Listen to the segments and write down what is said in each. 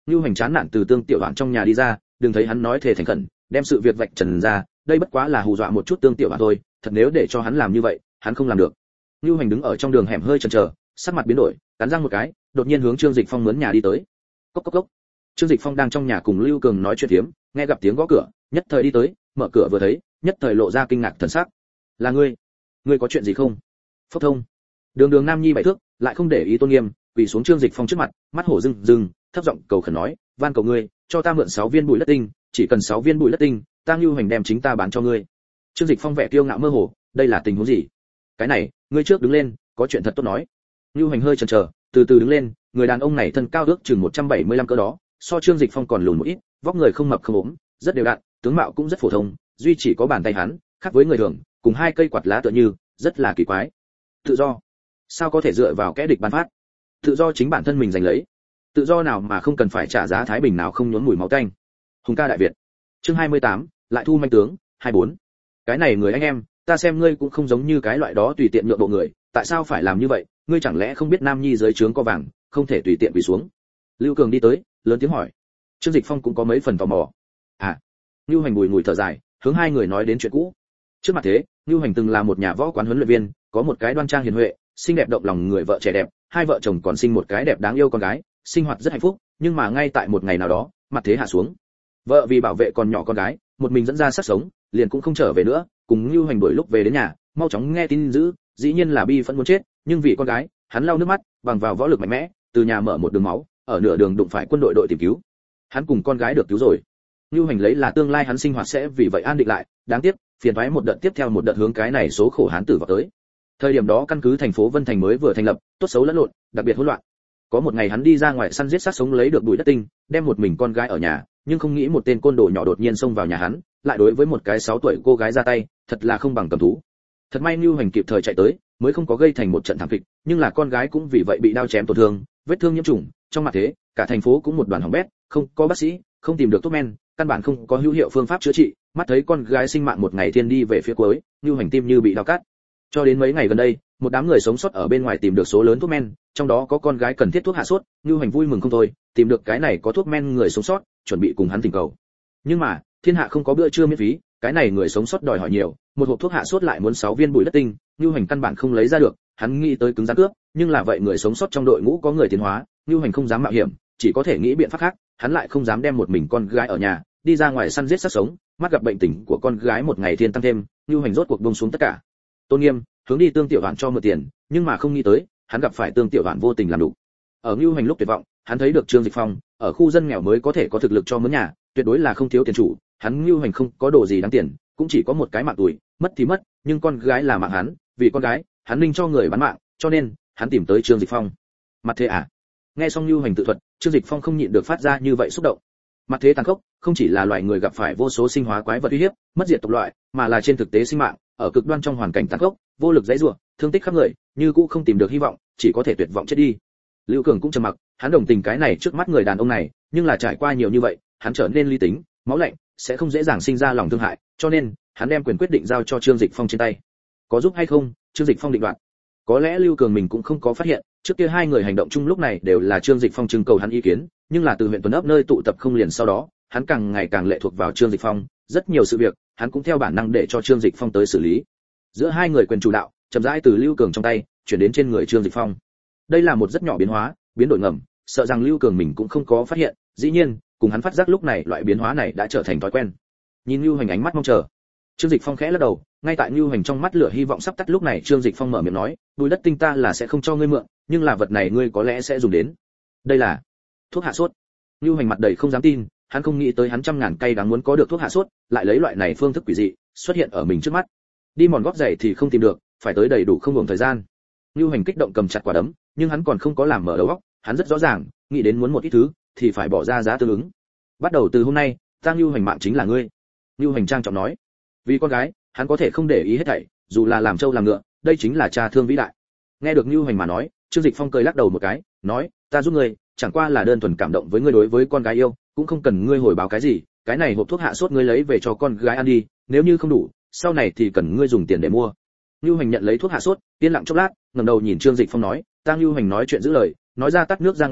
Nưu Hành chán nản từ Tương Tiểu Hoạn trong nhà đi ra, đừng thấy hắn nói thề thành khẩn, đem sự việc vạch trần ra, đây bất quá là hù dọa một chút Tương Tiểu Hoạn thôi, thật nếu để cho hắn làm như vậy, hắn không làm được. Nưu Hành đứng ở trong đường hẻm hơi chần chờ, sắc mặt biến đổi, cắn răng một cái, đột nhiên hướng Trương Dịch Phong mướn nhà đi tới. Cốc cốc cốc. Trương Dịch Phong đang trong nhà cùng Lưu Cường nói chuyện phiếm, nghe gặp tiếng gõ cửa, nhất thời đi tới, mở cửa vừa thấy, nhất thời lộ ra kinh ngạc thần sắc. Là ngươi? Ngươi có chuyện gì không? Phốc thông. Đường Đường Nam Nhi 7 thước, lại không để ý tôn nghiêm, quỳ xuống Trương Dịch Phong trước mặt, mắt hổ rưng rưng, thấp giọng cầu khẩn nói, van cầu ngươi, cho ta mượn 6 viên bụi đất tinh, chỉ cần 6 viên bụi đất tinh, ta Nưu Hành đem chính ta bán cho ngươi. Trương Dịch Phong vẻ kiêu ngạo mơ hồ, đây là tình huống gì? Cái này, ngươi trước đứng lên, có chuyện thật tốt nói. Nưu Hành hơi chần chờ, từ từ đứng lên, người đàn ông này thân cao ước chừng 175 cỡ đó, so Trương Dịch Phong còn lùn một ít, vóc người không mập không ốm, rất đều đặn, tướng mạo cũng rất phổ thông, duy chỉ có bàn tay hắn, khác với người thường, cùng 2 cây quạt lá tựa như, rất là kỳ quái. Tự do? Sao có thể dựa vào kẻ địch ban phát? Tự do chính bản thân mình giành lấy. Tự do nào mà không cần phải trả giá thái bình nào không nhốn mùi máu tanh. Hùng ca đại Việt. Chương 28, lại thu manh tướng, 24. Cái này người anh em, ta xem ngươi cũng không giống như cái loại đó tùy tiện nhượng bộ người, tại sao phải làm như vậy, ngươi chẳng lẽ không biết Nam Nhi dưới trướng có vàng, không thể tùy tiện quỳ xuống. Lưu Cường đi tới, lớn tiếng hỏi. Trương Dịch Phong cũng có mấy phần tò mò. À. Nưu Hành bùi ngùi thở dài, hướng hai người nói đến chuyện cũ. Trước mặt thế, Nưu Hành từng là một nhà võ quán huấn luyện viên, có một cái đoan trang hiền huệ, xinh đẹp động lòng người vợ trẻ đẹp, hai vợ chồng còn sinh một cái đẹp đáng yêu con gái, sinh hoạt rất hạnh phúc, nhưng mà ngay tại một ngày nào đó, mặt thế hạ xuống. Vợ vì bảo vệ còn nhỏ con gái, một mình dẫn ra sát sống, liền cũng không trở về nữa, cùng Nưu Hành đuổi lúc về đến nhà, mau chóng nghe tin dữ, dĩ nhiên là bi phẫn muốn chết, nhưng vì con gái, hắn lau nước mắt, bằng vào võ lực mạnh mẽ, từ nhà mở một đường máu, ở nửa đường đụng phải quân đội tìm cứu. Hắn cùng con gái được cứu rồi. Nưu Hành lấy là tương lai hắn sinh hoạt sẽ vì vậy an định lại, đáng tiếc, phiền toái một đợt tiếp theo một đợt hướng cái này số khổ hán tử vào tới. Thời điểm đó căn cứ thành phố Vân Thành mới vừa thành lập, tốt xấu lẫn lộn, đặc biệt hỗn loạn. Có một ngày hắn đi ra ngoài săn giết sát sống lấy được bụi đất tinh, đem một mình con gái ở nhà, nhưng không nghĩ một tên côn đồ nhỏ đột nhiên xông vào nhà hắn, lại đối với một cái 6 tuổi cô gái ra tay, thật là không bằng cầm thú. Thật may Nưu Hành kịp thời chạy tới, mới không có gây thành một trận thảm kịch, nhưng là con gái cũng vì vậy bị đao chém tổn thương, vết thương nhiễm trùng, trong mặt thế, cả thành phố cũng một đoàn hỏng bét, không có bác sĩ, không tìm được thuốc men, căn bản không có hữu hiệu phương pháp chữa trị, mắt thấy con gái sinh mạng một ngày thiên đi về phía cuối, Nưu Hành tim như bị đau cắt. Cho đến mấy ngày gần đây, một đám người sống sót ở bên ngoài tìm được số lớn thuốc men, trong đó có con gái cần thiết thuốc hạ sốt, Nưu Hành vui mừng không thôi, tìm được cái này có thuốc men người sống sót, chuẩn bị cùng hắn tình cầu. Nhưng mà, thiên hạ không có bữa trưa miễn phí, cái này người sống sót đòi hỏi nhiều, một hộp thuốc hạ sốt lại muốn 6 viên bụi đất tinh, Nưu Hành căn bản không lấy ra được, hắn nghĩ tới cứng rắn cướp, nhưng là vậy người sống sót trong đội ngũ có người tiến hóa, Nưu Hành không dám mạo hiểm, chỉ có thể nghĩ biện pháp khác, hắn lại không dám đem một mình con gái ở nhà, đi ra ngoài săn giết sát sống, mắt gặp bệnh tình của con gái một ngày thiên tăng thêm, Nưu Hành rốt cuộc buông xuống tất cả. Tôn nghiêm, hướng đi Tương Tiểu Hoạn cho mượn tiền, nhưng mà không nghĩ tới, hắn gặp phải Tương Tiểu Hoạn vô tình làm đủ. Ở Nưu Hành lúc tuyệt vọng, hắn thấy được Trương Dịch Phong, ở khu dân nghèo mới có thể có thực lực cho mướn nhà, tuyệt đối là không thiếu tiền chủ, hắn Nưu Hành không có đồ gì đáng tiền, cũng chỉ có một cái mạng tuổi, mất thì mất, nhưng con gái là mạng hắn, vì con gái, hắn ninh cho người bán mạng, cho nên, hắn tìm tới Trương Dịch Phong. Mặt thế à? Nghe xong Nưu Hành tự thuật, Trương Dịch Phong không nhịn được phát ra như vậy xúc động. Mặt thế tàn khốc, không chỉ là loài người gặp phải vô số sinh hóa quái vật uy hiếp, mất diệt tộc loại, mà là trên thực tế sinh mạng, ở cực đoan trong hoàn cảnh tàn khốc, vô lực giãy giụa, thương tích khắp người, như cũ không tìm được hy vọng, chỉ có thể tuyệt vọng chết đi. Lưu Cường cũng trầm mặc, hắn đồng tình cái này trước mắt người đàn ông này, nhưng là trải qua nhiều như vậy, hắn trở nên lý tính, máu lạnh, sẽ không dễ dàng sinh ra lòng thương hại, cho nên, hắn đem quyền quyết định giao cho Trương Dịch Phong trên tay. Có giúp hay không, Trương Dịch Phong định đoạt. Có lẽ Lưu Cường mình cũng không có phát hiện, trước kia hai người hành động chung lúc này đều là Trương Dịch Phong trưng cầu hắn ý kiến, nhưng là từ huyện Tuấn ấp nơi tụ tập không liền sau đó, hắn càng ngày càng lệ thuộc vào Trương Dịch Phong, rất nhiều sự việc, hắn cũng theo bản năng để cho Trương Dịch Phong tới xử lý. Giữa hai người quyền chủ đạo, chậm rãi từ Lưu Cường trong tay chuyển đến trên người Trương Dịch Phong. Đây là một rất nhỏ biến hóa, biến đổi ngầm, sợ rằng Lưu Cường mình cũng không có phát hiện, dĩ nhiên, cùng hắn phát giác lúc này loại biến hóa này đã trở thành thói quen. Nhìn Lưu Hành ánh mắt mong chờ. Trương Dịch Phong khẽ lắc đầu, ngay tại Lưu Hành trong mắt lửa hy vọng sắp tắt lúc này Trương Dịch Phong mở miệng nói, bùi đất tinh ta là sẽ không cho ngươi mượn, nhưng là vật này ngươi có lẽ sẽ dùng đến. Đây là thuốc hạ sốt. Lưu Hành mặt đầy không dám tin, hắn không nghĩ tới hắn trăm ngàn cay đắng muốn có được thuốc hạ sốt, lại lấy loại này phương thức quỷ dị xuất hiện ở mình trước mắt. Đi mòn gót giày thì không tìm được, phải tới đầy đủ không ngừng thời gian. Lưu Hành kích động cầm chặt quả đấm, nhưng hắn còn không có làm mở đầu óc, hắn rất rõ ràng, nghĩ đến muốn một ít thứ thì phải bỏ ra giá tương ứng. Bắt đầu từ hôm nay, ta Lưu Hành mạng chính là ngươi. Lưu Hành trang trọng nói. Vì con gái, hắn có thể không để ý hết thảy, dù là làm trâu làm ngựa, đây chính là cha thương vĩ đại. Nghe được Lưu Hành mà nói, Trương Dịch Phong cười lắc đầu một cái, nói, ta giúp ngươi, chẳng qua là đơn thuần cảm động với ngươi đối với con gái yêu, cũng không cần ngươi hồi báo cái gì, cái này hộp thuốc hạ sốt ngươi lấy về cho con gái ăn đi, nếu như không đủ, sau này thì cần ngươi dùng tiền để mua. Lưu Hành nhận lấy thuốc hạ sốt, yên lặng chốc lát, ngẩng đầu nhìn Trương Dịch Phong nói, ta Lưu Hành nói chuyện giữ lời, nói ra tắt nước ra ngoài,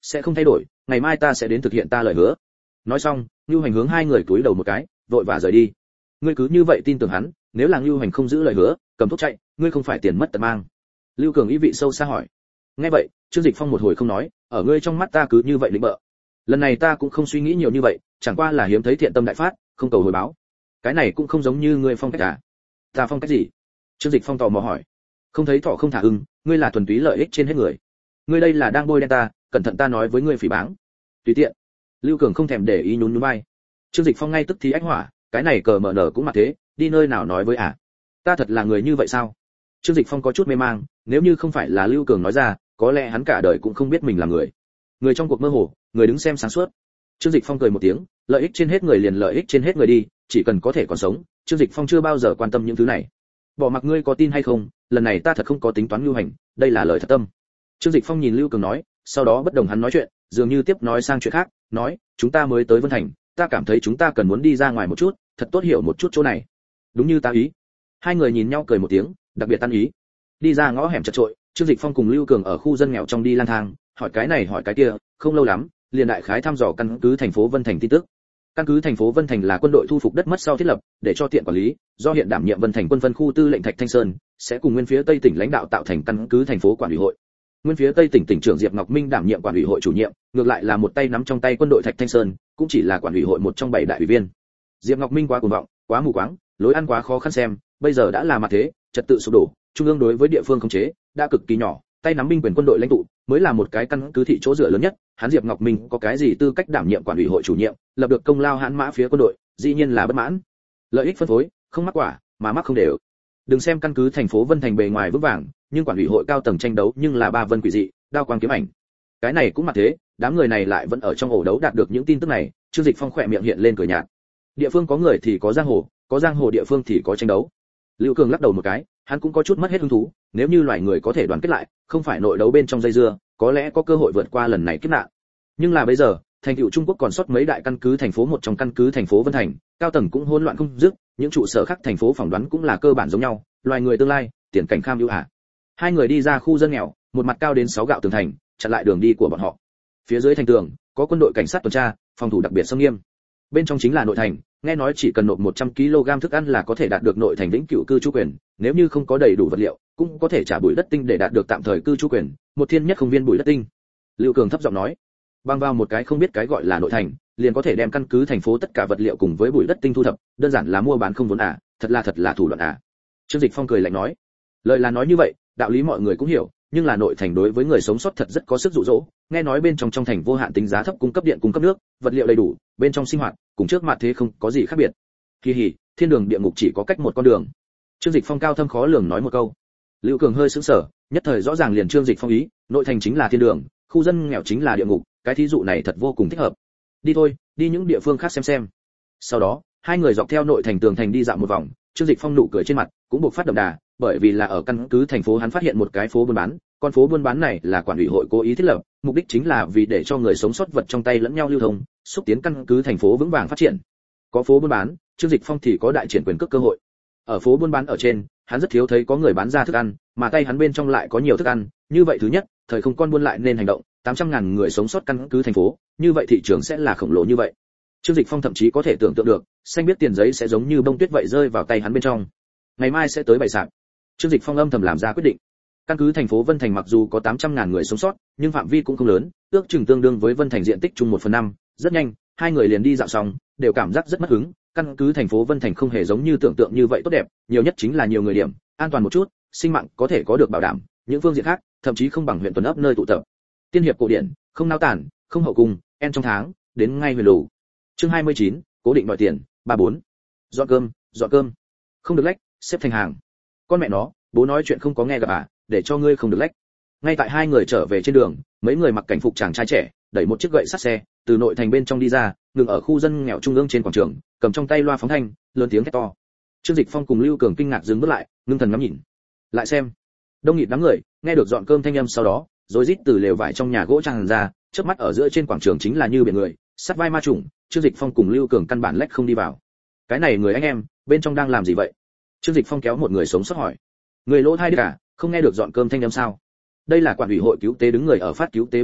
sẽ không thay đổi, ngày mai ta sẽ đến thực hiện ta lời hứa. Nói xong, Nưu Hành hướng hai người cúi đầu một cái, vội vã rời đi. Ngươi cứ như vậy tin tưởng hắn, nếu là Nưu Hành không giữ lời hứa, cầm thuốc chạy, ngươi không phải tiền mất tật mang. Lưu Cường ý vị sâu xa hỏi. Nghe vậy, Trương Dịch Phong một hồi không nói, ở ngươi trong mắt ta cứ như vậy lĩnh bợ. Lần này ta cũng không suy nghĩ nhiều như vậy, chẳng qua là hiếm thấy thiện tâm đại phát, không cầu hồi báo. Cái này cũng không giống như ngươi phong cách à? Ta phong cách gì? Trương Dịch Phong tò mò hỏi. Không thấy thỏ không thả ưng, ngươi là thuần túy lợi ích trên hết người. Ngươi đây là đang bôi đen ta, cẩn thận ta nói với ngươi phỉ báng. Tùy tiện. Lưu Cường không thèm để ý nhún nhún vai. Trương Dịch Phong ngay tức thì ách hỏa, cái này cờ mở nở cũng mà thế, đi nơi nào nói với à? Ta thật là người như vậy sao? Trương Dịch Phong có chút mê mang, nếu như không phải là Lưu Cường nói ra, có lẽ hắn cả đời cũng không biết mình là người. Người trong cuộc mơ hồ, người đứng xem sáng suốt. Trương Dịch Phong cười một tiếng, lợi ích trên hết người liền lợi ích trên hết người đi, chỉ cần có thể còn sống, Trương Dịch Phong chưa bao giờ quan tâm những thứ này. Bỏ mặc ngươi có tin hay không, lần này ta thật không có tính toán lưu hành, đây là lời thật tâm. Trương Dịch Phong nhìn Lưu Cường nói, sau đó bất đồng hắn nói chuyện, dường như tiếp nói sang chuyện khác, nói, chúng ta mới tới Vân Thành, ta cảm thấy chúng ta cần muốn đi ra ngoài một chút, thật tốt hiểu một chút chỗ này. Đúng như ta ý. Hai người nhìn nhau cười một tiếng, đặc biệt tan ý. Đi ra ngõ hẻm chật chội, Trương Dịch Phong cùng Lưu Cường ở khu dân nghèo trong đi lang thang, hỏi cái này hỏi cái kia, không lâu lắm, liền đại khái thăm dò căn cứ thành phố Vân Thành tin tức. Căn cứ thành phố Vân Thành là quân đội thu phục đất mất sau thiết lập, để cho tiện quản lý, do hiện đảm nhiệm Vân Thành quân phân khu tư lệnh Thạch Thanh Sơn, sẽ cùng nguyên phía Tây tỉnh lãnh đạo tạo thành căn cứ thành phố quản ủy hội. Nguyên phía Tây tỉnh tỉnh trưởng Diệp Ngọc Minh đảm nhiệm quản ủy hội chủ nhiệm, ngược lại là một tay nắm trong tay quân đội Thạch Thanh Sơn, cũng chỉ là quản ủy hội một trong 7 đại ủy viên. Diệp Ngọc Minh quá cuồng vọng, quá mù quáng, lối ăn quá khó khăn xem, bây giờ đã là mặt thế, trật tự sụp đổ, trung ương đối với địa phương khống chế đã cực kỳ nhỏ, tay nắm binh quyền quân đội lãnh tụ mới là một cái căn cứ thị chỗ dựa lớn nhất, hắn Diệp Ngọc Minh có cái gì tư cách đảm nhiệm quản ủy hội chủ nhiệm, lập được công lao hãn mã phía quân đội, dĩ nhiên là bất mãn. Lợi ích phân phối, không mắc quả, mà mắc không đều. Đừng xem căn cứ thành phố Vân Thành bề ngoài vững vàng, nhưng quản ủy hội cao tầng tranh đấu nhưng là ba vân quỷ dị, đao quang kiếm ảnh. Cái này cũng mà thế, đám người này lại vẫn ở trong ổ đấu đạt được những tin tức này, Trương Dịch Phong khỏe miệng hiện lên cười nhạt. Địa phương có người thì có giang hồ địa phương thì có tranh đấu. Lưu Cường lắc đầu một cái, hắn cũng có chút mất hết hứng thú, nếu như loài người có thể đoàn kết lại, không phải nội đấu bên trong dây dưa, có lẽ có cơ hội vượt qua lần này kiếp nạn. Nhưng là bây giờ, thành tựu Trung Quốc còn sót mấy đại căn cứ thành phố, một trong căn cứ thành phố Vân Thành, cao tầng cũng hỗn loạn không dứt, những trụ sở khác thành phố phỏng đoán cũng là cơ bản giống nhau, loài người tương lai, tiền cảnh kham ưu ả. Hai người đi ra khu dân nghèo, một mặt cao đến 6 gạo tường thành, chặn lại đường đi của bọn họ. Phía dưới thành tường, có quân đội cảnh sát tuần tra, phòng thủ đặc biệt nghiêm nghiêm. Bên trong chính là nội thành, nghe nói chỉ cần nộp 100 kg thức ăn là có thể đạt được nội thành vĩnh cửu cư trú quyền, nếu như không có đầy đủ vật liệu, cũng có thể trả bụi đất tinh để đạt được tạm thời cư trú quyền, một thiên nhất không viên bụi đất tinh. Lưu Cường thấp giọng nói, băng vào một cái không biết cái gọi là nội thành, liền có thể đem căn cứ thành phố tất cả vật liệu cùng với bụi đất tinh thu thập, đơn giản là mua bán không vốn à, thật là thủ đoạn à. Trương Dịch Phong cười lạnh nói, lời là nói như vậy, đạo lý mọi người cũng hiểu, nhưng là nội thành đối với người sống sót thật rất có sức dụ dỗ, nghe nói bên trong thành vô hạn tính giá thấp, cung cấp điện cung cấp nước, vật liệu đầy đủ, bên trong sinh hoạt cùng trước mặt thế không có gì khác biệt. Kỳ hỉ, thiên đường địa ngục chỉ có cách một con đường. Trương Dịch Phong cao thâm khó lường nói một câu. Lưu Cường hơi sững sờ, nhất thời rõ ràng liền Trương Dịch Phong ý, nội thành chính là thiên đường, khu dân nghèo chính là địa ngục, cái thí dụ này thật vô cùng thích hợp. Đi thôi, đi những địa phương khác xem. Sau đó, hai người dọc theo nội thành tường thành đi dạo một vòng, Trương Dịch Phong nụ cười trên mặt cũng bộc phát đậm đà, bởi vì là ở căn cứ thành phố hắn phát hiện một cái phố buôn bán, con phố buôn bán này là quản ủy hội cố ý thiết lập, mục đích chính là vì để cho người sống sót vật trong tay lẫn nhau lưu thông, xúc tiến căn cứ thành phố vững vàng phát triển. Có phố buôn bán, Trương Dịch Phong thì có đại triển quyền cước cơ hội. Ở phố buôn bán ở trên, hắn rất thiếu thấy có người bán ra thức ăn, mà tay hắn bên trong lại có nhiều thức ăn, như vậy thứ nhất, thời không con buôn lại nên hành động, 800.000 người sống sót căn cứ thành phố, như vậy thị trường sẽ là khổng lồ như vậy. Trương Dịch Phong thậm chí có thể tưởng tượng được, xanh biết tiền giấy sẽ giống như bông tuyết vậy rơi vào tay hắn bên trong. Ngày mai sẽ tới bày sạp. Trương Dịch Phong âm thầm làm ra quyết định. Căn cứ thành phố Vân Thành mặc dù có 800.000 người sống sót, nhưng phạm vi cũng không lớn, ước chừng tương đương với Vân Thành diện tích chung 1/5, rất nhanh, hai người liền đi dạo xong, đều cảm giác rất mất hứng, căn cứ thành phố Vân Thành không hề giống như tưởng tượng như vậy tốt đẹp, nhiều nhất chính là nhiều người điểm, an toàn một chút, sinh mạng có thể có được bảo đảm, những phương diện khác, thậm chí không bằng huyện tuần ấp nơi tụ tập. Tiên hiệp cổ điển, không nao tản, không hậu cung, en trong tháng, đến ngay huyền lù. Chương 29, cố định đòi tiền, 34. Dọn cơm. Không được lách, xếp thành hàng. Con mẹ nó, bố nói chuyện không có nghe gặp à, để cho ngươi không được lách. Ngay tại hai người trở về trên đường, mấy người mặc cảnh phục chàng trai trẻ, đẩy một chiếc gậy sắt xe, từ nội thành bên trong đi ra, ngừng ở khu dân nghèo trung ương trên quảng trường, cầm trong tay loa phóng thanh, lớn tiếng thét to. Trương Dịch Phong cùng Lưu Cường kinh ngạc dừng bước lại, ngưng thần ngắm nhìn. Lại xem. Đông nghịt đám người, nghe được dọn cơm thanh âm sau đó, rối rít từ lều vải trong nhà gỗ tràn ra, chớp mắt ở giữa trên quảng trường chính là như biển người, sắt vai ma trùng, Trương Dịch Phong cùng Lưu Cường căn bản lách không đi vào. Cái này người anh em, bên trong đang làm gì vậy? Trương Dịch Phong kéo một người sống sót hỏi. Người lỗ thai đi cả, không nghe được dọn cơm thanh âm sao? Đây là quản ủy hội cứu tế đứng người ở phát cứu tế bữa ăn,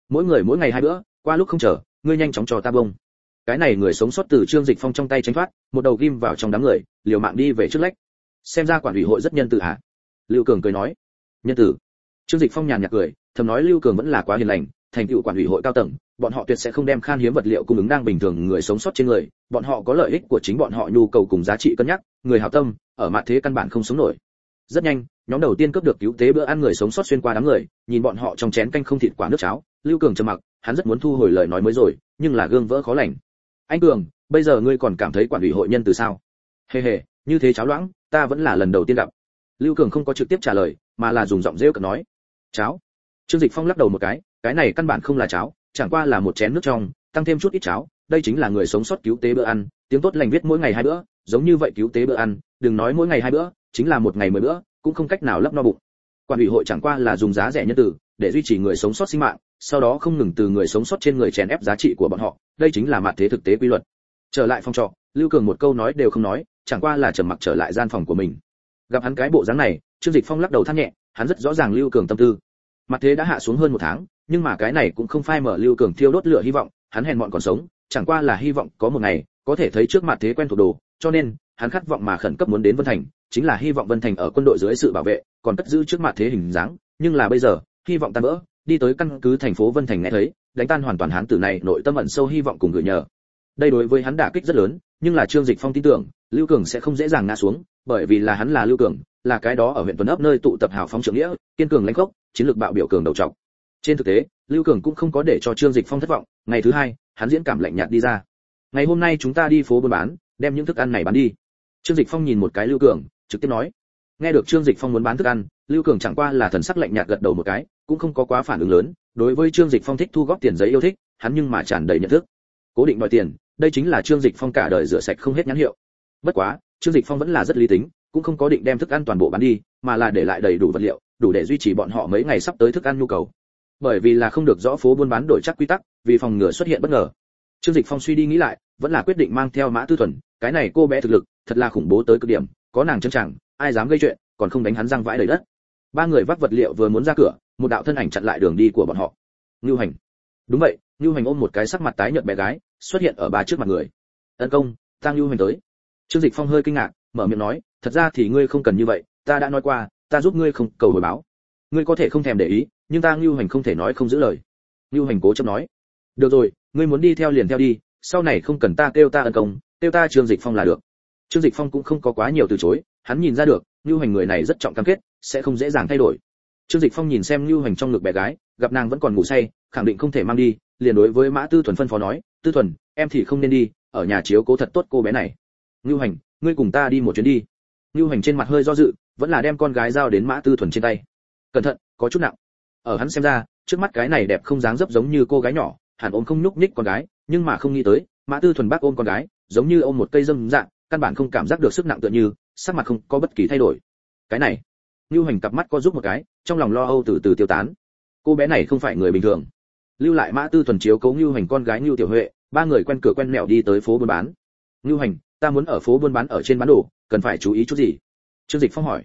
mỗi người mỗi ngày 2 bữa, qua lúc không chờ, ngươi nhanh chóng cho ta bông. Cái này người sống sót từ Trương Dịch Phong trong tay tránh thoát, một đầu ghim vào trong đám người, liều mạng đi về trước lách. Xem ra quản ủy hội rất nhân từ hả? Lưu Cường cười nói. Nhân từ? Trương Dịch Phong nhàn nhạt cười, thầm nói Lưu Cường vẫn là quá hiền lành, thành tựu quản ủy hội cao tầng, bọn họ tuyệt sẽ không đem khan hiếm vật liệu cung ứng đang bình thường người sống sót trên người, bọn họ có lợi ích của chính bọn họ nhu cầu cùng giá trị cân nhắc, người hảo tâm, ở mặt thế căn bản không sống nổi. Rất nhanh, nhóm đầu tiên cướp được cứu tế bữa ăn người sống sót xuyên qua đám người, nhìn bọn họ trong chén canh không thịt quả nước cháo, Lưu Cường trầm mặc, hắn rất muốn thu hồi lời nói mới rồi, nhưng là gương vỡ khó lành. Anh Cường, bây giờ ngươi còn cảm thấy quản ủy hội nhân từ sao? Hề hề, như thế cháo loãng, ta vẫn là lần đầu tiên gặp. Lưu Cường không có trực tiếp trả lời, mà là dùng giọng rêu cợt nói. Cháo? Trương Dịch Phong lắc đầu một cái này căn bản không là cháo, chẳng qua là một chén nước trong, tăng thêm chút ít cháo, đây chính là người sống sót cứu tế bữa ăn, tiếng tốt lành viết mỗi ngày 2 bữa, giống như vậy cứu tế bữa ăn, đừng nói mỗi ngày 2 bữa, chính là một ngày 10 bữa, cũng không cách nào lấp no bụng. Quản ủy hội chẳng qua là dùng giá rẻ nhân từ để duy trì người sống sót sinh mạng, sau đó không ngừng từ người sống sót trên người chèn ép giá trị của bọn họ, đây chính là mạt thế thực tế quy luật. Trở lại phòng trọ, Lưu Cường một câu nói đều không nói, chẳng qua là trầm mặc trở lại gian phòng của mình. Gặp hắn cái bộ dáng này, Trương Dịch Phong lắc đầu than nhẹ, hắn rất rõ ràng Lưu Cường tâm tư. Mặt thế đã hạ xuống hơn 1 tháng, nhưng mà cái này cũng không phai mở Lưu Cường thiêu đốt lửa hy vọng, hắn hèn mọn còn sống, chẳng qua là hy vọng có một ngày có thể thấy trước mặt thế quen thuộc đồ, cho nên hắn khát vọng mà khẩn cấp muốn đến Vân Thành, chính là hy vọng Vân Thành ở quân đội dưới sự bảo vệ, còn cất giữ trước mặt thế hình dáng, nhưng là bây giờ, hy vọng tan vỡ, đi tới căn cứ thành phố Vân Thành nghe thấy, đánh tan hoàn toàn hắn tử này nội tâm ẩn sâu hy vọng cùng gửi nhờ. Đây đối với hắn đả kích rất lớn, nhưng là Trương Dịch Phong tin tưởng, Lưu Cường sẽ không dễ dàng ngã xuống, bởi vì là hắn là Lưu Cường, là cái đó ở huyện Tuấn ấp nơi tụ tập hào phóng trưởng nghĩa, kiên cường lãnh khốc, chiến lược bạo biểu cường đầu trọc. Trên thực tế, Lưu Cường cũng không có để cho Trương Dịch Phong thất vọng, ngày thứ 2, hắn diễn cảm lạnh nhạt đi ra. Ngày hôm nay chúng ta đi phố buôn bán, đem những thức ăn này bán đi. Trương Dịch Phong nhìn một cái Lưu Cường, trực tiếp nói. Nghe được Trương Dịch Phong muốn bán thức ăn, Lưu Cường chẳng qua là thần sắc lạnh nhạt gật đầu một cái, cũng không có quá phản ứng lớn, đối với Trương Dịch Phong thích thu góp tiền giấy yêu thích, hắn nhưng mà tràn đầy nhận thức. Cố định đòi tiền, đây chính là Trương Dịch Phong cả đời rửa sạch không hết nhãn hiệu. Bất quá, Trương Dịch Phong vẫn là rất lý tính, cũng không có định đem thức ăn toàn bộ bán đi, mà là để lại đầy đủ vật liệu, đủ để duy trì bọn họ mấy ngày sắp tới thức ăn nhu cầu. Bởi vì là không được rõ phố buôn bán đổi chắc quy tắc, vì phòng ngừa xuất hiện bất ngờ. Trương Dịch Phong suy đi nghĩ lại, vẫn là quyết định mang theo Mã Tư Thuần, cái này cô bé thực lực thật là khủng bố tới cực điểm, có nàng chân chẳng, ai dám gây chuyện, còn không đánh hắn răng vãi đầy đất. 3 người vác vật liệu vừa muốn ra cửa, một đạo thân ảnh chặn lại đường đi của bọn họ. Nưu Hành. Đúng vậy, Nưu Hành ôm một cái sắc mặt tái nhợt bé gái, xuất hiện ở 3 trước mặt người. Ân công, ta Nưu Hành tới. Trương Dịch Phong hơi kinh ngạc, mở miệng nói, thật ra thì ngươi không cần như vậy, ta đã nói qua, ta giúp ngươi không cầu hồi báo. Ngươi có thể không thèm để ý, nhưng ta Nưu Hành không thể nói không giữ lời. Nưu Hành cố chấp nói. Được rồi, ngươi muốn đi theo liền theo đi, sau này không cần ta kêu ta ân công, kêu ta Trương Dịch Phong là được. Trương Dịch Phong cũng không có quá nhiều từ chối, hắn nhìn ra được, Nưu Hành người này rất trọng cam kết, sẽ không dễ dàng thay đổi. Trương Dịch Phong nhìn xem Nưu Hành trong ngực bé gái, gặp nàng vẫn còn ngủ say, khẳng định không thể mang đi, liền đối với Mã Tư Thuần phân phó nói, Tư Thuần, em thì không nên đi, ở nhà chiếu cố thật tốt cô bé này. Nưu Hành, ngươi cùng ta đi một chuyến đi. Nưu Hành trên mặt hơi do dự, vẫn là đem con gái giao đến Mã Tư Thuần trên tay. Cẩn thận, có chút nặng. Ở hắn xem ra, trước mắt cái này đẹp không dáng dấp giống như cô gái nhỏ, hẳn ôm không nhúc nhích con gái, nhưng mà không nghĩ tới, Mã Tư Thuần bác ôm con gái, giống như ôm một cây dâm dạng, căn bản không cảm giác được sức nặng tựa như, sắc mặt không có bất kỳ thay đổi. Cái này, Nưu Hành cặp mắt co giúp một cái, trong lòng lo âu từ từ tiêu tán. Cô bé này không phải người bình thường. Lưu lại Mã Tư Thuần chiếu cố Nưu Hành con gái Nưu Tiểu Huệ, 3 người quen cửa quen mẹo đi tới phố buôn bán. Nưu Hành, ta muốn ở phố buôn bán ở trên bán đồ, cần phải chú ý chút gì? Trương Dịch Phong hỏi.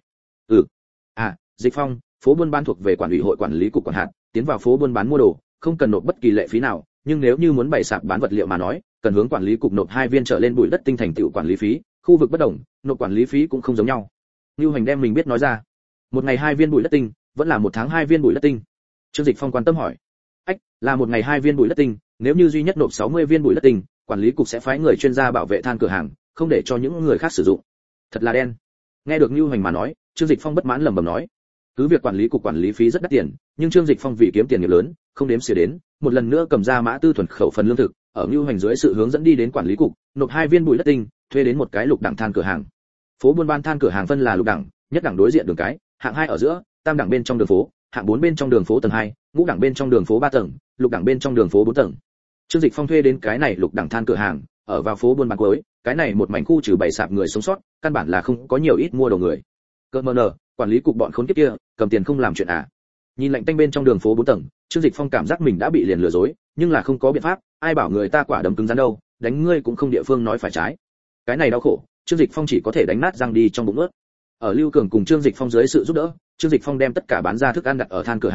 Dịch Phong, phố buôn bán thuộc về quản ủy hội quản lý cục quản hạt, tiến vào phố buôn bán mua đồ, không cần nộp bất kỳ lệ phí nào, nhưng nếu như muốn bày sạp bán vật liệu mà nói, cần hướng quản lý cục nộp 2 viên trở lên bụi đất tinh thành tựu quản lý phí, khu vực bất đồng, nộp quản lý phí cũng không giống nhau. Nưu Hành đem mình biết nói ra. Một ngày 2 viên bụi đất tinh, vẫn là một tháng 2 viên bụi đất tinh? Trương Dịch Phong quan tâm hỏi. Là một ngày 2 viên bụi đất tinh, nếu như duy nhất nộp 60 viên bụi đất tinh, quản lý cục sẽ phái người chuyên gia bảo vệ than cửa hàng, không để cho những người khác sử dụng. Thật là đen. Nghe được Nưu Hành mà nói, Trương Dịch Phong bất mãn lẩm bẩm nói. Cứ việc quản lý cục quản lý phí rất đắt tiền, nhưng Trương Dịch Phong vì kiếm tiền nghiệp lớn, không đếm xỉa đến, một lần nữa cầm ra Mã Tư Thuần khẩu phần lương thực, ở Nưu Hành dưới sự hướng dẫn đi đến quản lý cục, nộp 2 viên bụi đất tinh, thuê đến một cái lục đẳng than cửa hàng. Phố buôn bán than cửa hàng phân là lục đẳng, nhất đẳng đối diện đường cái, hạng 2 ở giữa, tam đẳng bên trong đường phố, hạng 4 bên trong đường phố tầng 2, ngũ đẳng bên trong đường phố 3 tầng, lục đẳng bên trong đường phố 4 tầng. Trương Dịch Phong thuê đến cái này lục đẳng than cửa hàng, ở vào phố buôn bán cuối, cái này một mảnh khu trừ bày sạp người sống sót, căn bản là không có nhiều ít mua đồ người. Cơ mờ nở, quản lý cục bọn khốn kiếp kia, cầm tiền không làm chuyện à? Nhìn lạnh tanh bên trong đường phố 4 tầng, Trương Dịch Phong cảm giác mình đã bị liền lừa dối, nhưng là không có biện pháp, ai bảo người ta quả đấm cứng rắn đâu, đánh ngươi cũng không địa phương nói phải trái. Cái này đau khổ, Trương Dịch Phong chỉ có thể đánh nát răng đi trong bụng ướt. Ở Lưu Cường cùng Trương Dịch Phong dưới sự giúp đỡ, Trương Dịch Phong đem tất cả bán ra thức ăn đặt ở than cửa hàng,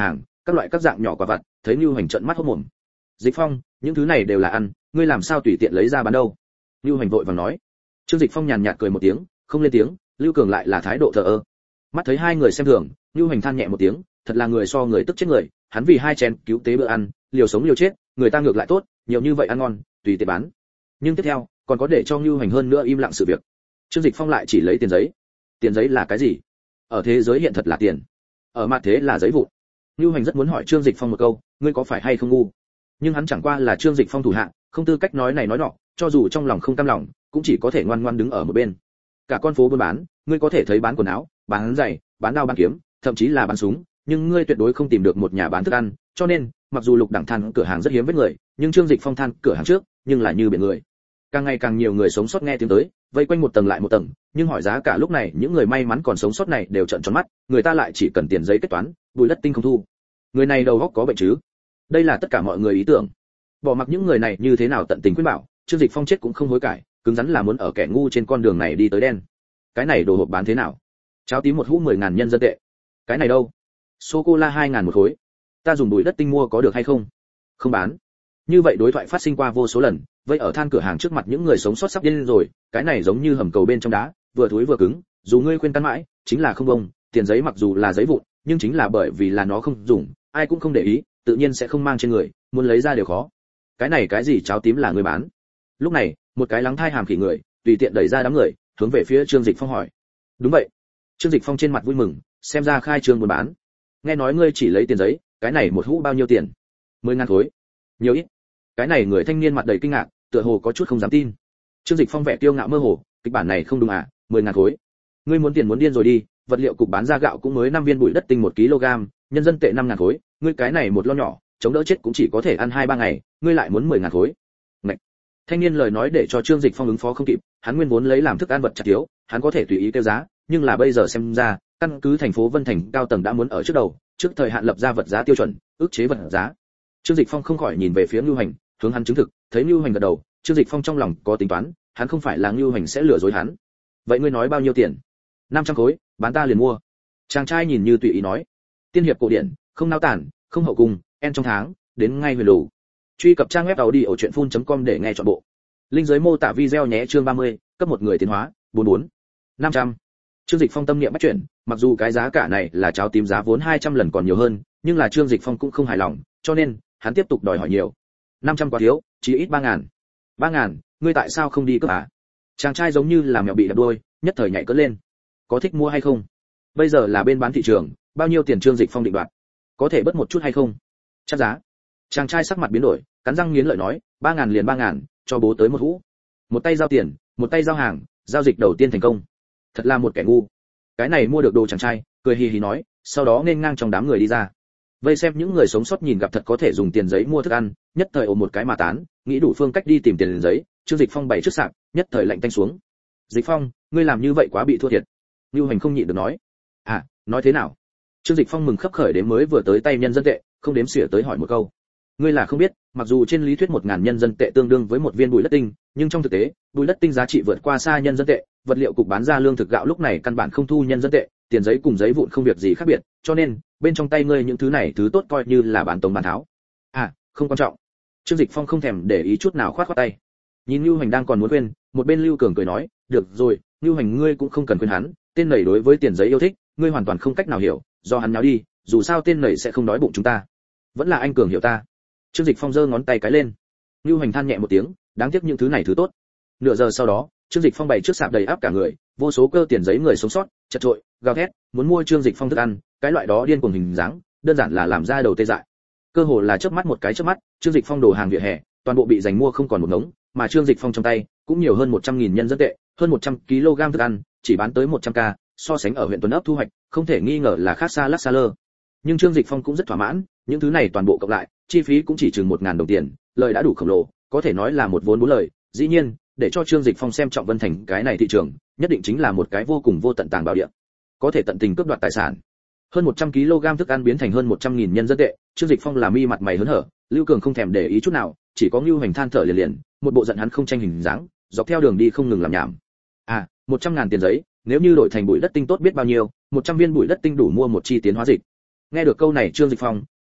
các loại các dạng nhỏ quả vặt, thấy Nưu Hoành trợn mắt hốt mồm. Dịch Phong, những thứ này đều là ăn, ngươi làm sao tùy tiện lấy ra bán đâu? Nưu Hoành vội vàng nói. Trương Dịch Phong nhàn nhạt cười một tiếng, không lên tiếng, Lưu Cường lại là thái độ thờ ơ. Mắt thấy hai người xem thường, Nưu Hoành than nhẹ một tiếng, thật là người so người tức chết người, hắn vì hai chén cứu tế bữa ăn, liều sống liều chết, người ta ngược lại tốt, nhiều như vậy ăn ngon, tùy tiện bán. Nhưng tiếp theo, còn có để cho Nưu Hoành hơn nữa im lặng sự việc. Trương Dịch Phong lại chỉ lấy tiền giấy. Tiền giấy là cái gì? Ở thế giới hiện thật là tiền, ở mặt thế là giấy vụn. Nưu Hoành rất muốn hỏi Trương Dịch Phong một câu, ngươi có phải hay không ngu? Nhưng hắn chẳng qua là Trương Dịch Phong thủ hạ, không tư cách nói này nói nọ, cho dù trong lòng không cam lòng, cũng chỉ có thể ngoan ngoãn đứng ở một bên. Cả con phố buôn bán, ngươi có thể thấy bán quần áo, bán giày, bán đao bán kiếm, thậm chí là bán súng, nhưng ngươi tuyệt đối không tìm được một nhà bán thức ăn, cho nên, mặc dù Lục Đẳng Than cửa hàng rất hiếm với người, nhưng Trương Dịch Phong than cửa hàng trước, nhưng là như biển người. Càng ngày càng nhiều người sống sót nghe tiếng tới, vây quanh một tầng lại một tầng, nhưng hỏi giá cả lúc này những người may mắn còn sống sót này đều trợn tròn mắt, người ta lại chỉ cần tiền giấy kết toán, bùi đất tinh không thu. Người này đầu óc có bệnh chứ? Đây là tất cả mọi người ý tưởng. Bỏ mặc những người này như thế nào tận tình khuyên bảo, Trương Dịch Phong chết cũng không hối cải, cứng rắn là muốn ở kẻ ngu trên con đường này đi tới đen. Cái này đồ hộp bán thế nào? Cháo tím một hũ 10.000 nhân dân tệ. Cái này đâu? Sô cô la 2.000 một khối. Ta dùng bùi đất tinh mua có được hay không? Không bán. Như vậy đối thoại phát sinh qua vô số lần, vậy ở than cửa hàng trước mặt những người sống sót sắp điên rồi, cái này giống như hầm cầu bên trong đá, vừa thối vừa cứng, dù ngươi khuyên can mãi, chính là không bông, tiền giấy mặc dù là giấy vụn, nhưng chính là bởi vì là nó không dùng, ai cũng không để ý, tự nhiên sẽ không mang trên người, muốn lấy ra đều khó. Cái này cái gì cháo tím là người bán? Lúc này, một cái lắng thai hàm khỉ người, tùy tiện đẩy ra đám người, hướng về phía Trương Dịch Phong hỏi. Đúng vậy. Trương Dịch Phong trên mặt vui mừng, xem ra khai trương buôn bán. Nghe nói ngươi chỉ lấy tiền giấy, cái này một hũ bao nhiêu tiền? 10.000 khối. Nhiều ít? Cái này người thanh niên mặt đầy kinh ngạc, tựa hồ có chút không dám tin. Trương Dịch Phong vẻ kiêu ngạo mơ hồ, kịch bản này không đúng à? 10.000 khối. Ngươi muốn tiền muốn điên rồi đi, vật liệu cục bán ra gạo cũng mới 5 viên bụi đất tinh 1 kg, nhân dân tệ 5.000 khối, ngươi cái này một lo nhỏ, chống đỡ chết cũng chỉ có thể ăn 2-3 ngày, ngươi lại muốn 10.000 khối. Ngậy. Thanh niên lời nói để cho Trương Dịch Phong ứng phó không kịp, hắn nguyên vốn lấy làm thức ăn vật chặt thiếu, hắn có thể tùy ý kêu giá, nhưng là bây giờ xem ra, căn cứ thành phố Vân Thành cao tầng đã muốn ở trước đầu, trước thời hạn lập ra vật giá tiêu chuẩn, ức chế vật giá. Trương Dịch Phong không khỏi nhìn về phía Nưu Hành, hướng hắn chứng thực, thấy Nưu Hành gật đầu, Trương Dịch Phong trong lòng có tính toán, hắn không phải là Nưu Hành sẽ lừa dối hắn. Vậy ngươi nói bao nhiêu tiền? 500 khối, bán ta liền mua. Chàng trai nhìn như tùy ý nói. Tiên hiệp cổ điển, không nao tản, không hậu cung, en trong tháng, đến ngay huyền lù. Truy cập trang web audiochuyenphun.com để nghe trọn bộ. Link dưới mô tả video nhé. Chương 30, cấp một người tiến hóa, 44. 500. Trương Dịch Phong tâm niệm bắt chuyển, mặc dù cái giá cả này là cháo tím giá vốn 200 lần còn nhiều hơn, nhưng là Trương Dịch Phong cũng không hài lòng, cho nên hắn tiếp tục đòi hỏi nhiều. 500 quá thiếu, chỉ ít 3.000. 3.000, ngươi tại sao không đi cướp à? Chàng trai giống như là mèo bị đập đuôi, nhất thời nhảy cất lên. Có thích mua hay không? Bây giờ là bên bán thị trường, bao nhiêu tiền Trương Dịch Phong định đoạt? Có thể bớt một chút hay không? Chắc giá. Chàng trai sắc mặt biến đổi, cắn răng nghiến lợi nói, 3.000 liền 3.000, cho bố tới một hũ. Một tay giao tiền, một tay giao hàng, giao dịch đầu tiên thành công. Thật là một kẻ ngu. Cái này mua được đồ chàng trai, cười hì hì nói, sau đó nên ngang trong đám người đi ra. Vây xem những người sống sót nhìn gặp thật có thể dùng tiền giấy mua thức ăn, nhất thời ôm một cái mà tán, nghĩ đủ phương cách đi tìm tiền giấy. Trương Dịch Phong bày trước sạp, nhất thời lạnh tanh xuống. Dịch Phong, ngươi làm như vậy quá bị thua thiệt. Nưu Hành không nhịn được nói. À, nói thế nào? Trương Dịch Phong mừng khấp khởi đến mới vừa tới tay nhân dân tệ, không đếm xỉa tới hỏi một câu. Ngươi là không biết, mặc dù trên lý thuyết 1.000 nhân dân tệ tương đương với một viên bụi đất tinh, nhưng trong thực tế, bụi đất tinh giá trị vượt qua xa nhân dân tệ, vật liệu cục bán ra lương thực gạo lúc này căn bản không thu nhân dân tệ, tiền giấy cùng giấy vụn không việc gì khác biệt, cho nên, bên trong tay ngươi những thứ này thứ tốt coi như là bán tống bán tháo. À, không quan trọng. Trương Dịch Phong không thèm để ý chút nào khoát khoát tay. Nhìn Nưu Hành đang còn muốn quên, một bên Lưu Cường cười nói, được rồi, Nưu Hành ngươi cũng không cần quên hắn, tên này đối với tiền giấy yêu thích, ngươi hoàn toàn không cách nào hiểu, do hắn nháo đi, dù sao tên này sẽ không đói bụng chúng ta. Vẫn là anh Cường hiểu ta. Trương Dịch Phong giơ ngón tay cái lên. Nưu Hành than nhẹ một tiếng, đáng tiếc những thứ này thứ tốt. Nửa giờ sau đó, Trương Dịch Phong bày trước sạp đầy áp cả người, vô số cơ tiền giấy người sống sót, chật chội, gào thét, muốn mua Trương Dịch Phong thức ăn, cái loại đó điên cuồng hình dáng, đơn giản là làm ra đầu tê dại. Cơ hồ là chớp mắt một cái chớp mắt, Trương Dịch Phong đổ hàng vỉa hè, toàn bộ bị giành mua không còn một ngống, mà Trương Dịch Phong trong tay cũng nhiều hơn 100.000 nhân dân tệ, hơn 100 kg thức ăn, chỉ bán tới 100k, so sánh ở huyện Tuấn Ấp thu hoạch, không thể nghi ngờ là khác xa lắc xa lơ. Nhưng Trương Dịch Phong cũng rất thỏa mãn, những thứ này toàn bộ cộng lại, chi phí cũng chỉ chừng 1.000 đồng tiền, lợi đã đủ khổng lồ, có thể nói là một vốn bốn lời. Dĩ nhiên, để cho Trương Dịch Phong xem trọng Vân Thành cái này thị trường, nhất định chính là một cái vô cùng vô tận tàng bảo địa, có thể tận tình cướp đoạt tài sản. Hơn 100 kg thức ăn biến thành hơn 100.000 nhân dân tệ, Trương Dịch Phong là mi mặt mày hớn hở, Lưu Cường không thèm để ý chút nào, chỉ có Nưu Hành than thở liền liền, một bộ giận hắn không tranh hình dáng, dọc theo đường đi không ngừng làm nhảm. À, 100.000 tiền giấy, nếu như đổi thành bụi đất tinh tốt biết bao nhiêu, 100 viên bụi đất tinh đủ mua một chi tiến hóa dịch. Nghe được câu này Trương Dịch Phong,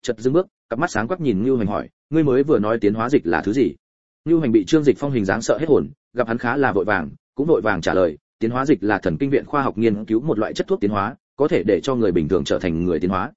chợt dừng bước, cặp mắt sáng quắc nhìn Nưu Hành hỏi, ngươi mới vừa nói tiến hóa dịch là thứ gì? Nưu Hành bị Trương Dịch Phong hình dáng sợ hết hồn, gặp hắn khá là vội vàng, cũng vội vàng trả lời, tiến hóa dịch là thần kinh viện khoa học nghiên cứu một loại chất thuốc tiến hóa, có thể để cho người bình thường trở thành người tiến hóa.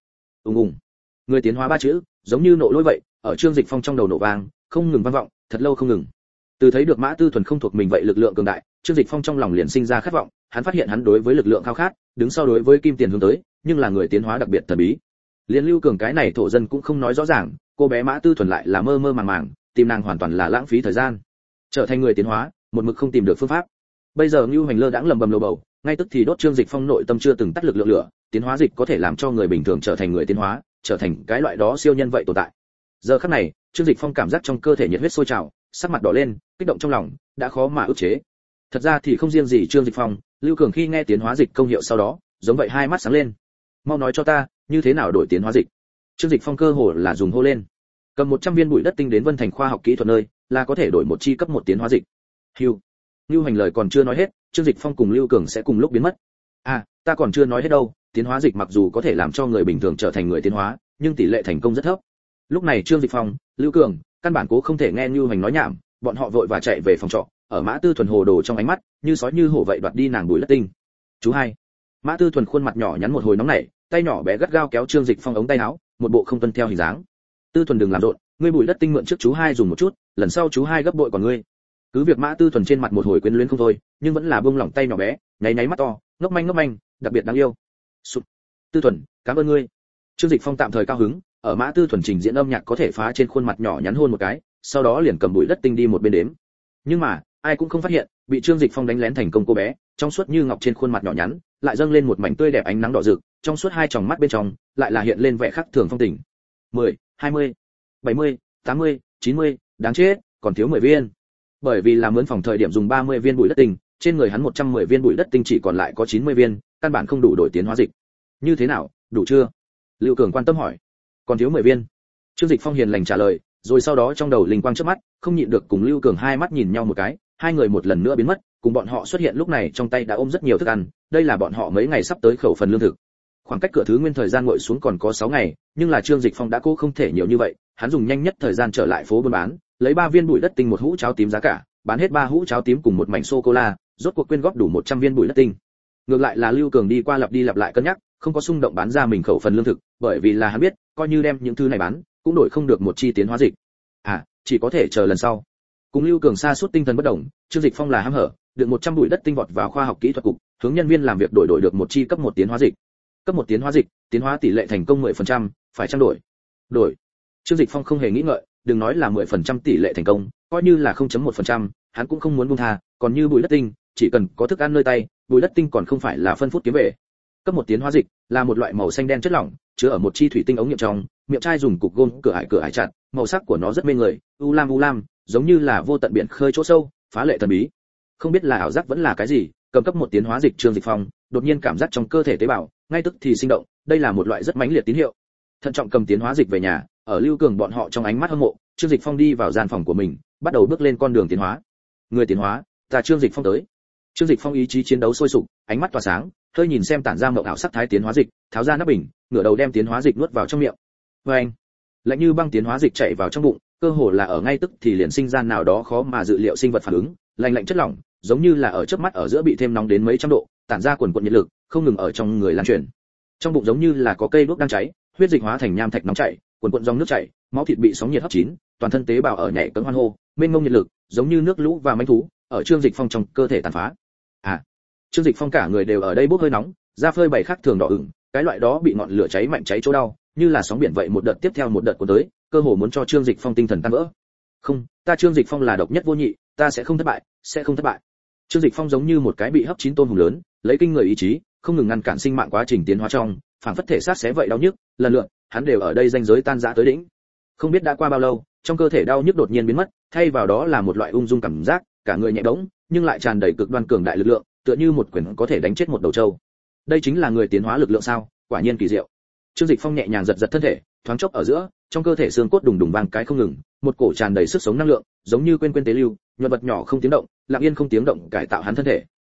Người tiến hóa ba chữ, giống như nộ lôi vậy, ở Trương Dịch Phong trong đầu nổ vang, không ngừng vang vọng, thật lâu không ngừng. Từ thấy được Mã Tư Thuần không thuộc mình vậy lực lượng cường đại, Trương Dịch Phong trong lòng liền sinh ra khát vọng, hắn phát hiện hắn đối với lực lượng khao khát, đứng sau đối với kim tiền hướng tới, nhưng là người tiến hóa đặc biệt thần bí. Liên Lưu Cường cái này thổ dân cũng không nói rõ ràng, cô bé Mã Tư Thuần lại là mơ mơ màng màng, tìm nàng hoàn toàn là lãng phí thời gian. Trở thành người tiến hóa, một mực không tìm được phương pháp. Bây giờ Nưu Hành lơ đãng lầm bầm lầu bầu, ngay tức thì đốt Trương Dịch Phong nội tâm chưa từng tắt lực lượng lửa, tiến hóa dịch có thể làm cho người bình thường trở thành người tiến hóa, trở thành cái loại đó siêu nhân vậy tồn tại. Giờ khắc này, Trương Dịch Phong cảm giác trong cơ thể nhiệt huyết sôi trào, sắc mặt đỏ lên, kích động trong lòng, đã khó mà ức chế. Thật ra thì không riêng gì Trương Dịch Phong, Lưu Cường khi nghe tiến hóa dịch công hiệu sau đó, giống vậy hai mắt sáng lên. Mau nói cho ta, như thế nào đổi tiến hóa dịch? Trương Dịch Phong cơ hồ là dùng hô lên. Cầm 100 viên bụi đất tinh đến Vân Thành khoa học kỹ thuật nơi, là có thể đổi một chi cấp một tiến hóa dịch. Hưu. Lưu Hành lời còn chưa nói hết, Trương Dịch Phong cùng Lưu Cường sẽ cùng lúc biến mất. À, ta còn chưa nói hết đâu, tiến hóa dịch mặc dù có thể làm cho người bình thường trở thành người tiến hóa, nhưng tỷ lệ thành công rất thấp. Lúc này Trương Dịch Phong, Lưu Cường, căn bản cố không thể nghe Lưu Hành nói nhảm, bọn họ vội và chạy về phòng trọ, ở Mã Tư Thuần hồ đồ trong ánh mắt, như sói như hổ vậy đoạt đi nàng bụi đất tinh. Chú hai. Mã Tư Thuần khuôn mặt nhỏ nhắn một hồi nóng nảy, tay nhỏ bé gắt gao kéo Trương Dịch Phong ống tay áo, một bộ không tuân theo hình dáng. Tư Thuần đừng làm rộn, ngươi bụi đất tinh mượn trước chú hai dùng một chút, lần sau chú hai gấp bội còn ngươi. Cứ việc Mã Tư Thuần trên mặt một hồi quyến luyến không thôi, nhưng vẫn là buông lỏng tay nhỏ bé, nháy nháy mắt to, ngốc manh, đặc biệt đáng yêu. Sụp. Tư Thuần, cảm ơn ngươi. Trương Dịch Phong tạm thời cao hứng, ở Mã Tư Thuần trình diễn âm nhạc có thể phá trên khuôn mặt nhỏ nhắn hôn một cái, sau đó liền cầm bụi đất tinh đi một bên đếm. Nhưng mà, ai cũng không phát hiện, bị Trương Dịch Phong đánh lén thành công cô bé, trong suốt như ngọc trên khuôn mặt nhỏ nhắn, lại dâng lên một mảnh tươi đẹp ánh nắng đỏ rực, trong suốt hai tròng mắt bên trong, lại là hiện lên vẻ khác thường phong tình. 10, 20, 70, 80, 90, đáng chết, còn thiếu 10 viên. Bởi vì là mướn phòng thời điểm dùng 30 viên bụi đất tinh, trên người hắn 110 viên bụi đất tinh chỉ còn lại có 90 viên, căn bản không đủ đổi tiến hóa dịch. Như thế nào, đủ chưa? Lưu Cường quan tâm hỏi. Còn thiếu 10 viên. Trương Dịch Phong hiền lành trả lời, rồi sau đó trong đầu linh quang chớp mắt, không nhịn được cùng Lưu Cường hai mắt nhìn nhau một cái, hai người một lần nữa biến mất, cùng bọn họ xuất hiện lúc này trong tay đã ôm rất nhiều thức ăn, đây là bọn họ mấy ngày sắp tới khẩu phần lương thực. Khoảng cách cửa thứ nguyên thời gian nguội xuống còn có 6 ngày, nhưng là Trương Dịch Phong đã cố không thể nhiều như vậy, hắn dùng nhanh nhất thời gian trở lại phố buôn bán, lấy 3 viên bụi đất tinh một hũ cháo tím giá cả, bán hết 3 hũ cháo tím cùng một mảnh sô cô la, rốt cuộc quyên góp đủ 100 viên bụi đất tinh. Ngược lại là Lưu Cường đi qua lặp đi lặp lại cân nhắc, không có xung động bán ra mình khẩu phần lương thực, bởi vì là hắn biết, coi như đem những thứ này bán, cũng đổi không được một chi tiến hóa dịch. À, chỉ có thể chờ lần sau. Cùng Lưu Cường sa sút tinh thần bất động, Trương Dịch Phong là hăm hở, được 100 bụi đất tinh vọt vào khoa học kỹ thuật cục, hướng nhân viên làm việc đổi được một chi cấp 1 tiến hóa dịch. Cấp 1 tiến hóa dịch, tiến hóa tỷ lệ thành công 10%, phải chăng đổi? Đổi. Trương Dịch Phong không hề nghĩ ngợi, đừng nói là 10% tỷ lệ thành công, coi như là 0.1%, hắn cũng không muốn buông tha, còn như bụi đất tinh, chỉ cần có thức ăn nơi tay, bụi đất tinh còn không phải là phân phút kiếm về. Cấp 1 tiến hóa dịch là một loại màu xanh đen chất lỏng, chứa ở một chi thủy tinh ống nghiệm trong, miệng chai dùng cục gôm cửa ải chặt, màu sắc của nó rất mê người, u lam, giống như là vô tận biển khơi chỗ sâu, phá lệ thần bí. Không biết là ảo giác vẫn là cái gì, cầm cấp 1 tiến hóa dịch Trương Dịch Phong, đột nhiên cảm giác trong cơ thể tế bào ngay tức thì sinh động, đây là một loại rất mãnh liệt tín hiệu. Thận trọng cầm tiến hóa dịch về nhà, ở Lưu Cường bọn họ trong ánh mắt hâm mộ, Trương Dịch Phong đi vào gian phòng của mình, bắt đầu bước lên con đường tiến hóa. Người tiến hóa, ta Trương Dịch Phong tới. Trương Dịch Phong ý chí chiến đấu sôi sục, ánh mắt tỏa sáng, hơi nhìn xem tản ra mộng ảo sắc thái tiến hóa dịch, tháo ra nắp bình, ngửa đầu đem tiến hóa dịch nuốt vào trong miệng. Oeng! Lạnh như băng tiến hóa dịch chảy vào trong bụng, cơ hồ là ở ngay tức thì liền sinh ra nào đó khó mà dự liệu sinh vật phản ứng, lạnh chất lỏng, giống như là ở chớp mắt ở giữa bị thêm nóng đến mấy trăm độ, tản ra quần quần nhiệt lực, không ngừng ở trong người lan truyền. Trong bụng giống như là có cây đuốc đang cháy, huyết dịch hóa thành nham thạch nóng chảy, quần quần dòng nước chảy, máu thịt bị sóng nhiệt hấp chín, toàn thân tế bào ở nhảy cẫng hoan hô, mênh mông nhiệt lực, giống như nước lũ và mãnh thú, ở Trương Dịch Phong trong cơ thể tàn phá. À, Trương Dịch Phong cả người đều ở đây bốc hơi nóng, da phơi bày khác thường đỏ ửng, cái loại đó bị ngọn lửa cháy mạnh cháy chỗ đau, như là sóng biển vậy một đợt tiếp theo một đợt cuốn tới, cơ hồ muốn cho Trương Dịch Phong tinh thần tan vỡ. Không, ta Trương Dịch Phong là độc nhất vô nhị, ta sẽ không thất bại, sẽ không thất bại. Trương Dịch Phong giống như một cái bị hấp chín tôm hùm lớn, lấy kinh người ý chí, không ngừng ngăn cản sinh mạng quá trình tiến hóa trong, phảng phất thể xác xé vậy đau nhức, lần lượt, hắn đều ở đây ranh giới tan rã tới đỉnh. Không biết đã qua bao lâu, trong cơ thể đau nhức đột nhiên biến mất, thay vào đó là một loại ung dung cảm giác, cả người nhẹ bỗng, nhưng lại tràn đầy cực đoan cường đại lực lượng, tựa như một quyền có thể đánh chết một đầu trâu. Đây chính là người tiến hóa lực lượng sao? Quả nhiên kỳ diệu. Trương Dịch Phong nhẹ nhàng giật thân thể, thoáng chốc ở giữa, trong cơ thể xương cốt đùng đùng vang cái không ngừng, một cổ tràn đầy sức sống năng lượng, giống như quên tế lưu, nhuận vật nhỏ không tiếng động, lặng yên không tiếng động cải tạo hắn thân thể.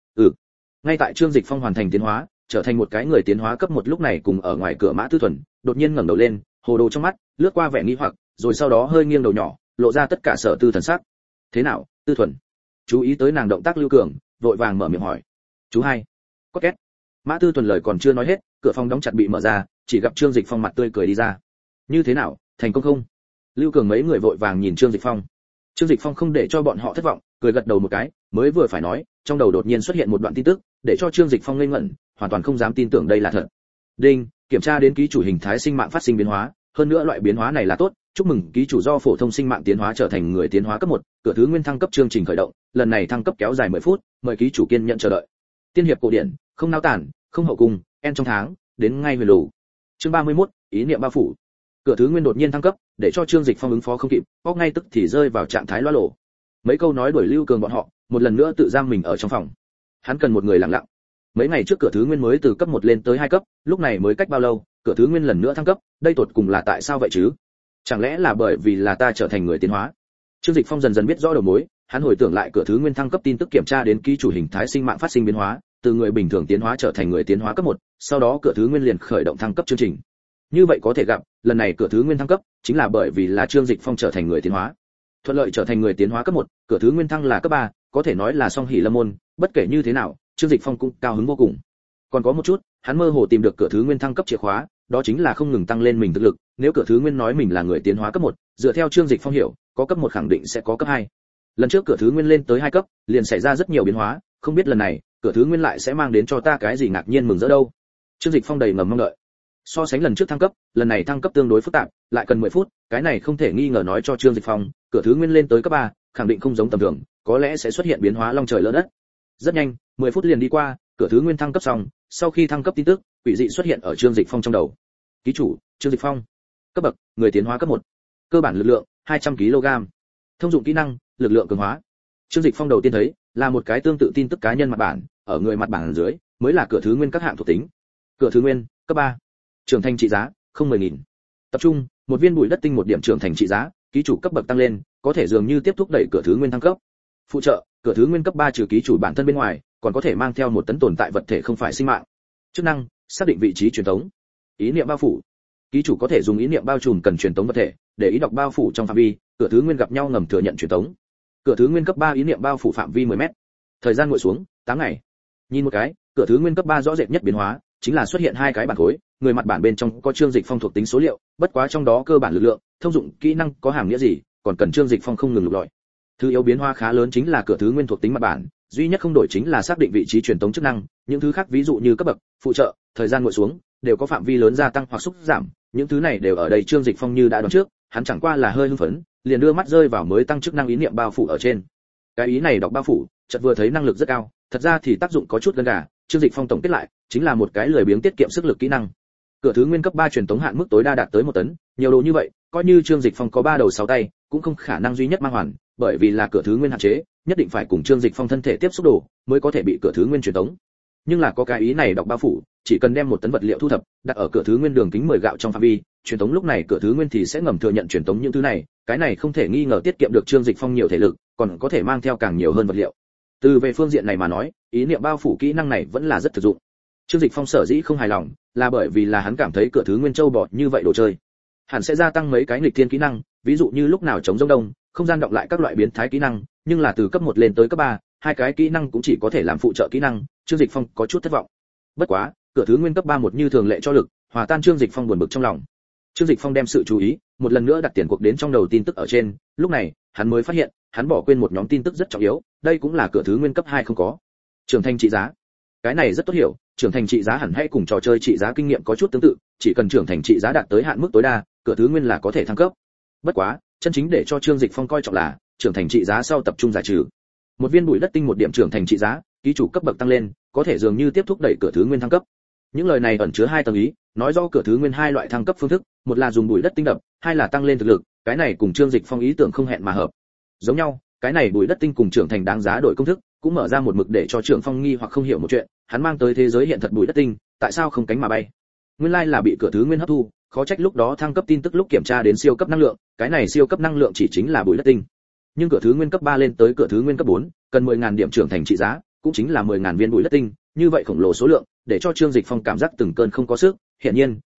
Ngay tại Trương Dịch Phong hoàn thành tiến hóa, trở thành một cái người tiến hóa cấp 1 lúc này cùng ở ngoài cửa Mã Tư Thuần, đột nhiên ngẩng đầu lên, Hồ Đồ trong mắt lướt qua vẻ nghi hoặc, rồi sau đó hơi nghiêng đầu nhỏ, lộ ra tất cả Sở Tư thần sắc. Thế nào, Tư Thuần? Chú ý tới nàng động tác Lưu Cường, vội vàng mở miệng hỏi. Chú hai. Có két. Mã Tư Thuần lời còn chưa nói hết, cửa phòng đóng chặt bị mở ra, chỉ gặp Trương Dịch Phong mặt tươi cười đi ra. Như thế nào, thành công không? Lưu Cường mấy người vội vàng nhìn Trương Dịch Phong. Trương Dịch Phong không để cho bọn họ thất vọng, cười gật đầu một cái, mới vừa phải nói, trong đầu đột nhiên xuất hiện một đoạn tin tức, để cho Trương Dịch Phong ngây ngẩn, hoàn toàn không dám tin tưởng đây là thật. Đinh, kiểm tra đến ký chủ hình thái sinh mạng phát sinh biến hóa, hơn nữa loại biến hóa này là tốt, chúc mừng ký chủ do phổ thông sinh mạng tiến hóa trở thành người tiến hóa cấp 1, cửa thứ nguyên thăng cấp chương trình khởi động, lần này thăng cấp kéo dài 10 phút, mời ký chủ kiên nhẫn chờ đợi. Tiên hiệp cổ điển, không nao tản, không hậu cung, en trong tháng, đến ngay huyền lù. Chương 31, ý niệm bao phủ. Cửa thứ nguyên đột nhiên thăng cấp, để cho Trương Dịch Phong ứng phó không kịp, bóc ngay tức thì rơi vào trạng thái loa lổ. Mấy câu nói đuổi Lưu Cường bọn họ, một lần nữa tự giam mình ở trong phòng. Hắn cần một người lặng lặng. Mấy ngày trước cửa thứ nguyên mới từ cấp 1 lên tới 2 cấp, lúc này mới cách bao lâu, cửa thứ nguyên lần nữa thăng cấp, đây tột cùng là tại sao vậy chứ? Chẳng lẽ là bởi vì là ta trở thành người tiến hóa? Trương Dịch Phong dần dần biết rõ đầu mối, hắn hồi tưởng lại cửa thứ nguyên thăng cấp tin tức kiểm tra đến ký chủ hình thái sinh mạng phát sinh biến hóa, từ người bình thường tiến hóa trở thành người tiến hóa cấp 1, sau đó cửa thứ nguyên liền khởi động thăng cấp chương trình. Như vậy có thể gặp, lần này cửa thứ nguyên thăng cấp chính là bởi vì là Trương Dịch Phong trở thành người tiến hóa. Thuận lợi trở thành người tiến hóa cấp 1, cửa thứ nguyên thăng là cấp 3, có thể nói là song hỷ lâm môn, bất kể như thế nào, Trương Dịch Phong cũng cao hứng vô cùng. Còn có một chút, hắn mơ hồ tìm được cửa thứ nguyên thăng cấp chìa khóa, đó chính là không ngừng tăng lên mình thực lực, nếu cửa thứ nguyên nói mình là người tiến hóa cấp 1, dựa theo Trương Dịch Phong hiểu, có cấp 1 khẳng định sẽ có cấp 2. Lần trước cửa thứ nguyên lên tới 2 cấp, liền xảy ra rất nhiều biến hóa, không biết lần này, cửa thứ nguyên lại sẽ mang đến cho ta cái gì ngạc nhiên mừng rỡ đâu. Trương Dịch Phong đầy ngầm mong đợi. So sánh lần trước thăng cấp, lần này thăng cấp tương đối phức tạp, lại cần 10 phút, cái này không thể nghi ngờ nói cho Trương Dịch Phong, cửa thứ nguyên lên tới cấp 3, khẳng định không giống tầm thường, có lẽ sẽ xuất hiện biến hóa long trời lở đất. Rất nhanh, 10 phút liền đi qua, cửa thứ nguyên thăng cấp xong, sau khi thăng cấp tin tức, quỷ dị xuất hiện ở Trương Dịch Phong trong đầu. Ký chủ, Trương Dịch Phong. Cấp bậc, người tiến hóa cấp 1. Cơ bản lực lượng, 200 kg. Thông dụng kỹ năng, lực lượng cường hóa. Trương Dịch Phong đầu tiên thấy, là một cái tương tự tin tức cá nhân mặt bản, ở người mặt bản dưới, mới là cửa thứ nguyên các hạng thuộc tính. Cửa thứ nguyên, cấp 3. Trưởng thành trị giá, không 10.000. Tập trung, một viên bụi đất tinh một điểm trưởng thành trị giá, ký chủ cấp bậc tăng lên, có thể dường như tiếp thúc đẩy cửa thứ nguyên thăng cấp. Phụ trợ, cửa thứ nguyên cấp 3 trừ ký chủ bản thân bên ngoài, còn có thể mang theo một tấn tồn tại vật thể không phải sinh mạng. Chức năng, xác định vị trí truyền tống. Ý niệm bao phủ. Ký chủ có thể dùng ý niệm bao trùm cần truyền tống vật thể, để ý đọc bao phủ trong phạm vi, cửa thứ nguyên gặp nhau ngầm thừa nhận truyền tống. Cửa thứ nguyên cấp 3 ý niệm bao phủ phạm vi 10 m. Thời gian nguội xuống, 8 ngày. Nhìn một cái, cửa thứ nguyên cấp 3 rõ rệt nhất biến hóa, chính là xuất hiện hai cái bản khối, người mặt bản bên trong có Trương Dịch Phong thuộc tính số liệu, bất quá trong đó cơ bản lực lượng, thông dụng kỹ năng có hàm nghĩa gì, còn cần Trương Dịch Phong không ngừng lục lọi. Thứ yếu biến hóa khá lớn chính là cửa thứ nguyên thuộc tính mặt bản, duy nhất không đổi chính là xác định vị trí truyền tống chức năng, những thứ khác ví dụ như cấp bậc, phụ trợ, thời gian nguội xuống, đều có phạm vi lớn gia tăng hoặc xúc giảm, những thứ này đều ở đây Trương Dịch Phong như đã đoán trước, hắn chẳng qua là hơi hưng phấn, liền đưa mắt rơi vào mới tăng chức năng ý niệm bao phủ ở trên. Cái ý này đọc bao phủ, chợt vừa thấy năng lực rất cao, thật ra thì tác dụng có chút gần gà, Trương Dịch Phong tổng kết lại, chính là một cái lười biếng tiết kiệm sức lực kỹ năng. Cửa thứ nguyên cấp 3 truyền tống hạn mức tối đa đạt tới 1 tấn, nhiều đồ như vậy, coi như Trương Dịch Phong có 3 đầu 6 tay, cũng không khả năng duy nhất mang hoàn, bởi vì là cửa thứ nguyên hạn chế, nhất định phải cùng Trương Dịch Phong thân thể tiếp xúc đồ, mới có thể bị cửa thứ nguyên truyền tống. Nhưng là có cái ý này đọc bao phủ, chỉ cần đem 1 tấn vật liệu thu thập, đặt ở cửa thứ nguyên đường kính 10 gạo trong phạm vi, truyền tống lúc này cửa thứ nguyên thì sẽ ngầm thừa nhận truyền tống những thứ này, cái này không thể nghi ngờ tiết kiệm được Trương Dịch Phong nhiều thể lực, còn có thể mang theo càng nhiều hơn vật liệu. Từ về phương diện này mà nói, ý niệm bao phủ kỹ năng này vẫn là rất thực dụng. Trương Dịch Phong sở dĩ không hài lòng, là bởi vì là hắn cảm thấy cửa thứ nguyên châu bò như vậy đồ chơi, hẳn sẽ gia tăng mấy cái nghịch thiên kỹ năng, ví dụ như lúc nào chống giống đông, không gian động lại các loại biến thái kỹ năng, nhưng là từ cấp 1 lên tới cấp 3, hai cái kỹ năng cũng chỉ có thể làm phụ trợ kỹ năng, Trương Dịch Phong có chút thất vọng. Bất quá, cửa thứ nguyên cấp 3 một như thường lệ cho lực, hòa tan Trương Dịch Phong buồn bực trong lòng. Trương Dịch Phong đem sự chú ý một lần nữa đặt tiền cuộc đến trong đầu tin tức ở trên, lúc này, hắn mới phát hiện, hắn bỏ quên một nhóm tin tức rất trọng yếu, đây cũng là cửa thứ nguyên cấp 2 không có. Trưởng thành trị giá. Cái này rất tốt hiểu, trưởng thành trị giá hẳn hay cùng trò chơi trị giá kinh nghiệm có chút tương tự, chỉ cần trưởng thành trị giá đạt tới hạn mức tối đa, cửa thứ nguyên là có thể thăng cấp. Bất quá, chân chính để cho Trương Dịch Phong coi trọng là trưởng thành trị giá sau tập trung giải trừ. Một viên bụi đất tinh một điểm trưởng thành trị giá, ký chủ cấp bậc tăng lên, có thể dường như tiếp thúc đẩy cửa thứ nguyên thăng cấp. Những lời này ẩn chứa hai tầng ý, nói rõ cửa thứ nguyên hai loại thăng cấp phương thức, một là dùng bụi đất tinh đập, hai là tăng lên thực lực, cái này cùng Trương Dịch Phong ý tưởng không hẹn mà hợp. Giống nhau, cái này bụi đất tinh cùng trưởng thành đáng giá đổi công thức, cũng mở ra một mực để cho Trương Phong nghi hoặc không hiểu một chuyện, hắn mang tới thế giới hiện thật bụi đất tinh, tại sao không cánh mà bay? Nguyên lai là bị cửa thứ nguyên hấp thu, khó trách lúc đó thăng cấp tin tức lúc kiểm tra đến siêu cấp năng lượng, cái này siêu cấp năng lượng chỉ chính là bụi đất tinh. Nhưng cửa thứ nguyên cấp 3 lên tới cửa thứ nguyên cấp 4, cần 10.000 điểm trưởng thành trị giá, cũng chính là 10.000 viên bụi đất tinh, như vậy khổng lồ số lượng, để cho Trương Dịch Phong cảm giác từng cơn không có sức, hiển nhiên,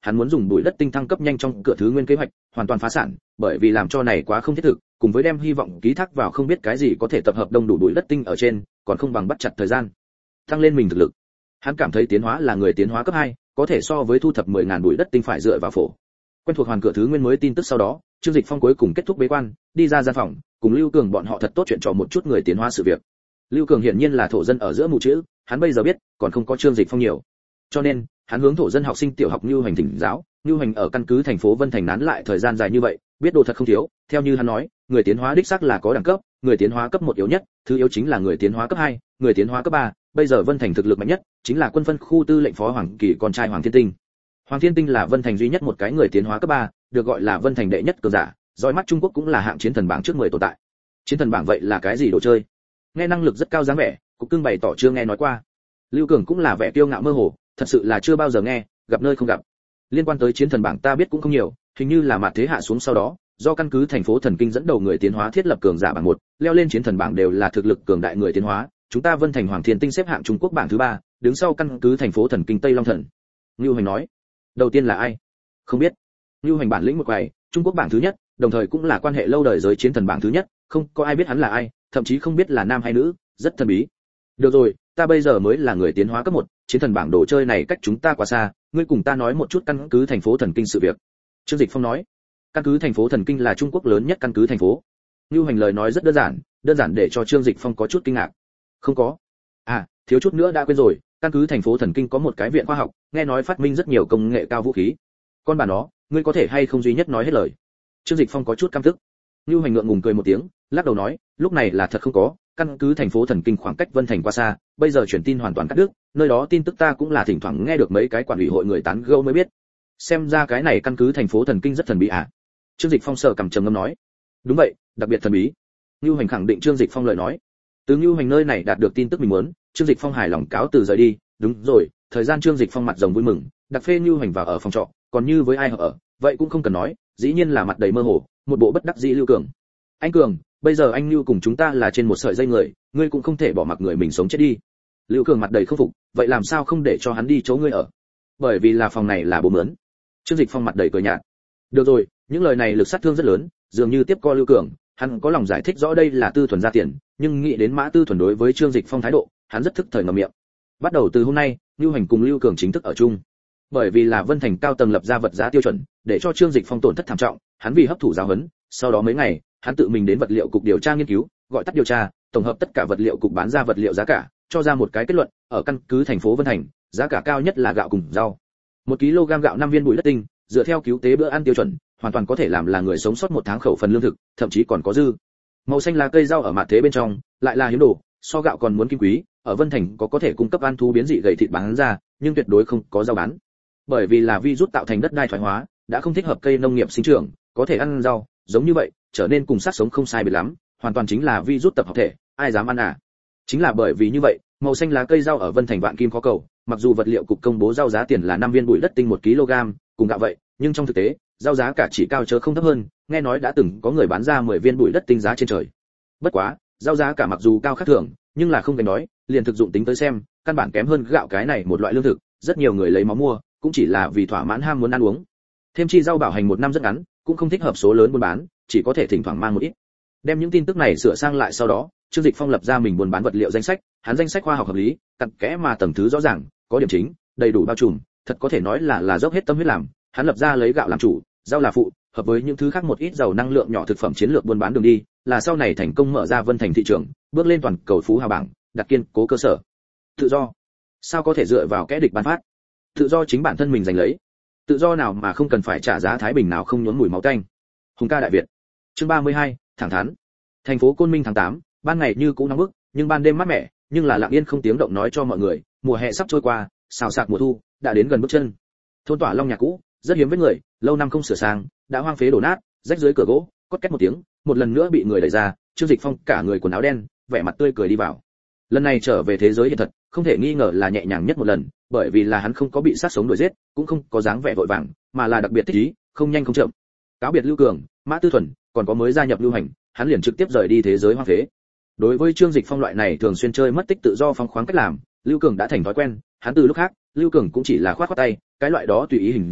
hắn muốn dùng bụi đất tinh thăng cấp nhanh trong cửa thứ nguyên kế hoạch hoàn toàn phá sản, bởi vì làm cho này quá không thiết thực, cùng với đem hy vọng ký thác vào không biết cái gì có thể tập hợp đông đủ bụi đất tinh ở trên, còn không bằng bắt chặt thời gian tăng lên mình thực lực. Hắn cảm thấy tiến hóa là người tiến hóa cấp 2, có thể so với thu thập 10.000 bụi đất tinh phải dựa vào phổ. Quen thuộc hoàn cửa thứ nguyên mới tin tức sau đó, Trương Dịch Phong cuối cùng kết thúc bế quan, đi ra gian phòng, cùng Lưu Cường bọn họ thật tốt chuyện trò một chút người tiến hóa sự việc. Lưu Cường hiển nhiên là thổ dân ở giữa mù chữ, hắn bây giờ biết, còn không có Trương Dịch Phong nhiều. Cho nên, hắn hướng thổ dân học sinh tiểu học Nưu Hành thỉnh giáo, Nưu Hành ở căn cứ thành phố Vân Thành nán lại thời gian dài như vậy, biết đồ thật không thiếu, theo như hắn nói, người tiến hóa đích xác là có đẳng cấp, người tiến hóa cấp 1 yếu nhất, thứ yếu chính là người tiến hóa cấp 2, người tiến hóa cấp 3, bây giờ Vân Thành thực lực mạnh nhất, chính là quân phân khu tư lệnh phó Hoàng Kỳ con trai Hoàng Thiên Tinh. Hoàng Thiên Tinh là Vân Thành duy nhất một cái người tiến hóa cấp 3, được gọi là Vân Thành đệ nhất cường giả, dõi mắt Trung Quốc cũng là hạng chiến thần bảng trước 10 tồn tại. Chiến thần bảng vậy là cái gì đồ chơi? Nghe năng lực rất cao dáng vẻ, Cục Cưng bày tỏ chưa nghe nói qua. Lưu Cường cũng là vẻ kiêu ngạo mơ hồ, thật sự là chưa bao giờ nghe, gặp nơi không gặp. Liên quan tới chiến thần bảng ta biết cũng không nhiều, hình như là mặt thế hạ xuống sau đó, do căn cứ thành phố thần kinh dẫn đầu người tiến hóa thiết lập cường giả bảng 1, leo lên chiến thần bảng đều là thực lực cường đại người tiến hóa, chúng ta Vân Thành Hoàng Thiên Tinh xếp hạng Trung Quốc bảng thứ 3, đứng sau căn cứ thành phố thần kinh Tây Long Thần. Nưu Hành nói, đầu tiên là ai? Không biết. Nưu Hành bản lĩnh một quầy, Trung Quốc bảng thứ nhất, đồng thời cũng là quan hệ lâu đời giới chiến thần bảng thứ nhất, không có ai biết hắn là ai, thậm chí không biết là nam hay nữ, rất thần bí. Được rồi, ta bây giờ mới là người tiến hóa cấp 1, chiến thần bảng đồ chơi này cách chúng ta quá xa, ngươi cùng ta nói một chút căn cứ thành phố thần kinh sự việc. Trương Dịch Phong nói, căn cứ thành phố thần kinh là Trung Quốc lớn nhất căn cứ thành phố. Nưu Hành lời nói rất đơn giản để cho Trương Dịch Phong có chút kinh ngạc. Không có. À, thiếu chút nữa đã quên rồi, căn cứ thành phố thần kinh có một cái viện khoa học, nghe nói phát minh rất nhiều công nghệ cao vũ khí. Con bà nó, ngươi có thể hay không duy nhất nói hết lời. Trương Dịch Phong có chút căm tức. Nưu Hành ngượng ngùng cười một tiếng, lắc đầu nói, lúc này là thật không có, căn cứ thành phố thần kinh khoảng cách Vân Thành quá xa, bây giờ truyền tin hoàn toàn cắt đứt, nơi đó tin tức ta cũng là thỉnh thoảng nghe được mấy cái quản ủy hội người tán gẫu mới biết. Xem ra cái này căn cứ thành phố thần kinh rất thần bí à? Trương Dịch Phong sờ cằm trầm ngâm nói. Đúng vậy, đặc biệt thần bí. Nưu Hành khẳng định Trương Dịch Phong lời nói. Từ Nưu Hành nơi này đạt được tin tức mình muốn, Trương Dịch Phong hài lòng cáo từ rời đi. Đúng rồi, thời gian Trương Dịch Phong mặt rồng vui mừng, đặc phê Nưu Hành vào ở phòng trọ, còn như với ai ở, vậy cũng không cần nói, dĩ nhiên là mặt đầy mơ hồ, một bộ bất đắc dĩ. Lưu Cường, anh Cường, bây giờ anh Nưu cùng chúng ta là trên một sợi dây người, ngươi cũng không thể bỏ mặc người mình sống chết đi. Lưu Cường mặt đầy không phục, vậy làm sao không để cho hắn đi chỗ ngươi ở? Bởi vì là phòng này là bố mướn. Trương Dịch Phong mặt đầy cười nhạt. Được rồi, những lời này lực sát thương rất lớn, dường như tiếp co Lưu Cường, hắn có lòng giải thích rõ đây là Tư Thuần ra tiền, nhưng nghĩ đến Mã Tư Thuần đối với Trương Dịch Phong thái độ, hắn rất thức thời ngậm miệng. Bắt đầu từ hôm nay, Nưu Hành cùng Lưu Cường chính thức ở chung. Bởi vì là Vân Thành cao tầng lập ra vật giá tiêu chuẩn, để cho Trương Dịch Phong tổn thất thảm trọng, hắn vì hấp thụ giáo huấn, sau đó mấy ngày, hắn tự mình đến vật liệu cục điều tra nghiên cứu, gọi tắt điều tra, tổng hợp tất cả vật liệu cục bán ra vật liệu giá cả, cho ra một cái kết luận, ở căn cứ thành phố Vân Thành, giá cả cao nhất là gạo cùng rau. 1 kg gạo 5 viên bụi đất tinh, dựa theo cứu tế bữa ăn tiêu chuẩn, hoàn toàn có thể làm là người sống sót 1 tháng khẩu phần lương thực, thậm chí còn có dư. Màu xanh lá cây rau ở mặt thế bên trong, lại là hiếm đồ, so gạo còn muốn kim quý, ở Vân Thành có thể cung cấp ăn thú biến dị gầy thịt bán ra, nhưng tuyệt đối không có rau bán. Bởi vì là virus tạo thành đất đai thoái hóa, đã không thích hợp cây nông nghiệp sinh trưởng, có thể ăn rau, giống như vậy, trở nên cùng sát sống không sai biệt lắm, hoàn toàn chính là virus tập hợp thể, ai dám ăn à? Chính là bởi vì như vậy, màu xanh lá cây rau ở Vân Thành vạn kim khó cầu, mặc dù vật liệu cục công bố rau giá tiền là 5 viên bụi đất tinh 1 kg, cùng gạo vậy, nhưng trong thực tế, rau giá cả chỉ cao chớ không thấp hơn, nghe nói đã từng có người bán ra 10 viên bụi đất tinh giá trên trời. Bất quá, rau giá cả mặc dù cao khác thường, nhưng là không gánh nói, liền thực dụng tính tới xem, căn bản kém hơn gạo cái này một loại lương thực, rất nhiều người lấy máu mua, cũng chỉ là vì thỏa mãn ham muốn ăn uống. Thêm chi rau bảo hành 1 năm rất ngắn, cũng không thích hợp số lớn buôn bán, chỉ có thể thỉnh thoảng mang một ít. Đem những tin tức này sửa sang lại sau đó, Trương Dịch Phong lập ra mình buôn bán vật liệu danh sách, hắn danh sách khoa học hợp lý, cặn kẽ mà tầng thứ rõ ràng, có điểm chính, đầy đủ bao trùm, thật có thể nói là dốc hết tâm huyết làm. Hắn lập ra lấy gạo làm chủ, rau là phụ, hợp với những thứ khác một ít giàu năng lượng nhỏ thực phẩm chiến lược buôn bán đường đi, là sau này thành công mở ra Vân Thành thị trường, bước lên toàn cầu phú hào bảng, đặt kiên cố cơ sở. Tự do, sao có thể dựa vào kẻ địch ban phát? Tự do chính bản thân mình giành lấy. Tự do nào mà không cần phải trả giá, thái bình nào không nhuốm mùi máu tanh. Hùng ca đại Việt. Chương 32, thẳng thắn. Thành phố Côn Minh tháng 8, ban ngày như cũ nóng bức, nhưng ban đêm mát mẻ, nhưng là lặng yên không tiếng động nói cho mọi người, mùa hè sắp trôi qua, xào xạc mùa thu đã đến gần bước chân. Thôn Tỏa Long nhà cũ, rất hiếm với người, lâu năm không sửa sang, đã hoang phế đổ nát, rách dưới cửa gỗ, cốt két một tiếng, một lần nữa bị người đẩy ra, Trương Dịch Phong cả người quần áo đen, vẻ mặt tươi cười đi vào. Lần này trở về thế giới hiện thật, không thể nghi ngờ là nhẹ nhàng nhất một lần, bởi vì là hắn không có bị sát sống đuổi giết, cũng không có dáng vẻ vội vàng, mà là đặc biệt thích ý, không nhanh không chậm. Cáo biệt Lưu Cường, Mã Tư Thuần, còn có mới gia nhập Lưu Hành, hắn liền trực tiếp rời đi thế giới hoang phế. Đối với Trương Dịch Phong loại này thường xuyên chơi mất tích tự do phóng khoáng cách làm, Lưu Cường đã thành thói quen, hắn từ lúc khác, Lưu Cường cũng chỉ là khoát khoát tay, cái loại đó tùy ý hình dáng,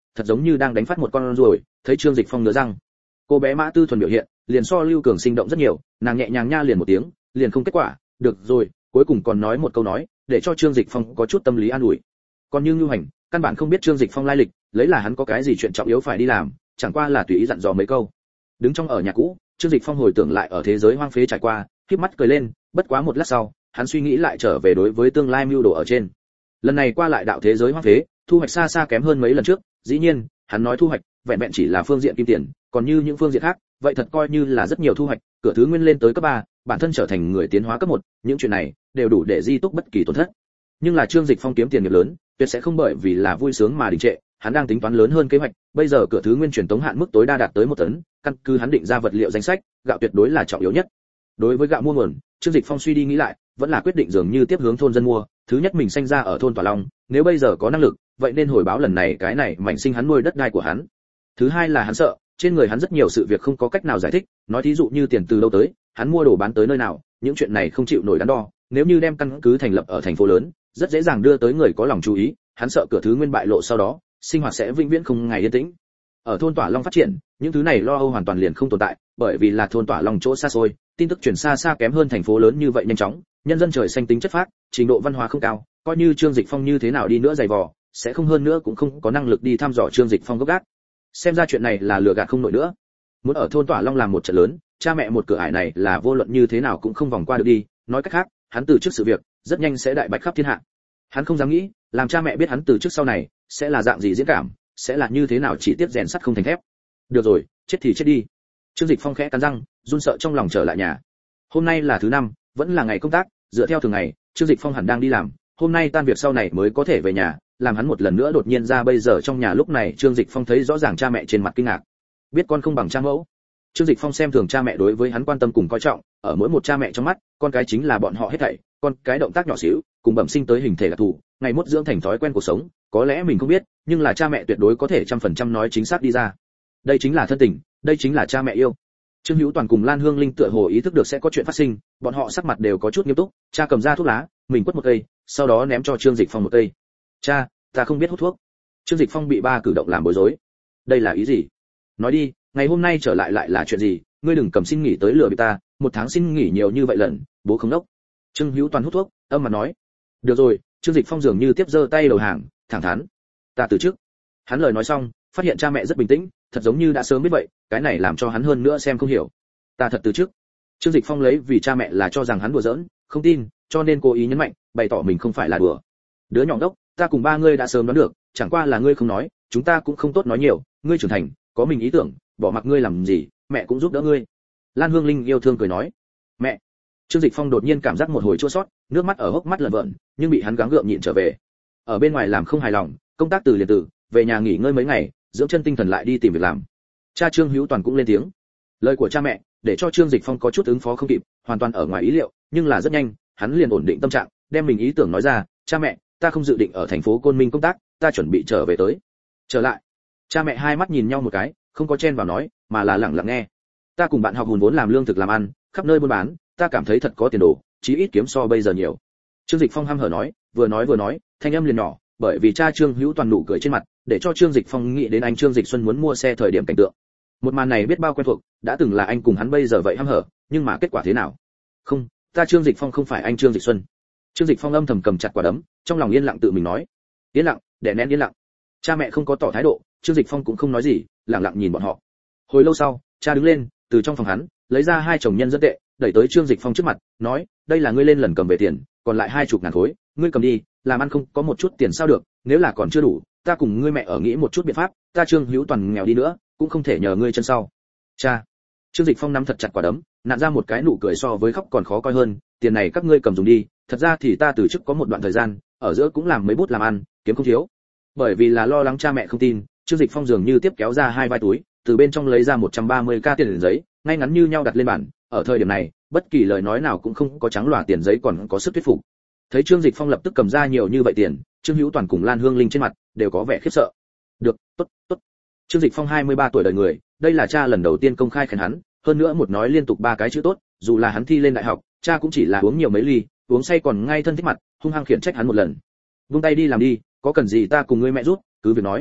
thật giống như đang đánh phát một con ruồi, thấy Trương Dịch Phong ngứa răng. Cô bé Mã Tư Thuần biểu hiện, liền so Lưu Cường sinh động rất nhiều, nàng nhẹ nhàng nha liền một tiếng, liền không kết quả, được rồi, cuối cùng còn nói một câu nói, để cho Trương Dịch Phong có chút tâm lý an ủi. Còn như Nưu Hành, căn bản không biết Trương Dịch Phong lai lịch, lấy là hắn có cái gì chuyện trọng yếu phải đi làm, chẳng qua là tùy ý dặn dò mấy câu. Đứng trong ở nhà cũ, Trương Dịch Phong hồi tưởng lại ở thế giới hoang phế trải qua, khép mắt cười lên, bất quá một lát sau, hắn suy nghĩ lại trở về đối với tương lai mưu đồ ở trên. Lần này qua lại đạo thế giới hoang phế, thu hoạch xa xa kém hơn mấy lần trước, dĩ nhiên, hắn nói thu hoạch, vẹn vẹn chỉ là phương diện kim tiền, còn như những phương diện khác, vậy thật coi như là rất nhiều thu hoạch, cửa thứ nguyên lên tới cấp 3, bản thân trở thành người tiến hóa cấp 1, những chuyện này đều đủ để di túc bất kỳ tổn thất. Nhưng là Trương Dịch Phong kiếm tiền nghiệp lớn, tuyệt sẽ không bởi vì là vui sướng mà đình trệ, hắn đang tính toán lớn hơn kế hoạch, bây giờ cửa thứ nguyên truyền tống hạn mức tối đa đạt tới 1 tấn, căn cứ hắn định ra vật liệu danh sách, gạo tuyệt đối là trọng yếu nhất. Đối với gạo mua nguồn, Trương Dịch Phong suy đi nghĩ lại, vẫn là quyết định dường như tiếp hướng thôn dân mua, thứ nhất mình sinh ra ở thôn Tỏa Long, nếu bây giờ có năng lực, vậy nên hồi báo lần này cái này mảnh sinh hắn nuôi đất đai của hắn. Thứ hai là hắn sợ, trên người hắn rất nhiều sự việc không có cách nào giải thích, nói thí dụ như tiền từ đâu tới, hắn mua đồ bán tới nơi nào, những chuyện này không chịu nổi đắn đo, nếu như đem căn cứ thành lập ở thành phố lớn, rất dễ dàng đưa tới người có lòng chú ý, hắn sợ cửa thứ nguyên bại lộ sau đó, sinh hoạt sẽ vĩnh viễn không ngày yên tĩnh. Ở thôn Tỏa Long phát triển, những thứ này lo âu hoàn toàn liền không tồn tại, bởi vì là thôn Tỏa Long chỗ xa xôi, tin tức truyền xa xa kém hơn thành phố lớn như vậy nhanh chóng, nhân dân trời xanh tính chất phác, trình độ văn hóa không cao, coi như Trương Dịch Phong như thế nào đi nữa dày vò, sẽ không hơn nữa cũng không có năng lực đi thăm dò Trương Dịch Phong gốc gác. Xem ra chuyện này là lừa gạt không nổi nữa. Muốn ở thôn Tỏa Long làm một trận lớn, cha mẹ một cửa ải này là vô luận như thế nào cũng không vòng qua được đi, nói cách khác, hắn từ trước sự việc, rất nhanh sẽ đại bạch khắp thiên hạ. Hắn không dám nghĩ, làm cha mẹ biết hắn từ trước sau này sẽ là dạng gì diễn cảm, sẽ là như thế nào chỉ tiếp rèn sắt không thành thép. Được rồi, chết thì chết đi. Trương Dịch Phong khẽ cắn răng, run sợ trong lòng trở lại nhà. Hôm nay là thứ 5, vẫn là ngày công tác, dựa theo thường ngày, Trương Dịch Phong hẳn đang đi làm, hôm nay tan việc sau này mới có thể về nhà, làm hắn một lần nữa đột nhiên ra bây giờ trong nhà lúc này Trương Dịch Phong thấy rõ ràng cha mẹ trên mặt kinh ngạc. Biết con không bằng cha mẫu. Trương Dịch Phong xem thường cha mẹ đối với hắn quan tâm cùng coi trọng, ở mỗi một cha mẹ trong mắt, con cái chính là bọn họ hết thảy, con cái động tác nhỏ xíu, cùng bẩm sinh tới hình thể đặc thù, ngày mốt dưỡng thành thói quen cuộc sống, có lẽ mình không biết, nhưng là cha mẹ tuyệt đối có thể 100% nói chính xác đi ra. Đây chính là thân tình, đây chính là cha mẹ yêu. Trương Hữu Toàn cùng Lan Hương Linh tựa hồ ý thức được sẽ có chuyện phát sinh, bọn họ sắc mặt đều có chút nghiêm túc, cha cầm ra thuốc lá, mình quất một cây, sau đó ném cho Trương Dịch Phong một cây. "Cha, ta không biết hút thuốc." Trương Dịch Phong bị ba cử động làm bối rối. "Đây là ý gì? Nói đi, ngày hôm nay trở lại lại là chuyện gì, ngươi đừng cầm xin nghỉ tới lừa bị ta, 1 tháng xin nghỉ nhiều như vậy lần, bố không đốc." Trương Hữu Toàn hút thuốc, âm mặt nói. "Được rồi." Trương Dịch Phong dường như tiếp giơ tay đầu hàng, thẳng thắn. "Ta từ chức." Hắn lời nói xong, phát hiện cha mẹ rất bình tĩnh, thật giống như đã sớm biết vậy, cái này làm cho hắn hơn nữa xem không hiểu. "Ta thật từ chức." Trương Dịch Phong lấy vì cha mẹ là cho rằng hắn đùa giỡn, không tin, cho nên cố ý nhấn mạnh, bày tỏ mình không phải là đùa. "Đứa nhỏ đốc, ta cùng ba ngươi đã sớm đoán được, chẳng qua là ngươi không nói, chúng ta cũng không tốt nói nhiều, ngươi trưởng thành, có mình ý tưởng, bỏ mặc ngươi làm gì, mẹ cũng giúp đỡ ngươi." Lan Hương Linh yêu thương cười nói. "Mẹ." Trương Dịch Phong đột nhiên cảm giác một hồi chua xót, nước mắt ở hốc mắt lởn vởn, nhưng bị hắn gắng gượng nhịn trở về. Ở bên ngoài làm không hài lòng, công tác từ liền từ, về nhà nghỉ ngơi mấy ngày, dưỡng chân tinh thần lại đi tìm việc làm. Cha Trương Hữu Toàn cũng lên tiếng. Lời của cha mẹ để cho Trương Dịch Phong có chút ứng phó không kịp, hoàn toàn ở ngoài ý liệu, nhưng là rất nhanh, hắn liền ổn định tâm trạng, đem mình ý tưởng nói ra, "Cha mẹ, ta không dự định ở thành phố Côn Minh công tác, ta chuẩn bị trở về tới." "Trở lại?" Cha mẹ hai mắt nhìn nhau một cái, không có chen vào nói, mà là lặng lặng nghe. "Ta cùng bạn học hùn vốn làm lương thực làm ăn, khắp nơi buôn bán, ta cảm thấy thật có tiền đồ, chí ít kiếm so bây giờ nhiều." Trương Dịch Phong hăm hở nói, vừa nói, thanh âm liền nhỏ, bởi vì cha Trương Hữu Toàn nụ cười trên mặt, để cho Trương Dịch Phong nghĩ đến anh Trương Dịch Xuân muốn mua xe thời điểm cảnh tượng. Một màn này biết bao quen thuộc, đã từng là anh cùng hắn bây giờ vậy hăm hở, nhưng mà kết quả thế nào? "Không, ta Trương Dịch Phong không phải anh Trương Dịch Xuân." Trương Dịch Phong âm thầm cầm chặt quả đấm, trong lòng yên lặng tự mình nói. Yên lặng, đè nén yên lặng. Cha mẹ không có tỏ thái độ, Trương Dịch Phong cũng không nói gì, lặng lặng nhìn bọn họ. Hồi lâu sau, cha đứng lên, từ trong phòng hắn lấy ra 2 chồng nhân dân tệ, đẩy tới Trương Dịch Phong trước mặt, nói, "Đây là ngươi lên lần cầm về tiền, còn lại 20 ngàn khối, ngươi cầm đi, làm ăn không có một chút tiền sao được, nếu là còn chưa đủ, ta cùng ngươi mẹ ở nghĩ một chút biện pháp, ta Trương Hữu Toàn nghèo đi nữa, cũng không thể nhờ ngươi chân sau." "Cha." Trương Dịch Phong nắm thật chặt quả đấm, nặn ra một cái nụ cười so với khóc còn khó coi hơn, "Tiền này các ngươi cầm dùng đi, thật ra thì ta từ chức có một đoạn thời gian, ở giữa cũng làm mấy bút làm ăn, kiếm không thiếu." Bởi vì là lo lắng cha mẹ không tin, Trương Dịch Phong dường như tiếp kéo ra 2 vai túi, từ bên trong lấy ra 130k tiền giấy, ngay ngắn như nhau đặt lên bàn, ở thời điểm này, bất kỳ lời nói nào cũng không có trắng lòa tiền giấy còn có sức thuyết phục. Thấy Trương Dịch Phong lập tức cầm ra nhiều như vậy tiền, Trương Hữu Toàn cùng Lan Hương Linh trên mặt đều có vẻ khiếp sợ. "Được, tốt, tốt." Trương Dịch Phong 23 tuổi đời người, đây là cha lần đầu tiên công khai khen hắn, hơn nữa một nói liên tục 3 cái chữ tốt, dù là hắn thi lên đại học, cha cũng chỉ là uống nhiều mấy ly, uống say còn ngay thân thích mặt, hung hăng khiển trách hắn một lần. "Vung tay đi làm đi, có cần gì ta cùng ngươi mẹ giúp, cứ việc nói."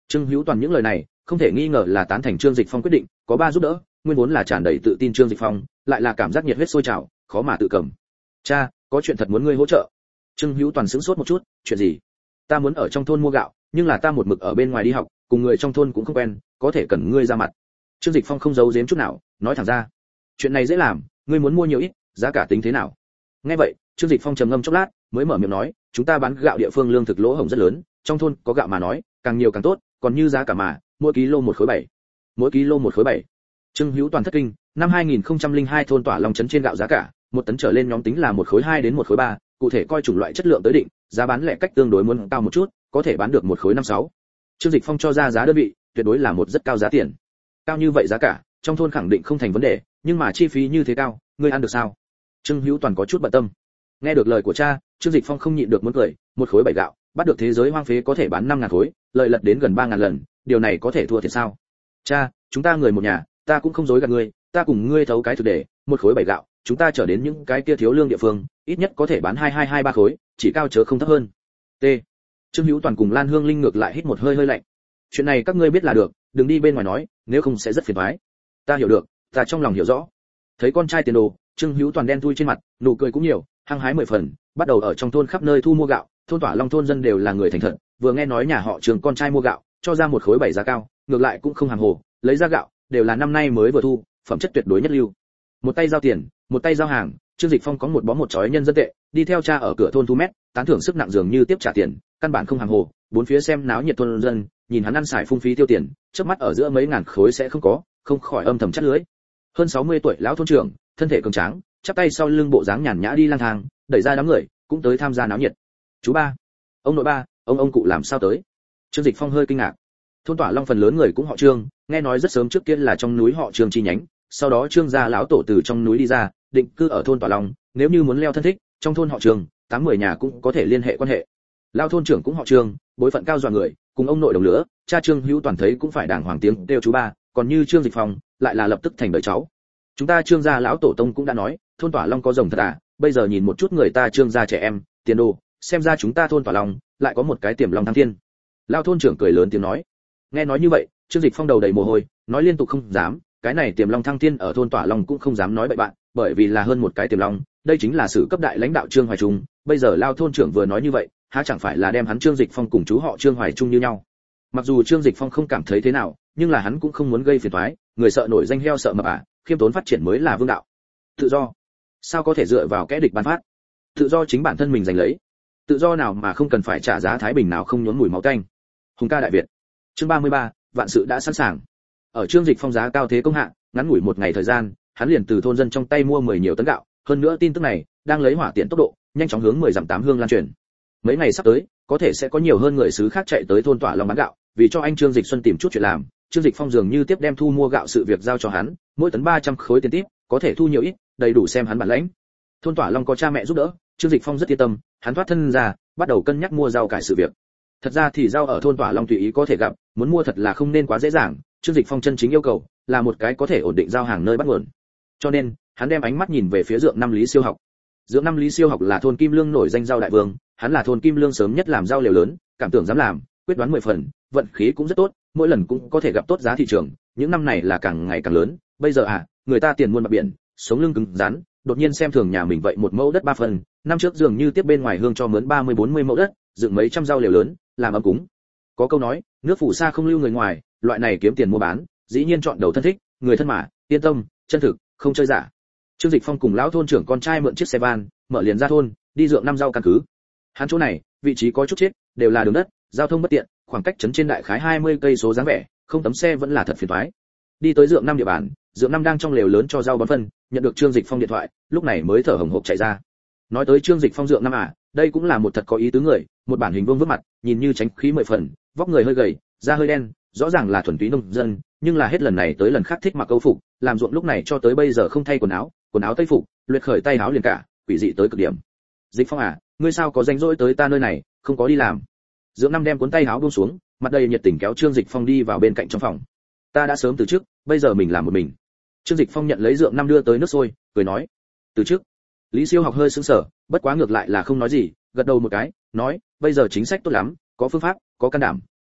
Trương Hữu Toàn những lời này không thể nghi ngờ là tán thành Trương Dịch Phong quyết định, có ba giúp đỡ, nguyên vốn là tràn đầy tự tin Trương Dịch Phong, lại là cảm giác nhiệt huyết sôi trào, khó mà tự cầm. Cha, có chuyện thật muốn ngươi hỗ trợ. Trương Hữu Toàn sững sốt một chút, chuyện gì? Ta muốn ở trong thôn mua gạo, nhưng là ta một mực ở bên ngoài đi học, cùng người trong thôn cũng không quen, có thể cần ngươi ra mặt. Trương Dịch Phong không giấu giếm chút nào, nói thẳng ra. Chuyện này dễ làm, ngươi muốn mua nhiều ít, giá cả tính thế nào? Nghe vậy, Trương Dịch Phong trầm ngâm chốc lát, mới mở miệng nói, chúng ta bán gạo địa phương lương thực lỗ hổng rất lớn, trong thôn có gạo mà nói, càng nhiều càng tốt, còn như giá cả mà, mỗi kg 1 khối 7. Mỗi kg 1 khối 7. Trương Hữu Toàn thất kinh, năm 2002 thôn Tỏa Long trấn trên gạo giá cả, 1 tấn trở lên nhóm tính là 1 khối 2 đến 1 khối 3, cụ thể coi chủng loại chất lượng tới định, giá bán lẻ cách tương đối muốn cao một chút, có thể bán được 1 khối 5-6. Trương Dịch Phong cho ra giá đơn vị, tuyệt đối là một rất cao giá tiền. Cao như vậy giá cả, trong thôn khẳng định không thành vấn đề, nhưng mà chi phí như thế cao, ngươi ăn được sao? Trương Hữu Toàn có chút bận tâm. Nghe được lời của cha, Trương Dịch Phong không nhịn được muốn cười, 1 khối 7 gạo, bắt được thế giới hoang phế có thể bán 5.000 khối, lợi lật đến gần 3.000 lần, điều này có thể thua thiệt sao? Cha, chúng ta người một nhà, ta cũng không dối gạt ngươi, ta cùng ngươi thấu cái thực để, 1 khối 7 gạo, chúng ta trở đến những cái kia thiếu lương địa phương, ít nhất có thể bán 2223 khối, chỉ cao chớ không thấp hơn. T. Trương Hữu Toàn cùng Lan Hương Linh ngược lại hít một hơi hơi lạnh. Chuyện này các ngươi biết là được, đừng đi bên ngoài nói, nếu không sẽ rất phiền toái. Ta hiểu được, ta trong lòng hiểu rõ. Thấy con trai tiền đồ, Trương Hữu Toàn đen thui trên mặt, nụ cười cũng nhiều, hăng hái 10 phần, bắt đầu ở trong thôn khắp nơi thu mua gạo, thôn Tỏa Long thôn dân đều là người thành thật, vừa nghe nói nhà họ Trương con trai mua gạo, cho ra 1 khối 7 giá cao, ngược lại cũng không hàng hồ, lấy ra gạo, đều là năm nay mới vừa thu, phẩm chất tuyệt đối nhất lưu. Một tay giao tiền, một tay giao hàng, Trương Dịch Phong có một bó một chói nhân dân tệ, đi theo cha ở cửa thôn thu mét, tán thưởng sức nặng dường như tiếp trả tiền, căn bản không hàng hồ, bốn phía xem náo nhiệt thôn dân, nhìn hắn ăn xài phung phí tiêu tiền, chớp mắt ở giữa mấy ngàn khối sẽ không có, không khỏi âm thầm chắt lưỡi. Hơn 60 tuổi lão thôn trưởng, thân thể cường tráng, chắp tay sau lưng bộ dáng nhàn nhã đi lang thang, đẩy ra đám người, cũng tới tham gia náo nhiệt. Chú ba, ông nội ba, ông cụ làm sao tới? Trương Dịch Phong hơi kinh ngạc. Thôn Tỏa Long phần lớn người cũng họ Trương, nghe nói rất sớm trước kia là trong núi họ Trương chi nhánh, sau đó Trương gia lão tổ từ trong núi đi ra, định cư ở thôn Tỏa Long, nếu như muốn leo thân thích, trong thôn họ Trương, 8-10 nhà cũng có thể liên hệ quan hệ. Lão thôn trưởng cũng họ Trương, bối phận cao dọa người, cùng ông nội đồng lứa, cha Trương Hữu Toàn thấy cũng phải đàng hoàng tiếng kêu chú ba, còn như Trương Dịch Phong, lại là lập tức thành đời cháu. Chúng ta Trương gia lão tổ tông cũng đã nói, thôn Tỏa Long có rồng thật à, bây giờ nhìn một chút người ta Trương gia trẻ em, tiền đồ, xem ra chúng ta thôn Tỏa Long lại có một cái tiềm long thăng thiên. Lão thôn trưởng cười lớn tiếng nói. Nghe nói như vậy, Trương Dịch Phong đầu đầy mồ hôi, nói liên tục không dám, cái này tiềm long thăng thiên ở thôn Tỏa Long cũng không dám nói bậy bạn, bởi vì là hơn một cái tiềm long, đây chính là sự cấp đại lãnh đạo Trương Hoài Trung, bây giờ Lão thôn trưởng vừa nói như vậy, há chẳng phải là đem hắn Trương Dịch Phong cùng chú họ Trương Hoài Trung như nhau. Mặc dù Trương Dịch Phong không cảm thấy thế nào, nhưng là hắn cũng không muốn gây phiền toái, người sợ nổi danh heo sợ mập à, khiêm tốn phát triển mới là vương đạo. Tự do, sao có thể dựa vào kẻ địch ban phát? Tự do chính bản thân mình giành lấy. Tự do nào mà không cần phải trả giá thái bình nào không nhốn mùi máu tanh. Hùng ca đại Việt. Chương 33, vạn sự đã sẵn sàng. Ở Trương Dịch Phong giá cao thế công hạ, ngắn ngủi một ngày thời gian, hắn liền từ thôn dân trong tay mua 10 nhiều tấn gạo, hơn nữa tin tức này đang lấy hỏa tiện tốc độ, nhanh chóng hướng 10 dặm 8 hương lan truyền. Mấy ngày sắp tới, có thể sẽ có nhiều hơn người xứ khác chạy tới thôn Tỏa Long bán gạo, vì cho anh Trương Dịch Xuân tìm chút chuyện làm, Trương Dịch Phong dường như tiếp đem thu mua gạo sự việc giao cho hắn, mỗi tấn 300 khối tiền tiếp, có thể thu nhiều ít, đầy đủ xem hắn bản lãnh. Thôn Tỏa Long có cha mẹ giúp đỡ, Trương Dịch Phong rất yên tâm, hắn thoát thân ra, bắt đầu cân nhắc mua rau cải sự việc. Thật ra thì rau ở thôn Tỏa Long tùy ý có thể gặp, muốn mua thật là không nên quá dễ dàng, Trương Dịch Phong chân chính yêu cầu là một cái có thể ổn định giao hàng nơi bắt nguồn. Cho nên, hắn đem ánh mắt nhìn về phía Dượng Năm Lý Siêu Học. Dượng Năm Lý Siêu Học là thôn Kim Lương nổi danh rau đại vương, hắn là thôn Kim Lương sớm nhất làm rau liều lớn, cảm tưởng dám làm, quyết đoán 10 phần, vận khí cũng rất tốt, mỗi lần cũng có thể gặp tốt giá thị trường, những năm này là càng ngày càng lớn, bây giờ người ta tiền muôn bạc biển, sống lưng cứng rắn, đột nhiên xem thường nhà mình vậy một mẫu đất 3 phần, năm trước dường như tiếp bên ngoài hương cho mướn 30-40 mẫu đất, dựng mấy trăm rau liều lớn, làm ấm cúng. Có câu nói, nước phủ xa không lưu người ngoài, loại này kiếm tiền mua bán, dĩ nhiên chọn đầu thân thích, người thân mà, yên tâm, chân thực, không chơi giả. Trương Dịch Phong cùng lão thôn trưởng con trai mượn chiếc xe van, mở liền ra thôn, đi Dượng Năm rau căn cứ. Hắn chỗ này, vị trí có chút chết, đều là đường đất, giao thông bất tiện, khoảng cách trấn trên đại khái 20 cây số dáng vẻ, không tấm xe vẫn là thật phiền toái. Đi tới Dượng Năm địa bàn, Dượng Năm đang trong lều lớn cho rau bón phân, nhận được Trương Dịch Phong điện thoại, lúc này mới thở hổn hộc chạy ra. Nói tới Trương Dịch Phong Dượng Năm đây cũng là một thật có ý tứ người, một bản hình vuông vức mặt, nhìn như tránh khí 10 phần, vóc người hơi gầy, da hơi đen, rõ ràng là thuần túy nông dân, nhưng là hết lần này tới lần khác thích mặc câu phục, làm ruộng lúc này cho tới bây giờ không thay quần áo tây phục, luyện khởi tay áo liền cả, quỷ dị tới cực điểm. Dịch Phong ngươi sao có rảnh rỗi tới ta nơi này, không có đi làm? Dượng Năm đem cuốn tay áo buông xuống, mặt đầy nhiệt tình kéo Trương Dịch Phong đi vào bên cạnh trong phòng. Ta đã sớm từ trước, bây giờ mình làm một mình. Trương Dịch Phong nhận lấy Dượng Năm đưa tới nước sôi, cười nói, từ trước. Lý Siêu Học hơi sững sờ, bất quá ngược lại là không nói gì, gật đầu một cái, nói, bây giờ chính sách tốt lắm, có phương pháp, có can đảm,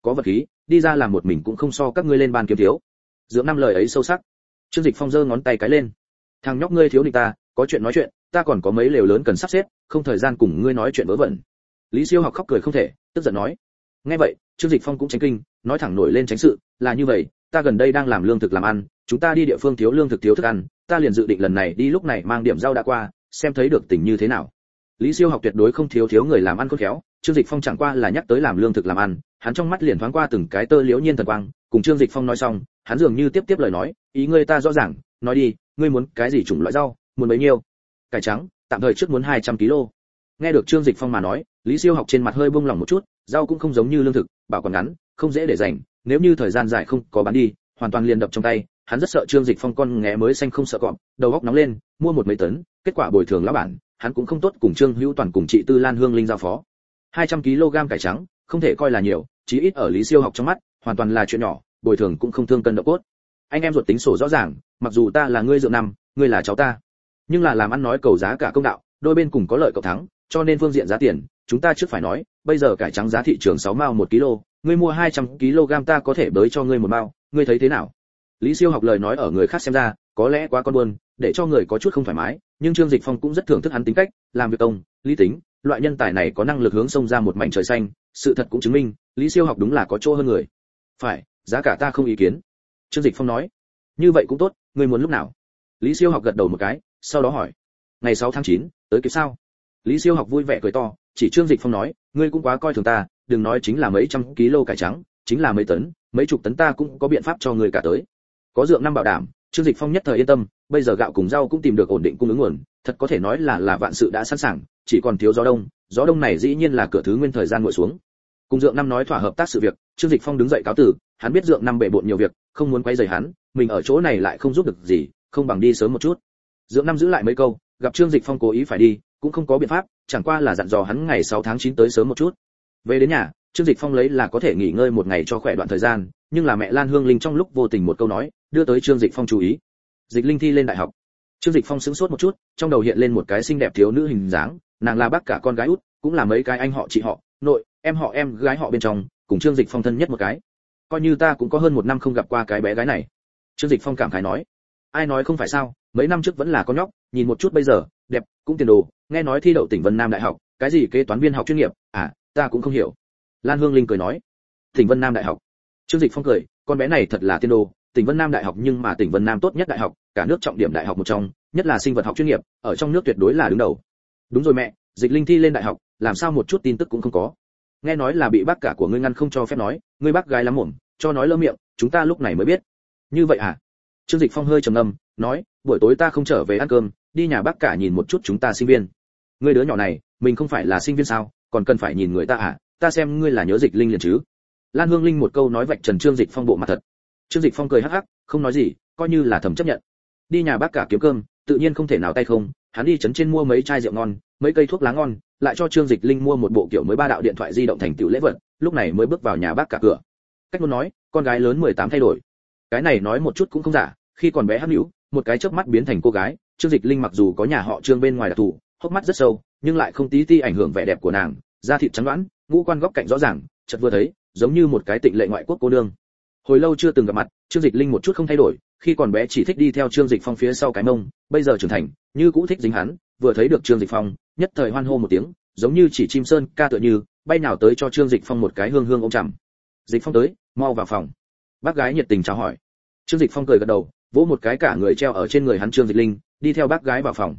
có vật khí, đi ra làm một mình cũng không so các ngươi lên ban kiếm thiếu. Dưỡng năm lời ấy sâu sắc. Trương Dịch Phong giơ ngón tay cái lên. Thằng nhóc ngươi thiếu nịnh ta, có chuyện nói chuyện, ta còn có mấy lều lớn cần sắp xếp, không thời gian cùng ngươi nói chuyện vớ vẩn. Lý Siêu học khóc cười không thể, tức giận nói. Nghe vậy, Trương Dịch Phong cũng tránh kinh, nói thẳng nổi lên tránh sự, là như vậy, ta gần đây đang làm lương thực làm ăn, chúng ta đi địa phương thiếu lương thực thiếu thức ăn, ta liền dự định lần này đi lúc này mang điểm rau đã qua, xem thấy được tình như thế nào. Lý Siêu học tuyệt đối không thiếu người làm ăn khôn khéo, Trương Dịch Phong chẳng qua là nhắc tới làm lương thực làm ăn, hắn trong mắt liền thoáng qua từng cái tơ liễu nhiên thần quang, cùng Trương Dịch Phong nói xong, hắn dường như tiếp lời nói, ý ngươi ta rõ ràng, nói đi, ngươi muốn cái gì chủng loại rau, muốn bấy nhiêu? Cải trắng, tạm thời trước muốn 200 kg. Nghe được Trương Dịch Phong mà nói, Lý Siêu học trên mặt hơi buông lỏng một chút, rau cũng không giống như lương thực, bảo quản ngắn, không dễ để dành, nếu như thời gian dài không có bán đi, hoàn toàn liền đập trong tay, hắn rất sợ Trương Dịch Phong con nghé mới xanh không sợ cọp, đầu óc nóng lên, mua một mấy tấn, kết quả bồi thường lão bản, hắn cũng không tốt cùng Trương Hữu Toàn cùng chị Tư Lan Hương Linh giao phó. 200 kg cải trắng, không thể coi là nhiều, chí ít ở Lý Siêu học trong mắt, hoàn toàn là chuyện nhỏ, bồi thường cũng không thương cân độ cốt. Anh em ruột tính sổ rõ ràng, mặc dù ta là ngươi dượng năm, ngươi là cháu ta, nhưng là làm ăn nói cầu giá cả công đạo, đôi bên cùng có lợi cộng thắng, cho nên phương diện giá tiền, chúng ta trước phải nói, bây giờ cải trắng giá thị trường 6 mao 1 kg, ngươi mua 200 kg ta có thể bới cho ngươi 1 mao, ngươi thấy thế nào? Lý Siêu học lời nói ở người khác xem ra, có lẽ quá con buồn, để cho người có chút không thoải mái, nhưng Trương Dịch Phong cũng rất thưởng thức hắn tính cách, làm việc công, lý tính, loại nhân tài này có năng lực hướng sông ra một mảnh trời xanh, sự thật cũng chứng minh, Lý Siêu học đúng là có chỗ hơn người. Phải, giá cả ta không ý kiến. Trương Dịch Phong nói. Như vậy cũng tốt, ngươi muốn lúc nào? Lý Siêu học gật đầu một cái, sau đó hỏi. Ngày 6 tháng 9, tới kịp sao? Lý Siêu học vui vẻ cười to, chỉ Trương Dịch Phong nói, ngươi cũng quá coi thường ta, đừng nói chính là mấy trăm kg cải trắng, chính là mấy tấn, mấy chục tấn ta cũng có biện pháp cho ngươi cả tới. Có dượng năm bảo đảm, Trương Dịch Phong nhất thời yên tâm, bây giờ gạo cùng rau cũng tìm được ổn định cung ứng nguồn, thật có thể nói là vạn sự đã sẵn sàng, chỉ còn thiếu gió đông này dĩ nhiên là cửa thứ nguyên thời gian nguội xuống. Cùng dượng năm nói thỏa hợp tác sự việc, Trương Dịch Phong đứng dậy cáo từ, hắn biết dượng năm bệ bội nhiều việc, không muốn quấy rầy hắn, mình ở chỗ này lại không giúp được gì, không bằng đi sớm một chút. Dượng năm giữ lại mấy câu, gặp Trương Dịch Phong cố ý phải đi, cũng không có biện pháp, chẳng qua là dặn dò hắn ngày 6 tháng 9 tới sớm một chút. Về đến nhà, Trương Dịch Phong lấy là có thể nghỉ ngơi một ngày cho khỏe đoạn thời gian, nhưng là mẹ Lan Hương Linh trong lúc vô tình một câu nói, đưa tới Trương Dịch Phong chú ý. Dịch Linh thi lên đại học. Trương Dịch Phong sững sốt một chút, trong đầu hiện lên một cái xinh đẹp thiếu nữ hình dáng, nàng là bác cả con gái út, cũng là mấy cái anh họ chị họ, nội, em họ em gái họ bên trong, cùng Trương Dịch Phong thân nhất một cái. Coi như ta cũng có hơn 1 năm không gặp qua cái bé gái này. Trương Dịch Phong cảm khái nói. Ai nói không phải sao, mấy năm trước vẫn là con nhóc, nhìn một chút bây giờ, đẹp, cũng tiền đồ, nghe nói thi đậu tỉnh Vân Nam Đại học, cái gì kế toán viên học chuyên nghiệp, ta cũng không hiểu. Lan Hương Linh cười nói. Tỉnh Vân Nam Đại học. Trương Dịch Phong cười, con bé này thật là tiên đồ, tỉnh Vân Nam Đại học nhưng mà tỉnh Vân Nam tốt nhất đại học, cả nước trọng điểm đại học một trong, nhất là sinh vật học chuyên nghiệp, ở trong nước tuyệt đối là đứng đầu. Đúng rồi mẹ, Dịch Linh thi lên đại học, làm sao một chút tin tức cũng không có? Nghe nói là bị bác cả của ngươi ngăn không cho phép nói, ngươi bác gái lắm mồm, cho nói lỡ miệng, chúng ta lúc này mới biết. Như vậy à? Trương Dịch Phong hơi trầm ngâm, nói, buổi tối ta không trở về ăn cơm, đi nhà bác cả nhìn một chút chúng ta sinh viên. Ngươi đứa nhỏ này, mình không phải là sinh viên sao, còn cần phải nhìn người ta à? Ta xem ngươi là nhớ Dịch Linh liền chứ. Lan Hương Linh một câu nói vạch trần Trương Dịch Phong bộ mặt thật. Trương Dịch Phong cười hắc hắc, không nói gì, coi như là thầm chấp nhận. Đi nhà bác cả kiếm cơm, tự nhiên không thể nào tay không, hắn đi trấn trên mua mấy chai rượu ngon, mấy cây thuốc lá ngon, lại cho Trương Dịch Linh mua một bộ kiểu mới 3 đạo điện thoại di động thành tựu lễ vật, lúc này mới bước vào nhà bác cả cửa. Cách muốn nói, con gái lớn 18 thay đổi. Cái này nói một chút cũng không giả, khi còn bé hắc nữu, một cái chớp mắt biến thành cô gái, Trương Dịch Linh mặc dù có nhà họ Trương bên ngoài đặc thù, hốc mắt rất sâu, nhưng lại không tí ti ảnh hưởng vẻ đẹp của nàng, da thịt trắng đoán, ngũ quan góc cạnh rõ ràng, chợt vừa thấy, giống như một cái tịnh lệ ngoại quốc cô nương. Hồi lâu chưa từng gặp mặt, Trương Dịch Linh một chút không thay đổi, khi còn bé chỉ thích đi theo Trương Dịch Phong phía sau cái mông, bây giờ trưởng thành, như cũ thích dính hắn, vừa thấy được Trương Dịch Phong, nhất thời hoan hô một tiếng, giống như chỉ chim sơn ca tựa như, bay nào tới cho Trương Dịch Phong một cái hương hương ôm chầm. Dịch Phong tới, mau vào phòng. Bác gái nhiệt tình chào hỏi. Trương Dịch Phong cười gật đầu, vỗ một cái cả người treo ở trên người hắn Trương Dịch Linh, đi theo bác gái vào phòng.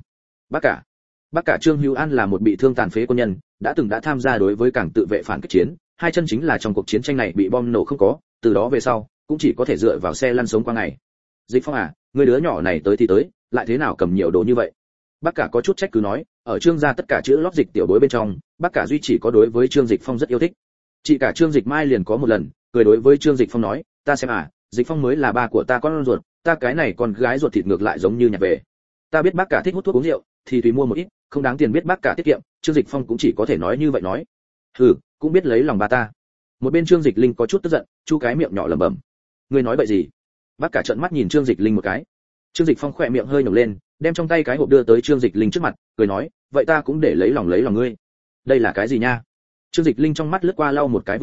Bác cả Trương Hữu An là một bị thương tàn phế quân nhân, đã tham gia đối với cảng tự vệ phản kích chiến, hai chân chính là trong cuộc chiến tranh này bị bom nổ không có, từ đó về sau cũng chỉ có thể dựa vào xe lăn sống qua ngày. Dịch Phong à, người đứa nhỏ này tới thì tới, lại thế nào cầm nhiều đồ như vậy? Bác cả có chút trách cứ nói, ở Trương gia tất cả chữ lót Dịch tiểu bối bên trong, bác cả duy chỉ có đối với Trương Dịch Phong rất yêu thích. Chị cả Trương Dịch Mai liền có một lần, cười đối với Trương Dịch Phong nói, ta xem à, Dịch Phong mới là ba của ta con ruột, ta cái này con gái ruột thịt ngược lại giống như nhặt về. Ta biết bác cả thích hút thuốc uống rượu, thì tùy mua một ít, không đáng tiền biết bác cả tiết kiệm, Trương Dịch Phong cũng chỉ có thể nói như vậy nói. Hừ, cũng biết lấy lòng bà ta. Một bên Trương Dịch Linh có chút tức giận, chu cái miệng nhỏ lẩm bẩm. Ngươi nói vậy gì? Bác cả trợn mắt nhìn Trương Dịch Linh một cái. Trương Dịch Phong khỏe miệng hơi nhổng lên, đem trong tay cái hộp đưa tới Trương Dịch Linh trước mặt, cười nói, vậy ta cũng để lấy lòng ngươi. Đây là cái gì nha? Trương Dịch Linh trong mắt lướt qua lau một cái vui mừng,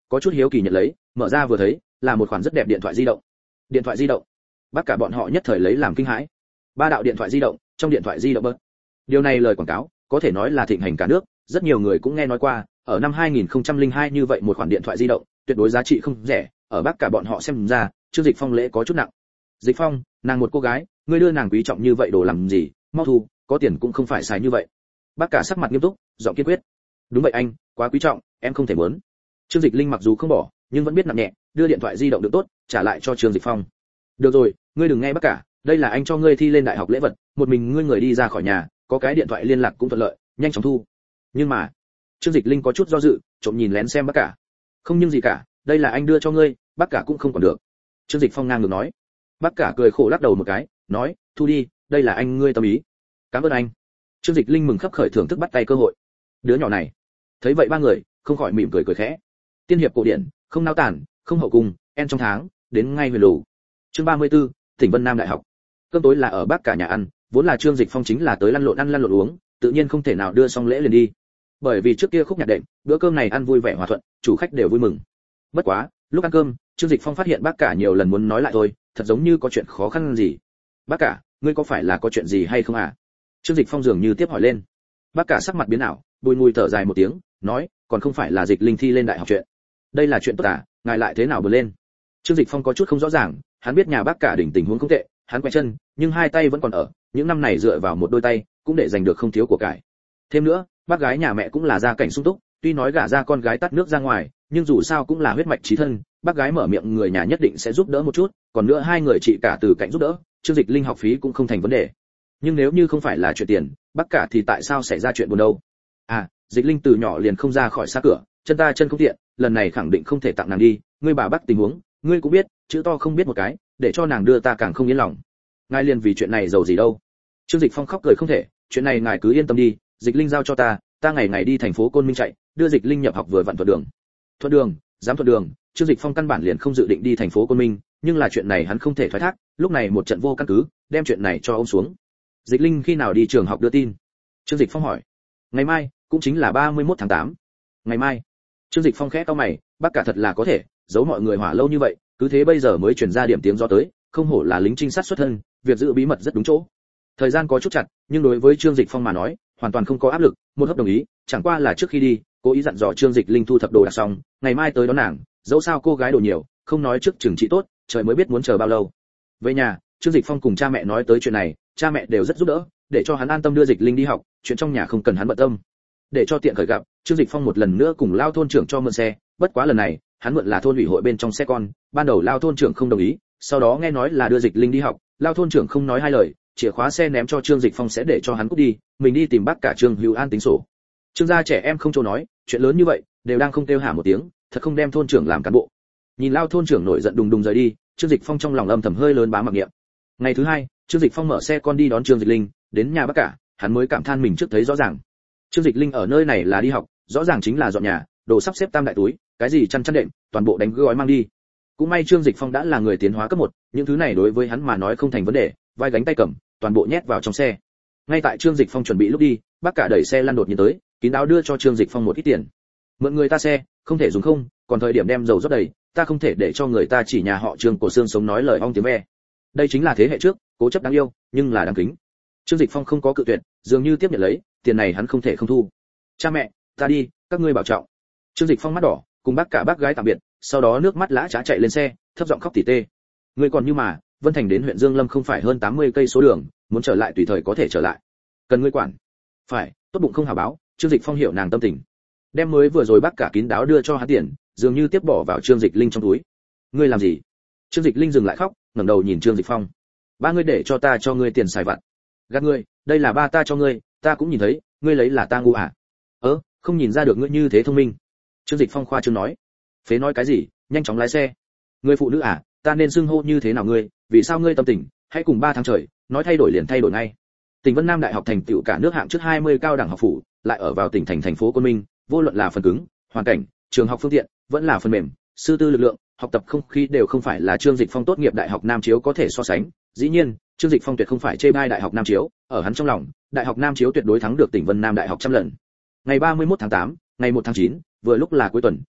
có chút hiếu kỳ nhận lấy, mở ra vừa thấy, là một khoản rất đẹp điện thoại di động. Điện thoại di động? Bác cả bọn họ nhất thời lấy làm kinh hãi. 3 đạo điện thoại di động, trong điện thoại di động bớt. Điều này lời quảng cáo, có thể nói là thịnh hành cả nước, rất nhiều người cũng nghe nói qua, ở năm 2002 như vậy một khoản điện thoại di động, tuyệt đối giá trị không rẻ, ở bác cả bọn họ xem ra, Trương Dịch Phong lễ có chút nặng. Dịch Phong, nàng một cô gái, ngươi đưa nàng quý trọng như vậy đồ làm gì, mau thu, có tiền cũng không phải xài như vậy. Bác cả sắc mặt nghiêm túc, giọng kiên quyết. Đúng vậy anh, quá quý trọng, em không thể muốn. Trương Dịch Linh mặc dù không bỏ, nhưng vẫn biết nặng nhẹ, đưa điện thoại di động được tốt, trả lại cho Trương Dịch Phong. Được rồi, ngươi đừng nghe bác cả, đây là anh cho ngươi thi lên đại học lễ vật, một mình ngươi người đi ra khỏi nhà, có cái điện thoại liên lạc cũng thuận lợi, nhanh chóng thu. Nhưng mà, Trương Dịch Linh có chút do dự, trộm nhìn lén xem bác cả. Không nhưng gì cả, đây là anh đưa cho ngươi, bác cả cũng không còn được. Trương Dịch Phong ngang ngược nói. Bác cả cười khổ lắc đầu một cái, nói, thu đi, đây là anh ngươi tâm ý. Cảm ơn anh. Trương Dịch Linh mừng khấp khởi thưởng thức bắt tay cơ hội. Đứa nhỏ này, thấy vậy ba người không khỏi mỉm cười cười khẽ. Tiên hiệp cổ điển, không nao tản, không hậu cung, en trong tháng, đến ngay huyền lù. Chương 34, Tỉnh Vân Nam Đại học. Cơm tối là ở bác cả nhà ăn, vốn là Trương Dịch Phong chính là tới lăn lộn ăn lăn lộn uống, tự nhiên không thể nào đưa xong lễ liền đi. Bởi vì trước kia khúc nhạc đệm, bữa cơm này ăn vui vẻ hòa thuận, chủ khách đều vui mừng. Bất quá, lúc ăn cơm, Trương Dịch Phong phát hiện bác cả nhiều lần muốn nói lại thôi, thật giống như có chuyện khó khăn gì. Bác cả, ngươi có phải là có chuyện gì hay không à? Trương Dịch Phong dường như tiếp hỏi lên. Bác cả sắc mặt biến ảo, bùi ngùi thở dài một tiếng, nói, còn không phải là Dịch Linh thi lên đại học chuyện. Đây là chuyện tốt à, ngài lại thế nào bật lên? Trương Dịch Phong có chút không rõ ràng, hắn biết nhà bác cả đỉnh tình huống không tệ, hắn quay chân, nhưng hai tay vẫn còn ở, những năm này dựa vào một đôi tay, cũng để giành được không thiếu của cải. Thêm nữa, bác gái nhà mẹ cũng là gia cảnh sung túc, tuy nói gả ra con gái tắt nước ra ngoài, nhưng dù sao cũng là huyết mạch chí thân, bác gái mở miệng người nhà nhất định sẽ giúp đỡ một chút, còn nữa hai người chị cả từ cạnh giúp đỡ, Trương Dịch Linh học phí cũng không thành vấn đề. Nhưng nếu như không phải là chuyện tiền, bác cả thì tại sao xảy ra chuyện buồn đâu? À, Dịch Linh từ nhỏ liền không ra khỏi xa cửa, chân ta chân không tiện, lần này khẳng định không thể tặng nàng đi, ngươi bà bác tình huống, ngươi cũng biết, chữ to không biết một cái, để cho nàng đưa ta càng không yên lòng. Ngài liền vì chuyện này giàu gì đâu? Trương Dịch Phong khóc cười không thể, chuyện này ngài cứ yên tâm đi, Dịch Linh giao cho ta ngày ngày đi thành phố Côn Minh chạy, đưa Dịch Linh nhập học vừa vặn thuận đường. Thuận đường, dám thuận đường, Trương Dịch Phong căn bản liền không dự định đi thành phố Côn Minh, nhưng là chuyện này hắn không thể thoái thác, lúc này một trận vô căn cứ, đem chuyện này cho ông xuống. Dịch Linh khi nào đi trường học đưa tin? Trương Dịch Phong hỏi. Ngày mai, cũng chính là 31 tháng 8. Ngày mai. Trương Dịch Phong khẽ cau mày, bác cả thật là có thể, giấu mọi người hỏa lâu như vậy, cứ thế bây giờ mới truyền ra điểm tiếng gió tới, không hổ là lính trinh sát xuất thân, việc giữ bí mật rất đúng chỗ. Thời gian có chút chặt, nhưng đối với Trương Dịch Phong mà nói, hoàn toàn không có áp lực, một hấp đồng ý, chẳng qua là trước khi đi, cố ý dặn dò Trương Dịch Linh thu thập đồ đạc xong, ngày mai tới đón nàng, dẫu sao cô gái đồ nhiều, không nói trước chừng trị tốt, trời mới biết muốn chờ bao lâu. Về nhà, Trương Dịch Phong cùng cha mẹ nói tới chuyện này, cha mẹ đều rất giúp đỡ, để cho hắn an tâm đưa Dịch Linh đi học, chuyện trong nhà không cần hắn bận tâm. Để cho tiện khởi gặp, Trương Dịch Phong một lần nữa cùng Lao thôn trưởng cho mượn xe, bất quá lần này, hắn mượn là thôn ủy hội bên trong xe con, ban đầu Lao thôn trưởng không đồng ý, sau đó nghe nói là đưa Dịch Linh đi học, Lao thôn trưởng không nói hai lời, chìa khóa xe ném cho Trương Dịch Phong sẽ để cho hắn cút đi, mình đi tìm bác cả Trương Hữu An tính sổ. Trương gia trẻ em không chỗ nói, chuyện lớn như vậy, đều đang không kêu hả một tiếng, thật không đem thôn trưởng làm cán bộ. Nhìn Lao thôn trưởng nổi giận đùng đùng rời đi, Trương Dịch Phong trong lòng âm thầm hơi lớn bá mặc niệm. Ngày thứ hai, Trương Dịch Phong mở xe con đi đón Trương Dịch Linh, đến nhà bác cả, hắn mới cảm than mình trước thấy rõ ràng. Trương Dịch Linh ở nơi này là đi học, rõ ràng chính là dọn nhà, đồ sắp xếp tam đại túi, cái gì chăn đệm, toàn bộ đánh gói mang đi. Cũng may Trương Dịch Phong đã là người tiến hóa cấp 1, những thứ này đối với hắn mà nói không thành vấn đề, vai gánh tay cầm, toàn bộ nhét vào trong xe. Ngay tại Trương Dịch Phong chuẩn bị lúc đi, bác cả đẩy xe lăn đột nhiên tới, kín đáo đưa cho Trương Dịch Phong một ít tiền. Mượn người ta xe, không thể dùng không, còn thời điểm đem dầu rót đầy, ta không thể để cho người ta chỉ nhà họ Trương cổ xương sống nói lời ong tiếng ve. Đây chính là thế hệ trước, cố chấp đáng yêu, nhưng là đáng kính. Trương Dịch Phong không có cự tuyệt, dường như tiếp nhận lấy, tiền này hắn không thể không thu. Cha mẹ, ta đi, các ngươi bảo trọng. Trương Dịch Phong mắt đỏ, cùng bác cả bác gái tạm biệt, sau đó nước mắt lã chã chạy lên xe, thấp giọng khóc tỉ tê. Ngươi còn như mà, Vân Thành đến huyện Dương Lâm không phải hơn 80 cây số đường, muốn trở lại tùy thời có thể trở lại. Cần ngươi quản. Phải, tốt bụng không hào báo, Trương Dịch Phong hiểu nàng tâm tình. Đem mới vừa rồi bác cả kín đáo đưa cho hắn tiền, dường như tiếp bỏ vào Trương Dịch Linh trong túi. Ngươi làm gì? Trương Dịch Linh dừng lại khóc, ngẩng đầu nhìn Trương Dịch Phong. Ba ngươi để cho ta cho ngươi tiền xài vặt. Gạt ngươi, đây là ba ta cho ngươi, ta cũng nhìn thấy, ngươi lấy là ta ngu à? Không nhìn ra được ngươi như thế thông minh. Trương Dịch Phong khoa trương nói. Phế nói cái gì, nhanh chóng lái xe. Ngươi phụ nữ à, ta nên xưng hô như thế nào ngươi, vì sao ngươi tâm tình, hãy cùng 3 tháng trời, nói thay đổi liền thay đổi ngay. Tỉnh Vân Nam Đại học thành tựu cả nước hạng trước 20 cao đẳng học phủ, lại ở vào tỉnh thành phố Côn Minh, vô luận là phần cứng, hoàn cảnh, trường học phương tiện, vẫn là phần mềm, sư tư lực lượng, học tập không khí đều không phải là Trương Dịch Phong tốt nghiệp Đại học Nam Chiếu có thể so sánh. Dĩ nhiên, Trương Dịch Phong tuyệt không phải chê bai Đại học Nam Chiếu, ở hắn trong lòng, Đại học Nam Chiếu tuyệt đối thắng được tỉnh Vân Nam Đại học trăm lần. Ngày 31 tháng 8, ngày 1 tháng 9, vừa lúc là cuối tuần,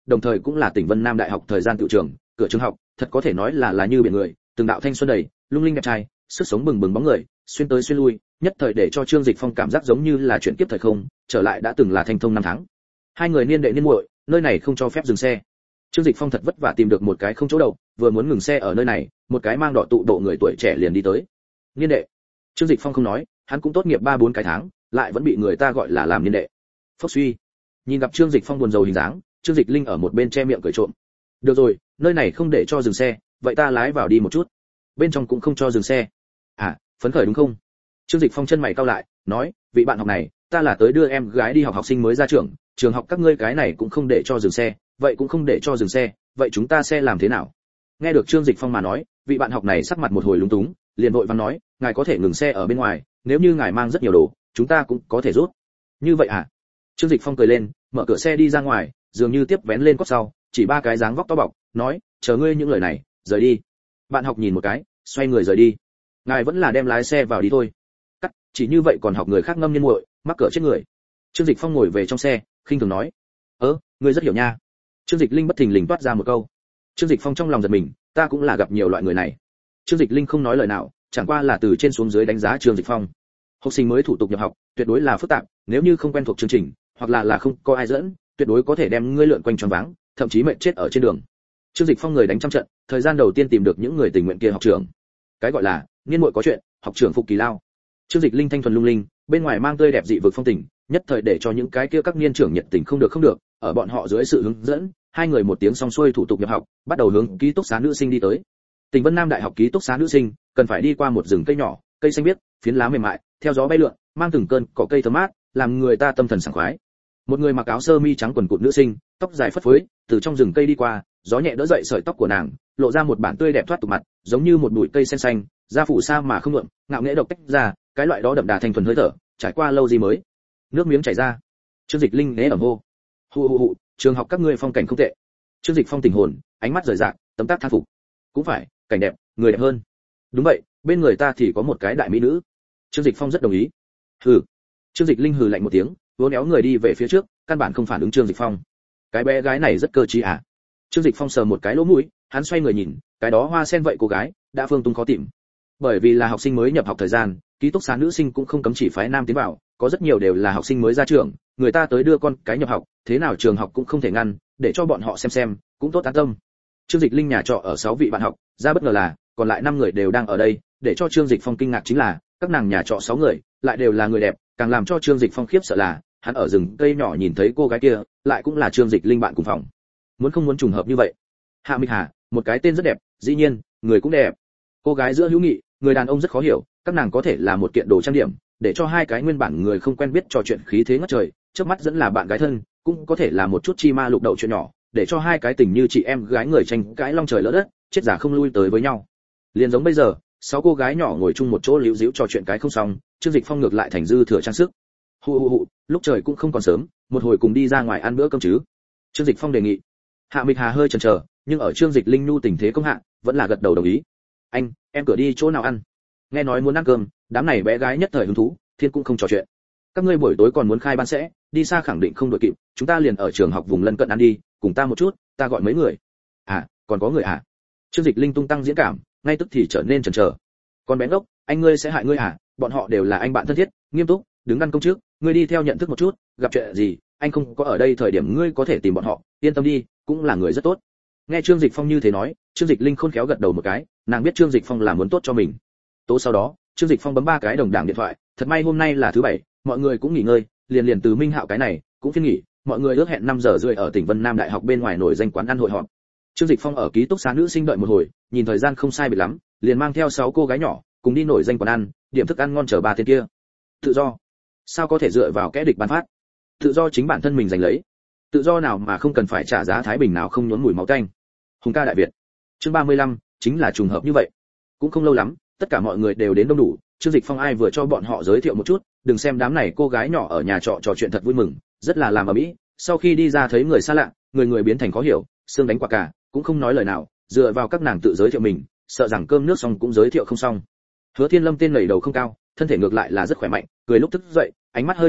đồng thời cũng là tỉnh Vân Nam Đại học thời gian tự trường, cửa trường học, thật có thể nói là như biển người, từng đạo thanh xuân đầy, lung linh đẹp trai, sức sống bừng bừng bóng người, xuyên tới xuyên lui, nhất thời để cho Trương Dịch Phong cảm giác giống như là chuyển kiếp thời không, trở lại đã từng là thanh thông năm tháng. Hai người niên đệ niên muội, nơi này không cho phép dừng xe. Trương Dịch Phong thật vất vả tìm được một cái không chỗ đậu, vừa muốn ngừng xe ở nơi này, một cái mang đỏ tụ độ người tuổi trẻ liền đi tới. Niên đệ. Trương Dịch Phong không nói, hắn cũng tốt nghiệp 3-4 cái tháng, lại vẫn bị người ta gọi là làm niên đệ. Phốc suy. Nhìn gặp Trương Dịch Phong buồn rầu hình dáng, Trương Dịch Linh ở một bên che miệng cười trộm. Được rồi, nơi này không để cho dừng xe, vậy ta lái vào đi một chút. Bên trong cũng không cho dừng xe. À, phấn khởi đúng không? Trương Dịch Phong chân mày cau lại, nói, vị bạn học này, ta là tới đưa em gái đi học, học sinh mới ra trường học các ngươi cái này cũng không để cho dừng xe, vậy cũng không để cho dừng xe, vậy chúng ta sẽ làm thế nào? Nghe được Trương Dịch Phong mà nói, vị bạn học này sắc mặt một hồi lúng túng, liền vội vàng nói, ngài có thể ngừng xe ở bên ngoài, nếu như ngài mang rất nhiều đồ, chúng ta cũng có thể rút. Như vậy à? Trương Dịch Phong cười lên, mở cửa xe đi ra ngoài, dường như tiếp vén lên cốt sau, chỉ ba cái dáng vóc to bọc, nói, chờ ngươi những lời này, rời đi. Bạn học nhìn một cái, xoay người rời đi. Ngài vẫn là đem lái xe vào đi thôi. Cắt, chỉ như vậy còn học người khác ngâm nhiên muội, mắc cỡ chết người. Trương Dịch Phong ngồi về trong xe, khinh thường nói, ngươi rất hiểu nha. Trương Dịch Linh bất thình lình toát ra một câu. Trương Dịch Phong trong lòng giật mình, ta cũng là gặp nhiều loại người này. Trương Dịch Linh không nói lời nào, chẳng qua là từ trên xuống dưới đánh giá Trương Dịch Phong. Học sinh mới thủ tục nhập học, tuyệt đối là phức tạp, nếu như không quen thuộc chương trình, hoặc là không có ai dẫn, tuyệt đối có thể đem ngươi lượn quanh choáng váng, thậm chí mệt chết ở trên đường. Trương Dịch Phong người đánh trăm trận, thời gian đầu tiên tìm được những người tình nguyện kia học trưởng. Cái gọi là niên muội có chuyện, học trưởng phục kỳ lao. Trương Dịch Linh thanh thuần lung linh, bên ngoài mang tươi đẹp dị vực phong tình, nhất thời để cho những cái kia các niên trưởng nhiệt tình không được, ở bọn họ dưới sự hướng dẫn, hai người một tiếng xong xuôi thủ tục nhập học, bắt đầu hướng ký túc xá nữ sinh đi tới. Tỉnh Vân Nam Đại học ký túc xá nữ sinh, cần phải đi qua một rừng cây nhỏ, cây xanh biếc, phiến lá mềm mại, theo gió bay lượn, mang từng cơn cỏ cây thơm mát, làm người ta tâm thần sảng khoái. Một người mặc áo sơ mi trắng quần cụt nữ sinh, tóc dài phất phới, từ trong rừng cây đi qua, gió nhẹ đỡ dậy sợi tóc của nàng, lộ ra một bản tươi đẹp thoát tục mặt, giống như một bụi cây sen xanh, da phủ sa mà không nhuộm, ngạo nghễ độc tách ra, cái loại đó đậm đà thanh thuần hơi thở, trải qua lâu gì mới. Nước miếng chảy ra. Trương Dịch Linh né ẩm hô. Hù, trường học các ngươi phong cảnh không tệ. Trương Dịch Phong tỉnh hồn, ánh mắt rời rạc, tấm tắc than phục. Cũng phải, cảnh đẹp, người đẹp hơn. Đúng vậy, bên người ta thì có một cái đại mỹ nữ. Trương Dịch Phong rất đồng ý. Hừ. Trương Dịch Linh hừ lạnh một tiếng, vỗ néo người đi về phía trước, căn bản không phản ứng Trương Dịch Phong. Cái bé gái này rất cơ trí à? Trương Dịch Phong sờ một cái lỗ mũi, hắn xoay người nhìn, cái đó hoa sen vậy cô gái, đã phương tung khó tìm. Bởi vì là học sinh mới nhập học thời gian, ký túc xá nữ sinh cũng không cấm chỉ phái nam tiến vào, có rất nhiều đều là học sinh mới ra trường, người ta tới đưa con cái nhập học, thế nào trường học cũng không thể ngăn, để cho bọn họ xem, cũng tốt an tâm. Trương Dịch Linh nhà trọ ở 6 vị bạn học, ra bất ngờ là, còn lại 5 người đều đang ở đây, để cho Trương Dịch Phong kinh ngạc chính là, các nàng nhà trọ 6 người, lại đều là người đẹp, càng làm cho Trương Dịch Phong khiếp sợ là, hắn ở rừng cây nhỏ nhìn thấy cô gái kia, lại cũng là Trương Dịch Linh bạn cùng phòng. Muốn không muốn trùng hợp như vậy. Hạ Mịch Hà, một cái tên rất đẹp, dĩ nhiên, người cũng đẹp. Cô gái giữa hữu nghị, người đàn ông rất khó hiểu, các nàng có thể là một kiện đồ trang điểm, để cho hai cái nguyên bản người không quen biết trò chuyện khí thế ngất trời, trước mắt dẫn là bạn gái thân, cũng có thể là một chút chi ma lục đậu chuyện nhỏ, để cho hai cái tình như chị em gái người tranh cãi long trời lỡ đất, chết giả không lui tới với nhau. Liền giống bây giờ, 6 cô gái nhỏ ngồi chung một chỗ líu díu trò chuyện cái không xong, Trương Dịch Phong ngược lại thành dư thừa trang sức. Hù, lúc trời cũng không còn sớm, một hồi cùng đi ra ngoài ăn bữa cơm chứ. Trương Dịch Phong đề nghị. Hạ Mịch Hà hơi chần chờ, nhưng ở Trương Dịch Linh nhu tình thế công hạ, vẫn là gật đầu đồng ý. Anh, em cửa đi chỗ nào ăn? Nghe nói muốn ăn cơm, đám này bé gái nhất thời hứng thú, thiên cũng không trò chuyện. Các ngươi buổi tối còn muốn khai ban sẽ, đi xa khẳng định không đội kịp, chúng ta liền ở trường học vùng lân cận ăn đi, cùng ta một chút, ta gọi mấy người. À, còn có người à? Trương Dịch Linh tung tăng diễn cảm, ngay tức thì trở nên chần chờ. Con bé ngốc, anh ngươi sẽ hại ngươi à? Bọn họ đều là anh bạn thân thiết, nghiêm túc, đứng ngăn công trước, ngươi đi theo nhận thức một chút, gặp chuyện gì, anh không có ở đây thời điểm ngươi có thể tìm bọn họ, yên tâm đi, cũng là người rất tốt. Nghe Trương Dịch Phong như thế nói, Trương Dịch Linh khôn khéo gật đầu một cái, nàng biết Trương Dịch Phong là muốn tốt cho mình. Tố sau đó, Trương Dịch Phong bấm 3 cái đồng đảng điện thoại, thật may hôm nay là thứ bảy, mọi người cũng nghỉ ngơi, liền từ Minh Hạo cái này, cũng phiên nghỉ, mọi người ước hẹn 5 giờ rưỡi ở tỉnh Vân Nam Đại học bên ngoài nổi danh quán ăn hội họp. Trương Dịch Phong ở ký túc xá nữ sinh đợi một hồi, nhìn thời gian không sai biệt lắm, liền mang theo 6 cô gái nhỏ, cùng đi nổi danh quán ăn, điểm thức ăn ngon chờ 3 tên kia. Tự do? Sao có thể dựa vào kẻ địch ban phát? Tự do chính bản thân mình giành lấy. Tự do nào mà không cần phải trả giá thái bình nào không nhuốm mùi máu tanh. Hùng ca đại Việt. Chương 35, chính là trùng hợp như vậy. Cũng không lâu lắm, tất cả mọi người đều đến đông đủ, Trương Dịch Phong ai vừa cho bọn họ giới thiệu một chút, đừng xem đám này cô gái nhỏ ở nhà trọ trò chuyện thật vui mừng, rất là làm ầm ĩ, sau khi đi ra thấy người xa lạ, người biến thành khó hiểu, xương đánh quả cả, cũng không nói lời nào, dựa vào các nàng tự giới thiệu mình, sợ rằng cơm nước xong cũng giới thiệu không xong. Hứa Thiên Lâm tên nảy đầu không cao, thân thể ngược lại là rất khỏe mạnh, cười lúc thức dậy, ánh mắt hơi nheo lại,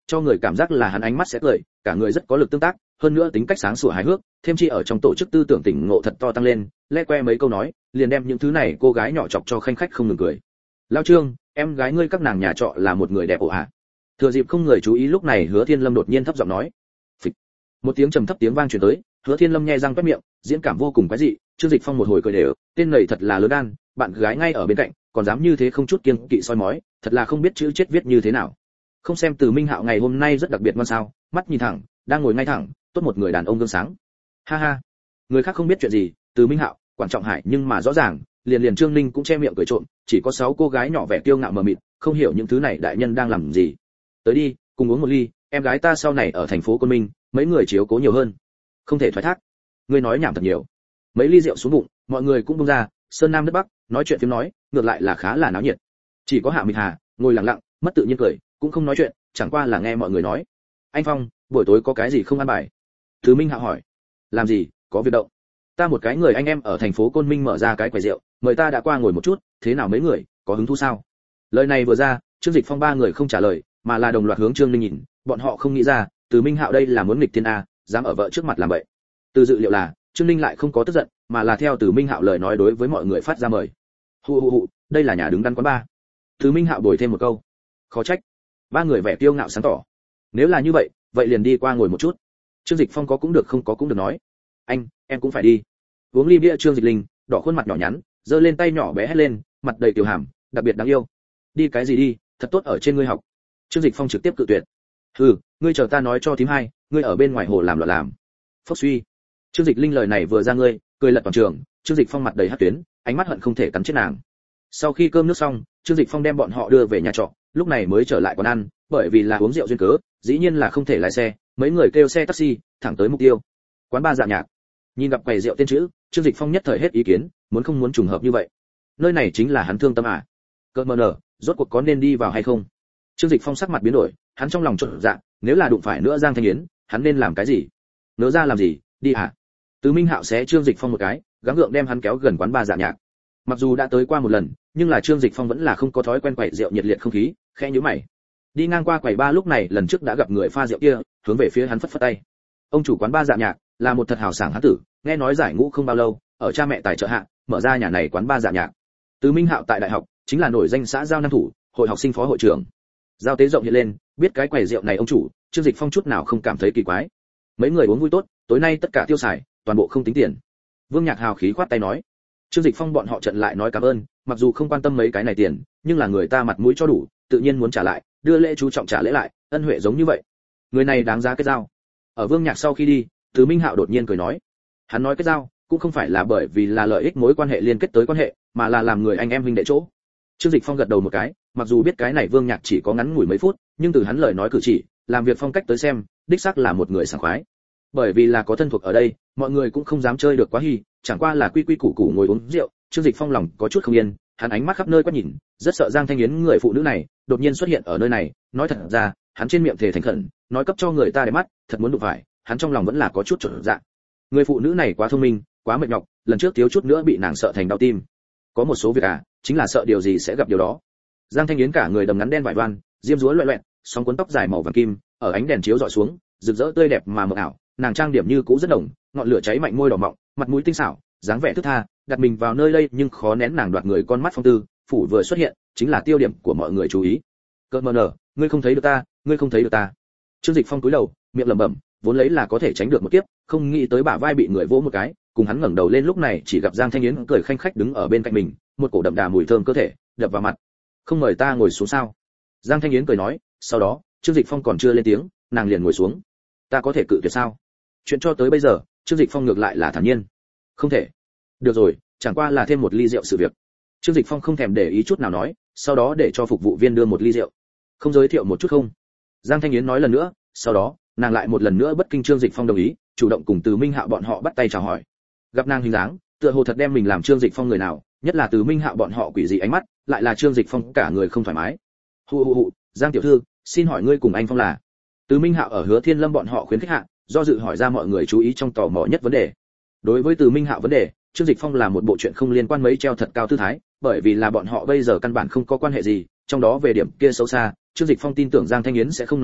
cho người cảm giác là hắn ánh mắt sẽ cười, cả người rất có lực tương tác, hơn nữa tính cách sáng sủa hài hước, thêm chi ở trong tổ chức tư tưởng tỉnh ngộ thật to tăng lên, le que mấy câu nói, liền đem những thứ này cô gái nhỏ chọc cho khanh khách không ngừng cười. Lão Trương, em gái ngươi các nàng nhà trọ là một người đẹp ổ ạ. Thừa dịp không người chú ý lúc này Hứa Thiên Lâm đột nhiên thấp giọng nói. Phịch. Một tiếng trầm thấp tiếng vang truyền tới, Hứa Thiên Lâm nhe răng toét miệng, diễn cảm vô cùng quái dị, Trương Dịch Phong một hồi cười đều, tên này thật là lớn gan, bạn gái ngay ở bên cạnh, còn dám như thế không chút kiêng kỵ soi mói, thật là không biết chữ chết viết như thế nào. Không xem Từ Minh Hạo ngày hôm nay rất đặc biệt ngoan sao, mắt nhìn thẳng, đang ngồi ngay thẳng, tốt một người đàn ông gương sáng. Ha ha. Người khác không biết chuyện gì, Từ Minh Hạo, Quản Trọng Hải nhưng mà rõ ràng, liền Trương Ninh cũng che miệng cười trộm, chỉ có 6 cô gái nhỏ vẻ kiêu ngạo mờ mịt, không hiểu những thứ này đại nhân đang làm gì. Tới đi, cùng uống một ly, em gái ta sau này ở thành phố Côn Minh, mấy người chiếu cố nhiều hơn. Không thể thoái thác. Ngươi nói nhảm thật nhiều. Mấy ly rượu xuống bụng, mọi người cũng buông ra, sơn nam đất bắc, nói chuyện phím nói, ngược lại là khá là náo nhiệt. Chỉ có Hạ Mịch Hà, ngồi lặng lặng, mất tự nhiên cười, cũng không nói chuyện, chẳng qua là nghe mọi người nói. Anh Phong, buổi tối có cái gì không ăn bài? Từ Minh Hạ hỏi. Làm gì, có việc động. Ta một cái người anh em ở thành phố Côn Minh mở ra cái quầy rượu, mời ta đã qua ngồi một chút, thế nào mấy người, có hứng thú sao? Lời này vừa ra, Trương Dịch Phong ba người không trả lời, mà là đồng loạt hướng Trương Ninh nhìn, bọn họ không nghĩ ra, Từ Minh Hạo đây là muốn nghịch thiên a, dám ở vợ trước mặt làm vậy. Từ dự liệu là, Trương Ninh lại không có tức giận, mà là theo Từ Minh Hạo lời nói đối với mọi người phát ra mời. Hù, đây là nhà đứng đắn quán ba. Từ Minh Hạo bồi thêm một câu. Khó trách. Ba người vẻ kiêu ngạo sáng tỏ. Nếu là như vậy, vậy liền đi qua ngồi một chút. Trương Dịch Phong có cũng được không có cũng được nói. Anh, em cũng phải đi. Uống ly bia Trương Dịch Linh, đỏ khuôn mặt nhỏ nhắn, giơ lên tay nhỏ bé hét lên, mặt đầy kiều hàm, đặc biệt đáng yêu. Đi cái gì đi, thật tốt ở trên ngươi học. Trương Dịch Phong trực tiếp cự tuyệt. Hừ, ngươi chờ ta nói cho thím hai, ngươi ở bên ngoài hồ làm loạn làm. Phốc suy. Trương Dịch Linh lời này vừa ra ngươi, cười lật toàn trường, Trương Dịch Phong mặt đầy hắc tuyến, ánh mắt hận không thể cắn chết nàng. Sau khi cơm nước xong, Trương Dịch Phong đem bọn họ đưa về nhà trọ, lúc này mới trở lại quán ăn, bởi vì là uống rượu duyên cớ, dĩ nhiên là không thể lái xe, mấy người kêu xe taxi, thẳng tới mục tiêu. Quán ba Dạ Nhạc. Nhìn gặp quầy rượu tên chữ, Trương Dịch Phong nhất thời hết ý kiến, muốn không muốn trùng hợp như vậy. Nơi này chính là hắn thương tâm à? Cơn mờ nở, rốt cuộc có nên đi vào hay không? Trương Dịch Phong sắc mặt biến đổi, hắn trong lòng chột dạ, nếu là đụng phải nữa Giang Thanh Yến, hắn nên làm cái gì? Nỡ ra làm gì, đi hả? Từ Minh Hạo xé Trương Dịch Phong một cái, gắng gượng đem hắn kéo gần quán ba Dạ Nhạc. Mặc dù đã tới qua một lần, nhưng là Trương Dịch Phong vẫn là không có thói quen quầy rượu nhiệt liệt không khí, khẽ nhíu mày. Đi ngang qua quầy ba lúc này lần trước đã gặp người pha rượu kia, hướng về phía hắn phất phất tay. Ông chủ quán ba Dạ Nhạc là một thật hào sảng hán tử, nghe nói giải ngũ không bao lâu, ở cha mẹ tài trợ hạ, mở ra nhà này quán ba Dạ Nhạc. Từ Minh Hạo tại đại học chính là nổi danh xã giao năm thủ, hội học sinh phó hội trưởng. Giao tế rộng hiện lên, biết cái quầy rượu này ông chủ, Trương Dịch Phong chút nào không cảm thấy kỳ quái. Mấy người uống vui tốt, tối nay tất cả tiêu xài, toàn bộ không tính tiền. Vương Nhạc hào khí khoát tay nói. Trương Dịch Phong bọn họ trận lại nói cảm ơn, mặc dù không quan tâm mấy cái này tiền, nhưng là người ta mặt mũi cho đủ, tự nhiên muốn trả lại, đưa lễ chú trọng trả lễ lại, ân huệ giống như vậy. Người này đáng giá kết giao. Ở Vương Nhạc sau khi đi, Từ Minh Hạo đột nhiên cười nói. Hắn nói kết giao, cũng không phải là bởi vì là lợi ích mối quan hệ liên kết tới quan hệ, mà là làm người anh em huynh đệ chỗ. Trương Dịch Phong gật đầu một cái, mặc dù biết cái này Vương Nhạc chỉ có ngắn ngủi mấy phút, nhưng từ hắn lời nói cử chỉ, làm việc phong cách tới xem, đích xác là một người sảng khoái. Bởi vì là có thân thuộc ở đây, mọi người cũng không dám chơi được quá hì, chẳng qua là quy quy củ củ ngồi uống rượu. Trương Dịch Phong lòng có chút không yên, hắn ánh mắt khắp nơi quét nhìn, rất sợ Giang Thanh Yến người phụ nữ này đột nhiên xuất hiện ở nơi này. Nói thật ra, hắn trên miệng thề thành khẩn, nói cấp cho người ta để mắt, thật muốn đụng phải, hắn trong lòng vẫn là có chút chột dạ. Người phụ nữ này quá thông minh, quá mệt nhọc, lần trước thiếu chút nữa bị nàng sợ thành đau tim. Có một số việc chính là sợ điều gì sẽ gặp điều đó. Giang Thanh Yến cả người đầm ngắn đen vải đoan, diêm dúa loẹt loẹt, sóng cuốn tóc dài màu vàng kim, ở ánh đèn chiếu dọi xuống, rực rỡ tươi đẹp mà mờ ảo. Nàng trang điểm như cũ rất đồng, ngọn lửa cháy mạnh môi đỏ mọng, mặt mũi tinh xảo, dáng vẻ thức tha, đặt mình vào nơi đây nhưng khó nén nàng đoạt người con mắt phong tư, phủ vừa xuất hiện, chính là tiêu điểm của mọi người chú ý. Cơn mờ nở, ngươi không thấy được ta, ngươi không thấy được ta. Trương Dịch Phong cúi đầu, miệng lẩm bẩm, vốn lấy là có thể tránh được một kiếp, không nghĩ tới bả vai bị người vỗ một cái, cùng hắn ngẩng đầu lên lúc này chỉ gặp Giang Thanh Yến cười khanh khách đứng ở bên cạnh mình, một cổ đậm đà mùi thơm cơ thể đập vào mặt. Không mời ta ngồi xuống sao? Giang Thanh Yến cười nói, sau đó, Trương Dịch Phong còn chưa lên tiếng, nàng liền ngồi xuống. Ta có thể cự tuyệt sao? Chuyện cho tới bây giờ, Trương Dịch Phong ngược lại là thản nhiên. Không thể. Được rồi, chẳng qua là thêm một ly rượu sự việc. Trương Dịch Phong không thèm để ý chút nào nói, sau đó để cho phục vụ viên đưa một ly rượu. Không giới thiệu một chút không? Giang Thanh Yến nói lần nữa, sau đó, nàng lại một lần nữa bất kinh Trương Dịch Phong đồng ý, chủ động cùng Từ Minh Hạo bọn họ bắt tay chào hỏi. Gặp nàng hình dáng, tựa hồ thật đem mình làm Trương Dịch Phong người nào, nhất là Từ Minh Hạo bọn họ quỷ dị ánh mắt, lại là Trương Dịch Phong cả người không thoải mái. Hù, Giang tiểu thư, xin hỏi ngươi cùng anh Phong là? Từ Minh Hạo ở Hứa Thiên Lâm bọn họ khuyến khích hạ, do dự hỏi ra mọi người chú ý trong tò mò nhất vấn đề. Đối với Từ Minh Hạo vấn đề, Trương Dịch Phong là một bộ chuyện không liên quan mấy treo thật cao tư thái, bởi vì là bọn họ bây giờ căn bản không có quan hệ gì, trong đó về điểm kia xấu xa, Trương Dịch Phong tin tưởng Giang Thanh Yến sẽ không nói ra,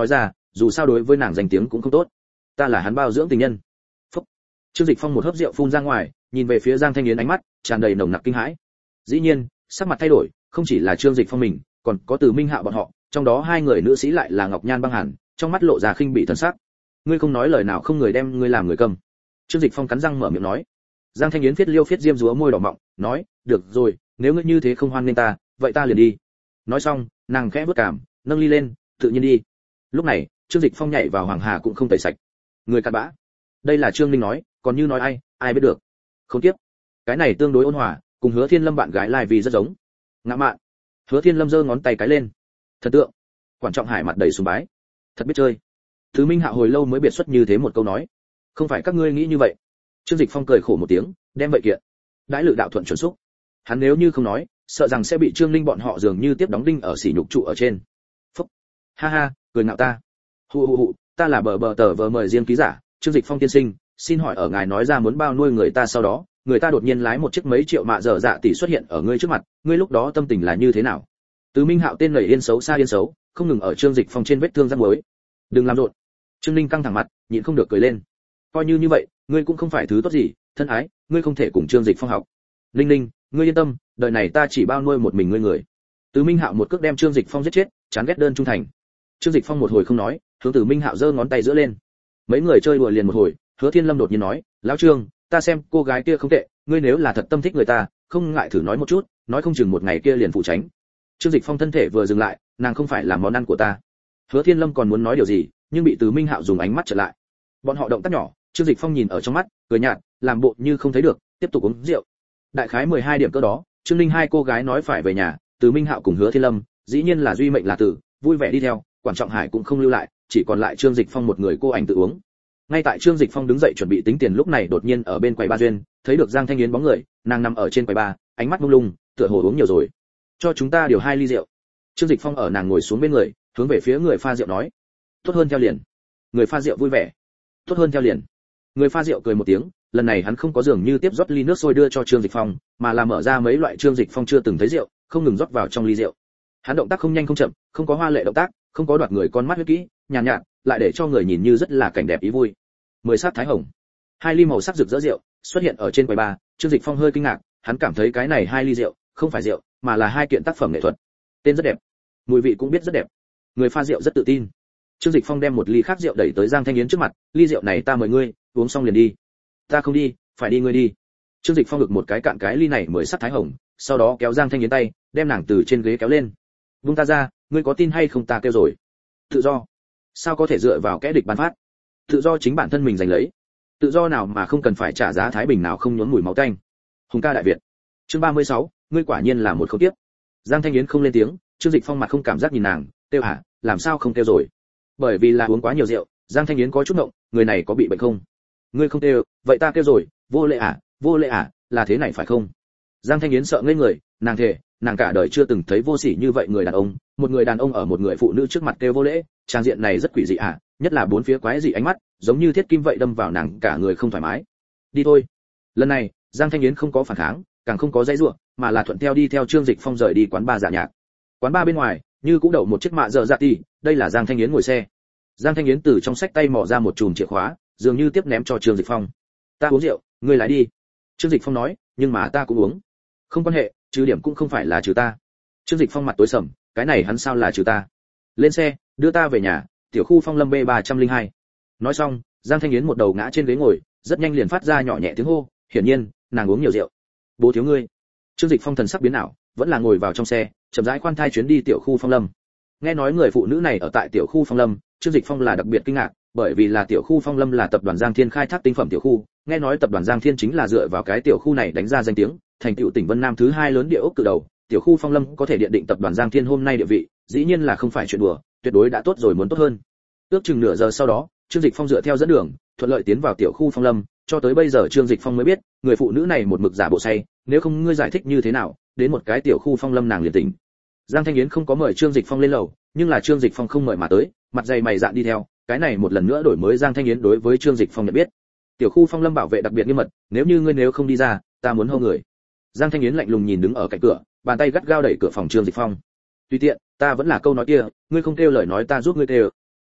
dù sao đối với nàng danh tiếng cũng không tốt. Ta là hắn bao dưỡng tình nhân. Phúc. Trương Dịch Phong một hớp rượu phun ra ngoài, nhìn về phía Giang Thanh Yến ánh mắt tràn đầy nồng nặc kinh hãi. Dĩ nhiên, sắc mặt thay đổi, không chỉ là Trương Dịch Phong mình, còn có Từ Minh Hạo bọn họ, trong đó hai người nữ sĩ lại là Ngọc Nhan băng hàn, trong mắt lộ ra khinh bỉ thần sắc. Ngươi không nói lời nào không người đem ngươi làm người câm. Trương Dịch Phong cắn răng mở miệng nói. Giang Thanh Yến phiết liêu phiết diêm dúa môi đỏ mọng, nói, được rồi, nếu ngươi như thế không hoan nghênh ta, vậy ta liền đi. Nói xong, nàng khẽ bước cảm, nâng ly lên, tự nhiên đi. Lúc này, Trương Dịch Phong nhảy vào Hoàng Hà cũng không tẩy sạch. Người cặn bã. Đây là Trương Ninh nói, còn như nói ai biết được. Không tiếp. Cái này tương đối ôn hòa, cùng Hứa Thiên Lâm bạn gái Lai Vì rất giống. Ngã mạn. Hứa Thiên Lâm giơ ngón tay cái lên. Thần tượng. Quản Trọng Hải mặt đầy sùng bái. Thật biết chơi. Thứ Minh Hạ hồi lâu mới biệt xuất như thế một câu nói. Không phải các ngươi nghĩ như vậy. Trương Dịch Phong cười khổ một tiếng, đem vậy kiện. Đãi Lự đạo thuận chuẩn xúc. Hắn nếu như không nói, sợ rằng sẽ bị Trương Ninh bọn họ dường như tiếp đóng đinh ở sỉ nhục trụ ở trên. Phúc. Ha ha, cười ngạo ta. Hù, ta là bờ tờ vờ mời riêng ký giả, Trương Dịch Phong tiên sinh, xin hỏi ở ngài nói ra muốn bao nuôi người ta sau đó, người ta đột nhiên lái một chiếc mấy triệu mạ dở dạ tỷ xuất hiện ở ngươi trước mặt, ngươi lúc đó tâm tình là như thế nào? Từ Minh Hạo tên nảy yên xấu xa yên xấu, không ngừng ở Trương Dịch Phong trên vết thương răng muối. Đừng làm rộn. Trương Ninh căng thẳng mặt, nhịn không được cười lên. Coi như vậy, ngươi cũng không phải thứ tốt gì, thân ái, ngươi không thể cùng Trương Dịch Phong học. Ninh, ngươi yên tâm, đời này ta chỉ bao nuôi một mình ngươi người. Từ Minh Hạo một cước đem Trương Dịch Phong giết chết, chán ghét đơn trung thành. Trương Dịch Phong một hồi không nói, hướng Từ Minh Hạo giơ ngón tay giữa lên. Mấy người chơi đùa liền một hồi, Hứa Thiên Lâm đột nhiên nói, lão Trương, ta xem cô gái kia không tệ, ngươi nếu là thật tâm thích người ta, không ngại thử nói một chút, nói không chừng một ngày kia liền phụ tránh. Trương Dịch Phong thân thể vừa dừng lại, nàng không phải là món ăn của ta. Hứa Thiên Lâm còn muốn nói điều gì, nhưng bị Từ Minh Hạo dùng ánh mắt trở lại. Bọn họ động tác nhỏ, Trương Dịch Phong nhìn ở trong mắt, cười nhạt, làm bộ như không thấy được, tiếp tục uống rượu. Đại khái 12 điểm cỡ đó, Trương Ninh hai cô gái nói phải về nhà, Từ Minh Hạo cùng Hứa Thiên Lâm, dĩ nhiên là duy mệnh là tử, vui vẻ đi theo, Quản Trọng Hải cũng không lưu lại, chỉ còn lại Trương Dịch Phong một người cô ảnh tự uống. Ngay tại Trương Dịch Phong đứng dậy chuẩn bị tính tiền lúc này đột nhiên ở bên quầy ba duyên, thấy được Giang Thanh Yến bóng người, nàng nằm ở trên quầy ba, ánh mắt mông lung, tựa hồ uống nhiều rồi. Cho chúng ta điều 2 ly rượu. Trương Dịch Phong ở nàng ngồi xuống bên người, hướng về phía người pha rượu nói. Tốt hơn theo liền. Người pha rượu vui vẻ. Tốt hơn theo liền. Người pha rượu cười một tiếng, lần này hắn không có dường như tiếp rót ly nước sôi đưa cho Trương Dịch Phong, mà là mở ra mấy loại Trương Dịch Phong chưa từng thấy rượu, không ngừng rót vào trong ly rượu. Hắn động tác không nhanh không chậm, không có hoa lệ động tác, không có đoạt người con mắt huyết kỹ, nhàn nhạt, lại để cho người nhìn như rất là cảnh đẹp ý vui. 10 sát thái hồng. 2 ly màu sắc rực rỡ rượu xuất hiện ở trên quầy bar, Trương Dịch Phong hơi kinh ngạc, hắn cảm thấy cái này 2 ly rượu không phải rượu, mà là 2 kiện tác phẩm nghệ thuật. Tên rất đẹp, mùi vị cũng biết rất đẹp. Người pha rượu rất tự tin. Trương Dịch Phong đem một ly khác rượu đẩy tới Giang Thanh Yến trước mặt, ly rượu này ta mời ngươi, uống xong liền đi. Ta không đi, phải đi ngươi đi. Trương Dịch Phong ngực một cái cạn cái ly này 10 sát thái hồng, sau đó kéo Giang Thanh Yến tay, đem nàng từ trên ghế kéo lên. Vung ta ra, ngươi có tin hay không ta kêu rồi. Tự do. Sao có thể dựa vào kẻ địch ban phát? Tự do chính bản thân mình giành lấy. Tự do nào mà không cần phải trả giá thái bình nào không nhuốm mùi máu tanh. Hùng ca đại Việt. Chương 36, ngươi quả nhiên là một khâu tiếp. Giang Thanh Yến không lên tiếng, Trương Dịch Phong mặt không cảm giác nhìn nàng, kêu hả, làm sao không kêu rồi? Bởi vì là uống quá nhiều rượu, Giang Thanh Yến có chút ngộng, người này có bị bệnh không? Ngươi không kêu, vậy ta kêu rồi, vô lệ à, là thế này phải không? Giang Thanh Yến sợ ngây người, nàng thề, nàng cả đời chưa từng thấy vô sỉ như vậy người đàn ông, một người đàn ông ở một người phụ nữ trước mặt kêu vô lễ, trang diện này rất quỷ dị à, nhất là bốn phía quái dị ánh mắt, giống như thiết kim vậy đâm vào nàng cả người không thoải mái. Đi thôi. Lần này, Giang Thanh Yến không có phản kháng, càng không có dãy rủa, mà là thuận theo đi theo Trương Dịch Phong rời đi quán bar giả nhạc. Quán bar bên ngoài, như cũng đậu một chiếc mạ dở dạ tỷ, đây là Giang Thanh Yến ngồi xe. Giang Thanh Yến từ trong sách tay mò ra một chùm chìa khóa, dường như tiếp ném cho Trương Dịch Phong. Ta uống rượu, ngươi lái đi. Trương Dịch Phong nói, nhưng mà ta cũng uống. Không quan hệ, trừ điểm cũng không phải là trừ ta. Trương Dịch Phong mặt tối sầm, cái này hắn sao là trừ ta? Lên xe, đưa ta về nhà, tiểu khu Phong Lâm B302. Nói xong, Giang Thanh Yến một đầu ngã trên ghế ngồi, rất nhanh liền phát ra nhỏ nhẹ tiếng hô, hiển nhiên, nàng uống nhiều rượu. Bố thiếu ngươi. Trương Dịch Phong thần sắc biến ảo, vẫn là ngồi vào trong xe, chậm rãi khoan thai chuyến đi tiểu khu Phong Lâm. Nghe nói người phụ nữ này ở tại tiểu khu Phong Lâm, Trương Dịch Phong là đặc biệt kinh ngạc, bởi vì là tiểu khu Phong Lâm là tập đoàn Giang Thiên khai thác tinh phẩm tiểu khu, nghe nói tập đoàn Giang Thiên chính là dựa vào cái tiểu khu này đánh ra danh tiếng, thành tựu tỉnh Vân Nam thứ 2 lớn địa ốc cự đầu, tiểu khu Phong Lâm có thể điện định tập đoàn Giang Thiên hôm nay địa vị, dĩ nhiên là không phải chuyện đùa, tuyệt đối đã tốt rồi muốn tốt hơn. Ước chừng nửa giờ sau đó, Trương Dịch Phong dựa theo dẫn đường, thuận lợi tiến vào tiểu khu Phong Lâm, cho tới bây giờ Trương Dịch Phong mới biết, người phụ nữ này một mực giả bộ say, nếu không ngươi giải thích như thế nào, đến một cái tiểu khu Phong Lâm nàng liền tỉnh. Giang Thanh Yến không có mời Trương Dịch Phong lên lầu, nhưng là Trương Dịch Phong không mời mà tới, mặt dày mày dạn đi theo, cái này một lần nữa đổi mới Giang Thanh Yến đối với Trương Dịch Phong nhận biết. Tiểu khu Phong Lâm bảo vệ đặc biệt nghiêm mật, nếu như ngươi không đi ra, ta muốn hô người. Giang Thanh Yến lạnh lùng nhìn đứng ở cạnh cửa, bàn tay gắt gao đẩy cửa phòng Trương Dịch Phong. Tùy tiện, ta vẫn là câu nói kia, ngươi không kêu lời nói ta giúp ngươi kêu.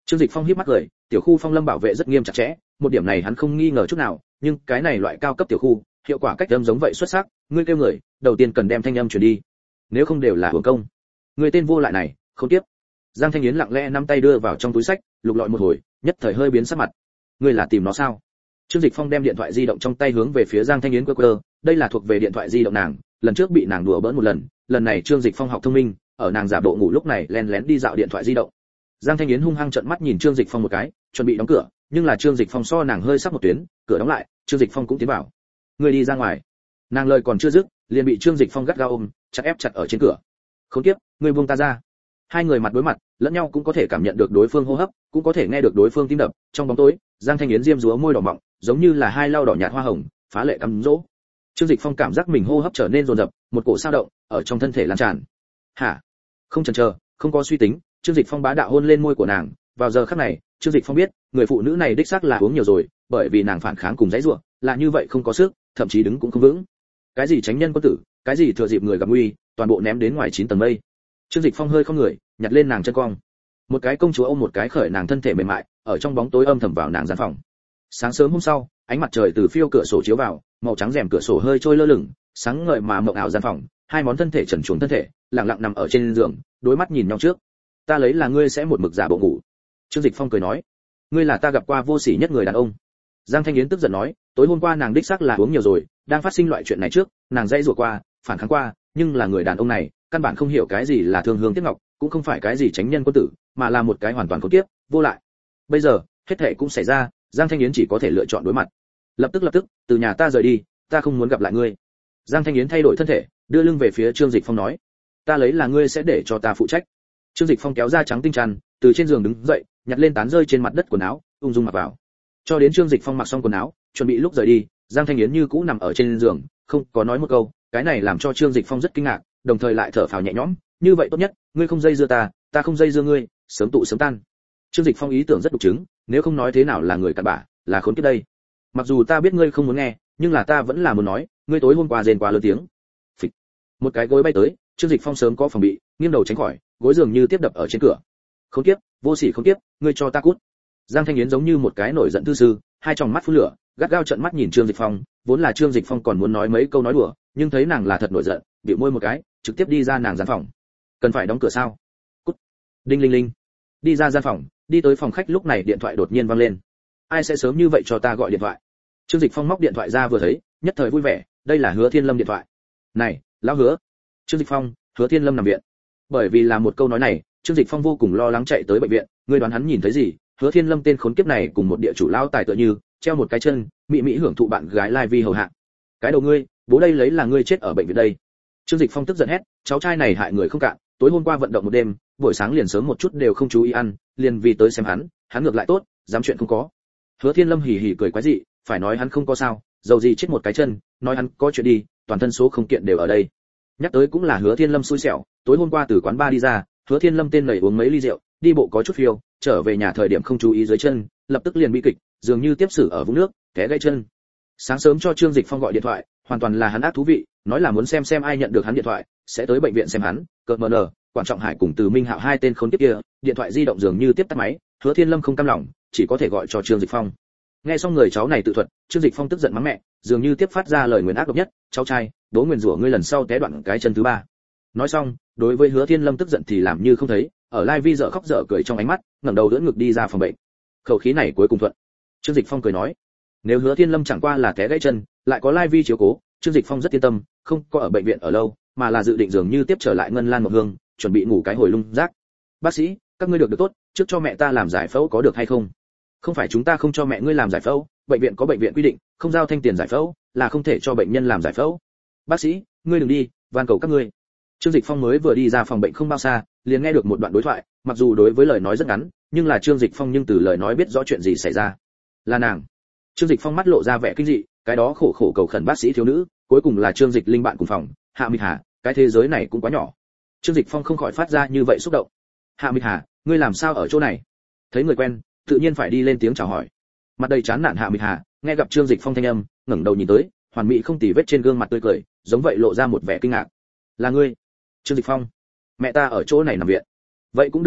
Trương Dịch Phong híp mắt cười, tiểu khu Phong Lâm bảo vệ rất nghiêm chặt chẽ, một điểm này hắn không nghi ngờ chút nào, nhưng cái này loại cao cấp tiểu khu, hiệu quả cách âm giống vậy xuất sắc, ngươi kêu người, đầu tiên cần đem thanh âm truyền đi, nếu không đều là hưởng công. Người tên vô lại này, không tiếp. Giang Thanh Yến lặng lẽ nắm tay đưa vào trong túi sách, lục lọi một hồi, nhất thời hơi biến sắc mặt. Ngươi là tìm nó sao? Trương Dịch Phong đem điện thoại di động trong tay hướng về phía Giang Thanh Yến quơ, đây là thuộc về điện thoại di động nàng, lần trước bị nàng đùa bỡn một lần này Trương Dịch Phong học thông minh, ở nàng giả bộ ngủ lúc này lén lén đi dạo điện thoại di động. Giang Thanh Yến hung hăng trợn mắt nhìn Trương Dịch Phong một cái, chuẩn bị đóng cửa, nhưng là Trương Dịch Phong so nàng hơi sắp một tuyến, cửa đóng lại, Trương Dịch Phong cũng tiến vào. Ngươi đi ra ngoài. Nàng lời còn chưa dứt, liền bị Trương Dịch Phong gắt gao ôm, chặt ép chặt ở trên cửa. Khốn kiếp, ngươi buông ta ra. Hai người mặt đối mặt, lẫn nhau cũng có thể cảm nhận được đối phương hô hấp, cũng có thể nghe được đối phương tim đập. Trong bóng tối, Giang Thanh Yến diêm dúa môi đỏ mọng, giống như là hai lau đỏ nhạt hoa hồng, phá lệ cắm dỗ. Trương Dịch Phong cảm giác mình hô hấp trở nên dồn dập, một cổ sao động ở trong thân thể lan tràn. Hả? Không chần chờ, không có suy tính, Trương Dịch Phong bá đạo hôn lên môi của nàng. Vào giờ khắc này, Trương Dịch Phong biết, người phụ nữ này đích xác là uống nhiều rồi, bởi vì nàng phản kháng cùng dãy rủa, là như vậy không có sức, thậm chí đứng cũng không vững. Cái gì tránh nhân quân tử, cái gì thừa dịp người gặp nguy, toàn bộ ném đến ngoài 9 tầng mây. Trương Dịch Phong hơi không người, nhặt lên nàng chân cong. Một cái công chúa ôm một cái khởi nàng thân thể mềm mại, ở trong bóng tối âm thầm vào nàng gian phòng. Sáng sớm hôm sau, ánh mặt trời từ phiêu cửa sổ chiếu vào, màu trắng rèm cửa sổ hơi trôi lơ lửng, sáng ngời mà mộng ảo gian phòng, hai món thân thể trần truồng thân thể, lặng lặng nằm ở trên giường, đối mắt nhìn nhau trước. Ta lấy là ngươi sẽ một mực giả bộ ngủ. Trương Dịch Phong cười nói, ngươi là ta gặp qua vô sỉ nhất người đàn ông. Giang Thanh Yến tức giận nói, tối hôm qua nàng đích xác là uống nhiều rồi, đang phát sinh loại chuyện này trước, nàng dãy rủa qua, phản kháng qua, nhưng là người đàn ông này, căn bản không hiểu cái gì là thương hương tiếc ngọc, cũng không phải cái gì tránh nhân quân tử, mà là một cái hoàn toàn khốn kiếp, vô lại. Bây giờ, hết thảy cũng xảy ra, Giang Thanh Yến chỉ có thể lựa chọn đối mặt. Lập tức, từ nhà ta rời đi, ta không muốn gặp lại ngươi. Giang Thanh Yến thay đổi thân thể, đưa lưng về phía Trương Dịch Phong nói, ta lấy là ngươi sẽ để cho ta phụ trách. Trương Dịch Phong kéo ra trắng tinh tràn, từ trên giường đứng dậy, nhặt lên tán rơi trên mặt đất quần áo, ung dung mặc vào. Cho đến Trương Dịch Phong mặc xong quần áo, chuẩn bị lúc rời đi, Giang Thanh Yến như cũ nằm ở trên giường, không có nói một câu, cái này làm cho Trương Dịch Phong rất kinh ngạc, đồng thời lại thở phào nhẹ nhõm, như vậy tốt nhất, ngươi không dây dưa ta, ta không dây dưa ngươi, sớm tụ sớm tan. Trương Dịch Phong ý tưởng rất độc chứng, nếu không nói thế nào là người cặn bã, là khốn kiếp đây. Mặc dù ta biết ngươi không muốn nghe, nhưng là ta vẫn là muốn nói, ngươi tối hôm qua rên quá lớn tiếng. Phịch. Một cái gối bay tới, Trương Dịch Phong sớm có phòng bị, nghiêng đầu tránh khỏi, gối dường như tiếp đập ở trên cửa. Khốn kiếp, vô sỉ khốn kiếp, ngươi cho ta cút. Giang Thanh Yến giống như một cái nổi giận thư sư, hai tròng mắt phun lửa, gắt gao trợn mắt nhìn Trương Dịch Phong, vốn là Trương Dịch Phong còn muốn nói mấy câu nói đùa, nhưng thấy nàng là thật nổi giận, bĩu môi một cái, trực tiếp đi ra nàng gian phòng. Cần phải đóng cửa sao? Cút. Đinh linh linh. Đi ra gian phòng, đi tới phòng khách lúc này điện thoại đột nhiên vang lên. Ai sẽ sớm như vậy cho ta gọi điện thoại? Trương Dịch Phong móc điện thoại ra vừa thấy, nhất thời vui vẻ, đây là Hứa Thiên Lâm điện thoại. Này, lão Hứa. Trương Dịch Phong, Hứa Thiên Lâm nằm viện. Bởi vì là một câu nói này, Trương Dịch Phong vô cùng lo lắng chạy tới bệnh viện, ngươi đoán hắn nhìn thấy gì? Hứa Thiên Lâm tên khốn kiếp này cùng một địa chủ lao tài tựa như, treo một cái chân, mỹ hưởng thụ bạn gái lai vi hầu hạ. Cái đầu ngươi, bố đây lấy là ngươi chết ở bệnh viện đây. Trương Dịch Phong tức giận hét, cháu trai này hại người không cạn, tối hôm qua vận động một đêm, buổi sáng liền sớm một chút đều không chú ý ăn, liền vì tới xem hắn ngược lại tốt, dám chuyện không có. Hứa Thiên Lâm hì hì cười quái dị, phải nói hắn không có sao, dầu gì chết một cái chân, nói hắn có chuyện đi, toàn thân số không kiện đều ở đây. Nhắc tới cũng là Hứa Thiên Lâm xui xẻo, tối hôm qua từ quán bar đi ra, Hứa Thiên Lâm tên này uống mấy ly rượu, đi bộ có chút phiêu, trở về nhà thời điểm không chú ý dưới chân, lập tức liền bị kịch, dường như tiếp xử ở vũng nước, té gãy chân. Sáng sớm cho Trương Dịch Phong gọi điện thoại, hoàn toàn là hắn ác thú vị, nói là muốn xem ai nhận được hắn điện thoại, sẽ tới bệnh viện xem hắn, cợt mờ nở, Quản Trọng Hải cùng Từ Minh Hạo hai tên khốn kiếp kia, điện thoại di động dường như tiếp tắt máy, Hứa Thiên Lâm không cam lòng, chỉ có thể gọi cho Trương Dịch Phong. Nghe xong người cháu này tự thuật, Trương Dịch Phong tức giận mắng mẹ, dường như tiếp phát ra lời nguyền ác độc nhất, cháu trai, đố nguyền rủa ngươi lần sau té đoạn cái chân thứ ba. Nói xong, đối với Hứa Thiên Lâm tức giận thì làm như không thấy, ở live vi dở khóc dở cười trong ánh mắt, ngẩng đầu đỡ ngực đi ra phòng bệnh. Khẩu khí này cuối cùng thuận. Trương Dịch Phong cười nói, nếu Hứa Thiên Lâm chẳng qua là té gãy chân, lại có live vi chiếu cố, Trương Dịch Phong rất yên tâm, không có ở bệnh viện ở lâu, mà là dự định dường như tiếp trở lại Ngân Lan Ngọc Hương, chuẩn bị ngủ cái hồi lung rác. Bác sĩ, các ngươi được tốt, trước cho mẹ ta làm giải phẫu có được hay không? Không phải chúng ta không cho mẹ ngươi làm giải phẫu, bệnh viện có bệnh viện quy định, không giao thanh tiền giải phẫu, là không thể cho bệnh nhân làm giải phẫu. Bác sĩ, ngươi đừng đi, van cầu các ngươi. Trương Dịch Phong mới vừa đi ra phòng bệnh không bao xa, liền nghe được một đoạn đối thoại, mặc dù đối với lời nói rất ngắn, nhưng là Trương Dịch Phong nhưng từ lời nói biết rõ chuyện gì xảy ra. Là nàng. Trương Dịch Phong mắt lộ ra vẻ kinh dị, cái đó khổ cầu khẩn bác sĩ thiếu nữ, cuối cùng là Trương Dịch Linh bạn cùng phòng, Hạ Mịch Hà, cái thế giới này cũng quá nhỏ. Trương Dịch Phong không khỏi phát ra như vậy xúc động. Hạ Mịch Hà, ngươi làm sao ở chỗ này? Thấy người quen, tự nhiên phải đi lên tiếng chào hỏi. Mặt đầy chán nản Hạ Mịch Hà, nghe gặp Trương Dịch Phong thanh âm, ngẩng đầu nhìn tới, hoàn mỹ không tì vết trên gương mặt tươi cười, giống vậy lộ ra một vẻ kinh ngạc. Là ngươi? Trương Dịch Phong, mẹ ta ở chỗ này nằm viện. Vậy cũng được đúng dịp,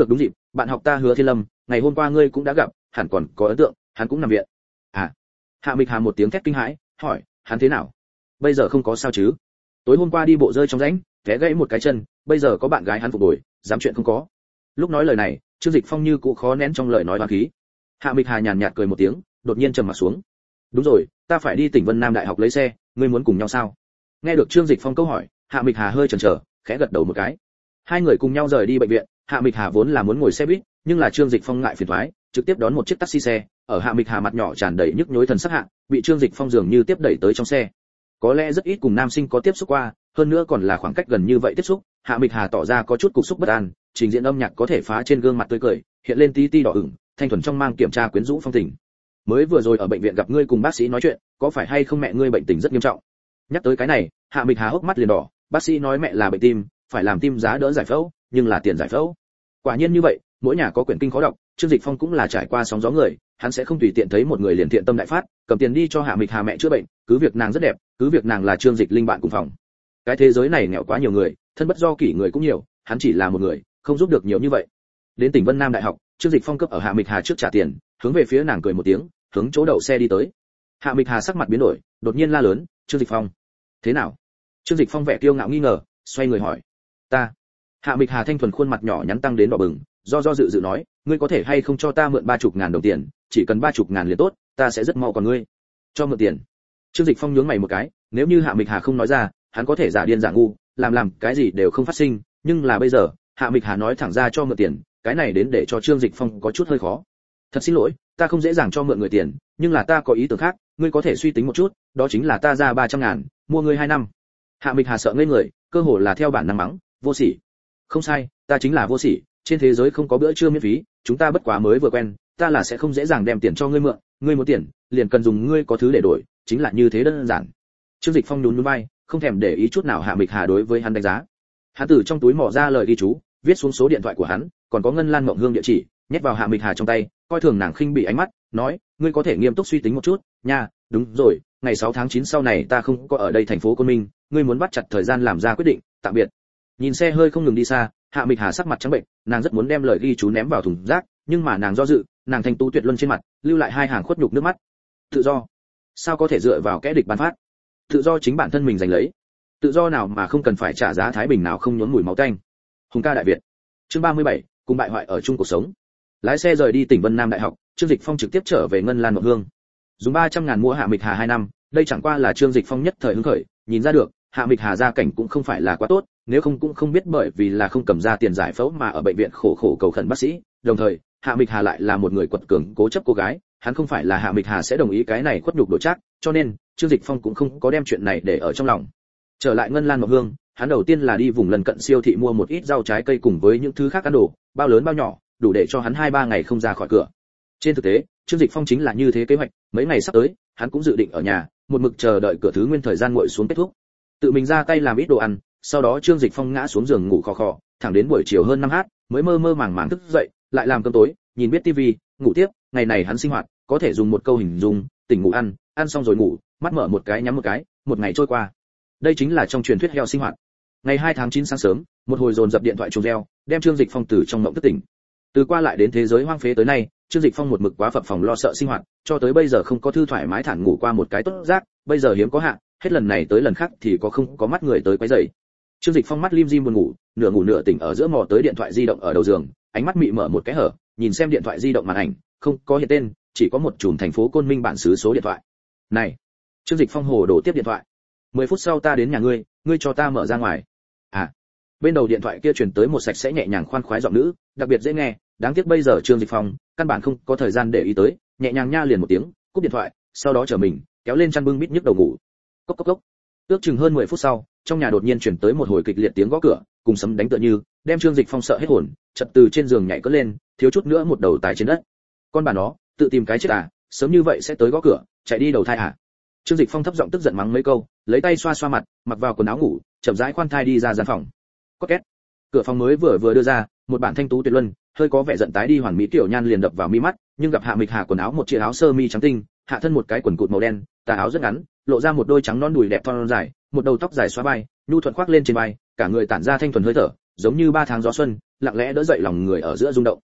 bạn học ta Hứa Thiên Lâm, ngày hôm qua ngươi cũng đã gặp, hẳn còn có ấn tượng, hắn cũng nằm viện. À. Hạ Mịch Hà một tiếng thét kinh hãi, hỏi, hắn thế nào? Bây giờ không có sao chứ? Tối hôm qua đi bộ rơi trong rãnh, té gãy một cái chân, bây giờ có bạn gái hắn phục hồi, dám chuyện không có. Lúc nói lời này, Trương Dịch Phong như cũ khó nén trong lời nói oán khí. Hạ Mịch Hà nhàn nhạt cười một tiếng, đột nhiên trầm mặt xuống. Đúng rồi, ta phải đi tỉnh Vân Nam Đại học lấy xe, ngươi muốn cùng nhau sao? Nghe được Trương Dịch Phong câu hỏi, Hạ Mịch Hà hơi chần chờ, khẽ gật đầu một cái. Hai người cùng nhau rời đi bệnh viện. Hạ Mịch Hà vốn là muốn ngồi xe buýt, nhưng là Trương Dịch Phong ngại phiền toái, trực tiếp đón một chiếc taxi xe. Ở Hạ Mịch Hà mặt nhỏ tràn đầy nhức nhối thần sắc hạ, bị Trương Dịch Phong dường như tiếp đẩy tới trong xe. Có lẽ rất ít cùng nam sinh có tiếp xúc qua, hơn nữa còn là khoảng cách gần như vậy tiếp xúc, Hạ Mịch Hà tỏ ra có chút cục xúc bất an, trình diễn âm nhạc có thể phá trên gương mặt tươi cười, hiện lên tí tí đỏ ửng, thanh thuần trong mang kiểm tra quyến rũ phong tình. Mới vừa rồi ở bệnh viện gặp ngươi cùng bác sĩ nói chuyện, có phải hay không mẹ ngươi bệnh tình rất nghiêm trọng? Nhắc tới cái này, Hạ Mịch Hà hốc mắt liền đỏ, bác sĩ nói mẹ là bệnh tim, phải làm tim giá đỡ giải phẫu, nhưng là tiền giải phẫu. Quả nhiên như vậy, mỗi nhà có quyển kinh khó đọc, Trương Dịch Phong cũng là trải qua sóng gió người, hắn sẽ không tùy tiện thấy một người liền thiện tâm đại phát, cầm tiền đi cho Hạ Mịch Hà mẹ chữa bệnh, cứ việc nàng rất đẹp, cứ việc nàng là Trương Dịch Linh bạn cùng phòng. Cái thế giới này nghèo quá nhiều người, thân bất do kỷ người cũng nhiều, hắn chỉ là một người, không giúp được nhiều như vậy. Đến tỉnh Vân Nam Đại học, Trương Dịch Phong cấp ở Hạ Mịch Hà trước trả tiền, hướng về phía nàng cười một tiếng, hướng chỗ đậu xe đi tới. Hạ Mịch Hà sắc mặt biến đổi, đột nhiên la lớn, "Trương Dịch Phong, thế nào?" Trương Dịch Phong vẻ kiêu ngạo nghi ngờ, xoay người hỏi, "Ta." Hạ Mịch Hà thanh thuần khuôn mặt nhỏ nhắn tăng đến đỏ bừng, do dự nói, "Ngươi có thể hay không cho ta mượn 30.000 đồng tiền, chỉ cần 30.000 liền tốt, ta sẽ rất mau còn ngươi." Cho mượn tiền. Trương Dịch Phong nhướng mày một cái, nếu như Hạ Mịch Hà không nói ra, hắn có thể giả điên giả ngu, làm cái gì đều không phát sinh, nhưng là bây giờ, Hạ Mịch Hà nói thẳng ra cho mượn tiền, cái này đến để cho Trương Dịch Phong có chút hơi khó. "Thật xin lỗi, ta không dễ dàng cho mượn người tiền, nhưng là ta có ý tưởng khác, ngươi có thể suy tính một chút, đó chính là ta ra 300.000, mua ngươi 2 năm." Hạ Mịch Hà sợ ngây người, cơ hồ là theo bản năng mắng, "Vô sỉ." "Không sai, ta chính là vô sỉ, trên thế giới không có bữa trưa miễn phí, chúng ta bất quá mới vừa quen, ta là sẽ không dễ dàng đem tiền cho ngươi mượn, ngươi muốn tiền, liền cần dùng ngươi có thứ để đổi, chính là như thế đơn giản." Trương Dịch Phong nhún nhún vai, không thèm để ý chút nào Hạ Mịch Hà đối với hắn đánh giá. Hắn từ trong túi mò ra lời ghi chú, viết xuống số điện thoại của hắn, còn có Ngân Lan Mộng Hương địa chỉ, nhét vào Hạ Mịch Hà trong tay, coi thường nàng khinh bỉ ánh mắt, nói, "Ngươi có thể nghiêm túc suy tính một chút, nha, đúng rồi, ngày 6 tháng 9 sau này ta không có ở đây thành phố Côn Minh, ngươi muốn bắt chặt thời gian làm ra quyết định, tạm biệt." Nhìn xe hơi không ngừng đi xa, Hạ Mịch Hà sắc mặt trắng bệnh, nàng rất muốn đem lời ghi chú ném vào thùng rác, nhưng mà nàng do dự, nàng thanh tú tuyệt luân trên mặt, lưu lại hai hàng khuất nhục nước mắt. Tự do, sao có thể dựa vào kẻ địch ban phát? Tự do chính bản thân mình giành lấy. Tự do nào mà không cần phải trả giá thái bình nào không nhuốm mùi máu tanh. Hùng ca đại Việt. Chương 37, cùng bại hoại ở chung cuộc sống. Lái xe rời đi tỉnh Vân Nam Đại học, Trương Dịch Phong trực tiếp trở về Ngân Lan Mộng Hương. Dùng 300.000 mua Hạ Mịch Hà 2 năm, đây chẳng qua là Trương Dịch Phong nhất thời hứng khởi, nhìn ra được, Hạ Mịch Hà gia cảnh cũng không phải là quá tốt, nếu không cũng không biết bởi vì là không cầm ra tiền giải phẫu mà ở bệnh viện khổ khổ cầu khẩn bác sĩ, đồng thời, Hạ Mịch Hà lại là một người quật cường cố chấp cô gái, hắn không phải là Hạ Mịch Hà sẽ đồng ý cái này khuất nhục đổi trác, cho nên, Trương Dịch Phong cũng không có đem chuyện này để ở trong lòng. Trở lại Ngân Lan Mộng Hương, hắn đầu tiên là đi vùng lân cận siêu thị mua một ít rau trái cây cùng với những thứ khác ăn đồ, bao lớn bao nhỏ, đủ để cho hắn 2-3 ngày không ra khỏi cửa. Trên thực tế, Trương Dịch Phong chính là như thế kế hoạch, mấy ngày sắp tới, hắn cũng dự định ở nhà, một mực chờ đợi cửa thứ nguyên thời gian nguội xuống kết thúc. Tự mình ra tay làm ít đồ ăn, sau đó Trương Dịch Phong ngã xuống giường ngủ khò khò, thẳng đến buổi chiều hơn 5h, mới mơ mơ màng màng thức dậy, lại làm cơm tối, nhìn biết tivi, ngủ tiếp, ngày này hắn sinh hoạt, có thể dùng một câu hình dung, tỉnh ngủ ăn, ăn xong rồi ngủ, mắt mở một cái nhắm một cái, một ngày trôi qua. Đây chính là trong truyền thuyết heo sinh hoạt. Ngày 2 tháng 9 sáng sớm, một hồi dồn dập điện thoại chuông reo, đem Trương Dịch Phong từ trong mộng thức tỉnh. Từ qua lại đến thế giới hoang phế tới nay, Trương Dịch Phong một mực quá phập phồng lo sợ sinh hoạt, cho tới bây giờ không có thư thoải mái thản ngủ qua một cái tốt giác, bây giờ hiếm có hạ, hết lần này tới lần khác thì không có mắt người tới quấy rầy. Trương Dịch Phong mắt lim dim buồn ngủ nửa tỉnh ở giữa mò tới điện thoại di động ở đầu giường, ánh mắt mị mở một cái hở, nhìn xem điện thoại di động màn ảnh, không có hiện tên, chỉ có một chùm thành phố Côn Minh bản xứ số điện thoại. "Này." Trương Dịch Phong hồ đồ tiếp điện thoại. 10 phút sau ta đến nhà ngươi cho ta mở ra ngoài. À. Bên đầu điện thoại kia truyền tới một sạch sẽ nhẹ nhàng khoan khoái giọng nữ, đặc biệt dễ nghe, đáng tiếc bây giờ Trương Dịch Phong căn bản không có thời gian để ý tới, nhẹ nhàng nha liền một tiếng, cúp điện thoại, sau đó trở mình, kéo lên chăn bưng bít nhức đầu ngủ. Cốc cốc cốc. Ước chừng hơn 10 phút sau, trong nhà đột nhiên truyền tới một hồi kịch liệt tiếng gõ cửa, cùng sấm đánh tựa như, đem Trương Dịch Phong sợ hết hồn, chợt từ trên giường nhảy cất lên, thiếu chút nữa một đầu tái trên đất. Con bà nó, tự tìm cái chết à, sớm như vậy sẽ tới gõ cửa, chạy đi đầu thai à? Trương Dịch Phong thấp giọng tức giận mắng mấy câu, lấy tay xoa xoa mặt, mặc vào quần áo ngủ, chậm rãi khoan thai đi ra gian phòng. Có két. Cửa phòng mới vừa đưa ra, một bản thanh tú tuyệt luân, hơi có vẻ giận tái đi hoàn mỹ tiểu nhan liền đập vào mi mắt, nhưng gặp Hạ Mịch Hà quần áo một chiếc áo sơ mi trắng tinh, hạ thân một cái quần cụt màu đen, tà áo rất ngắn, lộ ra một đôi trắng non đùi đẹp thon dài, một đầu tóc dài xóa vai, nhu thuận khoác lên trên vai, cả người tản ra thanh thuần hơi thở, giống như 3 tháng gió xuân, lặng lẽ đỡ dậy lòng người ở giữa rung động.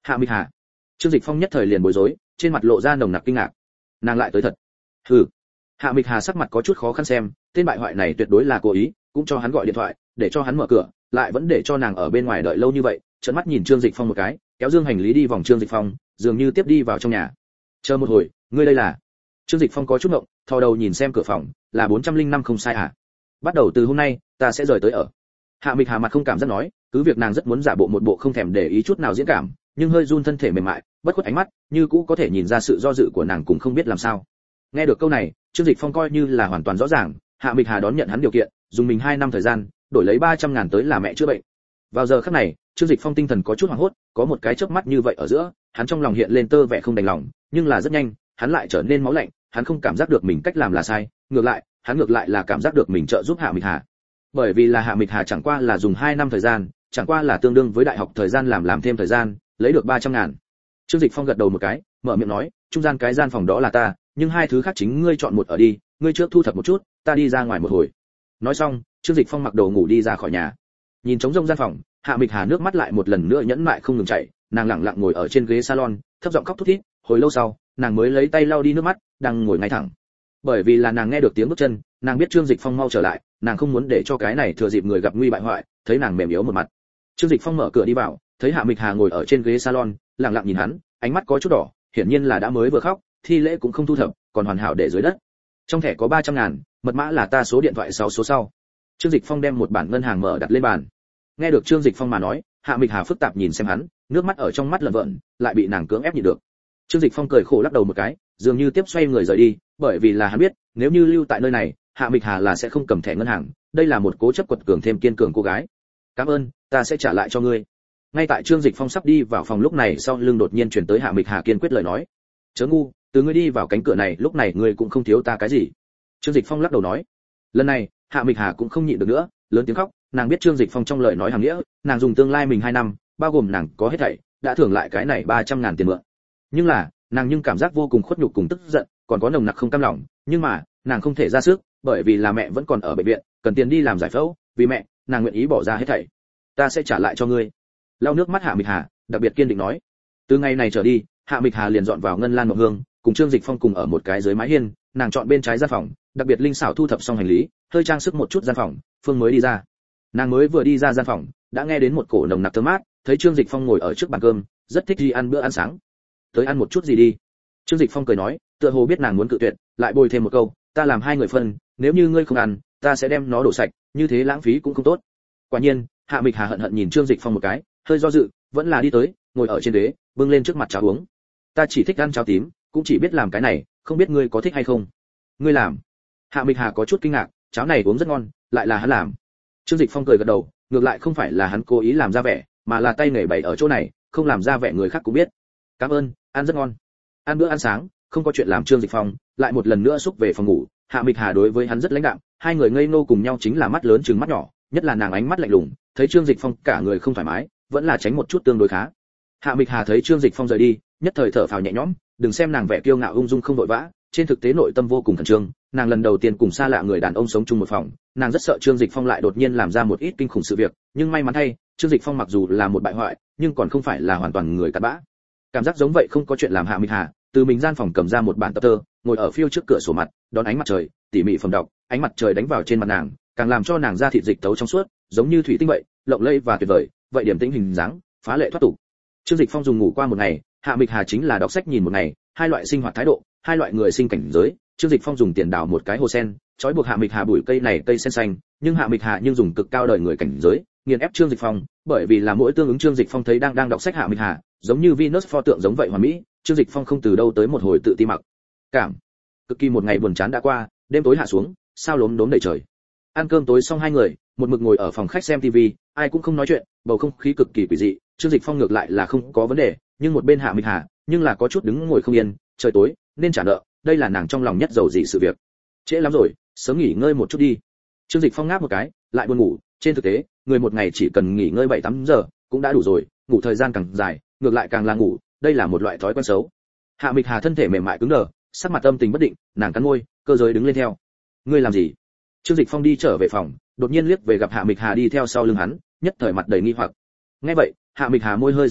Hạ Mịch Hà. Trương Dịch Phong nhất thời liền bối rối, trên mặt lộ ra nồng nặc kinh ngạc. Nàng lại tới thật? Hừ. Hạ Mịch Hà sắc mặt có chút khó khăn xem, tên bại hoại này tuyệt đối là cố ý, cũng cho hắn gọi điện thoại, để cho hắn mở cửa, lại vẫn để cho nàng ở bên ngoài đợi lâu như vậy, trợn mắt nhìn Trương Dịch Phong một cái, kéo dương hành lý đi vòng Trương Dịch Phong, dường như tiếp đi vào trong nhà. Chờ một hồi, ngươi đây là? Trương Dịch Phong có chút ngộng, thò đầu nhìn xem cửa phòng, là 405 không sai à? Bắt đầu từ hôm nay, ta sẽ rời tới ở. Hạ Mịch Hà mặt không cảm giác nói, cứ việc nàng rất muốn giả bộ một bộ không thèm để ý chút nào diễn cảm, nhưng hơi run thân thể mềm mại, bất khuất ánh mắt, như cũ có thể nhìn ra sự do dự của nàng cũng không biết làm sao. Nghe được câu này, Trương Dịch Phong coi như là hoàn toàn rõ ràng, Hạ Mịch Hà đón nhận hắn điều kiện, dùng mình 2 năm thời gian, đổi lấy 300.000 tới là mẹ chữa bệnh. Vào giờ khắc này, Trương Dịch Phong tinh thần có chút hoảng hốt, có một cái chớp mắt như vậy ở giữa, hắn trong lòng hiện lên tơ vẻ không đành lòng, nhưng là rất nhanh, hắn lại trở nên máu lạnh, hắn không cảm giác được mình cách làm là sai, ngược lại là cảm giác được mình trợ giúp Hạ Mịch Hà. Bởi vì là Hạ Mịch Hà chẳng qua là dùng 2 năm thời gian, chẳng qua là tương đương với đại học thời gian làm thêm thời gian, lấy được 300.000. Trương Dịch Phong gật đầu một cái, mở miệng nói, trung gian cái gian phòng đó là ta, nhưng 2 thứ khác chính ngươi chọn một ở đi, ngươi trước thu thập một chút, ta đi ra ngoài một hồi. Nói xong, Trương Dịch Phong mặc đồ ngủ đi ra khỏi nhà. Nhìn trống rỗng gian phòng, Hạ Mịch Hà nước mắt lại một lần nữa nhẫn nại không ngừng chảy, nàng lặng lặng ngồi ở trên ghế salon, thấp giọng khóc thút thít, hồi lâu sau, nàng mới lấy tay lau đi nước mắt, đang ngồi ngay thẳng. Bởi vì là nàng nghe được tiếng bước chân, nàng biết Trương Dịch Phong mau trở lại, nàng không muốn để cho cái này thừa dịp người gặp nguy bại hoại, thấy nàng mềm yếu một mặt. Trương Dịch Phong mở cửa đi vào, thấy Hạ Mịch Hà ngồi ở trên ghế salon, lặng lặng nhìn hắn, ánh mắt có chút đỏ, hiển nhiên là đã mới vừa khóc, thi lễ cũng không thu thập, còn hoàn hảo để dưới đất. Trong thẻ có 300.000, mật mã là ta số điện thoại 6 số sau. Trương Dịch Phong đem một bản ngân hàng mở đặt lên bàn. Nghe được Trương Dịch Phong mà nói, Hạ Mịch Hà phức tạp nhìn xem hắn, nước mắt ở trong mắt lợn vợn, lại bị nàng cưỡng ép nhịn được. Trương Dịch Phong cười khổ lắc đầu một cái, dường như tiếp xoay người rời đi, bởi vì là hắn biết, nếu như lưu tại nơi này, Hạ Mịch Hà là sẽ không cầm thẻ ngân hàng, đây là một cố chấp quật cường thêm kiên cường cô gái. Cảm ơn, ta sẽ trả lại cho ngươi. Ngay tại Trương Dịch Phong sắp đi vào phòng lúc này, sau lưng đột nhiên truyền tới Hạ Mịch Hà kiên quyết lời nói. Chớ ngu, từ ngươi đi vào cánh cửa này, lúc này ngươi cũng không thiếu ta cái gì. Trương Dịch Phong lắc đầu nói. Lần này, Hạ Mịch Hà cũng không nhịn được nữa, lớn tiếng khóc, nàng biết Trương Dịch Phong trong lời nói hàm nghĩa, nàng dùng tương lai mình 2 năm, bao gồm nàng có hết thảy, đã thưởng lại cái này 300.000 tiền mượn. Nhưng là, nàng cảm giác vô cùng khuất nhục cùng tức giận, còn có nồng nặc không cam lòng, nhưng mà, nàng không thể ra sức, bởi vì là mẹ vẫn còn ở bệnh viện, cần tiền đi làm giải phẫu, vì mẹ, nàng nguyện ý bỏ ra hết thảy. Ta sẽ trả lại cho ngươi. Lau nước mắt Hạ Mịch Hà, đặc biệt kiên định nói. Từ ngày này trở đi, Hạ Mịch Hà liền dọn vào Ngân Lan Mộng Hương, cùng Trương Dịch Phong cùng ở một cái dưới mái hiên, nàng chọn bên trái gian phòng, đặc biệt linh xảo thu thập xong hành lý, hơi trang sức một chút gian phòng, Phương mới đi ra. Nàng mới vừa đi ra gian phòng, đã nghe đến một cổ nồng nặc thơm mát, thấy Trương Dịch Phong ngồi ở trước bàn cơm, rất thích đi ăn bữa ăn sáng. Tới ăn một chút gì đi. Trương Dịch Phong cười nói, tựa hồ biết nàng muốn cự tuyệt, lại bồi thêm một câu, ta làm 2 người phân, nếu như ngươi không ăn, ta sẽ đem nó đổ sạch, như thế lãng phí cũng không tốt. Quả nhiên, Hạ Mịch Hà hận hận nhìn Trương Dịch Phong một cái, hơi do dự, vẫn là đi tới, ngồi ở trên ghế, bưng lên trước mặt cháo uống. Ta chỉ thích ăn cháo tím, cũng chỉ biết làm cái này, không biết ngươi có thích hay không. Ngươi làm? Hạ Mịch Hà có chút kinh ngạc, cháo này uống rất ngon, lại là hắn làm. Trương Dịch Phong cười gật đầu, ngược lại không phải là hắn cố ý làm ra vẻ, mà là tay nghề bày ở chỗ này, không làm ra vẻ người khác cũng biết. Cảm ơn, ăn rất ngon. Ăn bữa ăn sáng, không có chuyện làm Trương Dịch Phong, lại một lần nữa xúc về phòng ngủ. Hạ Mịch Hà đối với hắn rất lãnh đạm, 2 người ngây ngô cùng nhau chính là mắt lớn trừng mắt nhỏ, nhất là nàng ánh mắt lạnh lùng, thấy Trương Dịch Phong cả người không thoải mái, vẫn là tránh một chút tương đối khá. Hạ Mịch Hà thấy Trương Dịch Phong rời đi, nhất thời thở phào nhẹ nhõm, đừng xem nàng vẻ kiêu ngạo ung dung không vội vã, trên thực tế nội tâm vô cùng khẩn trương, nàng lần đầu tiên cùng xa lạ người đàn ông sống chung một phòng, nàng rất sợ Trương Dịch Phong lại đột nhiên làm ra một ít kinh khủng sự việc, nhưng may mắn thay, Trương Dịch Phong mặc dù là một bại hoại, nhưng còn không phải là hoàn toàn người cặn bã. Cảm giác giống vậy không có chuyện làm Hạ Mịch Hà, từ mình gian phòng cầm ra một bản tập thơ, ngồi ở phiêu trước cửa sổ mặt, đón ánh mặt trời, tỉ mỉ phẩm đọc, ánh mặt trời đánh vào trên mặt nàng, càng làm cho nàng da thịt dịch tấu trong suốt, giống như thủy tinh vậy, lộng lẫy và tuyệt vời, vậy điểm tĩnh hình dáng, phá lệ thoát tục. Trương Dịch Phong dùng ngủ qua một ngày, Hạ Mịch Hà chính là đọc sách nhìn một ngày, 2 loại sinh hoạt thái độ, 2 loại người sinh cảnh giới. Trương Dịch Phong dùng tiền đào một cái hồ sen, trói buộc Hạ Mịch Hà bụi cây này cây sen xanh, nhưng Hạ Mịch Hà dùng cực cao đời người cảnh giới, nghiền ép Trương Dịch Phong, bởi vì là mỗi tương ứng Trương Dịch Phong thấy đang đọc sách Hạ Mịch Hà, giống như Venus pho tượng giống vậy hoàn mỹ, Trương Dịch Phong không từ đâu tới một hồi tự ti mặc cảm. Cực kỳ một ngày buồn chán đã qua, đêm tối hạ xuống, sao lốm đốm đầy trời. Ăn cơm tối xong 2 người, một mực ngồi ở phòng khách xem TV, ai cũng không nói chuyện, bầu không khí cực kỳ quỷ dị. Trương Dịch Phong ngược lại là không có vấn đề, nhưng một bên Hạ Mịch Hà, nhưng là có chút đứng ngồi không yên, trời tối, nên trả nợ, đây là nàng trong lòng nhất dầu dị sự việc. Trễ lắm rồi, sớm nghỉ ngơi một chút đi. Trương Dịch Phong ngáp một cái, lại buồn ngủ, trên thực tế, người một ngày chỉ cần nghỉ ngơi 7-8 giờ, cũng đã đủ rồi, ngủ thời gian càng dài, ngược lại càng là ngủ, đây là một loại thói quen xấu. Hạ Mịch Hà thân thể mềm mại cứng đờ, sắc mặt âm tình bất định, nàng cắn môi, cơ giới đứng lên theo. Ngươi làm gì? Trương Dịch Phong đi trở về phòng, đột nhiên liếc về gặp Hạ Mịch Hà đi theo sau lưng hắn, nhất thời mặt đầy nghi hoặc. Nghe vậy, Hạ Mịch Hà môi hơi giật giật,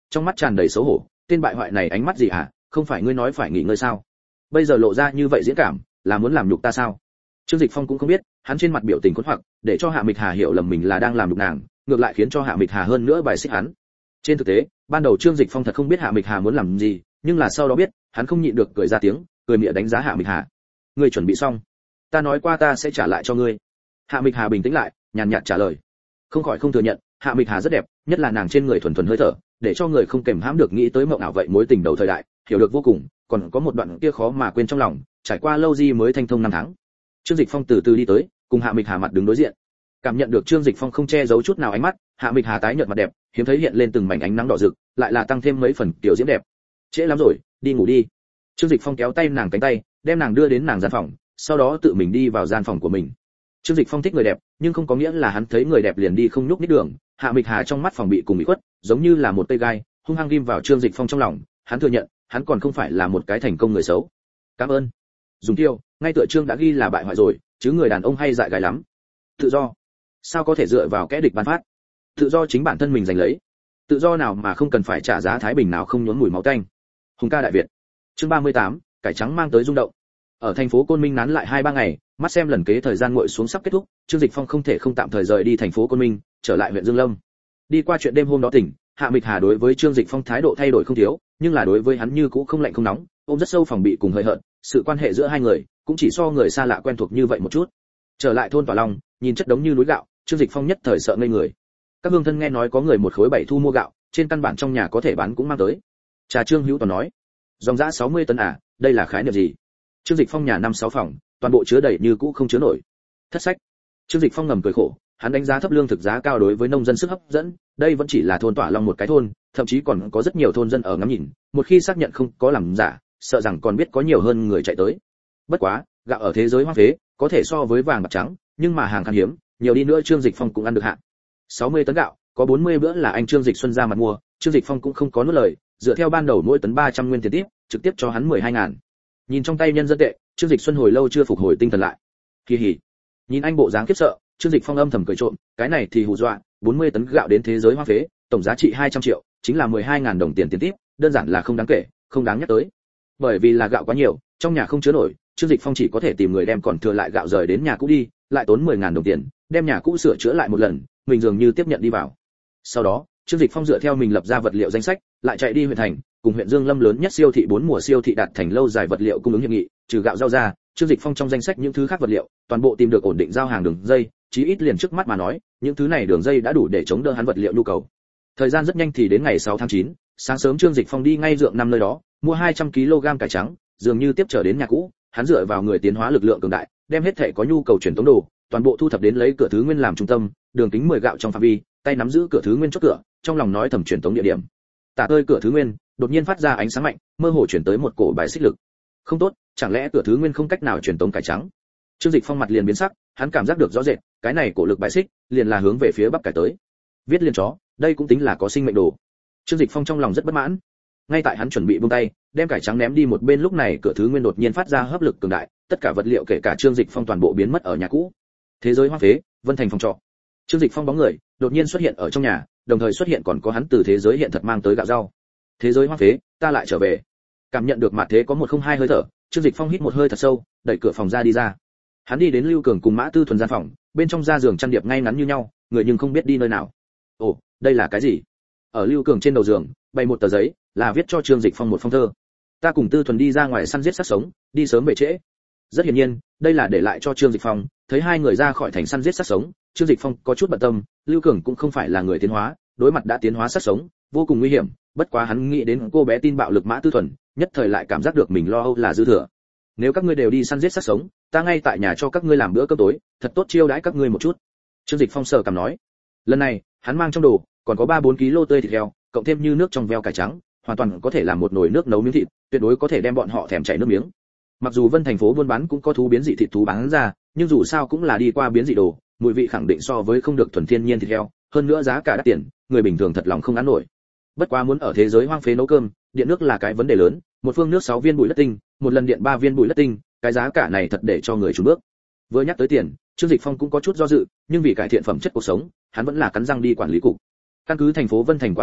trong mắt tràn đầy xấu hổ, tên bại hoại này ánh mắt gì hả, không phải ngươi nói phải nghỉ ngơi sao? Bây giờ lộ ra như vậy diễn cảm, là muốn làm nhục ta sao? Trương Dịch Phong cũng không biết, hắn trên mặt biểu tình khốn hoặc, để cho Hạ Mịch Hà hiểu lầm mình là đang làm nhục nàng, ngược lại khiến cho Hạ Mịch Hà hơn nữa bài xích hắn. Trên thực tế, ban đầu Trương Dịch Phong thật không biết Hạ Mịch Hà muốn làm gì, nhưng là sau đó biết, hắn không nhịn được cười ra tiếng, cười mỉa đánh giá Hạ Mịch Hà. Ngươi chuẩn bị xong? Ta nói qua ta sẽ trả lại cho ngươi. Hạ Mịch Hà bình tĩnh lại, nhàn nhạt trả lời. Không khỏi không thừa nhận, Hạ Mịch Hà rất đẹp, nhất là nàng trên người thuần thuần hơi thở, để cho người không kềm hãm được nghĩ tới mộng ảo vậy mối tình đầu thời đại, hiểu được vô cùng, còn có một đoạn kia khó mà quên trong lòng, trải qua lâu gì mới thanh thông năm tháng. Trương Dịch Phong từ từ đi tới, cùng Hạ Mịch Hà mặt đứng đối diện. Cảm nhận được Trương Dịch Phong không che giấu chút nào ánh mắt, Hạ Mịch Hà tái nhợt mặt đẹp, hiếm thấy hiện lên từng mảnh ánh nắng đỏ rực, lại là tăng thêm mấy phần kiểu diễm đẹp. Trễ lắm rồi, đi ngủ đi. Trương Dịch Phong kéo tay nàng cánh tay, đem nàng đưa đến nàng gian phòng, sau đó tự mình đi vào gian phòng của mình. Trương Dịch Phong thích người đẹp, nhưng không có nghĩa là hắn thấy người đẹp liền đi không nhúc nhích đường. Hạ Mịch Hà trong mắt phòng bị cùng bị khuất, giống như là một cây gai, hung hăng ghim vào Trương Dịch Phong trong lòng. Hắn thừa nhận, hắn còn không phải là một cái thành công người xấu. Cảm ơn. Dùng tiêu, ngay tựa Trương đã ghi là bại hoại rồi, chứ người đàn ông hay dại gái lắm. Tự do, sao có thể dựa vào kẻ địch ban phát? Tự do chính bản thân mình giành lấy. Tự do nào mà không cần phải trả giá thái bình nào không nhuốm mùi máu tanh. Hùng ca đại Việt. Chương 38, cải trắng mang tới rung động. Ở thành phố Côn Minh nán lại 2-3 ngày, mắt xem lần kế thời gian nguội xuống sắp kết thúc, Trương Dịch Phong không thể không tạm thời rời đi thành phố Côn Minh, trở lại huyện Dương Lâm. Đi qua chuyện đêm hôm đó tỉnh, Hạ Mịch Hà đối với Trương Dịch Phong thái độ thay đổi không thiếu, nhưng là đối với hắn như cũ không lạnh không nóng, ôm rất sâu phòng bị cùng hơi hợt, sự quan hệ giữa hai người cũng chỉ so người xa lạ quen thuộc như vậy một chút. Trở lại thôn Tỏa Long, nhìn chất đống như núi gạo, Trương Dịch Phong nhất thời sợ ngây người. Các hương thân nghe nói có người một khối 7 thu mua gạo, trên căn bản trong nhà có thể bán cũng mang tới. Trà Trương Hữu Toàn nói, dòng giá 60 tấn à, đây là khái niệm gì? Trương Dịch Phong nhà 5-6 phòng, toàn bộ chứa đầy như cũ không chứa nổi. Thất sách. Trương Dịch Phong ngầm cười khổ, hắn đánh giá thấp lương thực giá cao đối với nông dân sức hấp dẫn, đây vẫn chỉ là thôn Tỏa Long một cái thôn, thậm chí còn có rất nhiều thôn dân ở ngắm nhìn, một khi xác nhận không có làm giả, sợ rằng còn biết có nhiều hơn người chạy tới. Bất quá, gạo ở thế giới hoang phế, có thể so với vàng bạc trắng, nhưng mà hàng khan hiếm, nhiều đi nữa Trương Dịch Phong cũng ăn được hạn. 60 tấn gạo, có 40 bữa là anh Trương Dịch Xuân ra mặt mua, Trương Dịch Phong cũng không có nuốt lời, dựa theo ban đầu mỗi tấn 300 nguyên tiền tiếp, trực tiếp cho hắn 12.000. Nhìn trong tay nhân dân tệ, Trương Dịch Xuân hồi lâu chưa phục hồi tinh thần lại. Kỳ hỉ. Nhìn anh bộ dáng khiếp sợ, Trương Dịch Phong âm thầm cười trộm, cái này thì hù dọa, 40 tấn gạo đến thế giới hoang phế, tổng giá trị 200 triệu, chính là 12.000 đồng tiền tiếp, đơn giản là không đáng kể, không đáng nhắc tới. Bởi vì là gạo quá nhiều, trong nhà không chứa nổi, Trương Dịch Phong chỉ có thể tìm người đem còn thừa lại gạo rời đến nhà cũ đi, lại tốn 10.000 đồng tiền, đem nhà cũ sửa chữa lại một lần, mình dường như tiếp nhận đi vào. Sau đó, Trương Dịch Phong dựa theo mình lập ra vật liệu danh sách, lại chạy đi huyện thành, cùng huyện Dương Lâm lớn nhất siêu thị 4 mùa siêu thị đạt thành lâu dài vật liệu cung ứng hiệp nghị, trừ gạo rau ra, Trương Dịch Phong trong danh sách những thứ khác vật liệu, toàn bộ tìm được ổn định giao hàng đường dây, chí ít liền trước mắt mà nói, những thứ này đường dây đã đủ để chống đỡ hắn vật liệu nhu cầu. Thời gian rất nhanh thì đến ngày 6 tháng 9, sáng sớm Trương Dịch Phong đi ngay dượng năm nơi đó, mua 200 kg cải trắng, dường như tiếp trở đến nhà cũ, hắn dựa vào người tiến hóa lực lượng cường đại, đem hết thể có nhu cầu truyền tống đồ, toàn bộ thu thập đến lấy cửa thứ nguyên làm trung tâm, đường kính 10 gạo trong phạm vi, tay nắm giữ cửa thứ nguyên chốt cửa, trong lòng nói thầm truyền tống địa điểm. Tả tơi cửa thứ nguyên, đột nhiên phát ra ánh sáng mạnh, mơ hồ chuyển tới một cổ bài xích lực. Không tốt, chẳng lẽ cửa thứ nguyên không cách nào truyền tống cải trắng? Trương Dịch Phong mặt liền biến sắc, hắn cảm giác được rõ rệt, cái này cổ lực bài xích, liền là hướng về phía bắc cải tới. Viết liên chó, đây cũng tính là có sinh mệnh đồ. Trương Dịch Phong trong lòng rất bất mãn. Ngay tại hắn chuẩn bị buông tay, đem cải trắng ném đi một bên lúc này cửa thứ nguyên đột nhiên phát ra hấp lực cường đại, tất cả vật liệu kể cả Trương Dịch Phong toàn bộ biến mất ở nhà cũ. Thế giới hoang phế, Vân Thành phòng trọ. Trương Dịch Phong bóng người đột nhiên xuất hiện ở trong nhà, đồng thời xuất hiện còn có hắn từ thế giới hiện thật mang tới gạo rau. Thế giới hoang phế, ta lại trở về. Cảm nhận được mặt thế có 102 hơi thở, Trương Dịch Phong hít một hơi thật sâu, đẩy cửa phòng ra đi ra. Hắn đi đến Lưu Cường cùng Mã Tư Thuần gian phòng, bên trong da giường chăn điệp ngay ngắn như nhau, người nhưng không biết đi nơi nào. Ồ, đây là cái gì? Ở Lưu Cường trên đầu giường, bày một tờ giấy, là viết cho Trương Dịch Phong một phong thơ. Ta cùng Tư Thuần đi ra ngoài săn giết sát sống, đi sớm về trễ. Rất hiển nhiên, đây là để lại cho Trương Dịch Phong, thấy hai người ra khỏi thành săn giết sát sống, Trương Dịch Phong có chút bận tâm, Lưu Cường cũng không phải là người tiến hóa, đối mặt đã tiến hóa sát sống, vô cùng nguy hiểm, bất quá hắn nghĩ đến cô bé tin bạo lực Mã Tư Thuần, nhất thời lại cảm giác được mình lo âu là dư thừa. Nếu các ngươi đều đi săn giết sát sống, ta ngay tại nhà cho các ngươi làm bữa cơm tối, thật tốt chiêu đãi các ngươi một chút. Trương Dịch Phong sờ cằm nói. Lần này, hắn mang trong đồ, còn có 3-4 kg tươi thịt heo, cộng thêm như nước trong veo cải trắng, hoàn toàn có thể làm một nồi nước nấu miếng thịt, tuyệt đối có thể đem bọn họ thèm chảy nước miếng. Mặc dù Vân thành phố buôn bán cũng có thú biến dị thịt thú bán ra, nhưng dù sao cũng là đi qua biến dị đồ, mùi vị khẳng định so với không được thuần thiên nhiên thịt heo, hơn nữa giá cả đắt tiền, người bình thường thật lòng không ăn nổi. Bất quá muốn ở thế giới hoang phế nấu cơm, điện nước là cái vấn đề lớn, một phương nước 6 viên bụi đất tinh, một lần điện 3 viên bụi đất tinh, cái giá cả này thật để cho người chùn bước. Vừa nhắc tới tiền, Trương Dịch Phong cũng có chút do dự, nhưng vì cải thiện phẩm chất cuộc sống, hắn vẫn là cắn răng đi quản lý cục. Căn cứ thành phố Vân Thành quản ủy hội,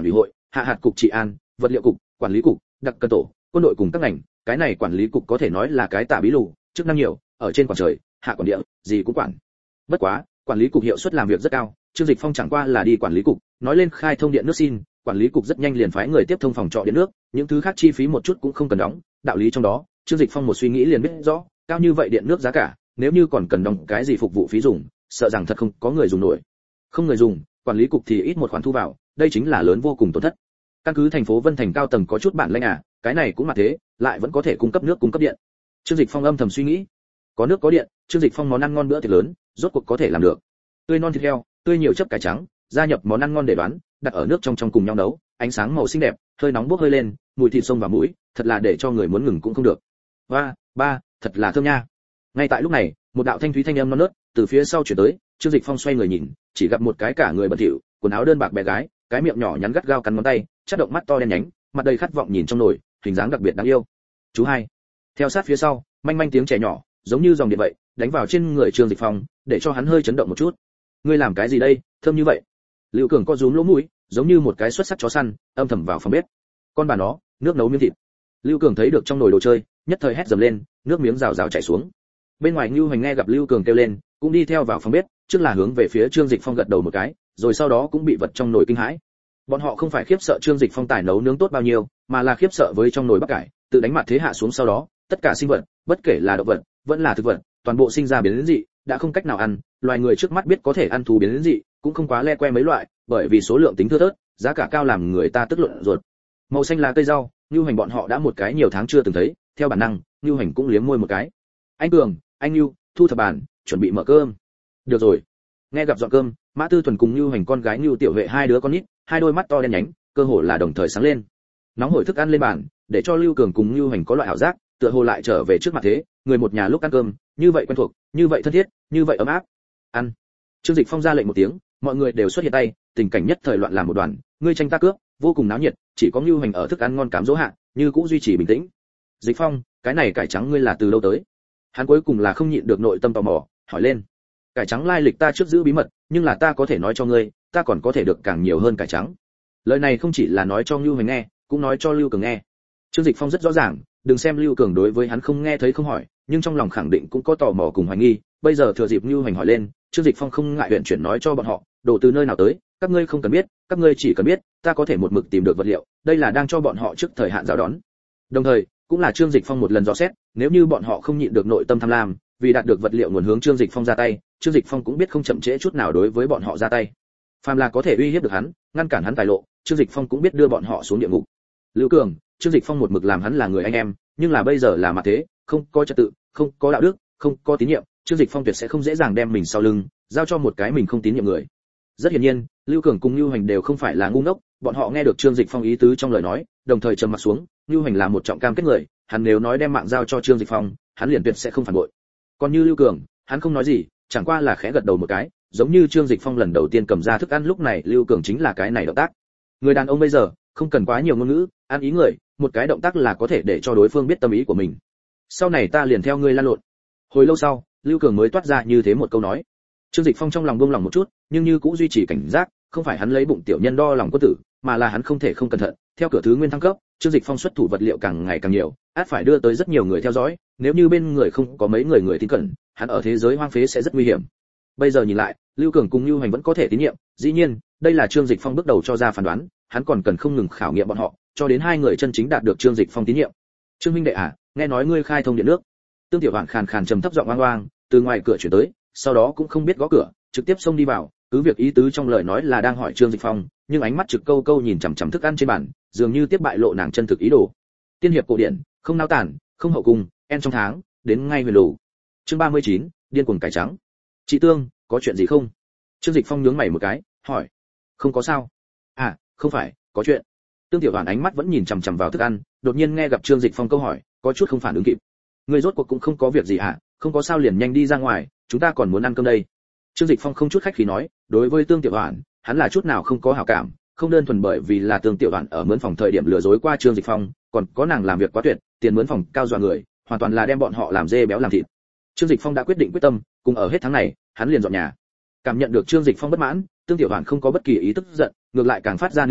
hạ hạt cục trị an, vật liệu cục, quản lý cục, đặc cân tổ, quân đội cùng các ngành, cái này quản lý cục có thể nói là cái tả bí lù, chức năng nhiều, ở trên quản trời, hạ quản địa, gì cũng quản. Bất quá, quản lý cục hiệu suất làm việc rất cao, Trương Dịch Phong chẳng qua là đi quản lý cục, nói lên khai thông điện nước xin, quản lý cục rất nhanh liền phái người tiếp thông phòng trọ điện nước, những thứ khác chi phí một chút cũng không cần đóng, đạo lý trong đó, Trương Dịch Phong một suy nghĩ liền biết rõ, cao như vậy điện nước giá cả, nếu như còn cần đóng cái gì phục vụ phí dùng, sợ rằng thật không có người dùng nổi. Không người dùng, quản lý cục thì ít một khoản thu vào, đây chính là lớn vô cùng tổn thất. Căn cứ thành phố Vân Thành cao tầng có chút bản lĩnh à, cái này cũng mà thế, lại vẫn có thể cung cấp nước cung cấp điện. Trương Dịch Phong âm thầm suy nghĩ, có nước có điện, Trương Dịch Phong món ăn ngon bữa tiệc lớn, rốt cuộc có thể làm được. Tươi non thịt heo, tươi nhiều chấp cải trắng, gia nhập món ăn ngon để đoán, đặt ở nước trong cùng nhau nấu, ánh sáng màu xinh đẹp, hơi nóng bốc hơi lên, mùi thịt xông vào mũi, thật là để cho người muốn ngừng cũng không được. Ba, thật là thơm nha. Ngay tại lúc này, một đạo thanh thúy thanh âm non nớt từ phía sau chuyển tới, Trương Dịch Phong xoay người nhìn, chỉ gặp một cái cả người bẩn thỉu, quần áo đơn bạc bé gái, cái miệng nhỏ nhắn gắt gao cắn ngón tay, chớp động mắt to đen nhánh, mặt đầy khát vọng nhìn trong nồi, hình dáng đặc biệt đáng yêu. Chú hai. Theo sát phía sau, manh manh tiếng trẻ nhỏ, giống như dòng điện vậy, đánh vào trên người Trương Dịch Phong, để cho hắn hơi chấn động một chút. Ngươi làm cái gì đây, thơm như vậy? Lưu Cường co rúm lỗ mũi, giống như một cái xuất sắc chó săn, âm thầm vào phòng bếp. Con bà nó, nước nấu miếng thịt. Lưu Cường thấy được trong nồi đồ chơi, nhất thời hét dầm lên, nước miếng rào rào chảy xuống. Bên ngoài Nưu Hoành nghe gặp Lưu Cường kêu lên, cũng đi theo vào phòng bếp, trước là hướng về phía Trương Dịch Phong gật đầu một cái, rồi sau đó cũng bị vật trong nồi kinh hãi. Bọn họ không phải khiếp sợ Trương Dịch Phong tài nấu nướng tốt bao nhiêu, mà là khiếp sợ với trong nồi bắp cải, tự đánh mặt thế hạ xuống sau đó, tất cả sinh vật, bất kể là động vật, vẫn là thực vật, toàn bộ sinh ra biến dị, đã không cách nào ăn, loài người trước mắt biết có thể ăn thú biến dị, cũng không quá le que mấy loại, bởi vì số lượng tính thưa thớt, giá cả cao làm người ta tức luận ruột. Màu xanh là cây rau, Nưu Hoành bọn họ đã một cái nhiều tháng chưa từng thấy, theo bản năng, Nưu Hoành cũng liếm môi một cái. Anh Cường, anh Nưu, thu thập bàn, chuẩn bị mở cơm. Được rồi. Nghe gặp dọn cơm, Mã Tư Thuần cùng Nưu Hoành con gái Nưu Tiểu Huệ hai đứa con nít, hai đôi mắt to đen nhánh, cơ hồ là đồng thời sáng lên. Nóng hổi thức ăn lên bàn, để cho Lưu Cường cùng Nưu Hoành có loại ảo giác, tựa hồ lại trở về trước mặt thế, người một nhà lúc ăn cơm, như vậy quen thuộc, như vậy thân thiết, như vậy ấm áp. Ăn. Trương Dịch Phong ra lệnh một tiếng, mọi người đều xuất hiện tay, tình cảnh nhất thời loạn làm một đoàn, ngươi tranh ta cướp, vô cùng náo nhiệt, chỉ có Nưu Hoành ở thức ăn ngon cám dỗ hạ, như cũ duy trì bình tĩnh. Dịch Phong, cái này cải trắng ngươi là từ đâu tới? Hắn cuối cùng là không nhịn được nội tâm tò mò, hỏi lên. Cải trắng lai lịch ta trước giữ bí mật, nhưng là ta có thể nói cho ngươi, ta còn có thể được càng nhiều hơn cải trắng. Lời này không chỉ là nói cho Nưu Hoành nghe, cũng nói cho Lưu Cường nghe. Trương Dịch Phong rất rõ ràng, đừng xem Lưu Cường đối với hắn không nghe thấy không hỏi, nhưng trong lòng khẳng định cũng có tò mò cùng hoài nghi, bây giờ thừa dịp Nưu Hoành hỏi lên, Trương Dịch Phong không ngại huyện chuyển nói cho bọn họ, đồ từ nơi nào tới, các ngươi không cần biết, các ngươi chỉ cần biết, ta có thể một mực tìm được vật liệu, đây là đang cho bọn họ trước thời hạn giao đón. Đồng thời, cũng là Trương Dịch Phong một lần dò xét, nếu như bọn họ không nhịn được nội tâm tham lam, vì đạt được vật liệu nguồn hướng Trương Dịch Phong ra tay, Trương Dịch Phong cũng biết không chậm trễ chút nào đối với bọn họ ra tay. Phàm là có thể uy hiếp được hắn, ngăn cản hắn tài lộ, Trương Dịch Phong cũng biết đưa bọn họ xuống địa ngục. Lưu Cường, Trương Dịch Phong một mực làm hắn là người anh em, nhưng là bây giờ là mặt thế, không có trật tự, không có đạo đức, không có tín nhiệm, Trương Dịch Phong tuyệt sẽ không dễ dàng đem mình sau lưng giao cho một cái mình không tín nhiệm người. Rất hiển nhiên, Lưu Cường cùng Nưu Hoành đều không phải là ngu ngốc, bọn họ nghe được Trương Dịch Phong ý tứ trong lời nói, đồng thời trầm mặt xuống. Nưu Hoành là một trọng cam kết người, hắn nếu nói đem mạng giao cho Trương Dịch Phong, hắn liền tuyệt sẽ không phản bội. Còn như Lưu Cường, hắn không nói gì, chẳng qua là khẽ gật đầu một cái, giống như Trương Dịch Phong lần đầu tiên cầm ra thức ăn lúc này Lưu Cường chính là cái này động tác. Người đàn ông bây giờ không cần quá nhiều ngôn ngữ, ăn ý người, một cái động tác là có thể để cho đối phương biết tâm ý của mình. Sau này ta liền theo ngươi lan lộn. Hồi lâu sau, Lưu Cường mới toát ra như thế một câu nói. Trương Dịch Phong trong lòng buông lòng một chút, nhưng như cũng duy trì cảnh giác, không phải hắn lấy bụng tiểu nhân đo lòng quân tử, mà là hắn không thể không cẩn thận. Theo cửa thứ nguyên thăng cấp, Trương Dịch Phong xuất thủ vật liệu càng ngày càng nhiều, ắt phải đưa tới rất nhiều người theo dõi, nếu như bên người không có mấy người tin cẩn, hắn ở thế giới hoang phế sẽ rất nguy hiểm. Bây giờ nhìn lại, Lưu Cường cùng Nưu Hoành vẫn có thể tín nhiệm, dĩ nhiên, đây là Trương Dịch Phong bước đầu cho ra phán đoán, hắn còn cần không ngừng khảo nghiệm bọn họ, cho đến hai người chân chính đạt được Trương Dịch Phong tín nhiệm. Trương huynh đệ à, nghe nói ngươi khai thông điện nước. Tương Tiểu Hoạn khàn khàn trầm thấp giọng oang oang, từ ngoài cửa chuyển tới, sau đó cũng không biết gõ cửa, trực tiếp xông đi vào, cứ việc ý tứ trong lời nói là đang hỏi Trương Dịch Phong, nhưng ánh mắt trực câu câu nhìn chằm chằm thức ăn trên bàn, dường như tiếp bại lộ nàng chân thực ý đồ. Tiên hiệp cổ điển, không nao tản, không hậu cung, en trong tháng, đến ngay huyền lù. Chương 39, điên cuồng cải trắng. Chị Tương, có chuyện gì không? Trương Dịch Phong nhướng mày một cái, hỏi. Không có sao. À, không phải, có chuyện. Tương Tiểu Hoàn ánh mắt vẫn nhìn chằm chằm vào thức ăn, đột nhiên nghe gặp Trương Dịch Phong câu hỏi, có chút không phản ứng kịp. Ngươi rốt cuộc cũng không có việc gì hả? Không có sao liền nhanh đi ra ngoài, chúng ta còn muốn ăn cơm đây. Trương Dịch Phong không chút khách khí nói, đối với Tương Tiểu Hoàn, hắn là chút nào không có hảo cảm, không đơn thuần bởi vì là Tương Tiểu Hoàn ở mướn phòng thời điểm lừa dối qua Trương Dịch Phong, còn có nàng làm việc quá tuyệt, tiền mướn phòng cao dọa người, hoàn toàn là đem bọn họ làm dê béo làm thịt. Trương Dịch Phong đã quyết định quyết tâm, cùng ở hết tháng này, hắn liền dọn nhà. Cảm nhận được Trương Dịch Phong bất mãn, Tương Tiểu Hoàn không có bất kỳ ý tức giận, ngược lại càng phát ra đính hót,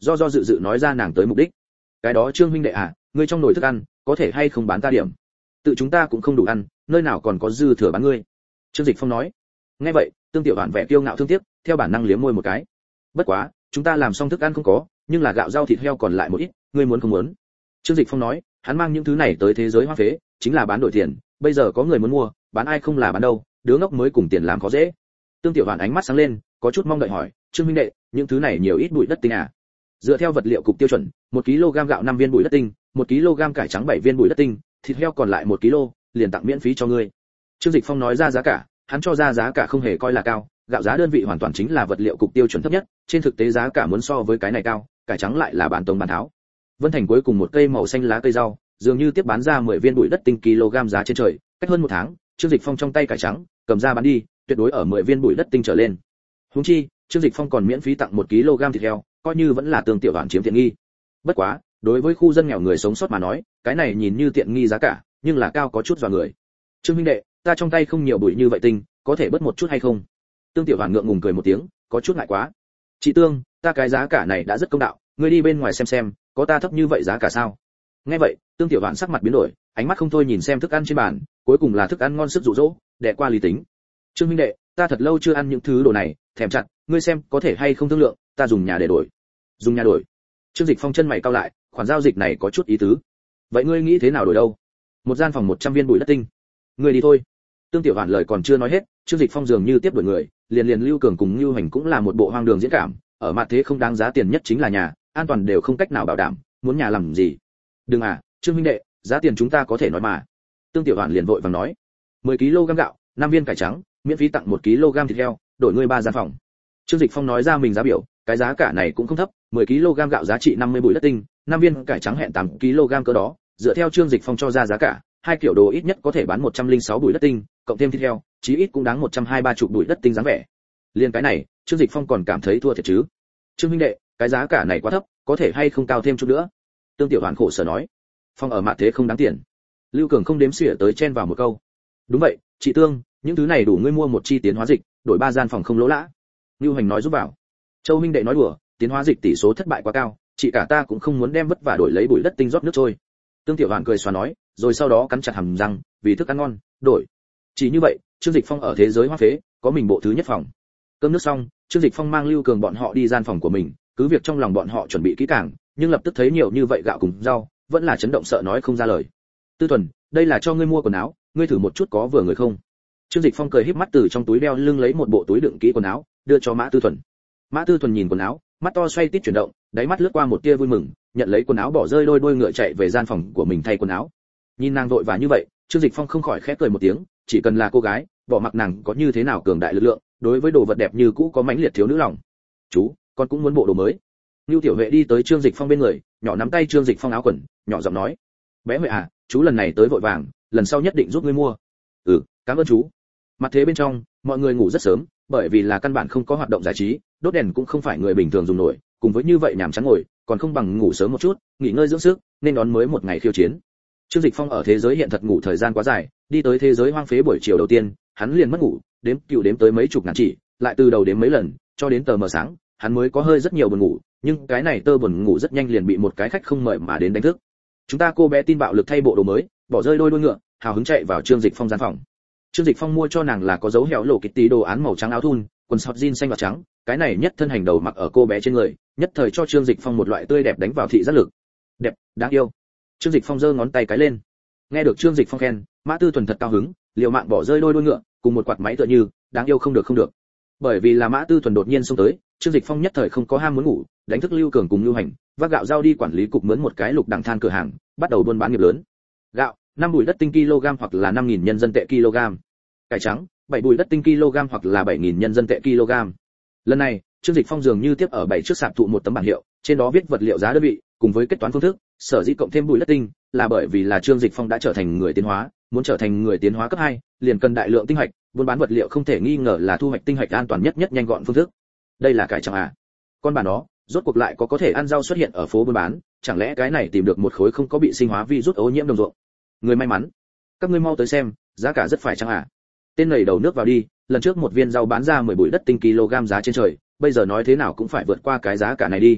do dự dự nói ra nàng tới mục đích. Cái đó Trương huynh đệ à, ngươi trong nồi thức ăn có thể hay không bán ta điểm? Tự chúng ta cũng không đủ ăn, nơi nào còn có dư thừa bán ngươi. Trương Dịch Phong nói. Nghe vậy, Tương Tiểu Hoản vẻ kiêu ngạo thương tiếc, theo bản năng liếm môi một cái. Bất quá, chúng ta làm xong thức ăn không có, nhưng là gạo rau thịt heo còn lại một ít, ngươi muốn không muốn? Trương Dịch Phong nói, hắn mang những thứ này tới thế giới hoang phế, chính là bán đổi tiền, bây giờ có người muốn mua, bán ai không là bán đâu, đứa ngốc mới cùng tiền làm khó dễ. Tương Tiểu Hoản ánh mắt sáng lên, có chút mong đợi hỏi, Trương huynh đệ, những thứ này nhiều ít bụi đất tinh à? Dựa theo vật liệu cục tiêu chuẩn, 1 kg gạo 5 viên bụi đất tinh, 1 kg cải trắng 7 viên bụi đất tinh, thịt heo còn lại 1 kg, liền tặng miễn phí cho ngươi. Trương Dịch Phong nói ra giá cả, hắn cho ra giá cả không hề coi là cao, gạo giá đơn vị hoàn toàn chính là vật liệu cục tiêu chuẩn thấp nhất, trên thực tế giá cả muốn so với cái này cao, cải trắng lại là bán tông bán tháo. Vân Thành cuối cùng một cây màu xanh lá cây rau, dường như tiếp bán ra 10 viên bụi đất tinh kg giá trên trời, cách hơn 1 tháng, Trương Dịch Phong trong tay cải trắng, cầm ra bán đi, tuyệt đối ở 10 viên bụi đất tinh trở lên. Huống chi, Trương Dịch Phong còn miễn phí tặng 1 kg thịt heo, coi như vẫn là Tương Tiểu Hoản chiếm tiện nghi. Bất quá, đối với khu dân nghèo người sống sót mà nói, cái này nhìn như tiện nghi giá cả, nhưng là cao có chút dọa người. Trương huynh đệ, ta trong tay không nhiều bụi như vậy tinh, có thể bớt một chút hay không? Tương Tiểu Hoản ngượng ngùng cười một tiếng, có chút ngại quá. Chị Tương, ta cái giá cả này đã rất công đạo, ngươi đi bên ngoài xem, có ta thấp như vậy giá cả sao? Nghe vậy, Tương Tiểu Hoản sắc mặt biến đổi, ánh mắt không thôi nhìn xem thức ăn trên bàn, cuối cùng là thức ăn ngon sức dụ dỗ, đè qua lý tính. Trương huynh đệ, ta thật lâu chưa ăn những thứ đồ này, thèm chặt, ngươi xem có thể hay không thương lượng, ta dùng nhà để đổi. Dùng nhà đổi? Trương Dịch Phong chân mày cau lại, khoản giao dịch này có chút ý tứ. Vậy ngươi nghĩ thế nào đổi đâu? Một gian phòng 100 viên bụi đất tinh. Ngươi đi thôi. Tương Tiểu Hoản lời còn chưa nói hết, Trương Dịch Phong dường như tiếp đuổi người, liền Lưu Cường cùng Nưu Hành cũng là một bộ hoang đường diễn cảm, ở mặt thế không đáng giá tiền nhất chính là nhà, an toàn đều không cách nào bảo đảm, muốn nhà làm gì? Đừng à, Trương huynh đệ, giá tiền chúng ta có thể nói mà. Tương Tiểu Hoản liền vội vàng nói, 10 kg gạo, 5 viên cải trắng, miễn phí tặng 1 kg thịt heo, đổi ngươi 3 gian phòng. Trương Dịch Phong nói ra mình giá biểu, cái giá cả này cũng không thấp, 10 kg gạo giá trị 50 bụi đất tinh, 5 viên cải trắng hẹn 8 kg cỡ đó, dựa theo Trương Dịch Phong cho ra giá cả, hai kiểu đồ ít nhất có thể bán 106 bụi đất tinh, cộng thêm thịt heo, chí ít cũng đáng 120 chục bụi đất tinh dáng vẻ. Liên cái này, Trương Dịch Phong còn cảm thấy thua thiệt chứ. Trương huynh đệ, cái giá cả này quá thấp, có thể hay không cao thêm chút nữa? Tương Tiểu Hoản khổ sở nói. Phong ở mạn thế không đáng tiền. Lưu Cường không đếm xỉa tới chen vào một câu. Đúng vậy, chị Tương, những thứ này đủ ngươi mua một chi tiến hóa dịch, đổi 3 gian phòng không lỗ lã. Nưu Hành nói giúp vào. Châu huynh đệ nói đùa, tiến hóa dịch tỷ số thất bại quá cao, chị cả ta cũng không muốn đem vất vả đổi lấy bụi đất tinh rót nước trôi. Tương Tiểu Hoản cười xòa nói, rồi sau đó cắn chặt hàm răng, vì thức ăn ngon, đổi. Chỉ như vậy, Trương Dịch Phong ở thế giới hoang phế, có mình bộ thứ nhất phòng. Cơm nước xong, Trương Dịch Phong mang Lưu Cường bọn họ đi gian phòng của mình, cứ việc trong lòng bọn họ chuẩn bị kỹ càng, nhưng lập tức thấy nhiều như vậy gạo cùng rau, vẫn là chấn động sợ nói không ra lời. Tư Thuần, đây là cho ngươi mua quần áo, ngươi thử một chút có vừa người không? Trương Dịch Phong cười híp mắt từ trong túi đeo lưng lấy một bộ túi đựng kỹ quần áo, đưa cho Mã Tư Thuần. Mã Tư Thuần nhìn quần áo, mắt to xoay tít chuyển động, đáy mắt lướt qua một tia vui mừng, nhận lấy quần áo bỏ rơi đôi ngựa chạy về gian phòng của mình thay quần áo. Nhìn nàng vội vã như vậy, Trương Dịch Phong không khỏi khẽ cười một tiếng, chỉ cần là cô gái, bỏ mặc nàng có như thế nào cường đại lực lượng, đối với đồ vật đẹp như cũ có mãnh liệt thiếu nữ lòng. Chú, con cũng muốn bộ đồ mới. Nưu Tiểu Huệ đi tới Trương Dịch Phong bên người, nhỏ nắm tay Trương Dịch Phong áo quần, nhỏ giọng nói: "Bé Huệ à, chú lần này tới vội vàng, lần sau nhất định giúp ngươi mua." "Ừ, cảm ơn chú." Mặt thế bên trong, mọi người ngủ rất sớm, bởi vì là căn bản không có hoạt động giải trí, đốt đèn cũng không phải người bình thường dùng nổi, cùng với như vậy nhàm chán ngồi, còn không bằng ngủ sớm một chút, nghỉ ngơi dưỡng sức, nên đón mới một ngày khiêu chiến. Trương Dịch Phong ở thế giới hiện thật ngủ thời gian quá dài, đi tới thế giới hoang phế buổi chiều đầu tiên, hắn liền mất ngủ, đếm tới mấy chục ngàn chỉ, lại từ đầu đếm mấy lần, cho đến tờ mờ sáng, hắn mới có hơi rất nhiều buồn ngủ, nhưng cái này tơ buồn ngủ rất nhanh liền bị một cái khách không mời mà đến đánh thức. Chúng ta cô bé tin bạo lực thay bộ đồ mới, bỏ rơi đôi ngựa, hào hứng chạy vào Trương Dịch Phong gian phòng. Trương Dịch Phong mua cho nàng là có dấu héo lộ Kitty đồ án màu trắng áo thun, quần sọt jean xanh và trắng, cái này nhất thân hành đầu mặc ở cô bé trên người, nhất thời cho Trương Dịch Phong một loại tươi đẹp đánh vào thị giác lực. Đẹp, đáng yêu. Trương Dịch Phong giơ ngón tay cái lên. Nghe được Trương Dịch Phong khen, Mã Tư Thuần thật cao hứng, liều mạng bỏ rơi đôi ngựa, cùng một quạt máy tựa như, đáng yêu không được. Bởi vì là Mã Tư Thuần đột nhiên xông tới, Trương Dịch Phong nhất thời không có ham muốn ngủ, đánh thức Lưu Cường cùng Lưu Hành, vác gạo giao đi quản lý cục mướn một cái lục đằng than cửa hàng, bắt đầu buôn bán nghiệp lớn. Gạo, 5 bụi đất tinh kg hoặc là 5000 nhân dân tệ kg. Cải trắng, 7 bụi đất tinh kg hoặc là 7000 nhân dân tệ kg. Lần này, Trương Dịch Phong dường như tiếp ở 7 trước sạp thụ một tấm bảng hiệu, trên đó viết vật liệu giá đơn vị, cùng với kết toán phương thức, sở dĩ cộng thêm bụi đất tinh, là bởi vì là Trương Dịch Phong đã trở thành người tiến hóa, muốn trở thành người tiến hóa cấp 2, liền cần đại lượng tinh hạch, buôn bán vật liệu không thể nghi ngờ là thu hoạch tinh hạch an toàn nhất nhanh gọn phương thức. Đây là cải trắng à? Con bà nó, rốt cuộc lại có thể ăn rau xuất hiện ở phố buôn bán, chẳng lẽ cái này tìm được một khối không có bị sinh hóa virus ô nhiễm đồng ruộng? Người may mắn, các ngươi mau tới xem, giá cả rất phải chăng à? Tên nảy đầu nước vào đi, lần trước một viên rau bán ra 10 bụi đất tinh kg giá trên trời, bây giờ nói thế nào cũng phải vượt qua cái giá cả này đi.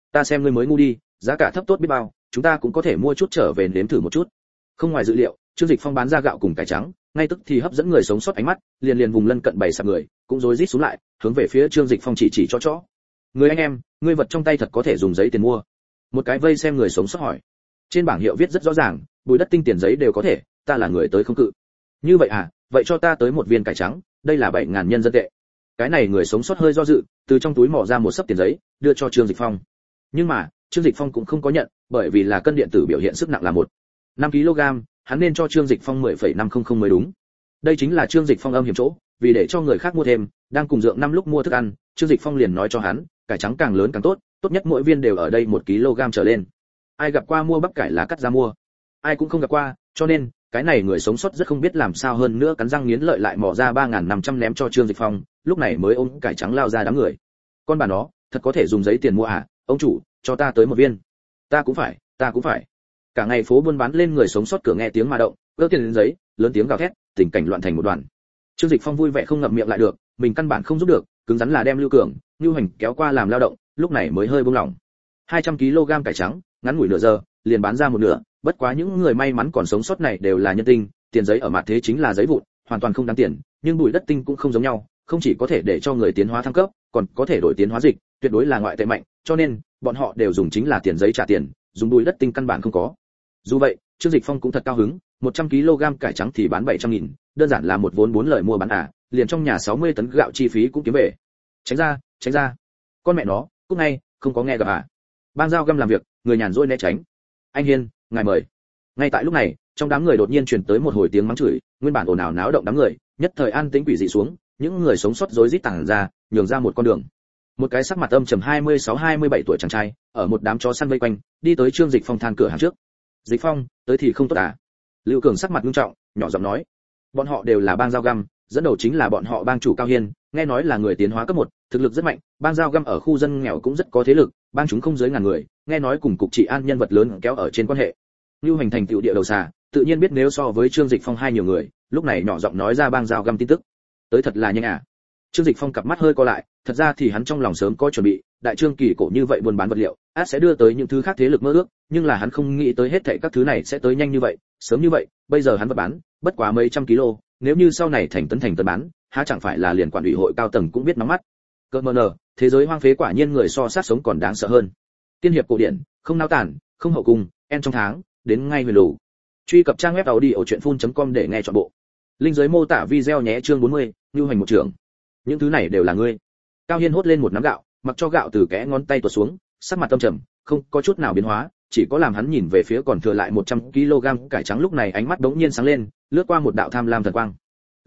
ta xem ngươi mới ngu đi, giá cả thấp tốt biết bao, chúng ta cũng có thể mua chút trở về nếm thử một chút. Không ngoài dự liệu, Trương Dịch Phong bán ra gạo cùng cải trắng, ngay tức thì hấp dẫn người sống sót ánh mắt, liền vùng lân cận bày sạp người, cũng rối rít xuống lại, hướng về phía Trương Dịch Phong chỉ cho. Người anh em, ngươi vật trong tay thật có thể dùng giấy tiền mua? Một cái vây xem người sống sót hỏi. Trên bảng hiệu viết rất rõ ràng, Bùi Đất Tinh tiền giấy đều có thể, ta là người tới không cự. Như vậy à, vậy cho ta tới một viên cải trắng, đây là 7.000 nhân dân tệ. Cái này người sống sót hơi do dự, từ trong túi mò ra một xấp tiền giấy, đưa cho Trương Dịch Phong. Nhưng mà, Trương Dịch Phong cũng không có nhận, bởi vì là cân điện tử biểu hiện sức nặng là 5 kg, hắn nên cho Trương Dịch Phong 10,500 mới đúng. Đây chính là Trương Dịch Phong âm hiểm chỗ, vì để cho người khác mua thêm, đang cùng dượng năm lúc mua thức ăn, Trương Dịch Phong liền nói cho hắn, cải trắng càng lớn càng tốt, tốt nhất mỗi viên đều ở đây 1 kg trở lên. Ai gặp qua mua bắp cải lá cắt ra mua? Ai cũng không gặp qua, cho nên cái này người sống sót rất không biết làm sao hơn nữa, cắn răng nghiến lợi lại mò ra 3.500 ném cho Trương Dịch Phong, lúc này mới ôm cải trắng lao ra đám người. Con bà nó, thật có thể dùng giấy tiền mua à? Ông chủ, cho ta tới một viên. Ta cũng phải. Cả ngày phố buôn bán lên người sống sót cửa nghe tiếng mà động, gỡ tiền đến giấy, lớn tiếng gào thét, tình cảnh loạn thành một đoàn. Trương Dịch Phong vui vẻ không ngậm miệng lại được, mình căn bản không giúp được, cứng rắn là đem Lưu Cường, Nưu Hành kéo qua làm lao động, lúc này mới hơi buông lỏng. 200 kg cải trắng, ngắn ngủi nửa giờ, liền bán ra một nửa, bất quá những người may mắn còn sống sót này đều là nhân tinh, tiền giấy ở mặt thế chính là giấy vụn, hoàn toàn không đáng tiền, nhưng Bùi Đất Tinh cũng không giống nhau, không chỉ có thể để cho người tiến hóa thăng cấp, còn có thể đổi tiến hóa dịch, tuyệt đối là ngoại tệ mạnh, cho nên bọn họ đều dùng chính là tiền giấy trả tiền, dùng Bùi Đất Tinh căn bản không có. Dù vậy, Trương Dịch Phong cũng thật cao hứng, 100 kg cải trắng thì bán 700.000, đơn giản là một vốn 4 lời mua bán à, liền trong nhà 60 tấn gạo chi phí cũng kiếm về. Tránh ra. Con mẹ nó, cút ngay, không có nghe gặp à? Bang Giao Găm làm việc, người nhàn rỗi né tránh. Anh Hiên, ngài mời. Ngay tại lúc này, trong đám người đột nhiên truyền tới một hồi tiếng mắng chửi, nguyên bản ồn ào náo động đám người, nhất thời an tĩnh quỷ dị xuống, những người sống sót rối rít tản ra, nhường ra một con đường. Một cái sắc mặt âm trầm 26-27 tuổi chàng trai, ở một đám chó săn vây quanh, đi tới Trương Dịch Phong than cửa hàng trước. Dịch Phong, tới thì không tốt à? Lưu Cường sắc mặt nghiêm trọng, nhỏ giọng nói. Bọn họ đều là Bang Giao Găm, dẫn đầu chính là bọn họ bang chủ Cao Hiên, nghe nói là người tiến hóa cấp 1, thực lực rất mạnh, Bang Giao Găm ở khu dân nghèo cũng rất có thế lực, bang chúng không dưới ngàn người, nghe nói cùng cục trị an nhân vật lớn kéo ở trên quan hệ. Lưu Hành thành tiểu địa đầu xà, tự nhiên biết nếu so với Trương Dịch Phong hai nhiều người, lúc này nhỏ giọng nói ra Bang Giao Găm tin tức. Tới thật là nhanh à? Trương Dịch Phong cặp mắt hơi co lại, thật ra thì hắn trong lòng sớm có chuẩn bị, đại trương kỳ cổ như vậy buôn bán vật liệu, át sẽ đưa tới những thứ khác thế lực mơ ước, nhưng là hắn không nghĩ tới hết thảy các thứ này sẽ tới nhanh như vậy, sớm như vậy, bây giờ hắn vật bán, bất quá mấy trăm kg, nếu như sau này thành tấn bán, há chẳng phải là liền quản ủy hội cao tầng cũng biết nắm mắt. Cơ mờ nở, thế giới hoang phế quả nhiên người so sát sống còn đáng sợ hơn. Tiên hiệp cổ điển, không nao tản, không hậu cung, en trong tháng, đến ngay huyền lù. Truy cập trang web audiochuyenphun.com để nghe trọn bộ. Link dưới mô tả video nhé. Chương 40, Nưu Hành một trưởng. Những thứ này đều là ngươi. Cao Hiên hốt lên một nắm gạo, mặc cho gạo từ kẽ ngón tay tuột xuống, sắc mặt âm trầm, không có chút nào biến hóa, chỉ có làm hắn nhìn về phía còn thừa lại 100 kg cải trắng, lúc này ánh mắt đống nhiên sáng lên, lướt qua một đạo tham lam thần quang.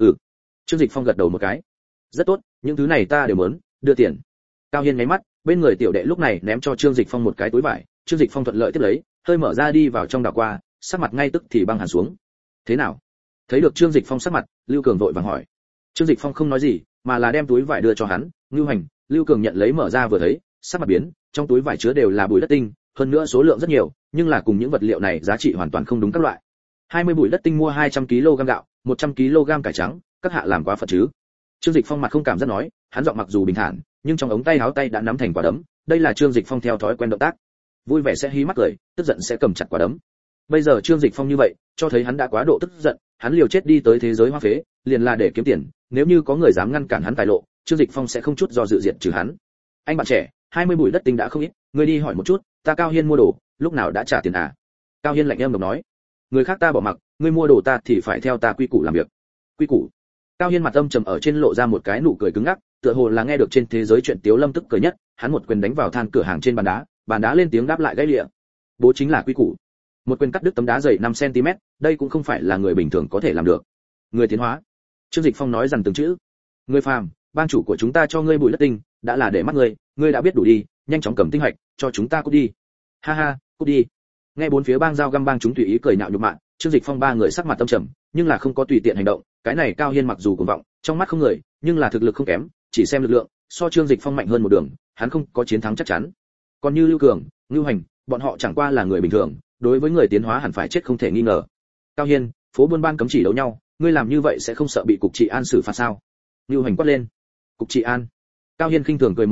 Trương Dịch Phong gật đầu một cái. Rất tốt, những thứ này ta đều muốn, đưa tiền. Cao Hiên nháy mắt, bên người tiểu đệ lúc này ném cho Trương Dịch Phong một cái túi vải, Trương Dịch Phong thuận lợi tiếp lấy, hơi mở ra đi vào trong đảo qua, sắc mặt ngay tức thì băng hẳn xuống. Thế nào? Thấy được Trương Dịch Phong sắc mặt, Lưu Cường vội vàng hỏi. Trương Dịch Phong không nói gì, mà là đem túi vải đưa cho hắn, Ngưu Hành. Lưu Cường nhận lấy mở ra vừa thấy, sắc mặt biến, trong túi vải chứa đều là bụi đất tinh, hơn nữa số lượng rất nhiều, nhưng là cùng những vật liệu này giá trị hoàn toàn không đúng các loại. 20 bụi đất tinh mua 200 kg gạo, 100 kg cải trắng, các hạ làm quá phật chứ? Trương Dịch Phong mặt không cảm giác nói, hắn giọng mặc dù bình thản, nhưng trong ống tay áo tay đã nắm thành quả đấm, đây là Trương Dịch Phong theo thói quen động tác. Vui vẻ sẽ hí mắt cười, tức giận sẽ cầm chặt quả đấm. Bây giờ Trương Dịch Phong như vậy, cho thấy hắn đã quá độ tức giận, hắn liều chết đi tới thế giới hoang phế, liền là để kiếm tiền, nếu như có người dám ngăn cản hắn tài lộ, Trương Dịch Phong sẽ không chút do dự diệt trừ hắn. Anh bạn trẻ, 20 bụi đất tinh đã không ít, ngươi đi hỏi một chút, ta Cao Hiên mua đồ, lúc nào đã trả tiền à? Cao Hiên lạnh âm độc nói, người khác ta bỏ mặc, ngươi mua đồ ta thì phải theo ta quy củ làm việc. Quy củ? Cao Hiên mặt âm trầm ở trên lộ ra một cái nụ cười cứng ngắc, tựa hồ là nghe được trên thế giới chuyện Tiếu Lâm tức cười nhất, hắn một quyền đánh vào than cửa hàng trên bàn đá lên tiếng đáp lại gãy lịa. Bố chính là quy củ. Một quyền cắt đứt tấm đá dày 5 cm, đây cũng không phải là người bình thường có thể làm được. Người tiến hóa. Trương Dịch Phong nói dần từng chữ. Người phàm, bang chủ của chúng ta cho ngươi bụi đất tinh, đã là để mắt ngươi đã biết đủ đi, nhanh chóng cầm tinh hạch, cho chúng ta cút đi. Ha ha, cút đi. Nghe bốn phía Bang Giao Găm bang chúng tùy ý cười nhạo nhục mạ, Trương Dịch Phong ba người sắc mặt âm trầm, nhưng là không có tùy tiện hành động, cái này Cao Hiên mặc dù cuồng vọng, trong mắt không người, nhưng là thực lực không kém, chỉ xem lực lượng, so Trương Dịch Phong mạnh hơn một đường, hắn không có chiến thắng chắc chắn. Còn như Lưu Cường, Ngưu Hành, bọn họ chẳng qua là người bình thường, đối với người tiến hóa hẳn phải chết không thể nghi ngờ. Cao Hiên, phố buôn ban cấm chỉ đấu nhau, ngươi làm như vậy sẽ không sợ bị cục trị an xử phạt sao? Ngưu Hành quát lên. Cục trị an? Cao Hiên khinh thường cười một tiếng,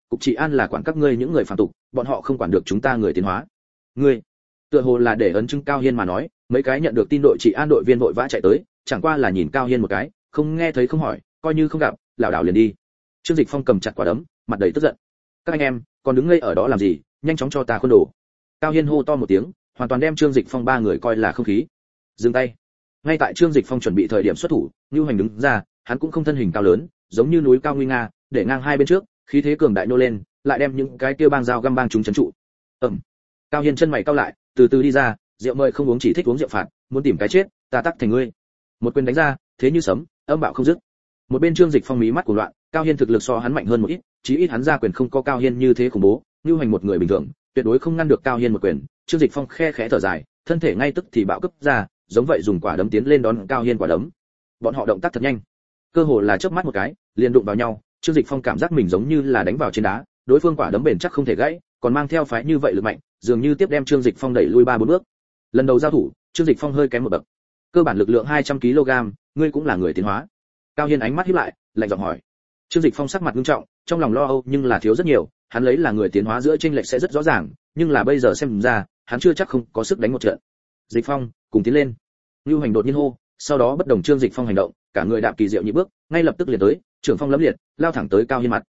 cục trị an là quản các ngươi những người phàm tục, bọn họ không quản được chúng ta người tiến hóa. Ngươi, tựa hồ là để ấn chứng Cao Hiên mà nói, mấy cái nhận được tin đội trị an đội viên vội vã chạy tới, chẳng qua là nhìn Cao Hiên một cái, không nghe thấy không hỏi, coi như không gặp, lảo đảo liền đi. Trương Dịch Phong cầm chặt quả đấm, mặt đầy tức giận. Các anh em, còn đứng ngây ở đó làm gì, nhanh chóng cho ta khuôn đồ. Cao Hiên hô to một tiếng, hoàn toàn đem Trương Dịch Phong ba người coi là không khí. Dừng tay. Ngay tại Trương Dịch Phong chuẩn bị thời điểm xuất thủ, Nưu Hành đứng ra, hắn cũng không thân hình cao lớn, giống như núi cao nguy nga, để ngang hai bên trước, khí thế cường đại nô lên, lại đem những cái kia bang dao găm bang chúng trấn trụ. Cao Hiên chân mày cau lại, từ từ đi ra, rượu mời không uống chỉ thích uống rượu phạt, muốn tìm cái chết, ta tắc thành ngươi. Một quyền đánh ra, thế như sấm, âm bạo không dứt. Một bên Trương Dịch Phong mí mắt của loạn, Cao Hiên thực lực so hắn mạnh hơn một ít, chí ít hắn ra quyền không có Cao Hiên như thế khủng bố, Nưu Hành một người bình thường, tuyệt đối không ngăn được Cao Hiên một quyền. Trương Dịch Phong khe khẽ thở dài, thân thể ngay tức thì bạo cấp ra, giống vậy dùng quả đấm tiến lên đón Cao Hiên quả đấm. Bọn họ động tác thật nhanh, cơ hồ là chớp mắt một cái, liền đụng vào nhau. Trương Dịch Phong cảm giác mình giống như là đánh vào trên đá, đối phương quả đấm bền chắc không thể gãy, còn mang theo phái như vậy lực mạnh, dường như tiếp đem Trương Dịch Phong đẩy lui 3-4 bước. Lần đầu giao thủ, Trương Dịch Phong hơi kém một bậc. Cơ bản lực lượng 200 kg, ngươi cũng là người tiến hóa. Cao Hiên ánh mắt híp lại, lạnh giọng hỏi. Trương Dịch Phong sắc mặt nghiêm trọng, trong lòng lo âu nhưng là thiếu rất nhiều, hắn lấy là người tiến hóa giữa chênh lệch sẽ rất rõ ràng, nhưng là bây giờ xem ra, hắn chưa chắc không có sức đánh một trận. Dịch Phong, cùng tiến lên. Nưu Hành đột nhiên hô, sau đó bất đồng Trương Dịch Phong hành động, cả người đạp kỳ diệu nhị bước, ngay lập tức liền tới, trưởng phong lẫm liệt, lao thẳng tới Cao Hiên mặt.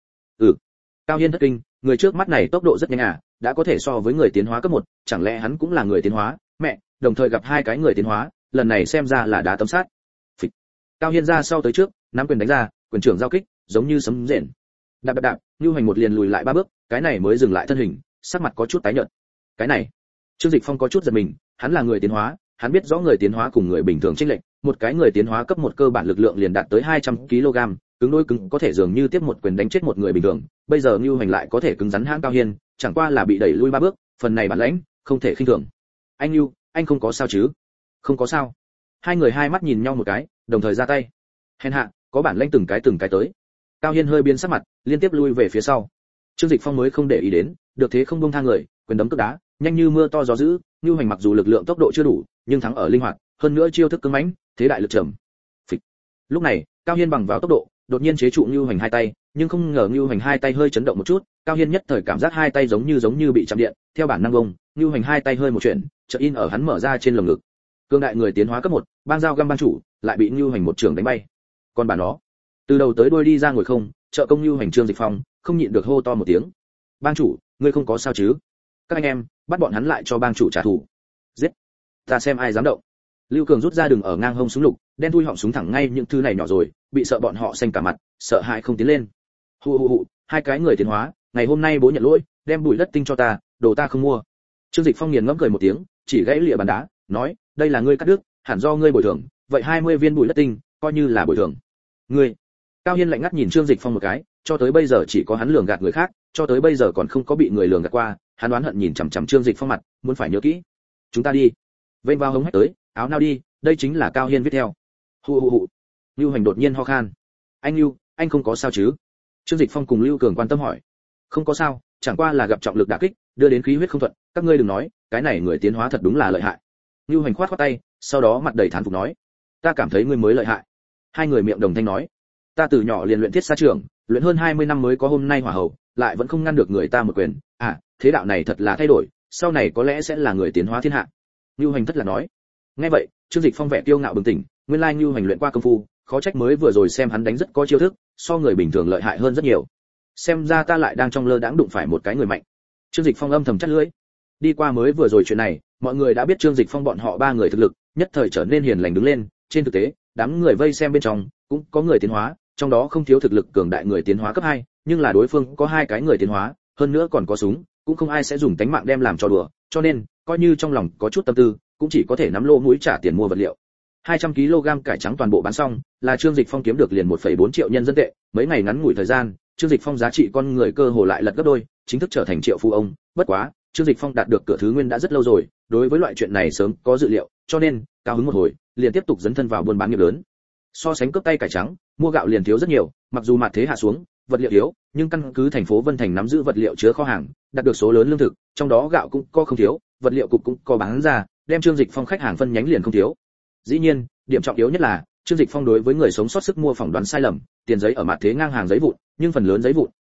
Cao Hiên thất kinh, người trước mắt này tốc độ rất nhanh à, đã có thể so với người tiến hóa cấp 1, chẳng lẽ hắn cũng là người tiến hóa? Mẹ, đồng thời gặp hai cái người tiến hóa, lần này xem ra là đá tấm sát. Phịch. Cao Hiên ra sau tới trước, nắm quyền đánh ra, quyền trưởng giao kích, giống như sấm rền. Đạp đạp đạp, Nưu Hành một liền lùi lại 3 bước, cái này mới dừng lại thân hình, sắc mặt có chút tái nhợt. Cái này, Trương Dịch Phong có chút giật mình, hắn là người tiến hóa, hắn biết rõ người tiến hóa cùng người bình thường chênh lệch, một cái người tiến hóa cấp 1 cơ bản lực lượng liền đạt tới 200 kg, cứng đôi cứng có thể dường như tiếp một quyền đánh chết một người bình thường, bây giờ Nưu Hành lại có thể cứng rắn hãng Cao Hiên, chẳng qua là bị đẩy lui 3 bước, phần này bản lãnh, không thể khinh thường. Anh Nưu, anh không có sao chứ? Không có sao. Hai người hai mắt nhìn nhau một cái, đồng thời ra tay. Hèn hạ, có bản lãnh từng cái tới. Cao Hiên hơi biến sắc mặt, liên tiếp lui về phía sau. Trương Dịch Phong mới không để ý đến, được thế không buông tha người, quyền đấm cước đá, nhanh như mưa to gió dữ, Nưu Hành mặc dù lực lượng tốc độ chưa đủ, nhưng thắng ở linh hoạt, hơn nữa chiêu thức cứng mãnh, thế đại lực trầm. Phịch. Lúc này, Cao Hiên bằng vào tốc độ, đột nhiên chế trụ Nưu Hành hai tay, nhưng không ngờ Nưu Hành hai tay hơi chấn động một chút, Cao Hiên nhất thời cảm giác hai tay giống như bị chạm điện, theo bản năng bông, Nưu Hành hai tay hơi một chuyển, chợt in ở hắn mở ra trên lồng ngực. Cương đại người tiến hóa cấp 1, bang dao găm bang chủ, lại bị Nưu Hành một trường đánh bay. Còn bản nó, từ đầu tới đuôi đi ra ngồi không, trợ công Nưu Hành. Trương Dịch Phong không nhịn được hô to một tiếng. Bang chủ, ngươi không có sao chứ? Các anh em, bắt bọn hắn lại cho bang chủ trả thù. Giết! Ta xem ai dám động. Lưu Cường rút ra đường ở ngang hông súng lục, đen thui họng súng thẳng ngay những thứ này nhỏ rồi, bị sợ bọn họ xanh cả mặt, sợ hãi không tiến lên. Hù, hai cái người tiến hóa, ngày hôm nay bố nhận lỗi, đem bụi đất tinh cho ta, đồ ta không mua. Trương Dịch Phong nghiền ngẫm cười một tiếng, chỉ gãy lịa bàn đá, nói, đây là ngươi cắt đứt, hẳn do ngươi bồi thường, vậy 20 viên bụi đất tinh, coi như là bồi thường. Ngươi. Cao Hiên lạnh ngắt nhìn Trương Dịch Phong một cái, cho tới bây giờ chỉ có hắn lường gạt người khác, cho tới bây giờ còn không có bị người lường gạt qua, hắn oán hận nhìn chằm chằm Trương Dịch Phong mặt, muốn phải nhớ kỹ. Chúng ta đi. Vênh vào hống hách tới, áo nào đi, đây chính là Cao Hiên viết theo. Hù. Nưu Hành đột nhiên ho khan. Anh Nưu, anh không có sao chứ? Trương Dịch Phong cùng Lưu Cường quan tâm hỏi. Không có sao, chẳng qua là gặp trọng lực đả kích, đưa đến khí huyết không thuận, các ngươi đừng nói, cái này người tiến hóa thật đúng là lợi hại. Nưu Hành khoát tay, sau đó mặt đầy thán phục nói, ta cảm thấy ngươi mới lợi hại. Hai người miệng đồng thanh nói, ta từ nhỏ liền luyện thiết xa trường, luyện hơn 20 năm mới có hôm nay hỏa hậu, lại vẫn không ngăn được người ta một quyền. À, thế đạo này thật là thay đổi, sau này có lẽ sẽ là người tiến hóa thiên hạ. Nưu Hành thất là nói. Nghe vậy, Trương Dịch Phong vẻ kiêu ngạo bừng tỉnh, nguyên lai Nưu Hành luyện qua công phu, khó trách mới vừa rồi xem hắn đánh rất có chiêu thức, so người bình thường lợi hại hơn rất nhiều. Xem ra ta lại đang trong lơ đãng đụng phải một cái người mạnh. Trương Dịch Phong âm thầm chắt lưỡi. Đi qua mới vừa rồi chuyện này, mọi người đã biết Trương Dịch Phong bọn họ ba người thực lực, nhất thời trở nên hiền lành đứng lên. Trên thực tế, đám người vây xem bên trong cũng có người tiến hóa, trong đó không thiếu thực lực cường đại người tiến hóa cấp 2, nhưng là đối phương có hai cái người tiến hóa, hơn nữa còn có súng, cũng không ai sẽ dùng tánh mạng đem làm trò đùa, cho nên coi như trong lòng có chút tâm tư, cũng chỉ có thể nắm lô mũi trả tiền mua vật liệu. 200 kg cải trắng toàn bộ bán xong, là Trương Dịch Phong kiếm được liền 1,4 triệu nhân dân tệ, mấy ngày ngắn ngủi thời gian, Trương Dịch Phong giá trị con người cơ hồ lại lật gấp đôi, chính thức trở thành triệu phú ông. Bất quá, Trương Dịch Phong đạt được cửa thứ nguyên đã rất lâu rồi, đối với loại chuyện này sớm có dự liệu, cho nên cao hứng một hồi, liền tiếp tục dấn thân vào buôn bán nghiệp lớn. So sánh cướp tay cải trắng, mua gạo liền thiếu rất nhiều, mặc dù mặt thế hạ xuống, vật liệu yếu, nhưng căn cứ thành phố Vân Thành nắm giữ vật liệu chứa kho hàng, đạt được số lớn lương thực, trong đó gạo cũng có không thiếu, vật liệu cục cũng có bán ra, đem Trương Dịch Phong khách hàng phân nhánh liền không thiếu. Dĩ nhiên, điểm trọng yếu nhất là Trương Dịch Phong đối với người sống sót sức mua phỏng đoán sai lầm, tiền giấy ở mặt thế ngang hàng giấy vụn, nhưng phần lớn giấy vụn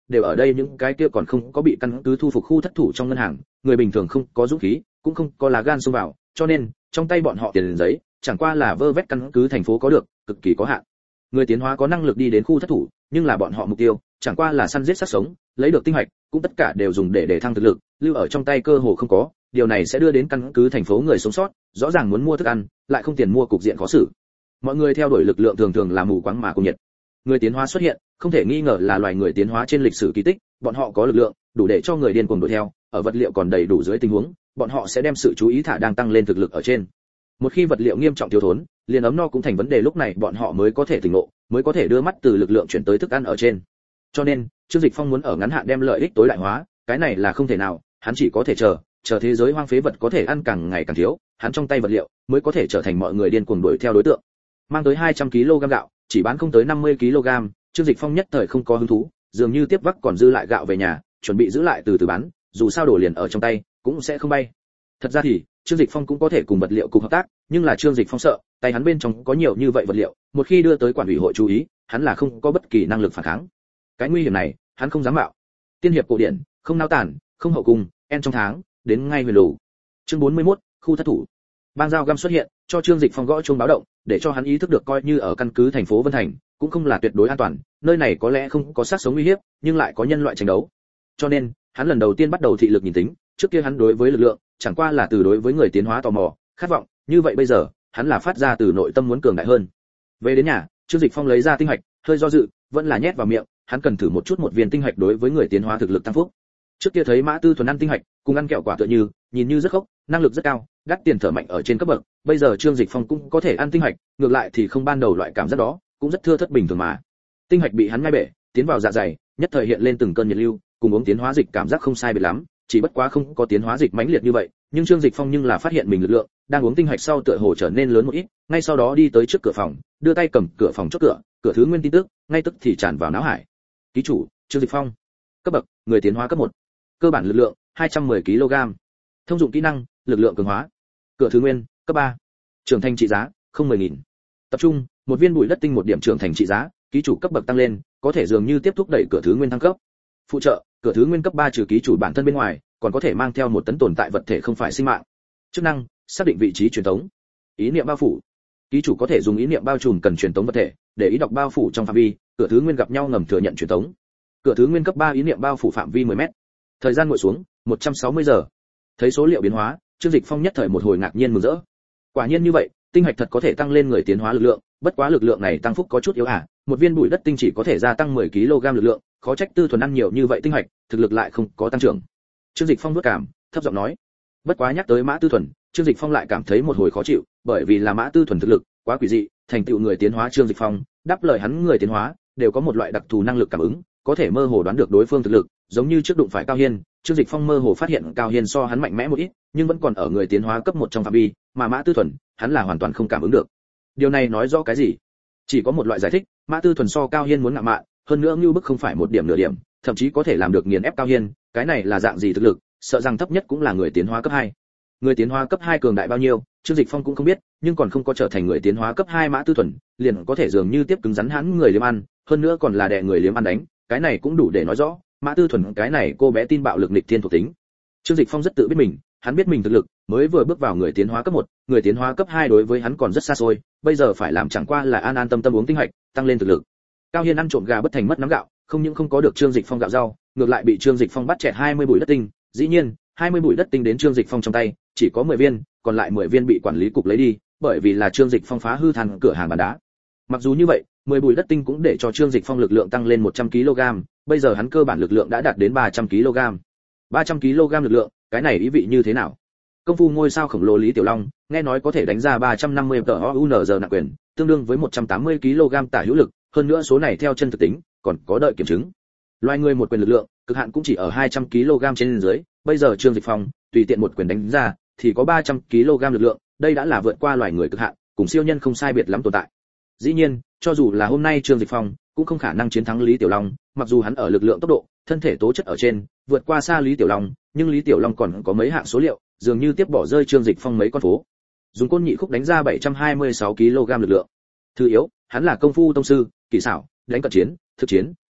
đều ở đây những cái kia còn không có bị căn cứ thu phục khu thất thủ trong ngân hàng, người bình thường không có dũng khí, cũng không có lá gan xông vào, cho nên trong tay bọn họ tiền giấy chẳng qua là vơ vét căn cứ thành phố có được, cực kỳ có hạn. Người tiến hóa có năng lực đi đến khu thất thủ, nhưng là bọn họ mục tiêu chẳng qua là săn giết sát sống, lấy được tinh hạch, cũng tất cả đều dùng để thăng thực lực, lưu ở trong tay cơ hồ không có, điều này sẽ đưa đến căn cứ thành phố người sống sót, rõ ràng muốn mua thức ăn, lại không tiền mua, cục diện khó xử. Mọi người theo đuổi lực lượng thường thường là mù quáng mà cùng nhiệt. Người tiến hóa xuất hiện, không thể nghi ngờ là loài người tiến hóa trên lịch sử kỳ tích, bọn họ có lực lượng, đủ để cho người điên cuồng đuổi theo, ở vật liệu còn đầy đủ dưới tình huống, bọn họ sẽ đem sự chú ý thả đang tăng lên thực lực ở trên. Một khi vật liệu nghiêm trọng thiếu thốn, liền ấm no cũng thành vấn đề, lúc này bọn họ mới có thể tỉnh ngộ, mới có thể đưa mắt từ lực lượng chuyển tới thức ăn ở trên. Cho nên, Trương Dịch Phong muốn ở ngắn hạn đem lợi ích tối đại hóa, cái này là không thể nào, hắn chỉ có thể chờ thế giới hoang phế vật có thể ăn càng ngày càng thiếu, hắn trong tay vật liệu mới có thể trở thành mọi người điên cuồng đuổi theo đối tượng. Mang tới 200 kg gạo, chỉ bán không tới 50 kg, Trương Dịch Phong nhất thời không có hứng thú, dường như tiếp vác còn dư lại gạo về nhà, chuẩn bị giữ lại từ từ bán, dù sao đồ liền ở trong tay, cũng sẽ không bay. Thật ra thì, Trương Dịch Phong cũng có thể cùng vật liệu cục hợp tác, nhưng là Trương Dịch Phong sợ, tay hắn bên trong có nhiều như vậy vật liệu, một khi đưa tới quản ủy hội chú ý, hắn là không có bất kỳ năng lực phản kháng. Cái nguy hiểm này, hắn không dám mạo. Tiên hiệp cổ điển, không nao tản, không hậu cung, en trong tháng, đến ngay huyền lù. Chương 41, khu thất thủ. Bang giao găm xuất hiện, cho Trương Dịch Phong gõ chuông báo động, để cho hắn ý thức được coi như ở căn cứ thành phố Vân Thành, cũng không là tuyệt đối an toàn, nơi này có lẽ không có sát sống nguy hiểm, nhưng lại có nhân loại tranh đấu. Cho nên, hắn lần đầu tiên bắt đầu thị lực nhìn tính, trước kia hắn đối với lực lượng, chẳng qua là từ đối với người tiến hóa tò mò, khát vọng, như vậy bây giờ, hắn là phát ra từ nội tâm muốn cường đại hơn. Về đến nhà, Trương Dịch Phong lấy ra tinh hạch, hơi do dự, vẫn là nhét vào miệng, hắn cần thử một chút một viên tinh hạch đối với người tiến hóa thực lực tăng phúc. Trước kia thấy Mã Tư Thuần ăn tinh hạch, cùng ăn kẹo quả tựa như, nhìn như rất khốc, năng lực rất cao, đắt tiền thở mạnh ở trên cấp bậc, bây giờ Trương Dịch Phong cũng có thể ăn tinh hạch, ngược lại thì không ban đầu loại cảm giác đó, cũng rất thưa thớt bình thường mà. Tinh hạch bị hắn nhai bể, tiến vào dạ dày, nhất thời hiện lên từng cơn nhiệt lưu, cùng uống tiến hóa dịch cảm giác không sai biệt lắm, chỉ bất quá không có tiến hóa dịch mãnh liệt như vậy, nhưng Trương Dịch Phong nhưng là phát hiện mình lực lượng đang uống tinh hạch sau tựa hồ trở nên lớn một ít, ngay sau đó đi tới trước cửa phòng, đưa tay cầm cửa phòng chốt cửa, cửa thứ nguyên tin tức, ngay tức thì tràn vào não hải. Ký chủ, Trương Dịch Phong. Cấp bậc, người tiến hóa cấp 1. Cơ bản lực lượng, 210 kg. Thông dụng kỹ năng, lực lượng cường hóa. Cửa thứ nguyên, cấp 3. Trưởng thành trị giá, không 10.000. Tập trung, một viên bụi đất tinh một điểm trưởng thành trị giá, ký chủ cấp bậc tăng lên, có thể dường như tiếp thúc đẩy cửa thứ nguyên thăng cấp. Phụ trợ, cửa thứ nguyên cấp 3 trừ ký chủ bản thân bên ngoài, còn có thể mang theo một tấn tồn tại vật thể không phải sinh mạng. Chức năng, xác định vị trí truyền tống. Ý niệm bao phủ. Ký chủ có thể dùng ý niệm bao trùm cần truyền tống vật thể, để ý đọc bao phủ trong phạm vi, cửa thứ nguyên gặp nhau ngầm thừa nhận truyền tống. Cửa thứ nguyên cấp 3 ý niệm bao phủ phạm vi 10m. Thời gian nguội xuống, 160 giờ. Thấy số liệu biến hóa, Trương Dịch Phong nhất thời một hồi ngạc nhiên mừng rỡ. Quả nhiên như vậy, tinh hạch thật có thể tăng lên người tiến hóa lực lượng, bất quá lực lượng này tăng phúc có chút yếu ả, một viên bụi đất tinh chỉ có thể gia tăng 10 kg lực lượng, khó trách Tư Thuần ăn nhiều như vậy tinh hạch, thực lực lại không có tăng trưởng. Trương Dịch Phong nuốt cảm, thấp giọng nói. Bất quá nhắc tới Mã Tư Thuần, Trương Dịch Phong lại cảm thấy một hồi khó chịu, bởi vì là Mã Tư Thuần thực lực quá quỷ dị, thành tựu người tiến hóa Trương Dịch Phong, đáp lời hắn người tiến hóa đều có một loại đặc thù năng lực cảm ứng, có thể mơ hồ đoán được đối phương thực lực, giống như trước đụng phải Cao Hiên, Trương Dịch Phong mơ hồ phát hiện Cao Hiên so hắn mạnh mẽ một ít, nhưng vẫn còn ở người tiến hóa cấp 1 trong phạm vi, mà Mã Tư Thuần, hắn là hoàn toàn không cảm ứng được. Điều này nói rõ cái gì? Chỉ có một loại giải thích, Mã Tư Thuần so Cao Hiên muốn ngạo mạn, hơn nữa Nưu Bức không phải một điểm nửa điểm, thậm chí có thể làm được nghiền ép Cao Hiên, cái này là dạng gì thực lực, sợ rằng thấp nhất cũng là người tiến hóa cấp 2. Người tiến hóa cấp 2 cường đại bao nhiêu, Trương Dịch Phong cũng không biết, nhưng còn không có trở thành người tiến hóa cấp 2 Mã Tư Thuần, liền có thể dường như tiếp cứng rắn hắn người liếm ăn, hơn nữa còn là đè người liếm ăn đánh, cái này cũng đủ để nói rõ, Mã Tư Thuần cái này cô bé tin bạo lực nghịch thiên thuộc tính. Trương Dịch Phong rất tự biết mình, hắn biết mình thực lực, mới vừa bước vào người tiến hóa cấp 1, người tiến hóa cấp 2 đối với hắn còn rất xa xôi, bây giờ phải làm chẳng qua là an an tâm tâm uống tinh hạch, tăng lên thực lực. Cao Hiên ăn trộm gà bất thành mất nắm gạo, không những không có được Trương Dịch Phong gạo rau, ngược lại bị Trương Dịch Phong bắt chẹt 20 bụi đất tinh, dĩ nhiên, 20 bụi đất tinh đến Trương Dịch Phong trong tay, chỉ có 10 viên, còn lại 10 viên bị quản lý cục lấy đi, bởi vì là Trương Dịch Phong phá hư than cửa hàng bán đá. Mặc dù như vậy, 10 bụi đất tinh cũng để cho Trương Dịch Phong lực lượng tăng lên 100 kg, bây giờ hắn cơ bản lực lượng đã đạt đến 300 kg. 300 kg lực lượng, cái này ý vị như thế nào? Công phu ngôi sao khổng lồ Lý Tiểu Long, nghe nói có thể đánh ra 350 TOUNZ nặng quyền, tương đương với 180 kg tả hữu lực, hơn nữa số này theo chân thực tính, còn có đợi kiểm chứng. Loài người một quyền lực lượng, cực hạn cũng chỉ ở 200 kg trên dưới, bây giờ Trương Dịch Phong tùy tiện một quyền đánh ra thì có 300 kg lực lượng, đây đã là vượt qua loài người cực hạn, cùng siêu nhân không sai biệt lắm tồn tại. Dĩ nhiên, cho dù là hôm nay Trương Dịch Phong cũng không khả năng chiến thắng Lý Tiểu Long, mặc dù hắn ở lực lượng tốc độ, thân thể tố chất ở trên vượt qua xa Lý Tiểu Long, nhưng Lý Tiểu Long còn có mấy hạng số liệu, dường như tiếp bỏ rơi Trương Dịch Phong mấy con phố. Dùng côn nhị khúc đánh ra 726 kg lực lượng. Thứ yếu, hắn là công phu tông sư, kỳ xảo, đánh cận chiến, thực chiến,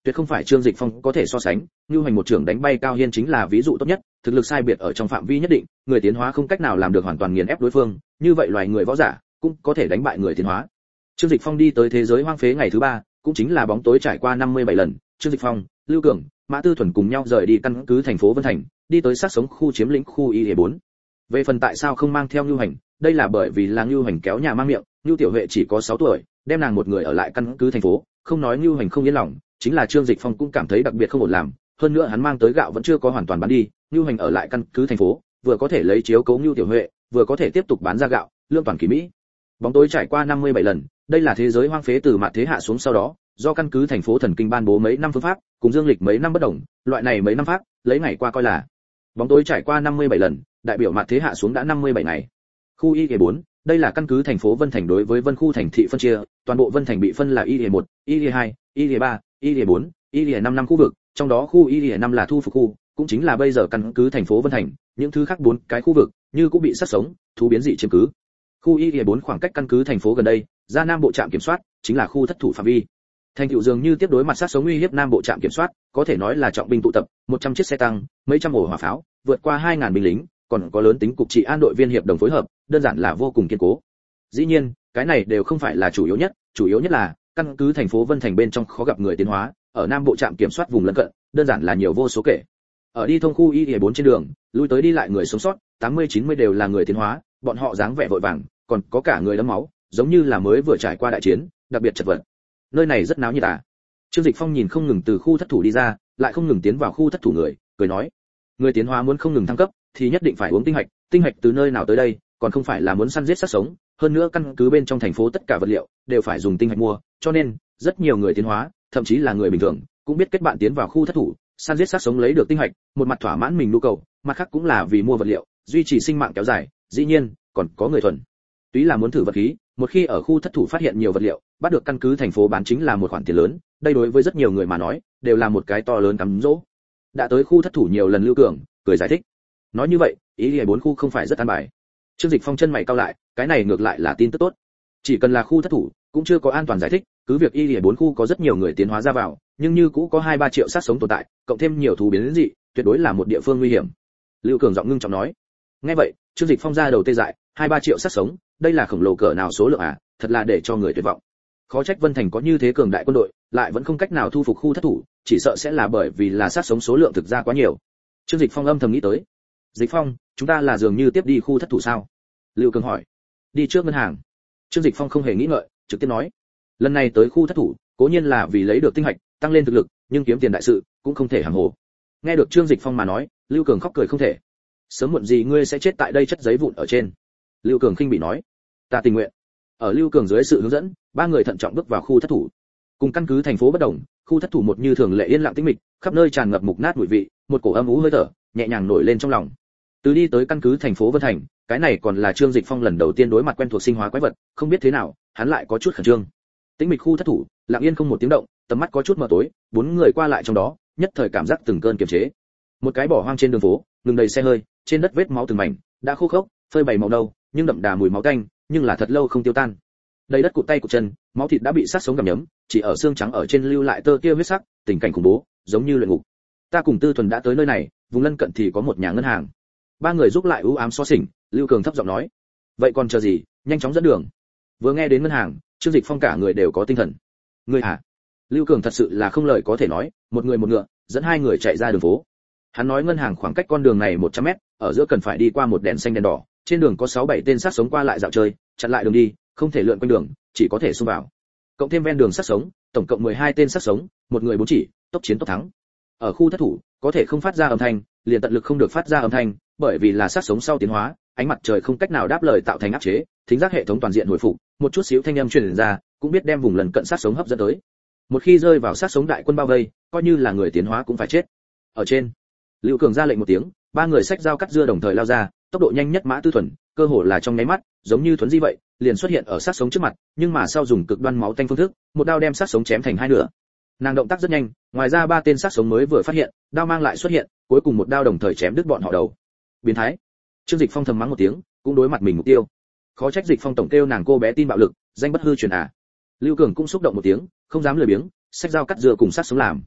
tuyệt không phải Trương Dịch Phong có thể so sánh. Nưu Hành một trưởng đánh bay Cao Hiên chính là ví dụ tốt nhất, thực lực sai biệt ở trong phạm vi nhất định, người tiến hóa không cách nào làm được hoàn toàn nghiền ép đối phương, như vậy loài người võ giả cũng có thể đánh bại người tiến hóa. Trương Dịch Phong đi tới thế giới hoang phế ngày thứ 3, cũng chính là bóng tối trải qua 57 lần, Trương Dịch Phong, Lưu Cường, Mã Tư Thuần cùng nhau rời đi căn cứ thành phố Vân Thành, đi tới sát sống khu chiếm lĩnh khu Y4. Về phần tại sao không mang theo Nưu Hành, đây là bởi vì là Nưu Hành kéo nhà mang miệng, Nưu Tiểu Huệ chỉ có 6 tuổi, đem nàng một người ở lại căn cứ thành phố, không nói Nưu Hành không yên lòng, chính là Trương Dịch Phong cũng cảm thấy đặc biệt không ổn làm, hơn nữa hắn mang tới gạo vẫn chưa có hoàn toàn bán đi, Nưu Hành ở lại căn cứ thành phố, vừa có thể lấy chiếu cố Nưu Tiểu Huệ, vừa có thể tiếp tục bán ra gạo, lương toàn kỳ mỹ. Bóng tối trải qua 57 lần, đây là thế giới hoang phế từ mạt thế hạ xuống sau đó, do căn cứ thành phố thần kinh ban bố mấy năm phương pháp, cùng dương lịch mấy năm bất đồng, loại này mấy năm pháp, lấy ngày qua coi là. Bóng tối trải qua 57 lần, đại biểu mạt thế hạ xuống đã 57 ngày. Khu Y4, đây là căn cứ thành phố Vân Thành đối với Vân khu thành thị phân chia, toàn bộ Vân Thành bị phân là Y1, Y2, Y3, Y4, Y5 năm khu vực, trong đó khu Y5 là thu phục khu, cũng chính là bây giờ căn cứ thành phố Vân Thành, những thứ khác 4 cái khu vực như cũng bị sát sống, thú biến dị chiếm cứ. Khu Y4 khoảng cách căn cứ thành phố gần đây, ra Nam Bộ trạm kiểm soát, chính là khu thất thủ phạm vi. Thành tựu dường như tiếp đối mặt sát sống uy hiếp Nam Bộ trạm kiểm soát, có thể nói là trọng binh tụ tập, 100 chiếc xe tăng, mấy trăm ổ hỏa pháo, vượt qua 2000 binh lính, còn có lớn tính cục trị an đội viên hiệp đồng phối hợp, đơn giản là vô cùng kiên cố. Dĩ nhiên, cái này đều không phải là chủ yếu nhất là căn cứ thành phố Vân Thành bên trong khó gặp người tiến hóa, ở Nam Bộ trạm kiểm soát vùng lân cận, đơn giản là nhiều vô số kể. Ở đi thông khu Y4 trên đường, lui tới đi lại người sống sót, 80-90 đều là người tiến hóa, bọn họ dáng vẻ vội vàng, còn có cả người đẫm máu, giống như là mới vừa trải qua đại chiến, đặc biệt chật vật. Nơi này rất náo nhiệt à? Trương Dịch Phong nhìn không ngừng từ khu thất thủ đi ra, lại không ngừng tiến vào khu thất thủ người, cười nói: người tiến hóa muốn không ngừng thăng cấp, thì nhất định phải uống tinh hạch từ nơi nào tới đây, còn không phải là muốn săn giết sát sống, hơn nữa căn cứ bên trong thành phố tất cả vật liệu đều phải dùng tinh hạch mua, cho nên rất nhiều người tiến hóa, thậm chí là người bình thường, cũng biết kết bạn tiến vào khu thất thủ, săn giết sát sống lấy được tinh hạch, một mặt thỏa mãn mình nhu cầu, mặt khác cũng là vì mua vật liệu, duy trì sinh mạng kéo dài. Dĩ nhiên, còn có người thuần túy là muốn thử vật khí, một khi ở khu thất thủ phát hiện nhiều vật liệu, bắt được căn cứ thành phố bán chính là một khoản tiền lớn, đây đối với rất nhiều người mà nói, đều là một cái to lớn cám dỗ. Đã tới khu thất thủ nhiều lần Lưu Cường cười giải thích, nói như vậy, ý 4 khu không phải rất an bài. Trương Dịch Phong chân mày cau lại, cái này ngược lại là tin tức tốt. Chỉ cần là khu thất thủ, cũng chưa có an toàn giải thích, cứ việc Y4 khu có rất nhiều người tiến hóa ra vào, nhưng như cũ có 2-3 triệu sát sống tồn tại, cộng thêm nhiều thú biến dị, tuyệt đối là một địa phương nguy hiểm. Lưu Cường giọng ngưng trọng nói. Nghe vậy, Trương Dịch Phong ra đầu tê dại, 2-3 triệu sát sống, đây là khổng lồ cỡ nào số lượng à, thật là để cho người tuyệt vọng. Khó trách Vân Thành có như thế cường đại quân đội, lại vẫn không cách nào thu phục khu thất thủ, chỉ sợ sẽ là bởi vì là sát sống số lượng thực ra quá nhiều. Trương Dịch Phong âm thầm nghĩ tới. Dịch Phong, chúng ta là dường như tiếp đi khu thất thủ sao? Lưu Cường hỏi. Đi trước ngân hàng. Trương Dịch Phong không hề nghĩ ngợi, trực tiếp nói. Lần này tới khu thất thủ, cố nhiên là vì lấy được tinh hạch, tăng lên thực lực, nhưng kiếm tiền đại sự cũng không thể hàm hồ. Nghe được Trương Dịch Phong mà nói, Lưu Cường khóc cười không thể. Sớm muộn gì ngươi sẽ chết tại đây chất giấy vụn ở trên. Lưu Cường khinh bị nói. Ta tình nguyện. Ở Lưu Cường dưới sự hướng dẫn, 3 người thận trọng bước vào khu thất thủ. Cùng căn cứ thành phố bất động, khu thất thủ một như thường lệ yên lặng tĩnh mịch, khắp nơi tràn ngập mục nát mùi vị, một cổ âm u hơi thở nhẹ nhàng nổi lên trong lòng. Từ đi tới căn cứ thành phố Vân Thành, cái này còn là Trương Dịch Phong lần đầu tiên đối mặt quen thuộc sinh hóa quái vật, không biết thế nào, hắn lại có chút khẩn trương. Tĩnh mịch khu thất thủ, lặng yên không một tiếng động, tầm mắt có chút mờ tối, 4 người qua lại trong đó, nhất thời cảm giác từng cơn kiềm chế. Một cái bỏ hoang trên đường phố, ngừng đầy xe hơi, trên đất vết máu từng mảnh, đã khô khốc, phơi bày màu nâu, nhưng đậm đà mùi máu tanh, nhưng là thật lâu không tiêu tan. Đầy đất cụt tay cụt chân, máu thịt đã bị sát sống gặm nhấm, chỉ ở xương trắng ở trên lưu lại tơ kia huyết sắc, tình cảnh khủng bố, giống như luyện ngục. Ta cùng Tư Thuần đã tới nơi này, vùng lân cận thì có một nhà ngân hàng. 3 người giúp lại u ám xó xỉnh, Lưu Cường thấp giọng nói. Vậy còn chờ gì, nhanh chóng dẫn đường. Vừa nghe đến ngân hàng, Trương Dịch Phong cả người đều có tinh thần. Ngươi hả? Lưu Cường thật sự là không lời có thể nói, một người một ngựa, dẫn 2 người chạy ra đường phố. Hắn nói ngân hàng khoảng cách con đường này 100 mét, ở giữa cần phải đi qua một đèn xanh đèn đỏ, trên đường có 6-7 tên sát sống qua lại dạo chơi, chặn lại đường đi, không thể lượn quanh đường, chỉ có thể xông vào. Cộng thêm ven đường sát sống, tổng cộng 12 tên sát sống, một người 4 chỉ, tốc chiến tốc thắng. Ở khu thất thủ, có thể không phát ra âm thanh, liền tận lực không được phát ra âm thanh, bởi vì là sát sống sau tiến hóa, ánh mặt trời không cách nào đáp lời tạo thành áp chế, thính giác hệ thống toàn diện hồi phục, một chút xíu thanh âm truyền ra, cũng biết đem vùng lần cận sát sống hấp dẫn tới. Một khi rơi vào sát sống đại quân bao vây, coi như là người tiến hóa cũng phải chết. Ở trên, Lưu Cường ra lệnh một tiếng, 3 người xách dao cắt dưa đồng thời lao ra, tốc độ nhanh nhất Mã Tư Thuần, cơ hồ là trong nháy mắt, giống như thuấn di vậy, liền xuất hiện ở sát sống trước mặt, nhưng mà sau dùng cực đoan máu tanh phương thức, một đao đem sát sống chém thành 2 nửa. Nàng động tác rất nhanh, ngoài ra 3 tên sát sống mới vừa phát hiện, đao mang lại xuất hiện, cuối cùng một đao đồng thời chém đứt bọn họ đầu. Biến thái. Trương Dịch Phong thầm mắng một tiếng, cũng đối mặt mình mục tiêu. Khó trách Dịch Phong tổng kêu nàng cô bé tin bạo lực, danh bất hư truyền à. Lưu Cường cũng xúc động một tiếng, không dám lười biếng, xách dao cắt dưa cùng sát sống làm,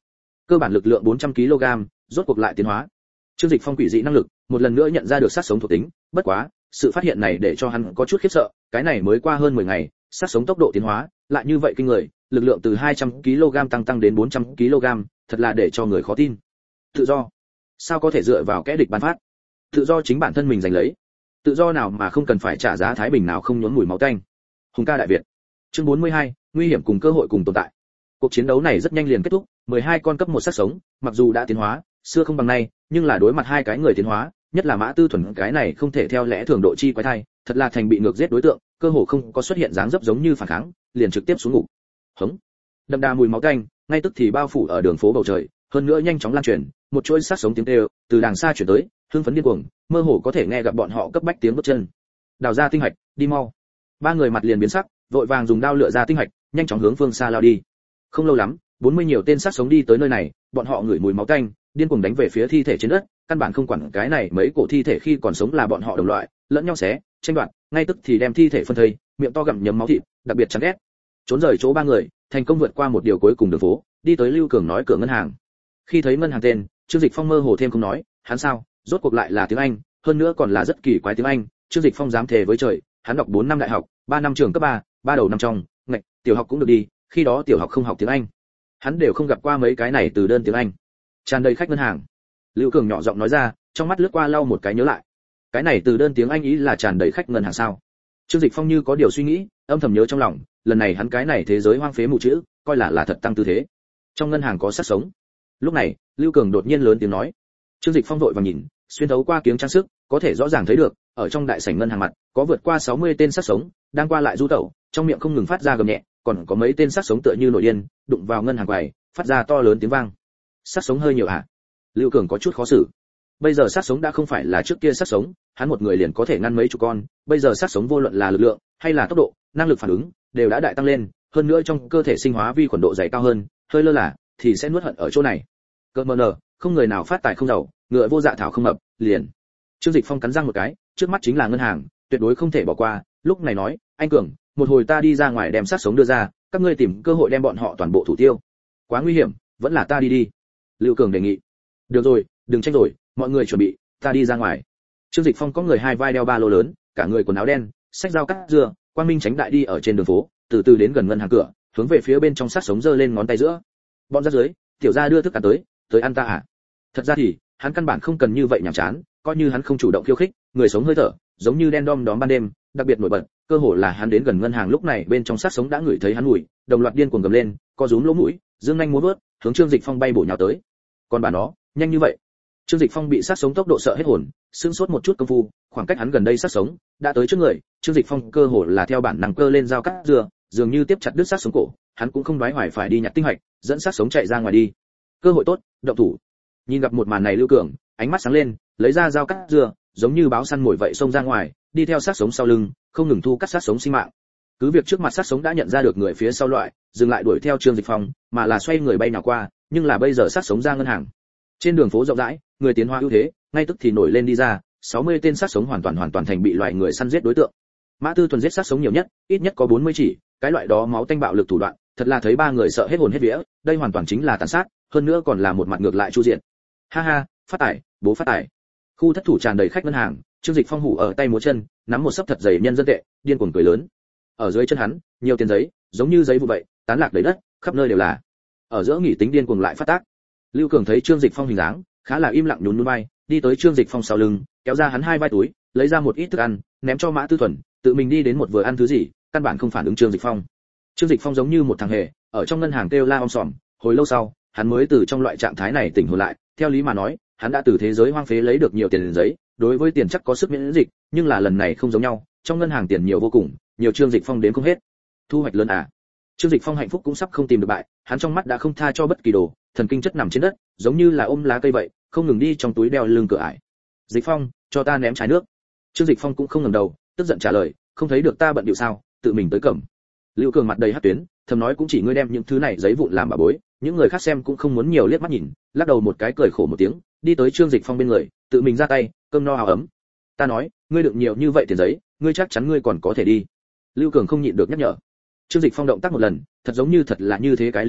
cơ bản lực lượng 400 kg, rốt cuộc lại tiến hóa. Trương Dịch Phong quỷ dị năng lực, một lần nữa nhận ra được sát sống thuộc tính, bất quá, sự phát hiện này để cho hắn có chút khiếp sợ, cái này mới qua hơn 10 ngày, sát sống tốc độ tiến hóa lại như vậy kinh người, lực lượng từ 200 kg tăng đến 400 kg, thật là để cho người khó tin. Tự do, sao có thể dựa vào kẻ địch ban phát? Tự do chính bản thân mình giành lấy. Tự do nào mà không cần phải trả giá thái bình nào không nhuốm mùi máu tanh. Hùng ca đại Việt. Chương 42, nguy hiểm cùng cơ hội cùng tồn tại. Cuộc chiến đấu này rất nhanh liền kết thúc, 12 con cấp 1 sát sống, mặc dù đã tiến hóa, xưa không bằng nay, nhưng là đối mặt hai cái người tiến hóa, nhất là Mã Tư Thuần cái này không thể theo lẽ thường độ chi quái thai, thật là thành bị ngược giết đối tượng, cơ hồ không có xuất hiện dáng dấp giống như phản kháng, liền trực tiếp xuống ngục. Hống. Đậm đà mùi máu tanh, ngay tức thì bao phủ ở đường phố bầu trời, hơn nữa nhanh chóng lan truyền, một chuỗi sát sống tiếng kêu từ đàng xa truyền tới, hưng phấn điên cuồng, mơ hồ có thể nghe gặp bọn họ cấp bách tiếng bước chân. Đào ra tinh hạch, đi mau. Ba người mặt liền biến sắc, vội vàng dùng đao lựa ra tinh hạch, nhanh chóng hướng phương xa lao đi. Không lâu lắm, 40 nhiều tên sát sống đi tới nơi này, bọn họ ngửi mùi máu tanh, điên cuồng đánh về phía thi thể trên đất, căn bản không quản cái này mấy cổ thi thể khi còn sống là bọn họ đồng loại, lẫn nhau xé, tranh đoạt, ngay tức thì đem thi thể phân thây, miệng to gặm nhấm máu thịt, đặc biệt chán ghét. Trốn rời chỗ ba người, thành công vượt qua một điều cuối cùng đường phố, đi tới Lưu Cường nói cửa ngân hàng. Khi thấy ngân hàng tên, Trương Dịch Phong mơ hồ thêm không nói, hắn sao, rốt cuộc lại là tiếng Anh, hơn nữa còn là rất kỳ quái tiếng Anh. Trương Dịch Phong dám thề với trời, hắn đọc 4 năm đại học, 3 năm trường cấp 3 đầu năm trong, ngạch, tiểu học cũng được đi, khi đó tiểu học không học tiếng Anh. Hắn đều không gặp qua mấy cái này từ đơn tiếng Anh. Tràn đầy khách ngân hàng. Lưu Cường nhỏ giọng nói ra, trong mắt lướt qua lau một cái nhớ lại. Cái này từ đơn tiếng Anh ý là tràn đầy khách ngân hàng sao? Trương Dịch Phong như có điều suy nghĩ, âm thầm nhớ trong lòng, lần này hắn cái này thế giới hoang phế mù chữ, coi là thật tăng tư thế. Trong ngân hàng có sát sống. Lúc này, Lưu Cường đột nhiên lớn tiếng nói. Trương Dịch Phong vội vàng nhìn, xuyên thấu qua kiếng trang sức, có thể rõ ràng thấy được, ở trong đại sảnh ngân hàng mặt, có vượt qua 60 tên sát sống, đang qua lại du tẩu, trong miệng không ngừng phát ra gầm nhẹ, còn có mấy tên sát sống tựa như nổi điên, đụng vào ngân hàng quầy, phát ra to lớn tiếng vang. Sát sống hơi nhiều à? Lưu Cường có chút khó xử. Bây giờ sát sống đã không phải là trước kia sát sống, hắn một người liền có thể ngăn mấy chục con, bây giờ sát sống vô luận là lực lượng hay là tốc độ, năng lực phản ứng đều đã đại tăng lên, hơn nữa trong cơ thể sinh hóa vi khuẩn độ dày cao hơn, hơi lơ là thì sẽ nuốt hận ở chỗ này. Cơn mờ nở, không người nào phát tài không giàu, ngựa vô dạ thảo không mập, liền. Trương Dịch Phong cắn răng một cái, trước mắt chính là ngân hàng, tuyệt đối không thể bỏ qua, lúc này nói, anh Cường, một hồi ta đi ra ngoài đem sát sống đưa ra, các ngươi tìm cơ hội đem bọn họ toàn bộ thủ tiêu. Quá nguy hiểm, vẫn là ta đi đi. Lưu Cường đề nghị. Được rồi, đừng tranh rồi, mọi người chuẩn bị, ta đi ra ngoài. Trương Dịch Phong có người hai vai đeo ba lô lớn, cả người quần áo đen, xách dao cắt dưa, quang minh tránh đại đi ở trên đường phố, từ từ đến gần ngân hàng cửa, hướng về phía bên trong sát sống giơ lên ngón tay giữa. Bọn ra dưới, tiểu gia đưa thức ăn tới ăn ta à? Thật ra thì, hắn căn bản không cần như vậy nhảm chán, coi như hắn không chủ động khiêu khích, người sống hơi thở, giống như đen đom đóm ban đêm, đặc biệt nổi bật, cơ hồ là hắn đến gần ngân hàng lúc này bên trong sát sống đã ngửi thấy hắn mùi, đồng loạt điên cuồng gầm lên, co rúm lỗ mũi, dương nhanh múa vớt, hướng Trương Dịch Phong bay bổ nhào tới. Còn bà nó, nhanh như vậy. Trương Dịch Phong bị sát sống tốc độ sợ hết hồn, sững sốt một chút công phu, khoảng cách hắn gần đây sát sống đã tới trước người, Trương Dịch Phong cơ hồ là theo bản năng cơ lên dao cắt dưa, dường như tiếp chặt đứt sát sống cổ, hắn cũng không đoái hoài phải đi nhặt tinh hạch, dẫn sát sống chạy ra ngoài đi. Cơ hội tốt, động thủ. Nhìn gặp một màn này Lưu Cường, ánh mắt sáng lên, lấy ra dao cắt dưa, giống như báo săn mồi vậy xông ra ngoài, đi theo sát sống sau lưng, không ngừng thu cắt sát sống sinh mạng. Cứ việc trước mặt sát sống đã nhận ra được người phía sau loại, dừng lại đuổi theo Trương Dịch Phong, mà là xoay người bay nào qua, nhưng là bây giờ sát sống ra ngân hàng. Trên đường phố rộng rãi, người tiến hóa ưu thế, ngay tức thì nổi lên đi ra, 60 tên sát sống hoàn toàn thành bị loại người săn giết đối tượng. Mã Tư Thuần giết sát sống nhiều nhất, ít nhất có 40 chỉ, cái loại đó máu tanh bạo lực thủ đoạn, thật là thấy ba người sợ hết hồn hết vía, đây hoàn toàn chính là tàn sát, hơn nữa còn là một mặt ngược lại chu diện. Ha ha, phát tài, bố phát tài. Khu thất thủ tràn đầy khách ngân hàng, Trương Dịch Phong hủ ở tay múa chân, nắm một sấp thật dày nhân dân tệ, điên cuồng cười lớn. Ở dưới chân hắn, nhiều tiền giấy, giống như giấy vụ vậy, tán lạc đầy đất, khắp nơi đều là. Ở giữa nghỉ tính điên cuồng lại phát tác. Lưu Cường thấy Trương Dịch Phong hình dáng, khá là im lặng nhún nhún vai, đi tới Trương Dịch Phong sau lưng, kéo ra hắn hai vai túi, lấy ra một ít thức ăn, ném cho Mã Tư Thuần, tự mình đi đến một vừa ăn thứ gì, căn bản không phản ứng Trương Dịch Phong. Trương Dịch Phong giống như một thằng hề, ở trong ngân hàng kêu la om sòm, hồi lâu sau, hắn mới từ trong loại trạng thái này tỉnh hồn lại, theo lý mà nói, hắn đã từ thế giới hoang phế lấy được nhiều tiền giấy, đối với tiền chắc có sức miễn dịch, nhưng là lần này không giống nhau, trong ngân hàng tiền nhiều vô cùng, nhiều Trương Dịch Phong đến không hết. Thu hoạch lớn à? Trương Dịch Phong hạnh phúc cũng sắp không tìm được bại, hắn trong mắt đã không tha cho bất kỳ đồ, thần kinh chất nằm trên đất, giống như là ôm lá cây vậy, không ngừng đi trong túi đeo lưng cửa ải. Dịch Phong, cho ta ném trái nước. Trương Dịch Phong cũng không ngẩng đầu, tức giận trả lời, không thấy được ta bận điệu sao, tự mình tới cầm. Lưu Cường mặt đầy hắc tuyến, thầm nói cũng chỉ ngươi đem những thứ này giấy vụn làm bà bối, những người khác xem cũng không muốn nhiều liếc mắt nhìn, lắc đầu một cái cười khổ một tiếng, đi tới Trương Dịch Phong bên người, tự mình ra tay, cơm no áo ấm. Ta nói, ngươi đựng nhiều như vậy tiền giấy, ngươi chắc chắn ngươi còn có thể đi. Lưu Cường không nhịn được nhắc nhở. Trương Dịch Phong động tác một lần, thật giống như thật là như thế cái lý à,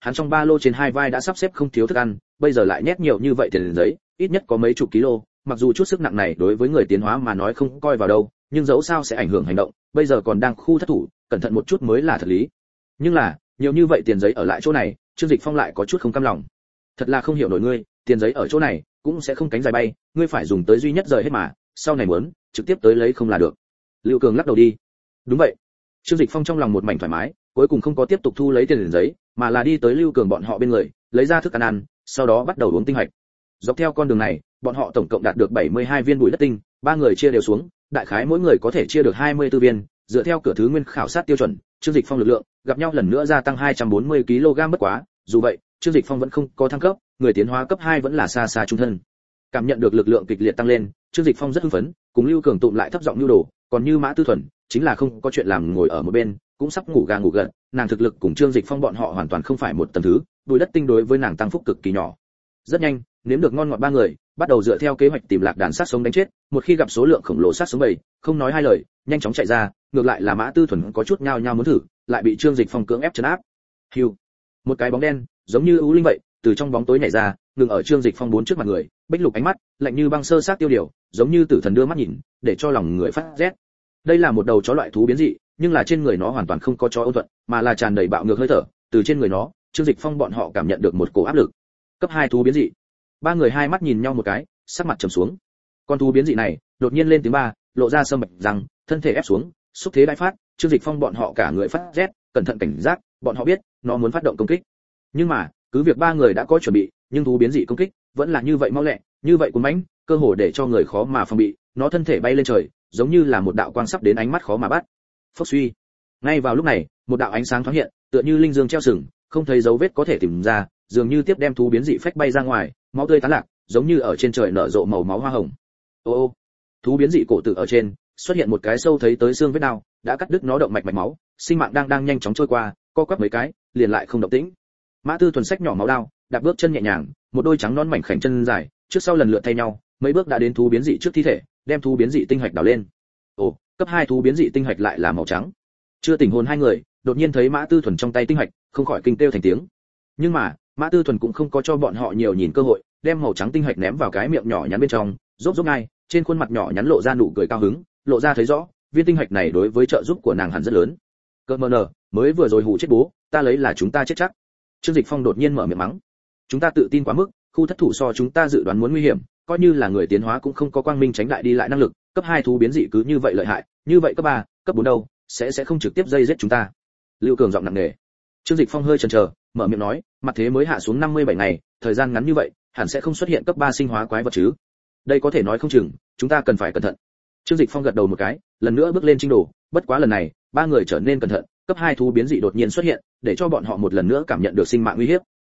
hắn trong ba lô trên hai vai đã sắp xếp không thiếu thức ăn, bây giờ lại nhét nhiều như vậy tiền giấy, ít nhất có mấy chục kg, mặc dù chút sức nặng này đối với người tiến hóa mà nói không coi vào đâu, nhưng dẫu sao sẽ ảnh hưởng hành động, bây giờ còn đang khu thất thủ, cẩn thận một chút mới là thật lý. Nhưng là, nhiều như vậy tiền giấy ở lại chỗ này, Trương Dịch Phong lại có chút không cam lòng. Thật là không hiểu nổi ngươi, tiền giấy ở chỗ này cũng sẽ không cánh dài bay, ngươi phải dùng tới duy nhất rời hết mà, sau này muốn trực tiếp tới lấy không là được. Lưu Cường lắc đầu đi. Đúng vậy. Trương Dịch Phong trong lòng một mảnh thoải mái, cuối cùng không có tiếp tục thu lấy tiền giấy, mà là đi tới Lưu Cường bọn họ bên người, lấy ra thức ăn ăn, sau đó bắt đầu uống tinh hạch. Dọc theo con đường này, bọn họ tổng cộng đạt được 72 viên bụi đất tinh, ba người chia đều xuống, đại khái mỗi người có thể chia được 24 viên, dựa theo cửa thứ nguyên khảo sát tiêu chuẩn, Trương Dịch Phong lực lượng gặp nhau lần nữa gia tăng 240 kg bất quá, dù vậy, Trương Dịch Phong vẫn không có thăng cấp, người tiến hóa cấp 2 vẫn là xa xa trung thân. Cảm nhận được lực lượng kịch liệt tăng lên, Trương Dịch Phong rất hưng phấn, cùng Lưu Cường tụm lại thấp giọng nhu đồ, còn như Mã Tư Thuần, chính là không có chuyện làm ngồi ở một bên, cũng sắp ngủ gà ngủ gật, nàng thực lực cùng Trương Dịch Phong bọn họ hoàn toàn không phải một tầng thứ, bụi đất tinh đối với nàng tăng phúc cực kỳ nhỏ. Rất nhanh, nếm được ngon ngọt ba người, bắt đầu dựa theo kế hoạch tìm lạc đàn sát sống đánh chết, một khi gặp số lượng khổng lồ sát sống bầy, không nói hai lời, nhanh chóng chạy ra, ngược lại là Mã Tư Thuần có chút nhao nhao muốn thử, lại bị Trương Dịch Phong cưỡng ép trấn áp. Hưu, một cái bóng đen, giống như ưu linh vậy, từ trong bóng tối nhảy ra, ngừng ở Trương Dịch Phong bốn trước mặt người, bích lục ánh mắt, lạnh như băng sơ sát tiêu điều, giống như tử thần đưa mắt nhìn, để cho lòng người phát rét. Đây là một đầu chó loại thú biến dị, nhưng là trên người nó hoàn toàn không có chó ôn thuận, mà là tràn đầy bạo ngược hơi thở, từ trên người nó, Trương Dịch Phong bọn họ cảm nhận được một cổ áp lực. Cấp 2 thú biến dị. Ba người hai mắt nhìn nhau một cái, sắc mặt trầm xuống. Con thú biến dị này, đột nhiên lên tiếng ba, lộ ra sâm bạch răng, thân thể ép xuống, xúc thế đại phát, Trương Dịch Phong bọn họ cả người phát rét, cẩn thận cảnh giác, bọn họ biết, nó muốn phát động công kích. Nhưng mà, cứ việc ba người đã có chuẩn bị, nhưng thú biến dị công kích vẫn là như vậy mau lẹ, như vậy cuốn mãnh, cơ hồ để cho người khó mà phòng bị, nó thân thể bay lên trời, giống như là một đạo quang sắp đến ánh mắt khó mà bắt. Phốc suy. Ngay vào lúc này, một đạo ánh sáng thoáng hiện, tựa như linh dương treo sừng, không thấy dấu vết có thể tìm ra, dường như tiếp đem thú biến dị phách bay ra ngoài, máu tươi tán lạc, giống như ở trên trời nở rộ màu máu hoa hồng. Ô ô. Thú biến dị cổ tự ở trên, xuất hiện một cái sâu thấy tới xương vết đao, đã cắt đứt nó động mạch máu, sinh mạng đang nhanh chóng trôi qua, co quắp mấy cái, liền lại không động tĩnh. Mã Tư Thuần sách nhỏ máu đao, đạp bước chân nhẹ nhàng, một đôi trắng non mảnh khảnh chân dài, trước sau lần lượt thay nhau, mấy bước đã đến thú biến dị trước thi thể, đem thú biến dị tinh hạch đào lên. Ồ, cấp 2 thú biến dị tinh hạch lại là màu trắng. Chưa tỉnh hồn hai người, đột nhiên thấy Mã Tư Thuần trong tay tinh hạch, không khỏi kinh kêu thành tiếng. Nhưng mà, Mã Tư Thuần cũng không có cho bọn họ nhiều nhìn cơ hội, đem màu trắng tinh hạch ném vào cái miệng nhỏ nhắn bên trong, rốp rốp ngay, trên khuôn mặt nhỏ nhắn lộ ra nụ cười cao hứng, lộ ra thấy rõ, viên tinh hạch này đối với trợ giúp của nàng hẳn rất lớn. Cơ mờ nở, mới vừa rồi hù chết bố, ta lấy là chúng ta chết chắc. Trương Dịch Phong đột nhiên mở miệng mắng. Chúng ta tự tin quá mức, khu thất thủ so chúng ta dự đoán muốn nguy hiểm, coi như là người tiến hóa cũng không có quang minh tránh đại đi lại năng lực, cấp 2 thú biến dị cứ như vậy lợi hại, như vậy cấp 3, cấp 4 đâu, sẽ không trực tiếp dây giết chúng ta. Lưu Cường giọng nặng nề. Trương Dịch Phong hơi chần chờ, mở miệng nói, mặt thế mới hạ xuống 57 ngày, thời gian ngắn như vậy, hẳn sẽ không xuất hiện cấp 3 sinh hóa quái vật chứ. Đây có thể nói không chừng, chúng ta cần phải cẩn thận. Trương Dịch Phong gật đầu một cái, lần nữa bước lên trinh đồ, bất quá lần này, ba người trở nên cẩn thận, cấp 2 thú biến dị đột nhiên xuất hiện, để cho bọn họ một lần nữa cảm nhận được sinh mạng nguy hiểm.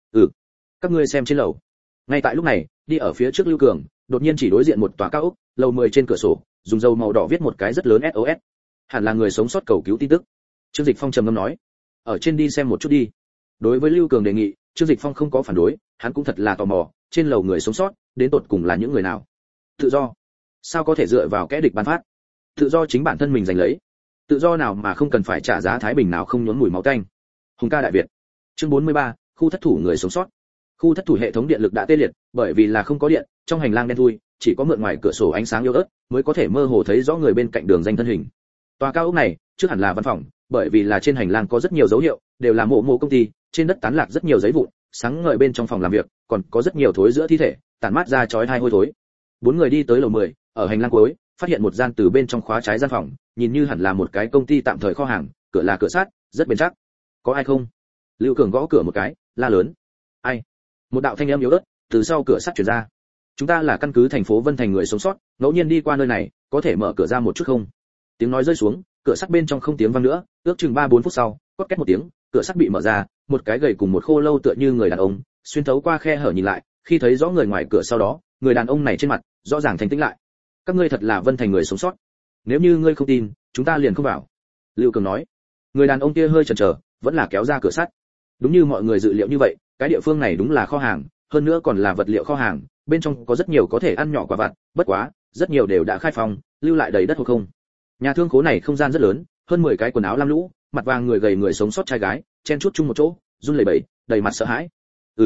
Các ngươi xem trên lầu. Ngay tại lúc này, đi ở phía trước Lưu Cường, đột nhiên chỉ đối diện một tòa cao ốc, lầu 10 trên cửa sổ, dùng dầu màu đỏ viết một cái rất lớn SOS. Hẳn là người sống sót cầu cứu tin tức. Trương Dịch Phong trầm ngâm nói, ở trên đi xem một chút đi. Đối với Lưu Cường đề nghị, Trương Dịch Phong không có phản đối, hắn cũng thật là tò mò, trên lầu người sống sót, đến tột cùng là những người nào? Tự do. Sao có thể dựa vào kẻ địch ban phát? Tự do chính bản thân mình giành lấy. Tự do nào mà không cần phải trả giá thái bình nào không nhuốm mùi máu tanh. Hùng ca đại Việt. Chương 43, khu thất thủ người sống sót. Khu thất thủ hệ thống điện lực đã tê liệt, bởi vì là không có điện, trong hành lang đen thui, chỉ có mượn ngoài cửa sổ ánh sáng yếu ớt mới có thể mơ hồ thấy rõ người bên cạnh đường danh thân hình. Tòa cao ốc này, trước hẳn là văn phòng, bởi vì là trên hành lang có rất nhiều dấu hiệu, đều là mộ công ty, trên đất tán lạc rất nhiều giấy vụn, sáng ngời bên trong phòng làm việc, còn có rất nhiều thối giữa thi thể, tản mát ra chói tai hôi thối. Bốn người đi tới lầu 10, ở hành lang cuối, phát hiện một gian từ bên trong khóa trái gian phòng, nhìn như hẳn là một cái công ty tạm thời kho hàng, cửa là cửa sắt, rất bền chắc. Có ai không? Lưu Cường gõ cửa một cái, la lớn. Ai? Một đạo thanh âm yếu ớt từ sau cửa sắt truyền ra. Chúng ta là căn cứ thành phố Vân Thành người sống sót, ngẫu nhiên đi qua nơi này, có thể mở cửa ra một chút không? Tiếng nói rơi xuống, cửa sắt bên trong không tiếng vang nữa, ước chừng 3-4 phút sau, cót két một tiếng, cửa sắt bị mở ra, một cái gầy cùng một khô lâu tựa như người đàn ông, xuyên thấu qua khe hở nhìn lại, khi thấy rõ người ngoài cửa sau đó, người đàn ông này trên mặt rõ ràng thanh tĩnh lại. Các ngươi thật là Vân Thành người sống sót. Nếu như ngươi không tin, chúng ta liền không vào. Lưu Cường nói. Người đàn ông kia hơi chần chờ, vẫn là kéo ra cửa sắt. Đúng như mọi người dự liệu như vậy, cái địa phương này đúng là kho hàng, hơn nữa còn là vật liệu kho hàng, bên trong có rất nhiều có thể ăn nhỏ quả vặt, bất quá, rất nhiều đều đã khai phòng, lưu lại đầy đất hoặc không. Nhà thương khố này không gian rất lớn, hơn 10 cái quần áo lam lũ, mặt vàng người gầy người sống sót trai gái, chen chúc chung một chỗ, run lẩy bẩy, đầy mặt sợ hãi.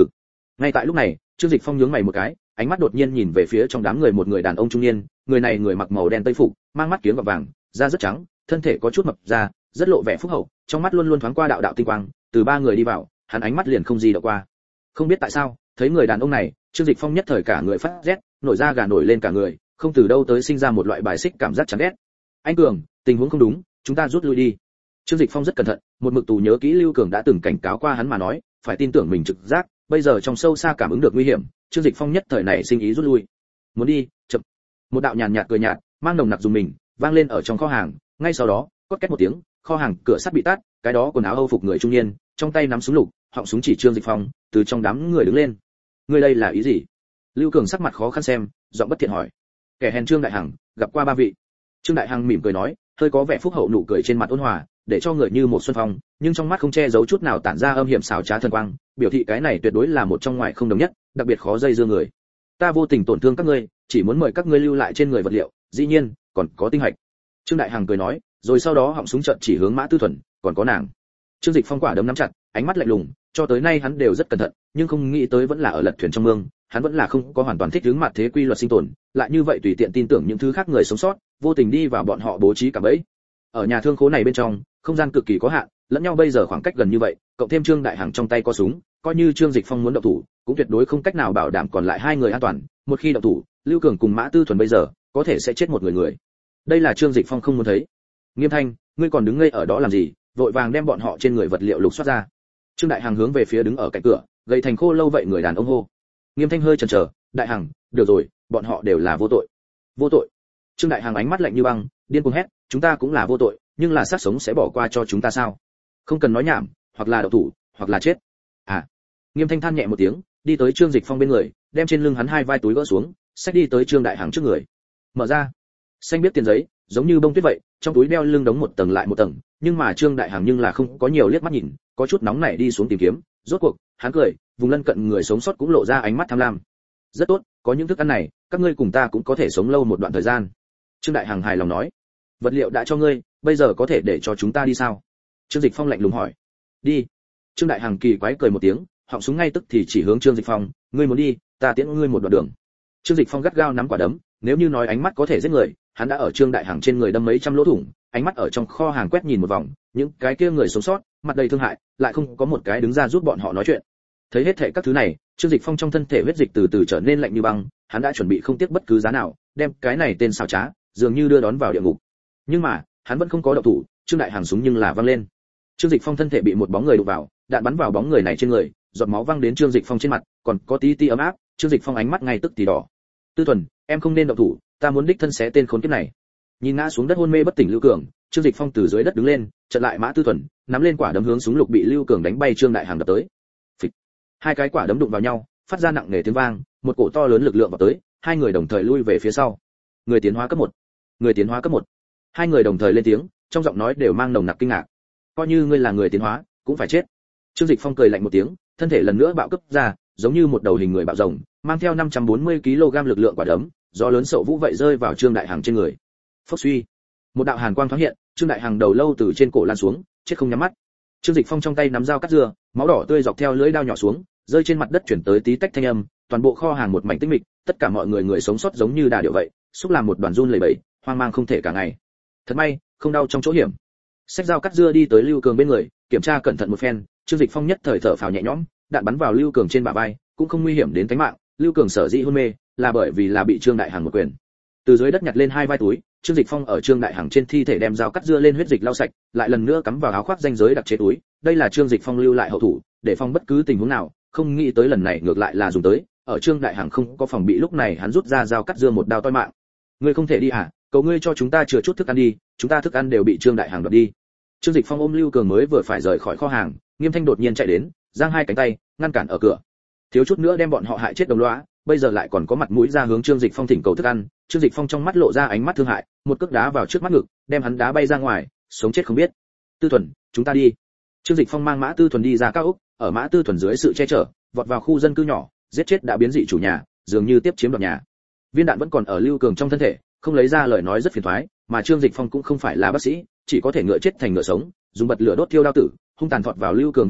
Ngay tại lúc này, Trương Dịch Phong nhướng mày một cái, ánh mắt đột nhiên nhìn về phía trong đám người một người đàn ông trung niên, người này người mặc màu đen tây phục, mang mắt kiếng gọt vàng, da rất trắng, thân thể có chút mập ra, rất lộ vẻ phúc hậu, trong mắt luôn luôn thoáng qua đạo đạo tinh quang, từ ba người đi vào, hắn ánh mắt liền không gì đảo qua. Không biết tại sao, thấy người đàn ông này, Trương Dịch Phong nhất thời cả người phát rét, nổi da gà nổi lên cả người, không từ đâu tới sinh ra một loại bài xích cảm giác chán ghét. Anh Cường, tình huống không đúng, chúng ta rút lui đi. Trương Dịch Phong rất cẩn thận, một mực tù nhớ kỹ Lưu Cường đã từng cảnh cáo qua hắn mà nói, phải tin tưởng mình trực giác, bây giờ trong sâu xa cảm ứng được nguy hiểm, Trương Dịch Phong nhất thời này sinh ý rút lui. Muốn đi, chậm. Một đạo nhàn nhạt cười nhạt, mang nồng nặc dùng mình, vang lên ở trong kho hàng, ngay sau đó, cốt két một tiếng, kho hàng cửa sắt bị tát, cái đó quần áo Âu phục người trung niên, trong tay nắm súng lục, họng súng chỉ Trương Dịch Phong, từ trong đám người đứng lên. Ngươi đây là ý gì? Lưu Cường sắc mặt khó khăn xem, giọng bất thiện hỏi. Kẻ hèn Trương Đại Hằng, gặp qua ba vị. Trương Đại Hằng mỉm cười nói, hơi có vẻ phúc hậu nụ cười trên mặt ôn hòa, để cho người như một xuân phong, nhưng trong mắt không che giấu chút nào tản ra âm hiểm xảo trá thần quang, biểu thị cái này tuyệt đối là một trong ngoài không đồng nhất, đặc biệt khó dây dưa người. Ta vô tình tổn thương các ngươi, chỉ muốn mời các ngươi lưu lại trên người vật liệu, dĩ nhiên còn có tinh hạch. Trương Đại Hằng cười nói, rồi sau đó họng súng chợt chỉ hướng Mã Tư Thuần, còn có nàng. Trương Dịch Phong quả đấm nắm chặt, ánh mắt lạnh lùng, cho tới nay hắn đều rất cẩn thận, nhưng không nghĩ tới vẫn là ở lật thuyền trong mương, hắn vẫn là không có hoàn toàn thích ứng mặt thế quy luật sinh tồn, lại như vậy tùy tiện tin tưởng những thứ khác người sống sót, vô tình đi vào bọn họ bố trí cả bẫy. Ở nhà thương khố này bên trong, không gian cực kỳ có hạn, lẫn nhau bây giờ khoảng cách gần như vậy, cộng thêm Trương Đại Hằng trong tay có súng, coi như Trương Dịch Phong muốn động thủ, cũng tuyệt đối không cách nào bảo đảm còn lại hai người an toàn, một khi động thủ, Lưu Cường cùng Mã Tư Thuần bây giờ có thể sẽ chết một người. Đây là Trương Dịch Phong không muốn thấy. Nghiêm Thanh, ngươi còn đứng ngây ở đó làm gì, vội vàng đem bọn họ trên người vật liệu lục soát ra. Trương Đại Hằng hướng về phía đứng ở cạnh cửa, gầy thành khô lâu vậy người đàn ông hô. Nghiêm Thanh hơi chần chờ, Đại Hằng, được rồi, bọn họ đều là vô tội. Vô tội? Trương Đại Hằng ánh mắt lạnh như băng, điên cuồng hét, chúng ta cũng là vô tội, nhưng là xác sống sẽ bỏ qua cho chúng ta sao? Không cần nói nhảm, hoặc là đậu thủ, hoặc là chết. À. Nghiêm Thanh than nhẹ một tiếng, đi tới Trương Dịch Phong bên người, đem trên lưng hắn hai vai túi gỡ xuống, xách đi tới Trương Đại Hằng trước người. Mở ra. Xanh biết tiền giấy, giống như bông tuyết vậy, trong túi đeo lưng đóng một tầng lại một tầng, nhưng mà Trương Đại Hằng nhưng là không có nhiều liếc mắt nhìn, có chút nóng nảy đi xuống tìm kiếm, rốt cuộc, hắn cười, vùng lân cận người sống sót cũng lộ ra ánh mắt tham lam. Rất tốt, có những thức ăn này, các ngươi cùng ta cũng có thể sống lâu một đoạn thời gian. Trương Đại Hằng hài lòng nói. Vật liệu đã cho ngươi, bây giờ có thể để cho chúng ta đi sao? Trương Dịch Phong lạnh lùng hỏi. Đi. Trương Đại Hằng kỳ quái cười một tiếng, họng súng ngay tức thì chỉ hướng Trương Dịch Phong, ngươi muốn đi, ta tiễn ngươi một đoạn đường. Trương Dịch Phong gắt gao nắm quả đấm, nếu như nói ánh mắt có thể giết người, hắn đã ở Trương Đại Hằng trên người đâm mấy trăm lỗ thủng, ánh mắt ở trong kho hàng quét nhìn một vòng, những cái kia người sống sót, mặt đầy thương hại, lại không có một cái đứng ra giúp bọn họ nói chuyện. Thấy hết thảy các thứ này, Trương Dịch Phong trong thân thể huyết dịch từ từ trở nên lạnh như băng, hắn đã chuẩn bị không tiếc bất cứ giá nào, đem cái này tên xảo trá, dường như đưa đón vào địa ngục. Nhưng mà, hắn vẫn không có động thủ, Trương Đại Hằng súng nhưng là văng lên. Trương Dịch Phong thân thể bị một bóng người đụng vào, đạn bắn vào bóng người này trên người, giọt máu văng đến Trương Dịch Phong trên mặt, còn có tí tí ấm áp, Trương Dịch Phong ánh mắt ngay tức thì đỏ. Tư Thuần, em không nên động thủ, ta muốn đích thân xé tên khốn kiếp này. Nhìn ngã xuống đất hôn mê bất tỉnh Lưu Cường, Trương Dịch Phong từ dưới đất đứng lên, chặn lại Mã Tư Thuần, nắm lên quả đấm hướng súng lục bị Lưu Cường đánh bay Trương Đại Hằng đập tới. Phịch. Hai cái quả đấm đụng vào nhau, phát ra nặng nề tiếng vang, một cổ to lớn lực lượng vào tới, hai người đồng thời lui về phía sau. Người tiến hóa cấp 1. Người tiến hóa cấp 1. Hai người đồng thời lên tiếng, trong giọng nói đều mang nồng nặc kinh ngạc. Coi như ngươi là người tiến hóa, cũng phải chết. Trương Dịch Phong cười lạnh một tiếng, thân thể lần nữa bạo cấp ra, giống như một đầu hình người bạo rồng, mang theo 540 kg lực lượng quả đấm, gió lớn sậu vũ vậy rơi vào Trương Đại Hằng trên người. Phốc suy. Một đạo hàn quang thoáng hiện, Trương Đại Hằng đầu lâu từ trên cổ lan xuống, chết không nhắm mắt. Trương Dịch Phong trong tay nắm dao cắt dưa, máu đỏ tươi dọc theo lưỡi dao nhỏ xuống, rơi trên mặt đất chuyển tới tí tách thanh âm, toàn bộ kho hàng một mảnh tĩnh mịch, tất cả mọi người sống sót giống như đà điệu vậy, xúc làm một đoàn run lẩy bẩy, hoang mang không thể cả ngày. Thật may, không đau trong chỗ hiểm. Xách dao cắt dưa đi tới Lưu Cường bên người, kiểm tra cẩn thận một phen, Trương Dịch Phong nhất thời thở phào nhẹ nhõm, đạn bắn vào Lưu Cường trên bả vai, cũng không nguy hiểm đến tính mạng, Lưu Cường sở dĩ hôn mê, là bởi vì là bị Trương Đại Hằng một quyền. Từ dưới đất nhặt lên hai vai túi, Trương Dịch Phong ở Trương Đại Hằng trên thi thể đem dao cắt dưa lên huyết dịch lau sạch, lại lần nữa cắm vào áo khoác danh giới đặc chế túi, đây là Trương Dịch Phong lưu lại hậu thủ, để phòng bất cứ tình huống nào, không nghĩ tới lần này ngược lại là dùng tới, ở Trương Đại Hằng không có phòng bị lúc này hắn rút ra dao cắt dưa một đao toi mạng. Ngươi không thể đi à, cầu ngươi cho chúng ta chừa chút thức ăn đi, chúng ta thức ăn đều bị Trương Đại Hằng đoạt đi. Trương Dịch Phong ôm Lưu Cường mới vừa phải rời khỏi kho hàng, Nghiêm Thanh đột nhiên chạy đến, giang hai cánh tay, ngăn cản ở cửa. Thiếu chút nữa đem bọn họ hại chết đồng loá, bây giờ lại còn có mặt mũi ra hướng Trương Dịch Phong thỉnh cầu thức ăn. Trương Dịch Phong trong mắt lộ ra ánh mắt thương hại, một cước đá vào trước mắt ngực, đem hắn đá bay ra ngoài, sống chết không biết. Tư Thuần, chúng ta đi. Trương Dịch Phong mang Mã Tư Thuần đi ra cao ốc, ở Mã Tư Thuần dưới sự che chở, vọt vào khu dân cư nhỏ, giết chết đã biến dị chủ nhà, dường như tiếp chiếm đoạt nhà. Viên đạn vẫn còn ở Lưu Cường trong thân thể, không lấy ra lời nói rất phiền toái, mà Trương Dịch Phong cũng không phải là bác sĩ, chỉ có thể ngựa chết thành ngựa sống, dùng bật lửa đốt thiêu đao tử, hung tàn thọt vào Lưu Cường vết thương,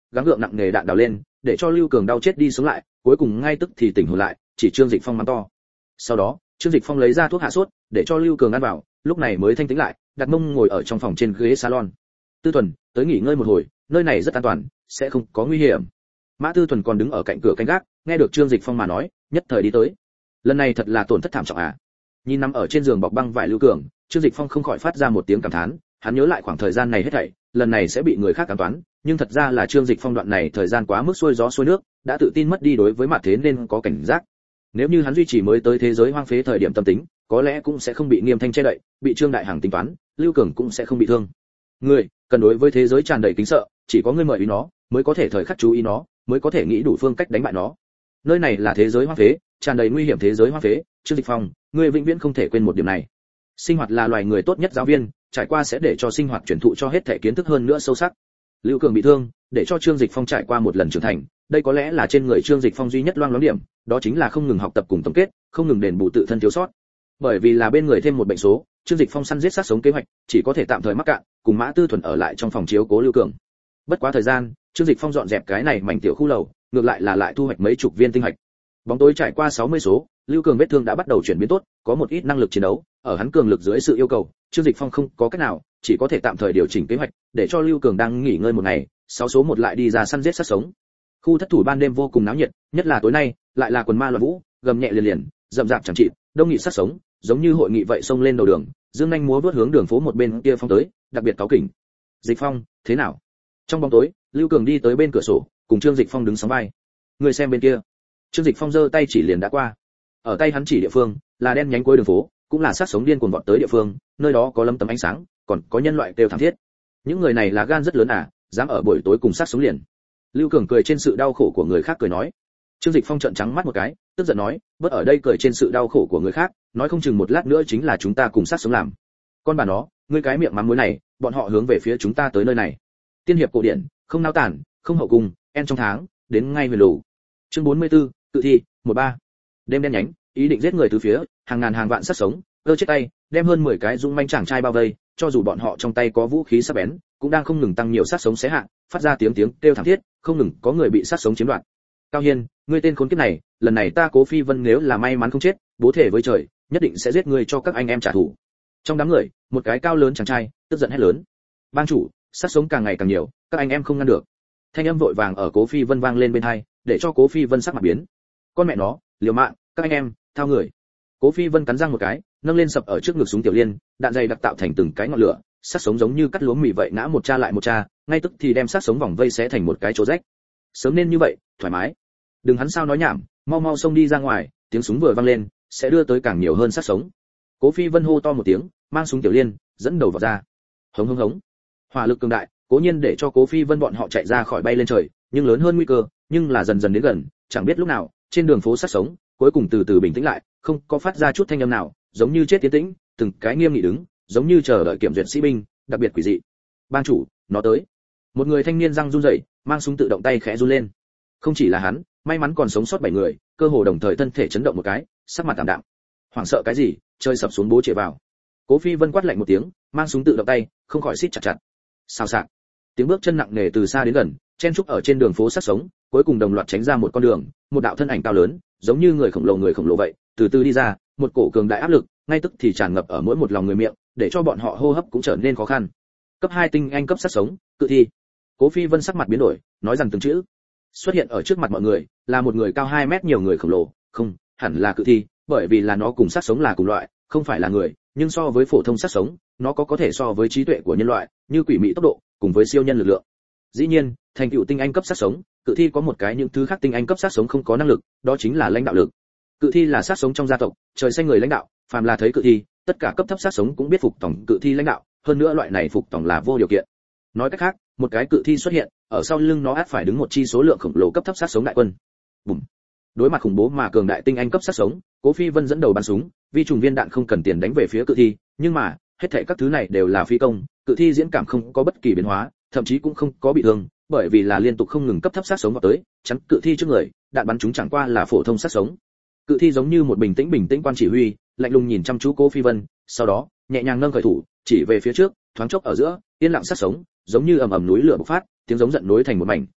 gắng gượng nặng nề đạn đào lên, để cho Lưu Cường đau chết đi sống lại, cuối cùng ngay tức thì tỉnh hồn lại, chỉ Trương Dịch Phong mắng to. Sau đó, Trương Dịch Phong lấy ra thuốc hạ sốt, để cho Lưu Cường ăn vào, lúc này mới thanh tĩnh lại, đặt mông ngồi ở trong phòng trên ghế salon. Tư Thuần, tới nghỉ ngơi một hồi, nơi này rất an toàn, sẽ không có nguy hiểm. Mã Tư Thuần còn đứng ở cạnh cửa canh gác, nghe được Trương Dịch Phong mà nói, nhất thời đi tới. Lần này thật là tổn thất thảm trọng à. Nhìn nằm ở trên giường bọc băng vải Lưu Cường, Trương Dịch Phong không khỏi phát ra một tiếng cảm thán, hắn nhớ lại khoảng thời gian này hết thảy, lần này sẽ bị người khác cảm toán, nhưng thật ra là Trương Dịch Phong đoạn này thời gian quá mức xuôi gió xuôi nước, đã tự tin mất đi đối với mặt thế nên có cảnh giác. Nếu như hắn duy trì mới tới thế giới hoang phế thời điểm tâm tính, có lẽ cũng sẽ không bị Nghiêm Thanh che đậy, bị Trương Đại Hàng tính toán, Lưu Cường cũng sẽ không bị thương. Người cần đối với thế giới tràn đầy kính sợ, chỉ có người mời ý nó, mới có thể thời khắc chú ý nó, mới có thể nghĩ đủ phương cách đánh bại nó. Nơi này là thế giới hoang phế, tràn đầy nguy hiểm thế giới hoang phế, Trương Dịch Phong, ngươi vĩnh viễn không thể quên một điểm này. Sinh hoạt là loài người tốt nhất giáo viên, trải qua sẽ để cho sinh hoạt truyền thụ cho hết thể kiến thức hơn nữa sâu sắc. Lưu Cường bị thương, để cho Trương Dịch Phong trải qua một lần trưởng thành, đây có lẽ là trên người Trương Dịch Phong duy nhất loang loáng điểm, đó chính là không ngừng học tập cùng tổng kết, không ngừng đền bù tự thân thiếu sót. Bởi vì là bên người thêm một bệnh số, Trương Dịch Phong săn giết sát sống kế hoạch, chỉ có thể tạm thời mắc cạn, cùng Mã Tư Thuần ở lại trong phòng chiếu cố Lưu Cường. Bất quá thời gian, Trương Dịch Phong dọn dẹp cái này mảnh tiểu khu lầu, ngược lại là lại thu hoạch mấy chục viên tinh hạch. Bóng tối trải qua 60 số, Lưu Cường vết thương đã bắt đầu chuyển biến tốt, có một ít năng lực chiến đấu, ở hắn cường lực dưới sự yêu cầu, Trương Dịch Phong không có cách nào, chỉ có thể tạm thời điều chỉnh kế hoạch, để cho Lưu Cường đang nghỉ ngơi một ngày, 6 số 1 lại đi ra săn giết sát sống. Khu thất thủ ban đêm vô cùng náo nhiệt, nhất là tối nay, lại là quần ma loạn vũ, gầm nhẹ liền liền, rậm rạp chẳng trị, đông nghị sát sống, giống như hội nghị vậy xông lên đầu đường, dương nhanh múa vuốt hướng đường phố một bên kia phong tới, đặc biệt cáu kỉnh. Dịch Phong, thế nào? Trong bóng tối, Lưu Cường đi tới bên cửa sổ, cùng Trương Dịch Phong đứng sóng vai. Người xem bên kia. Trương Dịch Phong giơ tay chỉ liền đã qua. Ở tay hắn chỉ địa phương, là đen nhánh cuối đường phố, cũng là sát sống điên cuồng vọt tới địa phương, nơi đó có lấm tấm ánh sáng, còn có nhân loại kêu thảm thiết. Những người này là gan rất lớn à, dám ở buổi tối cùng sát sống liền. Lưu Cường cười trên sự đau khổ của người khác cười nói. Trương Dịch Phong trợn trắng mắt một cái, tức giận nói, bớt ở đây cười trên sự đau khổ của người khác, nói không chừng một lát nữa chính là chúng ta cùng sát sống làm. Con bà nó, ngươi cái miệng mắm muối này, bọn họ hướng về phía chúng ta tới nơi này. Tiên hiệp cổ điển, không nao tản, không hậu cung, en trong tháng, đến ngay huyền lù. Chương 44, tự thi, 13. Đêm đen nhánh, ý định giết người từ phía, hàng ngàn hàng vạn sát sống, ơ chết tay, đem hơn 10 cái dũng manh chàng trai bao vây, cho dù bọn họ trong tay có vũ khí sắc bén, cũng đang không ngừng tăng nhiều sát sống xé hạ, phát ra tiếng kêu thảm thiết, không ngừng có người bị sát sống chiếm đoạt. Cao Hiên, ngươi tên khốn kiếp này, lần này ta Cố Phi Vân nếu là may mắn không chết, bố thể với trời, nhất định sẽ giết ngươi cho các anh em trả thù. Trong đám người, một cái cao lớn chàng trai, tức giận hét lớn. Bang chủ, sát sống càng ngày càng nhiều, các anh em không ngăn được. Thanh âm vội vàng ở Cố Phi Vân vang lên bên tai, để cho Cố Phi Vân sắc mặt biến. Con mẹ nó, liều mạng, các anh em, thao người. Cố Phi Vân cắn răng một cái, nâng lên sập ở trước ngực súng tiểu liên, đạn dày đặc tạo thành từng cái ngọn lửa, sát sống giống như cắt lúa mì vậy ngã một cha lại một cha, ngay tức thì đem sát sống vòng vây xé thành một cái chỗ rách. Sớm nên như vậy, thoải mái. Đừng hắn sao nói nhảm, mau mau xông đi ra ngoài, tiếng súng vừa vang lên, sẽ đưa tới càng nhiều hơn sát sống. Cố Phi Vân hô to một tiếng, mang súng tiểu liên, dẫn đầu vào ra. Hống hống hống. Hỏa lực cường đại, cố nhiên để cho Cố Phi Vân bọn họ chạy ra khỏi bay lên trời, nhưng lớn hơn nguy cơ, nhưng là dần dần đến gần, chẳng biết lúc nào, trên đường phố sát sống, cuối cùng từ từ bình tĩnh lại, không có phát ra chút thanh âm nào, giống như chết tiến tĩnh, từng cái nghiêm nghị đứng, giống như chờ đợi kiểm duyệt sĩ binh, đặc biệt quỷ dị. Bang chủ, nó tới. Một người thanh niên răng run rẩy, mang súng tự động tay khẽ run lên. Không chỉ là hắn, may mắn còn sống sót 7 người, cơ hồ đồng thời thân thể chấn động một cái, sắc mặt tạm đạm. Hoảng sợ cái gì, chơi sập xuống bố chĩa vào. Cố Phi Vân quát lạnh một tiếng, mang súng tự động tay, không khỏi siết chặt chặt. Xào xạc. Tiếng bước chân nặng nề từ xa đến gần, chen trúc ở trên đường phố sát sống, cuối cùng đồng loạt tránh ra một con đường, một đạo thân ảnh cao lớn, giống như người khổng lồ vậy, từ từ đi ra, một cổ cường đại áp lực, ngay tức thì tràn ngập ở mỗi một lòng người miệng, để cho bọn họ hô hấp cũng trở nên khó khăn. Cấp 2 tinh anh cấp sát sống, cự thi. Cố Phi Vân sắc mặt biến đổi, nói rằng từng chữ. Xuất hiện ở trước mặt mọi người, là một người cao 2 mét nhiều người khổng lồ, không, hẳn là cự thi, bởi vì là nó cùng sát sống là cùng loại, không phải là người, nhưng so với phổ thông sát sống, nó có thể so với trí tuệ của nhân loại, như quỷ mị tốc độ, cùng với siêu nhân lực lượng. Dĩ nhiên, thành tựu tinh anh cấp sát sống, cự thi có một cái những thứ khác tinh anh cấp sát sống không có năng lực, đó chính là lãnh đạo lực. Cự thi là sát sống trong gia tộc, trời xanh người lãnh đạo, phàm là thấy cự thi, tất cả cấp thấp sát sống cũng biết phục tòng cự thi lãnh đạo, hơn nữa loại này phục tòng là vô điều kiện. Nói cách khác, một cái cự thi xuất hiện, ở sau lưng nó ắt phải đứng một chi số lượng khổng lồ cấp thấp sát sống đại quân. Bùm. Đối mặt khủng bố mà cường đại tinh anh cấp sát sống, Cố Phi Vân dẫn đầu bắn súng, vi trùng viên đạn không cần tiền đánh về phía cự thi, nhưng mà, hết thảy các thứ này đều là phi công, cự thi diễn cảm không có bất kỳ biến hóa, thậm chí cũng không có bị thương, bởi vì là liên tục không ngừng cấp thấp sát sống vào tới, chắn cự thi trước người, đạn bắn chúng chẳng qua là phổ thông sát sống. Cự thi giống như một bình tĩnh quan chỉ huy, lạnh lùng nhìn chăm chú Cố Phi Vân, sau đó, nhẹ nhàng nâng khởi thủ, chỉ về phía trước, thoáng chốc ở giữa, yên lặng sát sống, giống như ầm ầm núi lửa bộc phát, tiếng giống giận nối thành một mảnh,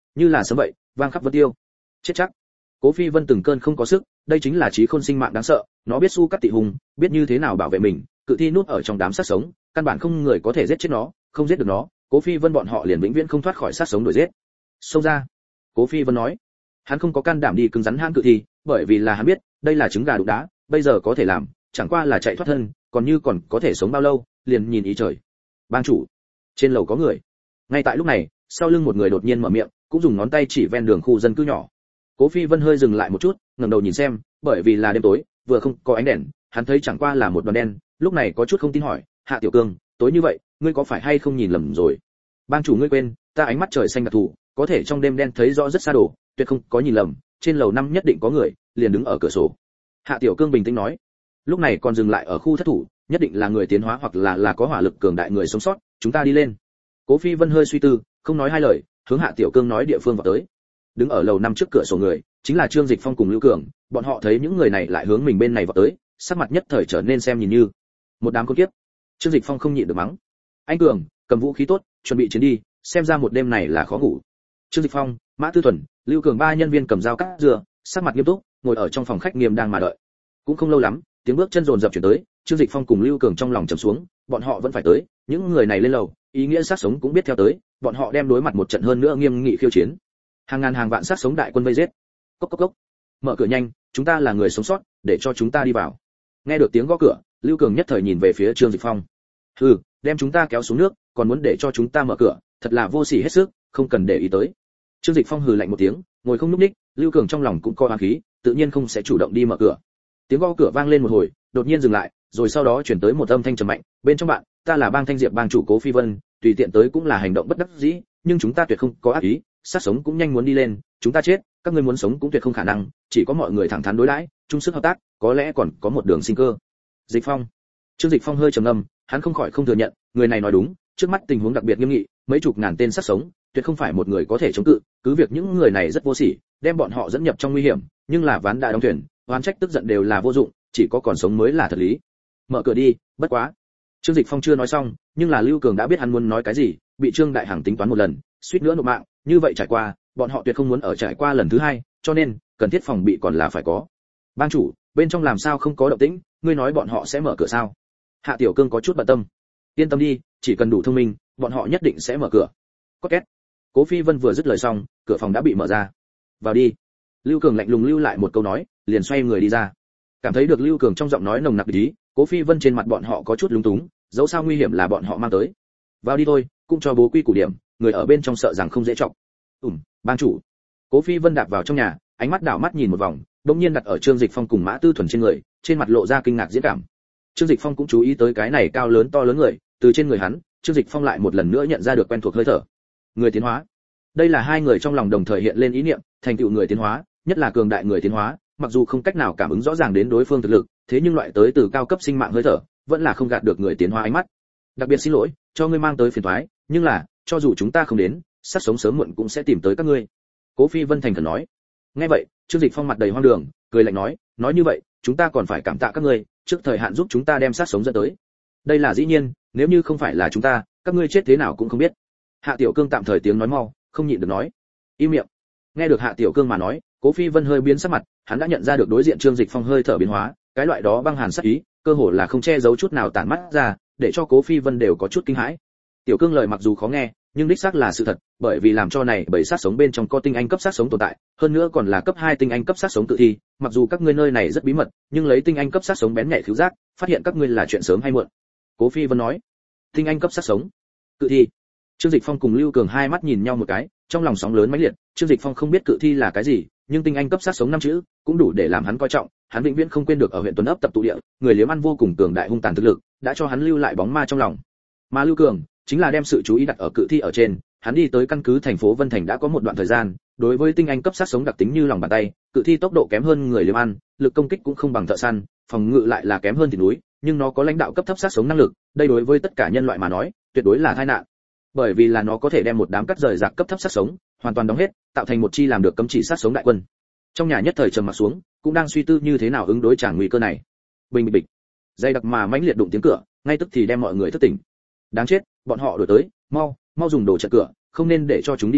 như là sấm vậy vang khắp vân tiêu. Chết chắc. Cố Phi Vân từng cơn không có sức, đây chính là trí khôn sinh mạng đáng sợ, nó biết su cắt tị hùng, biết như thế nào bảo vệ mình, cự thi núp ở trong đám sát sống, căn bản không người có thể giết chết nó, không giết được nó, Cố Phi Vân bọn họ liền vĩnh viễn không thoát khỏi sát sống đuổi giết. Xông ra. Cố Phi Vân nói. Hắn không có can đảm đi cứng rắn hãn cự thi, bởi vì là hắn biết, đây là trứng gà đụng đá, bây giờ có thể làm, chẳng qua là chạy thoát thân, còn có thể sống bao lâu, liền nhìn ý trời. Bang chủ, trên lầu có người. Ngay tại lúc này, sau lưng một người đột nhiên mở miệng, cũng dùng ngón tay chỉ ven đường khu dân cư nhỏ. Cố Phi Vân hơi dừng lại một chút, ngẩng đầu nhìn xem, bởi vì là đêm tối, vừa không có ánh đèn, hắn thấy chẳng qua là một đoàn đen, lúc này có chút không tin hỏi, Hạ Tiểu Cương, tối như vậy, ngươi có phải hay không nhìn lầm rồi? Bang chủ ngươi quên, ta ánh mắt trời xanh đặc thù, có thể trong đêm đen thấy rõ rất xa đồ, tuyệt không có nhìn lầm, trên lầu 5 nhất định có người, liền đứng ở cửa sổ. Hạ Tiểu Cương bình tĩnh nói. Lúc này còn dừng lại ở khu thất thủ, nhất định là người tiến hóa hoặc là có hỏa lực cường đại người sống sót, chúng ta đi lên. Cố Phi Vân hơi suy tư, không nói hai lời, hướng Hạ Tiểu Cương nói địa phương vào tới. Đứng ở lầu 5 trước cửa sổ người, chính là Trương Dịch Phong cùng Lưu Cường, bọn họ thấy những người này lại hướng mình bên này vào tới, sắc mặt nhất thời trở nên xem nhìn như một đám con kiếp. Trương Dịch Phong không nhịn được mắng. Anh Cường, cầm vũ khí tốt, chuẩn bị chiến đi, xem ra một đêm này là khó ngủ. Trương Dịch Phong, Mã Tư Thuần, Lưu Cường ba nhân viên cầm dao cắt dừa, sắc mặt nghiêm túc, ngồi ở trong phòng khách nghiêm đang mà đợi. Cũng không lâu lắm, tiếng bước chân dồn dập chuyển tới, Trương Dịch Phong cùng Lưu Cường trong lòng trầm xuống, bọn họ vẫn phải tới, những người này lên lầu, ý nghĩa sát sống cũng biết theo tới, bọn họ đem đối mặt một trận hơn nữa nghiêm nghị khiêu chiến. Hàng ngàn hàng vạn sát sống đại quân vây giết. Cốc cốc cốc. Mở cửa nhanh, chúng ta là người sống sót, để cho chúng ta đi vào. Nghe được tiếng gõ cửa, Lưu Cường nhất thời nhìn về phía Trương Dịch Phong. Hừ, đem chúng ta kéo xuống nước, còn muốn để cho chúng ta mở cửa, thật là vô sỉ hết sức, không cần để ý tới. Trương Dịch Phong hừ lạnh một tiếng, ngồi không nhúc nhích, Lưu Cường trong lòng cũng có oán khí, tự nhiên không sẽ chủ động đi mở cửa. Tiếng gõ cửa vang lên một hồi, đột nhiên dừng lại, rồi sau đó chuyển tới một âm thanh trầm mạnh, bên trong bạn, ta là Bang Thanh Diệp bang chủ Cố Phi Vân, tùy tiện tới cũng là hành động bất đắc dĩ, nhưng chúng ta tuyệt không có ác ý, sát sống cũng nhanh muốn đi lên, chúng ta chết, các ngươi muốn sống cũng tuyệt không khả năng, chỉ có mọi người thẳng thắn đối đãi, chung sức hợp tác, có lẽ còn có một đường sinh cơ. Dịch Phong. Trương Dịch Phong hơi trầm ngâm, hắn không khỏi không thừa nhận, người này nói đúng, trước mắt tình huống đặc biệt nghiêm nghị, mấy chục ngàn tên sát sống, tuyệt không phải một người có thể chống cự, cứ việc những người này rất vô sỉ, đem bọn họ dẫn nhập trong nguy hiểm, nhưng là ván đã đóng thuyền, oán trách tức giận đều là vô dụng, chỉ có còn sống mới là thật lý. Mở cửa đi, bất quá. Trương Dịch Phong chưa nói xong, nhưng là Lưu Cường đã biết hắn muốn nói cái gì, bị Trương Đại Hằng tính toán một lần, suýt nữa nộp mạng, như vậy trải qua, bọn họ tuyệt không muốn ở trải qua lần thứ hai, cho nên cần thiết phòng bị còn là phải có. Bang chủ, bên trong làm sao không có động tĩnh, ngươi nói bọn họ sẽ mở cửa sao? Hạ Tiểu Cương có chút bận tâm. Yên tâm đi, chỉ cần đủ thông minh, bọn họ nhất định sẽ mở cửa. Có két. Cố Phi Vân vừa dứt lời xong, cửa phòng đã bị mở ra. Vào đi. Lưu Cường lạnh lùng lưu lại một câu nói, liền xoay người đi ra. Cảm thấy được Lưu Cường trong giọng nói nồng nặc ý, Cố Phi Vân trên mặt bọn họ có chút lúng túng, dẫu sao nguy hiểm là bọn họ mang tới. Vào đi thôi, cũng cho bố quy củ điểm, người ở bên trong sợ rằng không dễ trọng. Bang chủ. Cố Phi Vân đạp vào trong nhà, ánh mắt đảo mắt nhìn một vòng, đống nhiên đặt ở Trương Dịch Phong cùng Mã Tư Thuần trên người, trên mặt lộ ra kinh ngạc diễn cảm. Trương Dịch Phong cũng chú ý tới cái này cao lớn to lớn người, từ trên người hắn, Trương Dịch Phong lại một lần nữa nhận ra được quen thuộc hơi thở. Người tiến hóa. Đây là hai người trong lòng đồng thời hiện lên ý niệm, thành tựu người tiến hóa, nhất là cường đại người tiến hóa, mặc dù không cách nào cảm ứng rõ ràng đến đối phương thực lực, thế nhưng loại tới từ cao cấp sinh mạng hơi thở, vẫn là không gạt được người tiến hóa ánh mắt. Đặc biệt xin lỗi, cho ngươi mang tới phiền toái, nhưng là, cho dù chúng ta không đến, sát sống sớm muộn cũng sẽ tìm tới các ngươi. Cố Phi Vân thành khẩn nói. Nghe vậy, Trương Dịch Phong mặt đầy hoang đường, cười lạnh nói như vậy, chúng ta còn phải cảm tạ các ngươi, trước thời hạn giúp chúng ta đem sát sống dẫn tới. Đây là dĩ nhiên, nếu như không phải là chúng ta, các ngươi chết thế nào cũng không biết. Hạ Tiểu Cương tạm thời tiếng nói mau, không nhịn được nói. Im miệng. Nghe được Hạ Tiểu Cương mà nói, Cố Phi Vân hơi biến sắc mặt, hắn đã nhận ra được đối diện Trương Dịch Phong hơi thở biến hóa, cái loại đó băng hàn sắc ý, cơ hồ là không che giấu chút nào tản mắt ra, để cho Cố Phi Vân đều có chút kinh hãi. Tiểu Cương lời mặc dù khó nghe, nhưng đích xác là sự thật, bởi vì làm cho này bảy sát sống bên trong có tinh anh cấp sát sống tồn tại, hơn nữa còn là cấp 2 tinh anh cấp sát sống tự thi, mặc dù các ngươi nơi này rất bí mật, nhưng lấy tinh anh cấp sát sống bén nhạy khứu giác, phát hiện các ngươi là chuyện sớm hay muộn. Cố Phi Vân nói. Tinh anh cấp sát sống, cự thi. Trương Dịch Phong cùng Lưu Cường hai mắt nhìn nhau một cái, trong lòng sóng lớn mãnh liệt, Trương Dịch Phong không biết cự thi là cái gì, nhưng tinh anh cấp sát sống 5 chữ, cũng đủ để làm hắn coi trọng, hắn vĩnh viễn không quên được ở huyện Tuấn ấp tập tụ địa, người liếm ăn vô cùng cường đại hung tàn thực lực, đã cho hắn lưu lại bóng ma trong lòng. Mà Lưu Cường chính là đem sự chú ý đặt ở cự thi ở trên, hắn đi tới căn cứ thành phố Vân Thành đã có một đoạn thời gian, đối với tinh anh cấp sát sống đặc tính như lòng bàn tay, cự thi tốc độ kém hơn người liếm ăn, lực công kích cũng không bằng thợ săn, phòng ngự lại là kém hơn thịt núi, nhưng nó có lãnh đạo cấp thấp sát sống năng lực, đây đối với tất cả nhân loại mà nói, tuyệt đối là tai nạn. Bởi vì là nó có thể đem một đám cắt rời rạc cấp thấp sát sống, hoàn toàn đóng hết, tạo thành một chi làm được cấm chỉ sát sống đại quân. Trong nhà nhất thời trầm mặc xuống, cũng đang suy tư như thế nào ứng đối tràng nguy cơ này. Bình bịch bịch, dây đặc mà mãnh liệt đụng tiếng cửa, ngay tức thì đem mọi người thức tỉnh. Đáng chết, bọn họ đuổi tới, mau dùng đồ chặn cửa, không nên để cho chúng đi vào,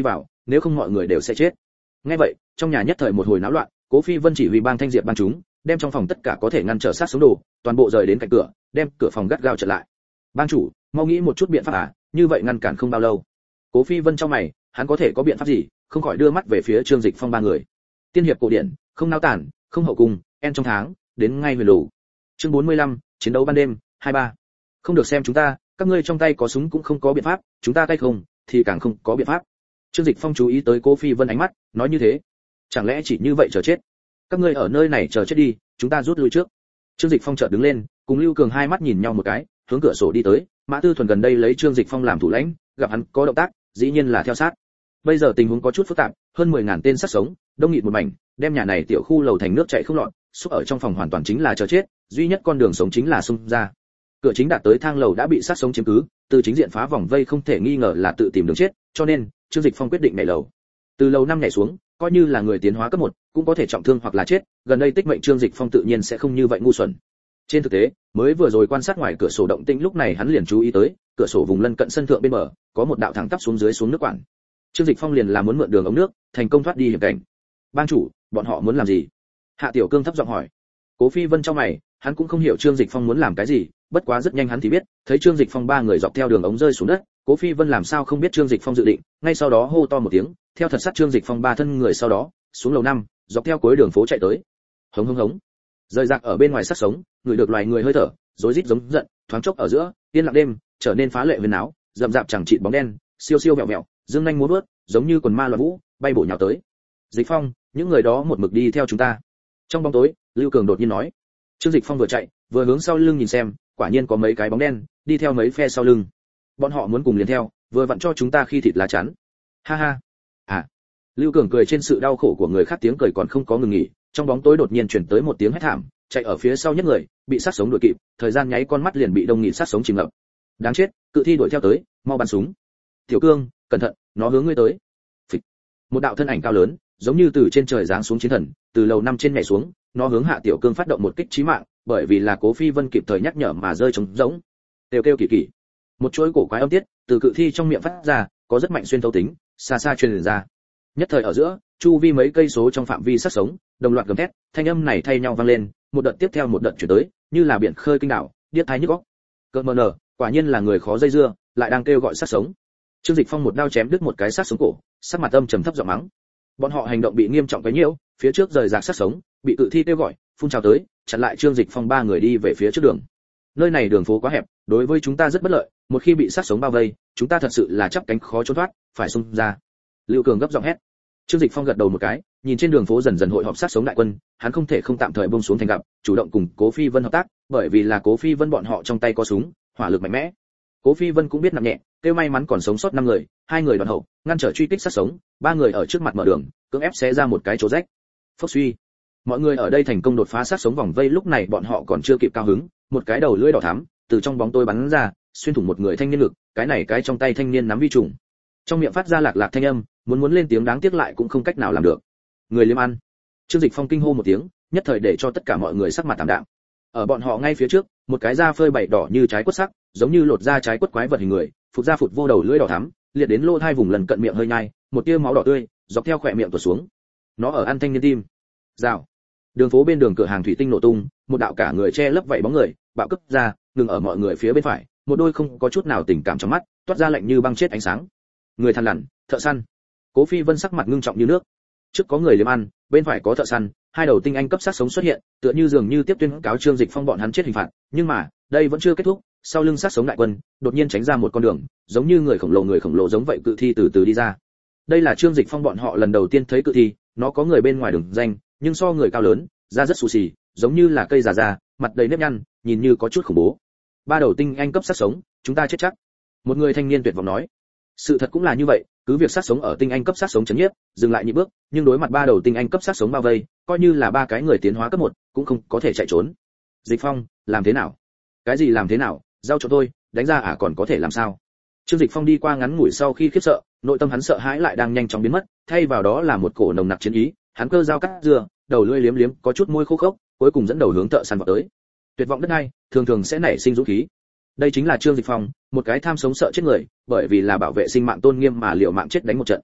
nếu không mọi người đều sẽ chết. Nghe vậy, trong nhà nhất thời một hồi náo loạn, Cố Phi Vân chỉ huy bang thanh diệp bang chúng, đem trong phòng tất cả có thể ngăn trở sát sống đồ, toàn bộ rời đến cạnh cửa, đem cửa phòng gắt gao chặn lại. Bang chủ, mau nghĩ một chút biện pháp à, như vậy ngăn cản không bao lâu. Cố Phi Vân trong mày, hắn có thể có biện pháp gì, không khỏi đưa mắt về phía Trương Dịch Phong ba người. Tiên hiệp cổ điển, không nao tản, không hậu cung, en trong tháng, đến ngay huyền lù. Chương 45, chiến đấu ban đêm, 23. Không được xem chúng ta, các ngươi trong tay có súng cũng không có biện pháp, chúng ta tay không, thì càng không có biện pháp. Trương Dịch Phong chú ý tới Cố Phi Vân ánh mắt, nói như thế, chẳng lẽ chỉ như vậy chờ chết? Các ngươi ở nơi này chờ chết đi, chúng ta rút lui trước. Trương Dịch Phong chợt đứng lên, cùng Lưu Cường hai mắt nhìn nhau một cái, hướng cửa sổ đi tới. Mã Tư Thuần gần đây lấy Trương Dịch Phong làm thủ lãnh, gặp hắn có động tác, dĩ nhiên là theo sát. Bây giờ tình huống có chút phức tạp, hơn 10.000 tên sát sống, đông nghịt một mảnh, đem nhà này tiểu khu lầu thành nước chảy không lọt, xúc ở trong phòng hoàn toàn chính là chờ chết, duy nhất con đường sống chính là xung ra. Cửa chính đạt tới thang lầu đã bị sát sống chiếm cứ, từ chính diện phá vòng vây không thể nghi ngờ là tự tìm đường chết, cho nên Trương Dịch Phong quyết định nhảy lầu. Từ lầu 5 nhảy xuống, coi như là người tiến hóa cấp 1, cũng có thể trọng thương hoặc là chết, gần đây tích mệnh Trương Dịch Phong tự nhiên sẽ không như vậy ngu xuẩn. Trên thực tế, mới vừa rồi quan sát ngoài cửa sổ động tĩnh lúc này hắn liền chú ý tới, cửa sổ vùng lân cận sân thượng bên bờ, có một đạo thẳng tắp xuống dưới xuống nước quản. Trương Dịch Phong liền là muốn mượn đường ống nước, thành công thoát đi hiểm cảnh. Bang chủ, bọn họ muốn làm gì? Hạ Tiểu Cương thấp giọng hỏi. Cố Phi Vân trong mày, hắn cũng không hiểu Trương Dịch Phong muốn làm cái gì, bất quá rất nhanh hắn thì biết, thấy Trương Dịch Phong ba người dọc theo đường ống rơi xuống đất, Cố Phi Vân làm sao không biết Trương Dịch Phong dự định, ngay sau đó hô to một tiếng, theo thật sát Trương Dịch Phong ba thân người sau đó, xuống lầu 5, dọc theo cuối đường phố chạy tới. Hống hống hống. Rời rạc ở bên ngoài sát sống, người được loài người hơi thở, rối rít giống giận, thoáng chốc ở giữa, yên lặng đêm, trở nên phá lệ huyền áo, rậm rạp chẳng chịt bóng đen, siêu siêu vẹo vẹo, dương nhanh múa vớt, giống như quần ma loạn vũ, bay bổ nhào tới. Dịch Phong, những người đó một mực đi theo chúng ta. Trong bóng tối, Lưu Cường đột nhiên nói. Trương Dịch Phong vừa chạy, vừa hướng sau lưng nhìn xem, quả nhiên có mấy cái bóng đen đi theo mấy phe sau lưng. Bọn họ muốn cùng liền theo, vừa vặn cho chúng ta khi thịt lá chắn. Ha ha. À. Lưu Cường cười trên sự đau khổ của người khác, tiếng cười còn không có ngừng nghỉ, trong bóng tối đột nhiên truyền tới một tiếng hét thảm, chạy ở phía sau nhất người, bị sát sống đuổi kịp, thời gian nháy con mắt liền bị đông nghịt sát sống chìm ngập. Đáng chết, cự thi đuổi theo tới, mau bắn súng. Tiểu Cương, cẩn thận, nó hướng ngươi tới. Phịch. Một đạo thân ảnh cao lớn, giống như từ trên trời giáng xuống chiến thần, từ lầu 5 trên nhảy xuống, nó hướng Hạ Tiểu Cương phát động một kích chí mạng, bởi vì là Cố Phi Vân kịp thời nhắc nhở mà rơi trống rỗng. Kêu kêu kỳ kỳ. Một chuỗi cổ quái âm tiết từ cự thi trong miệng phát ra, có rất mạnh xuyên thấu tính, xa xa truyền ra. Nhất thời ở giữa, chu vi mấy cây số trong phạm vi sát sống, đồng loạt gầm thét, thanh âm này thay nhau vang lên, một đợt tiếp theo một đợt chuyển tới, như là biển khơi kinh đảo, điếc tai nhức óc. Cơn mờ nở, quả nhiên là người khó dây dưa, lại đang kêu gọi sát sống. Trương Dịch Phong một đao chém đứt một cái sát sống cổ, sắc mặt âm trầm thấp giọng mắng. Bọn họ hành động bị nghiêm trọng cái nhiễu, phía trước rời rạc sát sống, bị cự thi kêu gọi, phun trào tới, chặn lại Trương Dịch Phong ba người đi về phía trước đường. Nơi này đường phố quá hẹp, đối với chúng ta rất bất lợi, một khi bị sát sống bao vây, chúng ta thật sự là chắp cánh khó trốn thoát, phải xung ra. Lưu Cường gấp giọng hét. Trương Dịch Phong gật đầu một cái, nhìn trên đường phố dần dần hội họp sát sống đại quân, hắn không thể không tạm thời buông xuống thành gặp, chủ động cùng Cố Phi Vân hợp tác, bởi vì là Cố Phi Vân bọn họ trong tay có súng, hỏa lực mạnh mẽ. Cố Phi Vân cũng biết nặng nhẹ, kêu may mắn còn sống sót 5 người, 2 người đoạn hậu, ngăn trở truy kích sát sống, 3 người ở trước mặt mở đường, cưỡng ép xé ra một cái chỗ rách. Phốc suy. Mọi người ở đây thành công đột phá sát sống vòng vây, lúc này bọn họ còn chưa kịp cao hứng, một cái đầu lưỡi đỏ thắm từ trong bóng tối bắn ra, xuyên thủng một người thanh niên ngực, cái này cái trong tay thanh niên nắm vi trùng. Trong miệng phát ra lạc lạc thanh âm, muốn lên tiếng đáng tiếc lại cũng không cách nào làm được. Người liếm ăn. Trương Dịch Phong kinh hô một tiếng, nhất thời để cho tất cả mọi người sắc mặt tạm đạm. Ở bọn họ ngay phía trước, một cái da phơi bảy đỏ như trái quất sắc, giống như lột da trái quất quái vật hình người, phụt ra phụt vô đầu lưỡi đỏ thắm, liệt đến lỗ hai vùng lần cận miệng hơi nhai, một tia máu đỏ tươi dọc theo khóe miệng tuột xuống. Nó ở ăn thanh niên tim. Rào. Đường phố bên đường cửa hàng thủy tinh nổ tung, một đạo cả người che lấp vảy bóng người, bạo cấp ra, ngừng ở mọi người phía bên phải, một đôi không có chút nào tình cảm trong mắt, toát ra lạnh như băng chết ánh sáng. Người thằn lằn, thợ săn. Cố Phi Vân sắc mặt ngưng trọng như nước. Trước có người liếm ăn, bên phải có thợ săn, hai đầu tinh anh cấp sát sống xuất hiện, tựa như dường như tiếp tuyên cáo Trương Dịch Phong bọn hắn chết hình phạt, nhưng mà, đây vẫn chưa kết thúc, sau lưng sát sống đại quân, đột nhiên tránh ra một con đường, giống như người khổng lồ giống vậy cự thi từ từ đi ra. Đây là Trương Dịch Phong bọn họ lần đầu tiên thấy cự thi, nó có người bên ngoài đường danh, nhưng so người cao lớn, da rất xù xì, giống như là cây già, mặt đầy nếp nhăn, nhìn như có chút khủng bố. 3 đầu tinh anh cấp sát sống, chúng ta chết chắc. Một người thanh niên tuyệt vọng nói. Sự thật cũng là như vậy, cứ việc sát sống ở tinh anh cấp sát sống chấn nhiếp, dừng lại nhị bước, nhưng đối mặt 3 đầu tinh anh cấp sát sống bao vây, coi như là 3 cái người tiến hóa cấp 1, cũng không có thể chạy trốn. Dịch Phong, làm thế nào? Cái gì làm thế nào? Giao cho tôi, đánh ra còn có thể làm sao? Trương Dịch Phong đi qua ngắn ngủi sau khi khiếp sợ, nội tâm hắn sợ hãi lại đang nhanh chóng biến mất, thay vào đó là một cổ nồng nặc chiến ý, hắn cơ dao cắt dừa, đầu lưỡi liếm liếm, có chút môi khô khốc, cuối cùng dẫn đầu hướng thợ săn vào tới. Tuyệt vọng đất này, thường sẽ nảy sinh dũng khí. Đây chính là Trương Dịch Phong, một cái tham sống sợ chết người, bởi vì là bảo vệ sinh mạng tôn nghiêm mà liều mạng chết đánh một trận.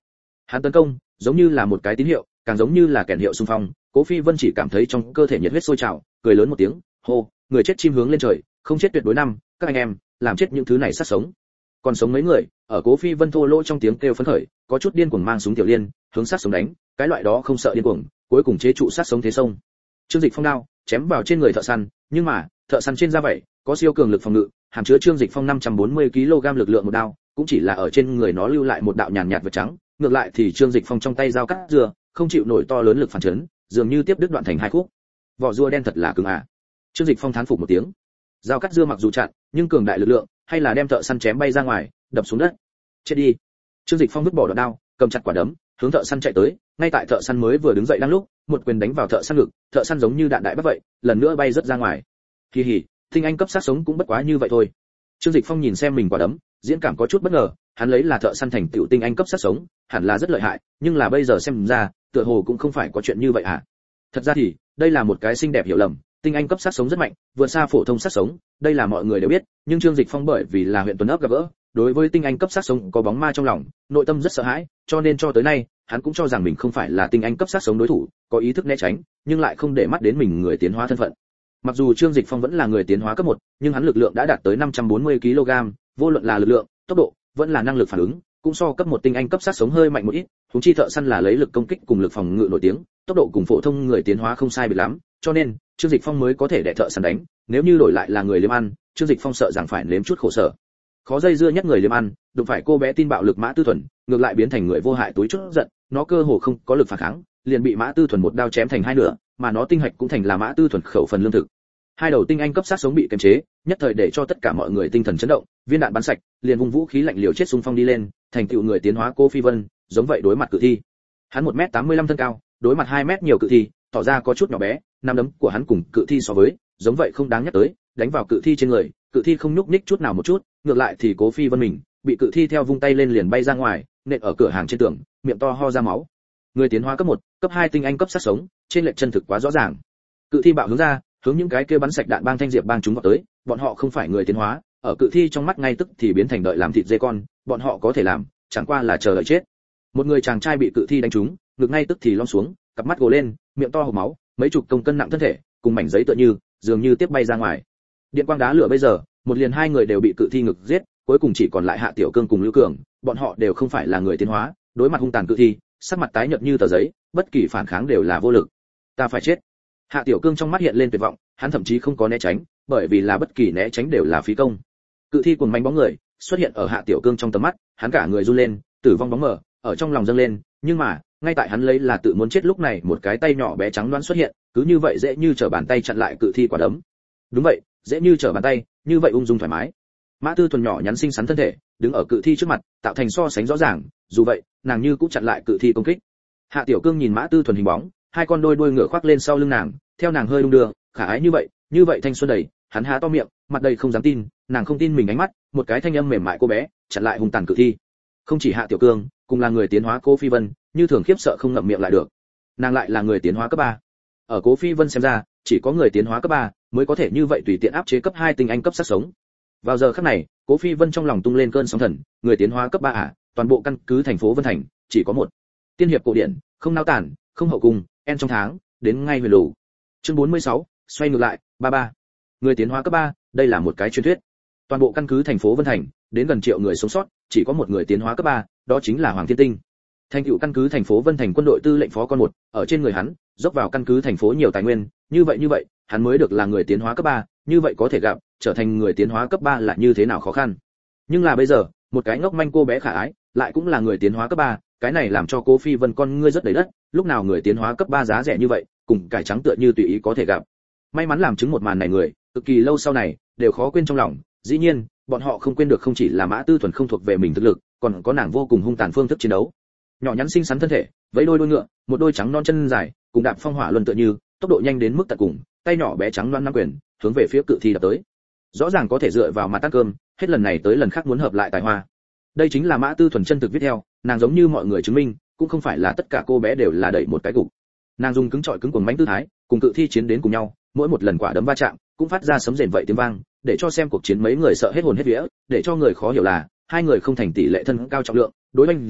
Hắn tấn công giống như là một cái tín hiệu, càng giống như là kèn hiệu xung phong. Cố Phi Vân chỉ cảm thấy trong cơ thể nhiệt huyết sôi trào, cười lớn một tiếng, hô, người chết chim hướng lên trời, không chết tuyệt đối năm, các anh em, làm chết những thứ này sát sống. Còn sống mấy người, ở Cố Phi Vân thô lỗ trong tiếng kêu phấn khởi, có chút điên cuồng mang súng tiểu liên, hướng sát sống đánh, cái loại đó không sợ điên cuồng, cuối cùng chế trụ sát sống thế sông. Trương Dịch Phong đao chém vào trên người thợ săn, nhưng mà, thợ săn trên da vậy, có siêu cường lực phòng ngự, hàm chứa Trương Dịch Phong 540 kg lực lượng một đao, cũng chỉ là ở trên người nó lưu lại một đạo nhàn nhạt vệt trắng, ngược lại thì Trương Dịch Phong trong tay dao cắt dừa, không chịu nổi to lớn lực phản chấn, dường như tiếp đứt đoạn thành hai khúc. Vỏ dưa đen thật là cứng à. Trương Dịch Phong thán phục một tiếng. Dao cắt dưa mặc dù chặn, nhưng cường đại lực lượng, hay là đem thợ săn chém bay ra ngoài, đập xuống đất. Chết đi. Trương Dịch Phong vứt bỏ đoạn đao, cầm chặt quả đấm, hướng thợ săn chạy tới, ngay tại thợ săn mới vừa đứng dậy đang lúc, một quyền đánh vào thợ săn ngực, thợ săn giống như đạn đại bắt vậy, lần nữa bay rất ra ngoài. Kỳ hỉ, tinh anh cấp sát sống cũng bất quá như vậy thôi. Trương Dịch Phong nhìn xem mình quả đấm, diễn cảm có chút bất ngờ, hắn lấy là thợ săn thành tựu tinh anh cấp sát sống, hẳn là rất lợi hại, nhưng là bây giờ xem ra, tựa hồ cũng không phải có chuyện như vậy à. Thật ra thì, đây là một cái xinh đẹp hiểu lầm, tinh anh cấp sát sống rất mạnh, vượt xa phổ thông sát sống, đây là mọi người đều biết, nhưng Trương Dịch Phong bởi vì là huyện Tuần ấp gặp gỡ, đối với tinh anh cấp sát sống có bóng ma trong lòng, nội tâm rất sợ hãi, cho nên cho tới nay, hắn cũng cho rằng mình không phải là tinh anh cấp sát sống đối thủ, có ý thức né tránh, nhưng lại không để mắt đến mình người tiến hóa thân phận. Mặc dù Trương Dịch Phong vẫn là người tiến hóa cấp 1, nhưng hắn lực lượng đã đạt tới 540 kg, vô luận là lực lượng, tốc độ, vẫn là năng lực phản ứng, cũng so cấp 1 tinh anh cấp sát sống hơi mạnh một ít, huống chi thợ săn là lấy lực công kích cùng lực phòng ngự nổi tiếng, tốc độ cùng phổ thông người tiến hóa không sai biệt lắm, cho nên Trương Dịch Phong mới có thể đè thợ săn đánh, nếu như đổi lại là người liêm ăn, Trương Dịch Phong sợ rằng phải nếm chút khổ sở. Khó dây dưa nhất người liêm ăn, đụng phải cô bé tin bạo lực Mã Tư Thuần, ngược lại biến thành người vô hại túi chút giận, nó cơ hồ không có lực phản kháng, liền bị Mã Tư Thuần một đao chém thành hai nửa, mà nó tinh hạch cũng thành là Mã Tư Thuần khẩu phần lương thực. Hai đầu tinh anh cấp sát sống bị kiềm chế, nhất thời để cho tất cả mọi người tinh thần chấn động, viên đạn bắn sạch, liền vùng vũ khí lạnh liều chết xung phong đi lên, thành tựu người tiến hóa Cố Phi Vân, giống vậy đối mặt cự thi. Hắn 1m85 thân cao, đối mặt 2m nhiều cự thi, tỏ ra có chút nhỏ bé, nắm đấm của hắn cùng cự thi so với, giống vậy không đáng nhắc tới, đánh vào cự thi trên người, cự thi không nhúc nhích chút nào một chút, ngược lại thì Cố Phi Vân mình, bị cự thi theo vung tay lên liền bay ra ngoài, nện ở cửa hàng trên tường, miệng to ho ra máu. Người tiến hóa cấp 1, cấp 2 tinh anh cấp sát sống, trên lệch chân thực quá rõ ràng. Cự thi bạo hướng ra, hướng những cái kia bắn sạch đạn bang thanh diệp bang chúng vào tới, bọn họ không phải người tiến hóa, ở cự thi trong mắt ngay tức thì biến thành đợi làm thịt dê con, bọn họ có thể làm, chẳng qua là chờ đợi chết. Một người chàng trai bị cự thi đánh trúng, ngực ngay tức thì lom xuống, cặp mắt gồ lên, miệng to hộc máu, mấy chục công cân nặng thân thể, cùng mảnh giấy tựa như, dường như tiếp bay ra ngoài. Điện quang đá lửa bây giờ, một liền hai người đều bị cự thi ngực giết, cuối cùng chỉ còn lại Hạ Tiểu Cương cùng Lưu Cường, bọn họ đều không phải là người tiến hóa, đối mặt hung tàn cự thi, sắc mặt tái nhợt như tờ giấy, bất kỳ phản kháng đều là vô lực. Ta phải chết. Hạ Tiểu Cương trong mắt hiện lên tuyệt vọng, hắn thậm chí không có né tránh, bởi vì là bất kỳ né tránh đều là phí công. Cự thi cuồng manh bóng người xuất hiện ở Hạ Tiểu Cương trong tầm mắt, hắn cả người run lên, tử vong bóng mờ ở trong lòng dâng lên, nhưng mà, ngay tại hắn lấy là tự muốn chết lúc này, một cái tay nhỏ bé trắng đoán xuất hiện, cứ như vậy dễ như trở bàn tay chặn lại cự thi quả đấm. Đúng vậy, dễ như trở bàn tay, như vậy ung dung thoải mái. Mã Tư Thuần nhỏ nhắn xinh xắn thân thể, đứng ở cự thi trước mặt, tạo thành so sánh rõ ràng, dù vậy, nàng như cũng chặn lại cự thi công kích. Hạ Tiểu Cương nhìn Mã Tư Thuần hình bóng, hai con đuôi ngựa khoác lên sau lưng nàng, theo nàng hơi đung đưa, khả ái như vậy thanh xuân đầy, hắn há to miệng, mặt đầy không dám tin, nàng không tin mình ánh mắt, một cái thanh âm mềm mại cô bé, chặn lại hung tàn cự thi. Không chỉ Hạ Tiểu Cương, cùng là người tiến hóa Cố Phi Vân, như thường khiếp sợ không ngậm miệng lại được. Nàng lại là người tiến hóa cấp 3. Ở Cố Phi Vân xem ra, chỉ có người tiến hóa cấp 3 mới có thể như vậy tùy tiện áp chế cấp 2 tinh anh cấp sát sống. Vào giờ khắc này, Cố Phi Vân trong lòng tung lên cơn sóng thần, người tiến hóa cấp 3 à, toàn bộ căn cứ thành phố Vân Thành, chỉ có một. Tiên hiệp cổ điển, không nao tản, không hậu cung, en trong tháng, đến ngay huyền lũ. Chương 46, xoay ngược lại, 33. Người tiến hóa cấp 3, đây là một cái truyền thuyết. Toàn bộ căn cứ thành phố Vân Thành, đến gần triệu người sống sót, chỉ có một người tiến hóa cấp 3, đó chính là Hoàng Thiên Tinh. Thành tựu căn cứ thành phố Vân Thành quân đội tư lệnh phó con một, ở trên người hắn, dốc vào căn cứ thành phố nhiều tài nguyên, như vậy, hắn mới được là người tiến hóa cấp 3, như vậy có thể gặp, trở thành người tiến hóa cấp 3 là như thế nào khó khăn. Nhưng là bây giờ, một cái ngốc manh cô bé khả ái, lại cũng là người tiến hóa cấp 3, cái này làm cho Cố Phi Vân con ngươi rất đầy đất, lúc nào người tiến hóa cấp 3 giá rẻ như vậy, cùng cải trắng tựa như tùy ý có thể gặp. May mắn làm chứng một màn này người, cực kỳ lâu sau này, đều khó quên trong lòng, dĩ nhiên, bọn họ không quên được không chỉ là Mã Tư Thuần không thuộc về mình thực lực, còn có nàng vô cùng hung tàn phương thức chiến đấu. Nhỏ nhắn xinh xắn thân thể, với đôi ngựa, một đôi trắng non chân dài, cùng đạp phong hỏa luân tựa như, tốc độ nhanh đến mức tận cùng, tay nhỏ bé trắng loăn nắm quyền, hướng về phía cự thi đập tới. Rõ ràng có thể dựa vào mặt ăn cơm, hết lần này tới lần khác muốn hợp lại tài hoa. Đây chính là Mã Tư Thuần chân thực viết theo, nàng giống như mọi người chứng minh, cũng không phải là tất cả cô bé đều là đẩy một cái cục. Nàng dùng cứng trọi cứng cuồng mãnh tư thái, cùng cự thi chiến đến cùng nhau, mỗi một lần quả đấm va chạm, cũng phát ra sấm rền vậy tiếng vang, để cho xem cuộc chiến mấy người sợ hết hồn hết vía, để cho người khó hiểu là hai người không thành tỷ lệ thân cao trọng lượng, đối oanh dưới,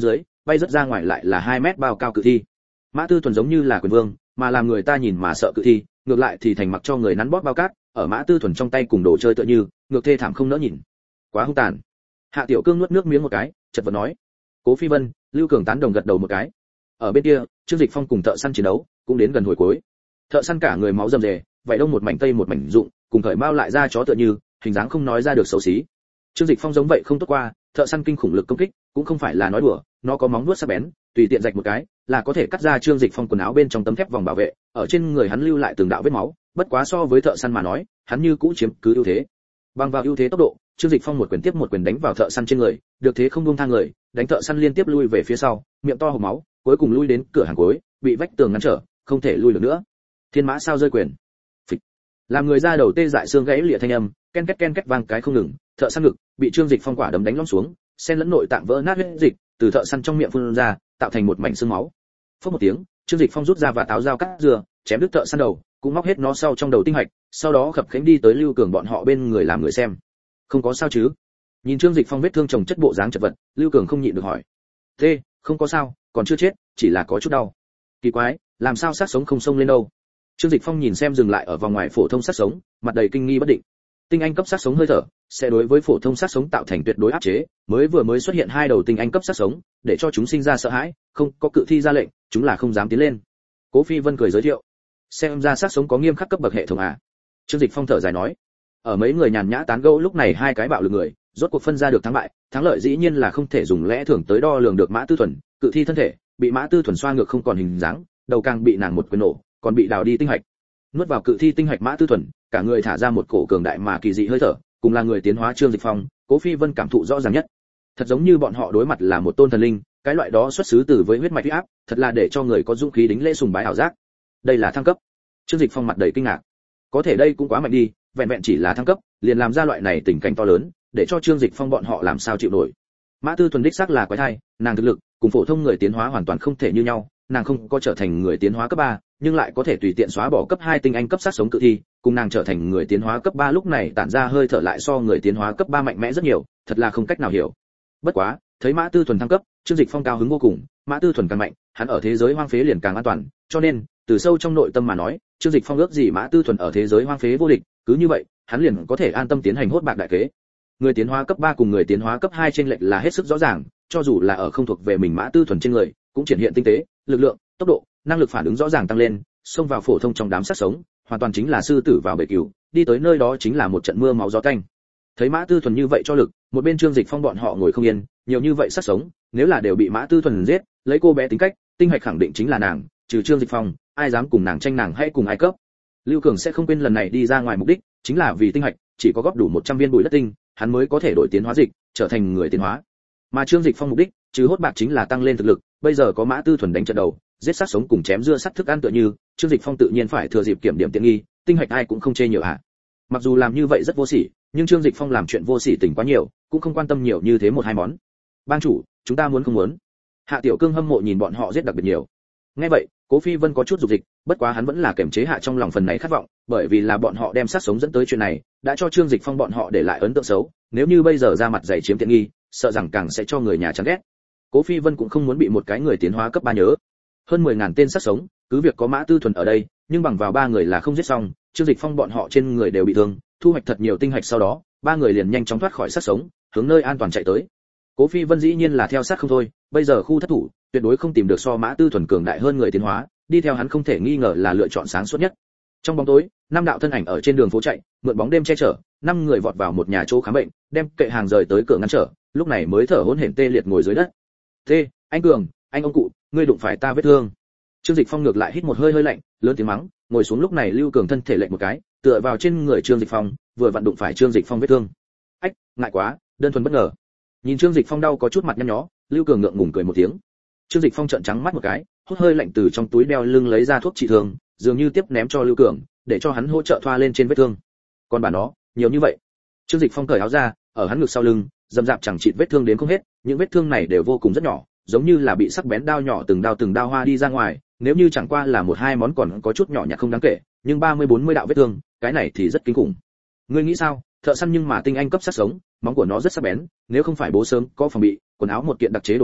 bay rất ra ngoài lại là 2 mét bao cao cự thi. Mã Tư Thuần giống như là quyền vương, mà làm người ta nhìn mà sợ cự thi, ngược lại thì thành mặc cho người nắn bóp bao cát, ở Mã Tư Thuần trong tay cùng đồ chơi tựa như, ngược thê thảm không nỡ nhìn. Quá hung tàn. Hạ Tiểu Cương nuốt nước miếng một cái, chợt vật nói. Cố Phi Vân, Lưu Cường tán đồng gật đầu một cái. Ở bên kia, Trương Dịch Phong cùng thợ săn chiến đấu, cũng đến gần hồi cuối. Thợ săn cả người máu rầm rề, vậy đông một mảnh tây một mảnh rụng, cùng khởi bao lại ra chó tựa như, hình dáng không nói ra được xấu xí. Trương Dịch Phong giống vậy không tốt qua, thợ săn kinh khủng lực công kích, cũng không phải là nói đùa, nó có móng vuốt sắc bén, tùy tiện rạch một cái, là có thể cắt ra Trương Dịch Phong quần áo bên trong tấm thép vòng bảo vệ, ở trên người hắn lưu lại từng đạo vết máu, bất quá so với thợ săn mà nói, hắn như cũ chiếm cứ ưu thế. Bằng vào ưu thế tốc độ, Trương Dịch Phong một quyền tiếp một quyền đánh vào thợ săn trên người, được thế không buông tha người, đánh thợ săn liên tiếp lui về phía sau, miệng to hộc máu, cuối cùng lui đến cửa hàng cuối, bị vách tường ngăn trở, không thể lui được nữa. Thiên mã sao rơi quyền. Phịch. Làm người ra đầu tê dại xương gãy lìa thanh âm, ken két vang cái không ngừng, thợ săn ngực bị Trương Dịch Phong quả đấm đánh lõm xuống, xen lẫn nội tạng vỡ nát huyết dịch, từ thợ săn trong miệng phun ra, tạo thành một mảnh xương máu. Phốc một tiếng, Trương Dịch Phong rút ra và táo dao cắt dừa, chém đứt thợ săn đầu, cũng móc hết nó sau trong đầu tinh hạch, sau đó khập khiễng đi tới Lưu Cường bọn họ bên người làm người xem. Không có sao chứ? Nhìn Trương Dịch Phong vết thương chồng chất bộ dáng chật vật, Lưu Cường không nhịn được hỏi. "Thế, không có sao, còn chưa chết, chỉ là có chút đau." Kỳ quái, làm sao xác sống không xông lên đâu? Trương Dịch Phong nhìn xem dừng lại ở vòng ngoài phổ thông xác sống, mặt đầy kinh nghi bất định. Tinh anh cấp xác sống hơi thở sẽ đối với phổ thông xác sống tạo thành tuyệt đối áp chế, mới xuất hiện 2 đầu tinh anh cấp xác sống, để cho chúng sinh ra sợ hãi, không có cự thi ra lệnh, chúng là không dám tiến lên. Cố Phi Vân cười giới thiệu. Xem ra xác sống có nghiêm khắc cấp bậc hệ thống à? Trương Dịch Phong thở dài nói. Ở mấy người nhàn nhã tán gẫu lúc này, 2 cái bạo lực người rốt cuộc phân ra được thắng bại, thắng lợi dĩ nhiên là không thể dùng lẽ thường tới đo lường được. Mã Tư Thuần, cự thi thân thể bị Mã Tư Thuần xoa ngược không còn hình dáng, đầu càng bị nàng một quyền nổ, còn bị đào đi tinh hạch. Nuốt vào cự thi tinh hạch Mã Tư Thuần, cả người thả ra một cổ cường đại mà kỳ dị hơi thở, cùng là người tiến hóa Trương Dịch Phong, Cố Phi Vân cảm thụ rõ ràng nhất. Thật giống như bọn họ đối mặt là một tôn thần linh, cái loại đó xuất xứ từ với huyết mạch uy áp, thật là để cho người có dũng khí đính lễ sùng bái ảo giác. Đây là thăng cấp. Trương Dịch Phong mặt đầy kinh ngạc. Có thể đây cũng quá mạnh đi, vẹn vẹn chỉ là thăng cấp, liền làm ra loại này tình cảnh to lớn, để cho Trương Dịch Phong bọn họ làm sao chịu nổi. Mã Tư Thuần đích xác là quái thai, nàng thực lực cùng phổ thông người tiến hóa hoàn toàn không thể như nhau, nàng không có trở thành người tiến hóa cấp 3, nhưng lại có thể tùy tiện xóa bỏ cấp 2 tinh anh cấp sát sống cự thi, cùng nàng trở thành người tiến hóa cấp 3 lúc này tản ra hơi thở lại so người tiến hóa cấp 3 mạnh mẽ rất nhiều, thật là không cách nào hiểu. Bất quá, thấy Mã Tư Thuần thăng cấp, Trương Dịch Phong cao hứng vô cùng, Mã Tư Thuần càng mạnh, hắn ở thế giới hoang phế liền càng an toàn, cho nên, từ sâu trong nội tâm mà nói, Trương Dịch Phong ước gì Mã Tư Thuần ở thế giới hoang phế vô địch, cứ như vậy, hắn liền có thể an tâm tiến hành hốt bạc đại kế. Người tiến hóa cấp 3 cùng người tiến hóa cấp 2 chênh lệch là hết sức rõ ràng, cho dù là ở không thuộc về mình Mã Tư Thuần trên người, cũng triển hiện tinh tế, lực lượng, tốc độ, năng lực phản ứng rõ ràng tăng lên, xông vào phổ thông trong đám sát sống, hoàn toàn chính là sư tử vào bể cừu, đi tới nơi đó chính là một trận mưa máu gió tanh. Thấy Mã Tư Thuần như vậy cho lực, một bên Trương Dịch Phong bọn họ ngồi không yên, nhiều như vậy sát sống, nếu là đều bị Mã Tư Thuần giết, lấy cô bé tính cách, tinh hạch khẳng định chính là nàng, trừ Trương Dịch Phong, ai dám cùng nàng tranh nàng hay cùng ai cấp. Lưu Cường sẽ không quên lần này đi ra ngoài mục đích, chính là vì tinh hạch, chỉ có góp đủ 100 viên bụi đất tinh, hắn mới có thể đổi tiến hóa dịch, trở thành người tiến hóa. Mà Trương Dịch Phong mục đích, trừ hốt bạc chính là tăng lên thực lực, bây giờ có Mã Tư Thuần đánh trận đầu, giết sát sống cùng chém dưa sắt thức ăn tựa như, Trương Dịch Phong tự nhiên phải thừa dịp kiểm điểm tiện nghi, tinh hạch ai cũng không chê nhiều ạ. Mặc dù làm như vậy rất vô sỉ, nhưng Trương Dịch Phong làm chuyện vô sỉ tình quá nhiều, cũng không quan tâm nhiều như thế một hai món. Bang chủ, chúng ta muốn không muốn? Hạ Tiểu Cương hâm mộ nhìn bọn họ giết đặc biệt nhiều. Nghe vậy, Cố Phi Vân có chút dục dịch, bất quá hắn vẫn là kiềm chế hạ trong lòng phần này khát vọng, bởi vì là bọn họ đem sát sống dẫn tới chuyện này, đã cho Trương Dịch Phong bọn họ để lại ấn tượng xấu, nếu như bây giờ ra mặt dày chiếm tiện nghi, sợ rằng càng sẽ cho người nhà chán ghét. Cố Phi Vân cũng không muốn bị một cái người tiến hóa cấp 3 nhớ. Hơn 10.000 tên sát sống, cứ việc có Mã Tư Thuần ở đây, nhưng bằng vào 3 người là không giết xong, Trương Dịch Phong bọn họ trên người đều bị thương, thu hoạch thật nhiều tinh hạch sau đó, 3 người liền nhanh chóng thoát khỏi sát sống, hướng nơi an toàn chạy tới. Cố Phi Vân dĩ nhiên là theo sát không thôi, bây giờ khu thất thủ, tuyệt đối không tìm được so Mã Tư Thuần cường đại hơn người tiến hóa, đi theo hắn không thể nghi ngờ là lựa chọn sáng suốt nhất. Trong bóng tối, 5 đạo thân ảnh ở trên đường phố chạy, mượn bóng đêm che chở, 5 người vọt vào một nhà chỗ khám bệnh, đem kệ hàng rời tới cửa ngăn trở, lúc này mới thở hổn hển tê liệt ngồi dưới đất. "Tê, anh Cường, anh ông cụ, ngươi đụng phải ta vết thương." Trương Dịch Phong ngược lại hít một hơi hơi lạnh, lớn tiếng mắng, ngồi xuống lúc này Lưu Cường thân thể lệch một cái, tựa vào trên người Trương Dịch Phong, vừa vặn đụng phải Trương Dịch Phong vết thương. "Ách, ngại quá, đơn thuần bất ngờ." Nhìn Trương Dịch Phong đau có chút mặt nhăn nhó, Lưu Cường ngượng ngùng cười một tiếng. Trương Dịch Phong trợn trắng mắt một cái, hút hơi lạnh từ trong túi đeo lưng lấy ra thuốc trị thương, dường như tiếp ném cho Lưu Cường, để cho hắn hỗ trợ thoa lên trên vết thương. Còn bản đó, nhiều như vậy. Trương Dịch Phong cởi áo ra, ở hắn ngực sau lưng, dầm dạp chẳng chịt vết thương đến không hết, những vết thương này đều vô cùng rất nhỏ, giống như là bị sắc bén đao nhỏ từng đao hoa đi ra ngoài, nếu như chẳng qua là một hai món còn có chút nhỏ nhặt không đáng kể, nhưng 30-40 đạo vết thương, cái này thì rất kinh khủng. Ngươi nghĩ sao? Thợ săn nhưng mà tinh anh cấp sát sống, móng của nó rất sắc bén, nếu không phải bố sớm có phòng bị, quần áo một kiện đặc chế đồ lót,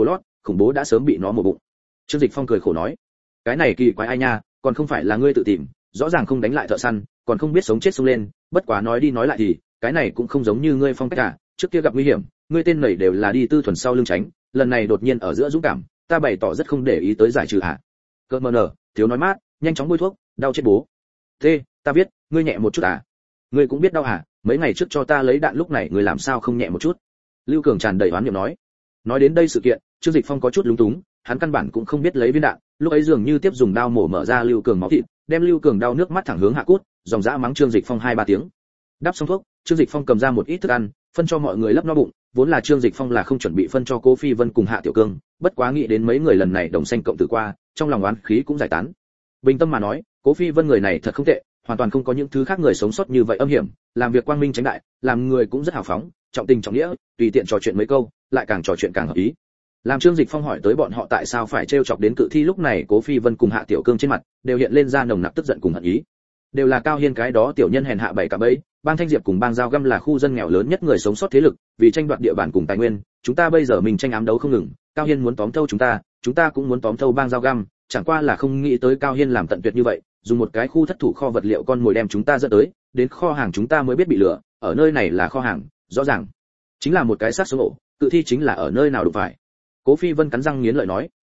khủng bố đã sớm bị nó mổ bụng. Trương Dịch Phong cười khổ nói, cái này kỳ quái ai nha, còn không phải là ngươi tự tìm, rõ ràng không đánh lại thợ săn, còn không biết sống chết xông lên, bất quá nói đi nói lại thì, cái này cũng không giống như ngươi phong cách cả, trước kia gặp nguy hiểm, ngươi tên nảy đều là đi tư thuần sau lưng tránh, lần này đột nhiên ở giữa dũng cảm, ta bày tỏ rất không để ý tới giải trừ hả? Cơn mờ nở, thiếu nói mát, nhanh chóng bôi thuốc, đau chết bố. Thế, ta biết, ngươi nhẹ một chút à? Ngươi cũng biết đau hả? Mấy ngày trước cho ta lấy đạn lúc này ngươi làm sao không nhẹ một chút? Lưu Cường tràn đầy oán niệm nói. Nói đến đây sự kiện, Trương Dịch Phong có chút lúng túng, hắn căn bản cũng không biết lấy viên đạn, lúc ấy dường như tiếp dùng đao mổ mở ra Lưu Cường máu thịt, đem Lưu Cường đau nước mắt thẳng hướng hạ cút, dòng dã mắng Trương Dịch Phong 2-3 tiếng. Đắp xong thuốc, Trương Dịch Phong cầm ra một ít thức ăn, phân cho mọi người lấp no bụng, vốn là Trương Dịch Phong là không chuẩn bị phân cho Cố Phi Vân cùng Hạ Tiểu Cương, bất quá nghĩ đến mấy người lần này đồng xanh cộng tử qua, trong lòng oán khí cũng giải tán. Bình tâm mà nói, Cố Phi Vân người này thật không tệ, hoàn toàn không có những thứ khác người sống sót như vậy âm hiểm, làm việc quang minh tránh đại, làm người cũng rất hào phóng, trọng tình trọng nghĩa, tùy tiện trò chuyện mấy câu, lại càng trò chuyện càng hợp ý. Làm Trương Dịch Phong hỏi tới bọn họ tại sao phải trêu chọc đến cự thi lúc này, Cố Phi Vân cùng Hạ Tiểu Cương trên mặt đều hiện lên ra nồng nặc tức giận cùng hận ý. Đều là Cao Hiên cái đó tiểu nhân hèn hạ bảy cả bấy, Bang Thanh Diệp cùng Bang Giao Găm là khu dân nghèo lớn nhất người sống sót thế lực, vì tranh đoạt địa bàn cùng tài nguyên, chúng ta bây giờ mình tranh ám đấu không ngừng, Cao Hiên muốn tóm thâu chúng ta cũng muốn tóm thâu Bang Giao Găm, chẳng qua là không nghĩ tới Cao Hiên làm tận tuyệt như vậy, dùng một cái khu thất thủ kho vật liệu con mồi đem chúng ta dẫn tới, đến kho hàng chúng ta mới biết bị lừa, ở nơi này là kho hàng, rõ ràng chính là một cái xác số ổ, cự thi chính là ở nơi nào đụng phải. Cố Phi Vân cắn răng nghiến lợi nói,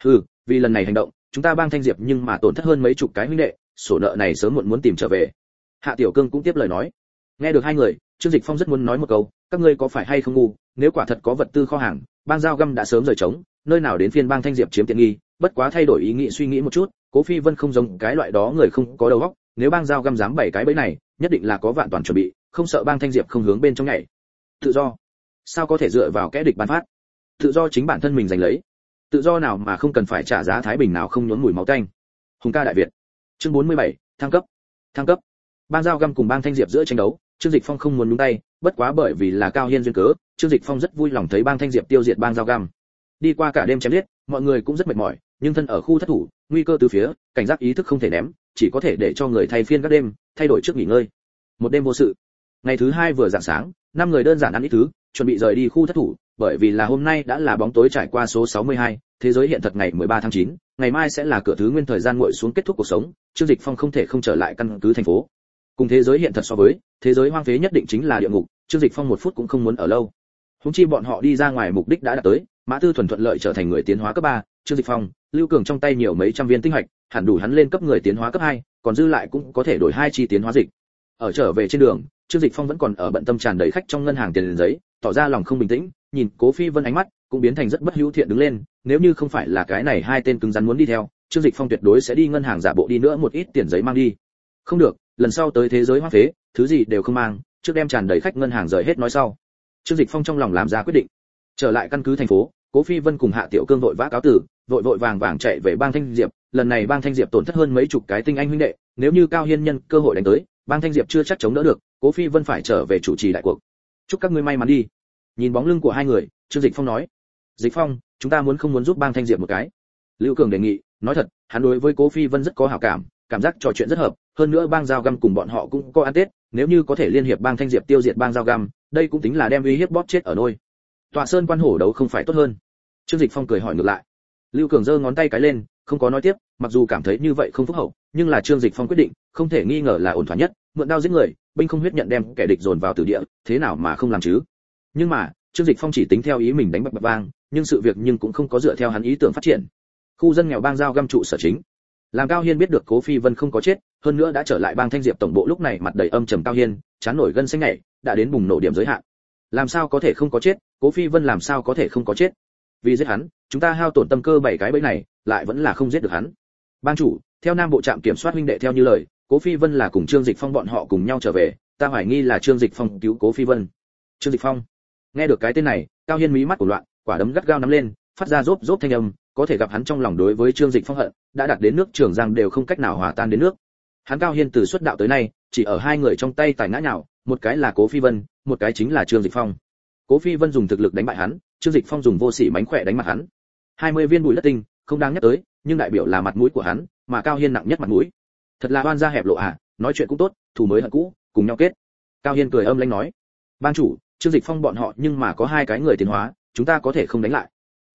vì lần này hành động, chúng ta Bang Thanh Diệp nhưng mà tổn thất hơn mấy chục cái huynh đệ, sổ nợ này sớm muộn muốn tìm trở về. Hạ Tiểu Cương cũng tiếp lời nói. Nghe được hai người, Trương Dịch Phong rất muốn nói một câu, các ngươi có phải hay không ngu, nếu quả thật có vật tư kho hàng, Bang Giao Găm đã sớm rời trống, nơi nào đến phiên Bang Thanh Diệp chiếm tiện nghi, bất quá thay đổi ý nghĩ suy nghĩ một chút, Cố Phi Vân không giống cái loại đó người không có đầu óc, nếu Bang Giao Găm dám bày cái bẫy này, nhất định là có vạn toàn chuẩn bị, không sợ Bang Thanh Diệp không hướng bên trong nhảy. Tự do, sao có thể dựa vào kẻ địch ban phát? Tự do chính bản thân mình giành lấy. Tự do nào mà không cần phải trả giá thái bình nào không nhốn mùi máu tanh. Hùng ca đại Việt. Chương 47, thăng cấp. Thăng cấp. Bang Giao Găm cùng Bang Thanh Diệp giữa tranh đấu, Trương Dịch Phong không muốn nhúng tay, bất quá bởi vì là Cao Hiên duyên cớ, Trương Dịch Phong rất vui lòng thấy Bang Thanh Diệp tiêu diệt Bang Giao Găm. Đi qua cả đêm chém giết, mọi người cũng rất mệt mỏi, nhưng thân ở khu thất thủ, nguy cơ từ phía, cảnh giác ý thức không thể ném, chỉ có thể để cho người thay phiên các đêm, thay đổi trước nghỉ ngơi. Một đêm vô sự. Ngày thứ hai vừa rạng sáng, 5 người đơn giản ăn ít thứ, chuẩn bị rời đi khu thất thủ, bởi vì là hôm nay đã là bóng tối trải qua số 62, thế giới hiện thật ngày 13 tháng 9, ngày mai sẽ là cửa thứ nguyên thời gian nguội xuống kết thúc cuộc sống, Trương Dịch Phong không thể không trở lại căn cứ thành phố. Cùng thế giới hiện thật so với, thế giới hoang phế nhất định chính là địa ngục, Trương Dịch Phong một phút cũng không muốn ở lâu. Huống chi bọn họ đi ra ngoài mục đích đã đạt tới, Mã Tư thuần thuận lợi trở thành người tiến hóa cấp 3, Trương Dịch Phong, Lưu Cường trong tay nhiều mấy trăm viên tinh hạch, hẳn đủ hắn lên cấp người tiến hóa cấp 2, còn dư lại cũng có thể đổi 2 chi tiến hóa dịch. Ở trở về trên đường, Trương Dịch Phong vẫn còn ở bận tâm tràn đầy khách trong ngân hàng tiền giấy, tỏ ra lòng không bình tĩnh, nhìn Cố Phi Vân ánh mắt cũng biến thành rất bất hữu thiện đứng lên, nếu như không phải là cái này hai tên cứng rắn muốn đi theo, Trương Dịch Phong tuyệt đối sẽ đi ngân hàng giả bộ đi nữa một ít tiền giấy mang đi. Không được, lần sau tới thế giới hoang phế, thứ gì đều không mang, trước đem tràn đầy khách ngân hàng rời hết nói sau. Trương Dịch Phong trong lòng làm ra quyết định. Trở lại căn cứ thành phố, Cố Phi Vân cùng Hạ Tiểu Cương vội vã cáo tử, vội vàng chạy về Bang Thanh Diệp, lần này Bang Thanh Diệp tổn thất hơn mấy chục cái tinh anh huynh đệ, nếu như Cao Hiên nhân cơ hội đánh tới, Bang Thanh Diệp chưa chắc chống đỡ được, Cố Phi Vân phải trở về chủ trì đại cuộc. Chúc các ngươi may mắn đi. Nhìn bóng lưng của hai người, Trương Dịch Phong nói, Dịch Phong, chúng ta không muốn giúp Bang Thanh Diệp một cái. Lưu Cường đề nghị, nói thật, hắn đối với Cố Phi Vân rất có hảo cảm giác trò chuyện rất hợp, hơn nữa Bang Giao Găm cùng bọn họ cũng có ăn Tết, nếu như có thể liên hiệp Bang Thanh Diệp tiêu diệt Bang Giao Găm, đây cũng tính là đem uy hiếp bóp chết ở nôi. Tọa sơn quan hổ đấu không phải tốt hơn? Trương Dịch Phong cười hỏi ngược lại. Lưu Cường giơ ngón tay cái lên, không có nói tiếp, mặc dù cảm thấy như vậy không phúc hậu, nhưng là Trương Dịch Phong quyết định, không thể nghi ngờ là ổn thỏa nhất, mượn đao giết người, binh không huyết nhận đem kẻ địch dồn vào tử địa, thế nào mà không làm chứ? Nhưng mà, Trương Dịch Phong chỉ tính theo ý mình đánh bập vang, nhưng sự việc nhưng cũng không có dựa theo hắn ý tưởng phát triển. Khu dân nghèo Bang Giao Găm trụ sở chính. Làm Cao Hiên biết được Cố Phi Vân không có chết, hơn nữa đã trở lại Bang Thanh Diệp tổng bộ lúc này mặt đầy âm trầm Cao Hiên, chán nổi gân xanh nhảy, đã đến bùng nổ điểm giới hạn. Làm sao có thể không có chết, Cố Phi Vân làm sao có thể không có chết? Vì giết hắn, chúng ta hao tổn tâm cơ 7 cái bẫy này, lại vẫn là không giết được hắn. Bang chủ, theo Nam bộ trạm kiểm soát huynh đệ theo như lời, Cố Phi Vân là cùng Trương Dịch Phong bọn họ cùng nhau trở về, ta hoài nghi là Trương Dịch Phong cứu Cố Phi Vân. Trương Dịch Phong? Nghe được cái tên này, Cao Hiên mí mắt của loạn, quả đấm gắt gao nắm lên, phát ra rốp rốp thanh âm, có thể gặp hắn trong lòng đối với Trương Dịch Phong hận, đã đạt đến nước Trường Giang đều không cách nào hòa tan đến nước. Hắn Cao Hiên từ xuất đạo tới nay, chỉ ở hai người trong tay tài ngã nhào, một cái là Cố Phi Vân, một cái chính là Trương Dịch Phong. Cố Phi Vân dùng thực lực đánh bại hắn, Trương Dịch Phong dùng vô sỉ mánh khỏe đánh mặt hắn. 20 viên bụi đất tinh, không đáng nhắc tới, nhưng đại biểu là mặt mũi của hắn, mà Cao Hiên nặng nhất mặt mũi. Thật là oan gia hẹp lộ à, nói chuyện cũng tốt, thù mới hận cũ, cùng nhau kết. Cao Hiên cười âm lãnh nói, bang chủ, Trương Dịch Phong bọn họ nhưng mà có 2 cái người tiến hóa, chúng ta có thể không đánh lại.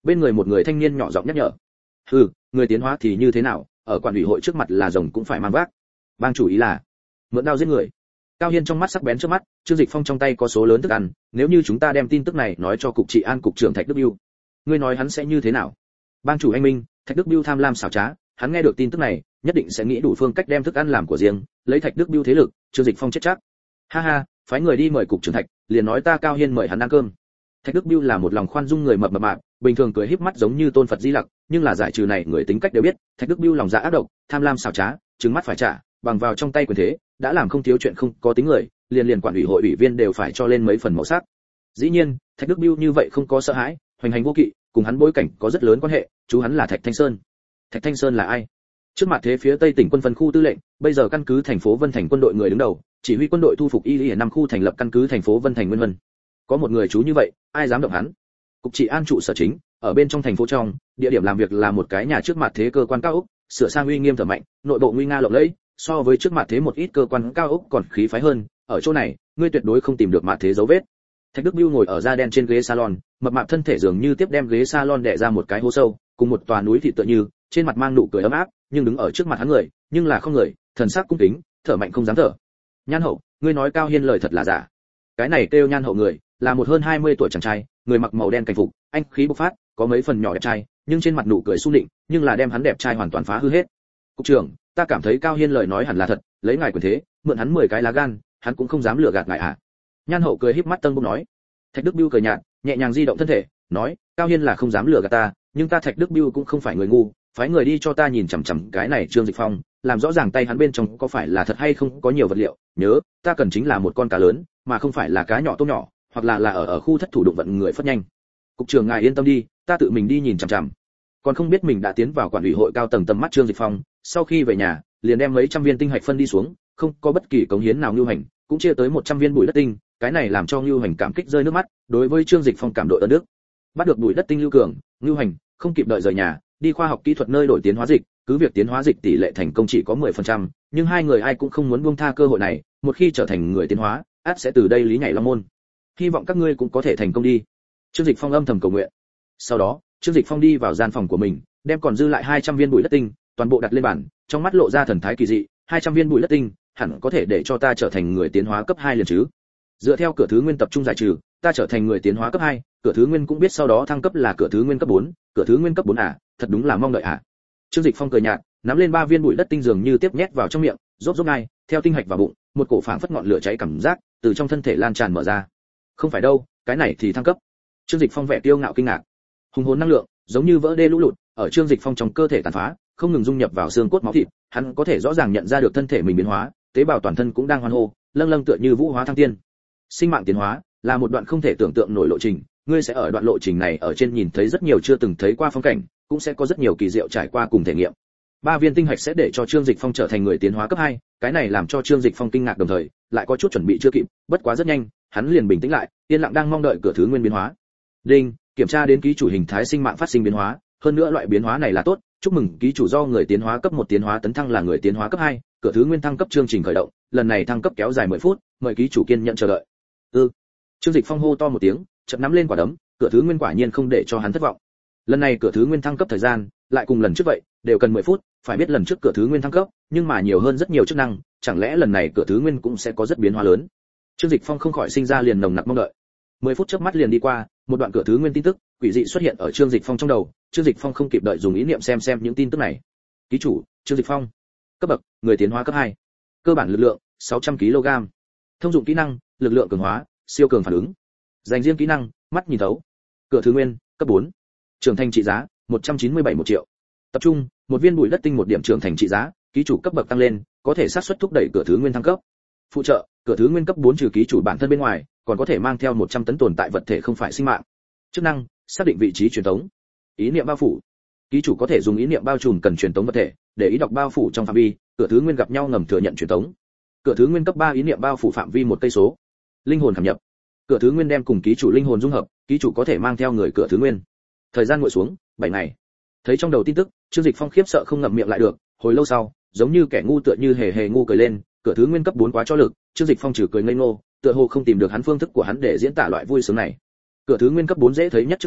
Bên người một người thanh niên nhỏ giọng nhắc nhở. Người tiến hóa thì như thế nào, ở quản ủy hội trước mặt là rồng cũng phải mang vác. Bang chủ ý là mượn đao giết người. Cao Hiên trong mắt sắc bén trước mắt, Trương Dịch Phong trong tay có số lớn thức ăn, nếu như chúng ta đem tin tức này nói cho cục trị an cục trưởng Thạch Đức Bưu, ngươi nói hắn sẽ như thế nào? Bang chủ anh minh, Thạch Đức Bưu tham lam xảo trá, hắn nghe được tin tức này, nhất định sẽ nghĩ đủ phương cách đem thức ăn làm của riêng, lấy Thạch Đức Bưu thế lực, Trương Dịch Phong chết chắc. Ha ha, phái người đi mời cục trưởng Thạch, liền nói ta Cao Hiên mời hắn ăn cơm. Thạch Đức Bưu là một lòng khoan dung người mập mạp, bình thường cười híp mắt giống như tôn Phật Di Lặc, nhưng là giải trừ này người tính cách đều biết, Thạch Đức Bưu lòng dạ ác độc, tham lam xảo trá, trừng mắt phải trả, bằng vào trong tay quyền thế, đã làm không thiếu chuyện không có tính người, liền quản ủy hội ủy viên đều phải cho lên mấy phần màu sắc. Dĩ nhiên, Thạch Đức Bưu như vậy không có sợ hãi, hoành hành vô kỵ, cùng hắn bối cảnh có rất lớn quan hệ, chú hắn là Thạch Thanh Sơn. Thạch Thanh Sơn là ai? Trước mặt thế phía Tây tỉnh quân phân khu tư lệnh, bây giờ căn cứ thành phố Vân Thành quân đội người đứng đầu, chỉ huy quân đội thu phục y ở 5 khu thành lập căn cứ thành phố Vân Thành Nguyên Vân. Có một người chú như vậy, ai dám động hắn? Cục trị an trụ sở chính, ở bên trong thành phố trong, địa điểm làm việc là một cái nhà trước mặt thế cơ quan cao ốc, sửa sang uy nghiêm thở mạnh, nội bộ nguy nga lộng lẫy, so với trước mặt thế một ít cơ quan cao ốc còn khí phái hơn, ở chỗ này, ngươi tuyệt đối không tìm được mặt thế dấu vết. Thạch Đức Bưu ngồi ở da đen trên ghế salon, mập mạp thân thể dường như tiếp đem ghế salon đè ra một cái hố sâu, cùng một tòa núi thịt tựa như, trên mặt mang nụ cười ấm áp, nhưng đứng ở trước mặt hắn người, nhưng là không người, thần sắc cung kính, thở mạnh không dám thở. Nhan Hậu, ngươi nói Cao Hiên lời thật là giả? Cái này kêu Nhan Hậu người, là một hơn 20 tuổi chàng trai, người mặc màu đen cảnh phục, anh khí bộc phát, có mấy phần nhỏ đẹp trai, nhưng trên mặt nụ cười sung định, nhưng là đem hắn đẹp trai hoàn toàn phá hư hết. Cục trưởng, ta cảm thấy Cao Hiên lời nói hẳn là thật, lấy ngài quyền thế, mượn hắn 10 cái lá gan, hắn cũng không dám lừa gạt ngài à? Nhan Hậu cười híp mắt tân bốc nói. Thạch Đức Bưu cười nhạt, nhẹ nhàng di động thân thể, nói, Cao Hiên là không dám lừa gạt ta, nhưng ta Thạch Đức Bưu cũng không phải người ngu, phái người đi cho ta nhìn chằm chằm cái này Trương Dịch Phong, làm rõ ràng tay hắn bên trong có phải là thật hay không có nhiều vật liệu, nhớ, ta cần chính là một con cá lớn, mà không phải là cá nhỏ tôm nhỏ, hoặc là ở khu thất thủ đụng vận người phất nhanh. Cục trưởng ngài yên tâm đi, ta tự mình đi nhìn chằm chằm. Còn không biết mình đã tiến vào quản ủy hội cao tầng tầm mắt Trương Dịch Phong, sau khi về nhà, liền đem mấy trăm viên tinh hạch phân đi xuống, không có bất kỳ cống hiến nào Nưu Hành, cũng chia tới 100 viên bụi đất tinh, cái này làm cho Nưu Hành cảm kích rơi nước mắt, đối với Trương Dịch Phong cảm đội ơn đức. Bắt được bụi đất tinh Lưu Cường, Nưu Hành không kịp đợi rời nhà, đi khoa học kỹ thuật nơi đổi tiến hóa dịch, cứ việc tiến hóa dịch tỷ lệ thành công chỉ có 10%, nhưng hai người ai cũng không muốn buông tha cơ hội này, một khi trở thành người tiến hóa, ắt sẽ từ đây lý nhảy long môn. Hy vọng các ngươi cũng có thể thành công đi. Trương Dịch Phong âm thầm cầu nguyện. Sau đó, Trương Dịch Phong đi vào gian phòng của mình, đem còn dư lại 200 viên bụi đất tinh, toàn bộ đặt lên bàn, trong mắt lộ ra thần thái kỳ dị, 200 viên bụi đất tinh, hẳn có thể để cho ta trở thành người tiến hóa cấp 2 liền chứ. Dựa theo cửa thứ nguyên tập trung giải trừ, ta trở thành người tiến hóa cấp 2, cửa thứ nguyên cũng biết sau đó thăng cấp là cửa thứ nguyên cấp 4, cửa thứ nguyên cấp 4 à, thật đúng là mong đợi à. Trương Dịch Phong cười nhạt, nắm lên 3 viên bụi đất tinh dường như tiếp nhét vào trong miệng, rốt ngay, theo tinh hạch vào bụng, một cổ phảng phất ngọn lửa cháy cảm giác từ trong thân thể lan tràn mở ra. Không phải đâu, cái này thì thăng cấp. Trương Dịch Phong vẻ kiêu ngạo kinh ngạc. Hùng hồn năng lượng, giống như vỡ đê lũ lụt, ở Trương Dịch Phong trong cơ thể tàn phá, không ngừng dung nhập vào xương cốt máu thịt, hắn có thể rõ ràng nhận ra được thân thể mình biến hóa, tế bào toàn thân cũng đang hoan hô, lâng lâng tựa như vũ hóa thăng tiên. Sinh mạng tiến hóa là một đoạn không thể tưởng tượng nổi lộ trình, ngươi sẽ ở đoạn lộ trình này ở trên nhìn thấy rất nhiều chưa từng thấy qua phong cảnh, cũng sẽ có rất nhiều kỳ diệu trải qua cùng thể nghiệm. 3 viên tinh hạch sẽ để cho Trương Dịch Phong trở thành người tiến hóa cấp 2, cái này làm cho Trương Dịch Phong kinh ngạc đồng thời, lại có chút chuẩn bị chưa kịp, bất quá rất nhanh, hắn liền bình tĩnh lại, yên lặng đang mong đợi cửa thứ nguyên biến hóa. Đinh, kiểm tra đến ký chủ hình thái sinh mạng phát sinh biến hóa, hơn nữa loại biến hóa này là tốt, chúc mừng ký chủ do người tiến hóa cấp 1 tiến hóa tấn thăng là người tiến hóa cấp 2, cửa thứ nguyên thăng cấp chương trình khởi động, lần này thăng cấp kéo dài 10 phút, mời ký chủ kiên nhẫn chờ đợi. Trương Dịch Phong hô to một tiếng, chợt nắm lên quả đấm, cửa thứ nguyên quả nhiên không để cho hắn thất vọng. Lần này cửa thứ nguyên thăng cấp thời gian, lại cùng lần trước vậy, đều cần 10 phút, phải biết lần trước cửa thứ nguyên thăng cấp, nhưng mà nhiều hơn rất nhiều chức năng, chẳng lẽ lần này cửa thứ nguyên cũng sẽ có rất biến hóa lớn. Trương Dịch Phong không khỏi sinh ra liền nồng nặc mong đợi. 10 phút chớp mắt liền đi qua, một đoạn cửa thứ nguyên tin tức quỷ dị xuất hiện ở Trương Dịch Phong trong đầu, Trương Dịch Phong không kịp đợi dùng ý niệm xem những tin tức này. Ký chủ, Trương Dịch Phong. Cấp bậc, người tiến hóa cấp 2. Cơ bản lực lượng, 600 kg. Thông dụng kỹ năng, lực lượng cường hóa, siêu cường phản ứng. Dành riêng kỹ năng, mắt nhìn thấu. Cửa thứ nguyên, cấp 4. Trưởng thành trị giá, 197 1 triệu. Tập trung, một viên bụi đất tinh một điểm trưởng thành trị giá, ký chủ cấp bậc tăng lên, có thể xác suất thúc đẩy cửa thứ nguyên thăng cấp. Phụ trợ, cửa thứ nguyên cấp 4 trừ ký chủ bản thân bên ngoài, còn có thể mang theo 100 tấn tồn tại vật thể không phải sinh mạng. Chức năng, xác định vị trí truyền tống. Ý niệm bao phủ. Ký chủ có thể dùng ý niệm bao trùm cần truyền tống vật thể, để ý đọc bao phủ trong phạm vi, cửa thứ nguyên gặp nhau ngầm thừa nhận truyền tống. Cửa thứ nguyên cấp 3 ý niệm bao phủ phạm vi 1 cây số. Linh hồn cảm nhập. Cửa thứ nguyên đem cùng ký chủ linh hồn dung hợp, ký chủ có thể mang theo người cửa thứ nguyên. Thời gian nguội xuống, 7 ngày. Thấy trong đầu tin tức, Trương Dịch Phong khiếp sợ không ngậm miệng lại được, hồi lâu sau, giống như kẻ ngu tựa như hề ngu cười lên, cửa thứ nguyên cấp 4 quá cho lực, Trương Dịch Phong trừ cười ngây ngô, tựa hồ không tìm được hắn phương thức của hắn để diễn tả loại vui sướng này. Cửa thứ nguyên cấp 4 dễ thấy nhất chức năng,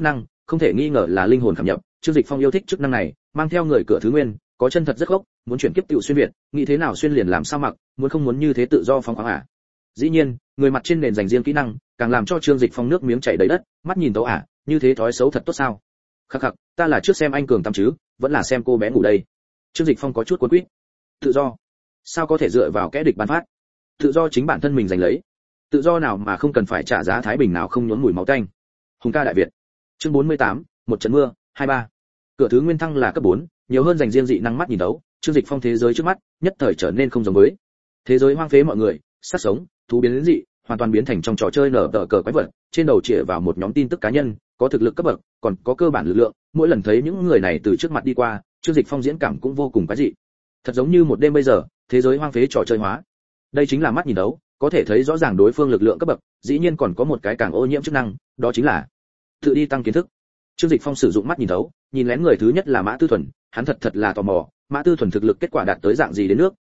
không thể nghi ngờ là linh hồn cảm nhập, Trương Dịch Phong yêu thích chức năng này, mang theo người cửa thứ nguyên, có chân thật rất gốc, muốn chuyển kiếp tiểu xuyên việt, nghĩ thế nào xuyên liền làm sao mặc, muốn không muốn như thế tự do phóng khoáng à. Dĩ nhiên, người mặt trên nền dành riêng kỹ năng, càng làm cho Trương Dịch Phong nước miếng chảy đầy đất, mắt nhìn tấu à, như thế thói xấu thật tốt sao? Khắc khắc, ta là trước xem anh cường tắm chứ, vẫn là xem cô bé ngủ đây. Trương Dịch Phong có chút cuốn quýt. Tự do, sao có thể dựa vào kẻ địch ban phát? Tự do chính bản thân mình giành lấy. Tự do nào mà không cần phải trả giá thái bình nào không nhốn mùi máu tanh. Hùng ca đại Việt. Chương 48, một trận mưa, 23. Cửa thứ nguyên thăng là cấp 4, nhiều hơn dành riêng dị năng mắt nhìn đấu, Trương Dịch Phong thế giới trước mắt, nhất thời trở nên không giống với. Thế giới hoang phế mọi người, sát sống, thú biến đến dị, hoàn toàn biến thành trong trò chơi nở tờ cờ quái vật, trên đầu chĩa vào một nhóm tin tức cá nhân, có thực lực cấp bậc, còn có cơ bản lực lượng, mỗi lần thấy những người này từ trước mặt đi qua, Trương Dịch Phong diễn cảm cũng vô cùng quái dị. Thật giống như một đêm bây giờ, thế giới hoang phế trò chơi hóa. Đây chính là mắt nhìn đấu, có thể thấy rõ ràng đối phương lực lượng cấp bậc, dĩ nhiên còn có một cái càng ô nhiễm chức năng, đó chính là tự đi tăng kiến thức. Trương Dịch Phong sử dụng mắt nhìn thấu, nhìn lén người thứ nhất là Mã Tư Thuần, hắn thật là tò mò, Mã Tư Thuần thực lực kết quả đạt tới dạng gì đến nước,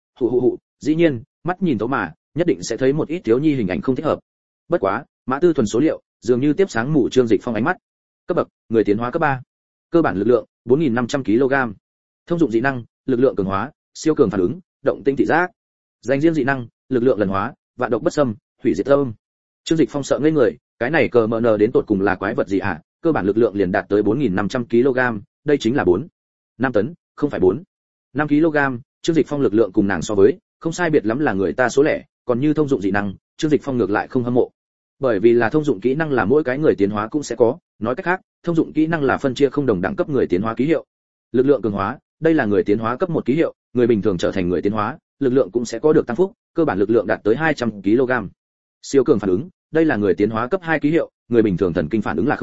dĩ nhiên, mắt nhìn thấu mà, nhất định sẽ thấy một ít thiếu nhi hình ảnh không thích hợp. Bất quá, Mã Tư Thuần số liệu, dường như tiếp sáng mù Trương Dịch Phong ánh mắt. Cấp bậc, người tiến hóa cấp 3. Cơ bản lực lượng, 4500 kg. Thông dụng dị năng, lực lượng cường hóa, siêu cường phản ứng, động tinh thị giác. Dành riêng dị năng, lực lượng lần hóa, vạn độc bất xâm, hủy diệt âm. Trương Dịch Phong sợ ngây người, cái này cờ mờ nờ đến tột cùng là quái vật gì hả? Cơ bản lực lượng liền đạt tới 4500 kg, đây chính là 5 tấn, không phải 5 kg, Trương Dịch Phong lực lượng cùng nàng so với, không sai biệt lắm là người ta số lẻ, còn như thông dụng dị năng, Trương Dịch Phong ngược lại không hâm mộ. Bởi vì là thông dụng kỹ năng là mỗi cái người tiến hóa cũng sẽ có, nói cách khác, thông dụng kỹ năng là phân chia không đồng đẳng cấp người tiến hóa ký hiệu. Lực lượng cường hóa, đây là người tiến hóa cấp 1 ký hiệu, người bình thường trở thành người tiến hóa, lực lượng cũng sẽ có được tăng phúc, cơ bản lực lượng đạt tới 200 kg. Siêu cường phản ứng, đây là người tiến hóa cấp 2 ký hiệu, người bình thường thần kinh phản ứng là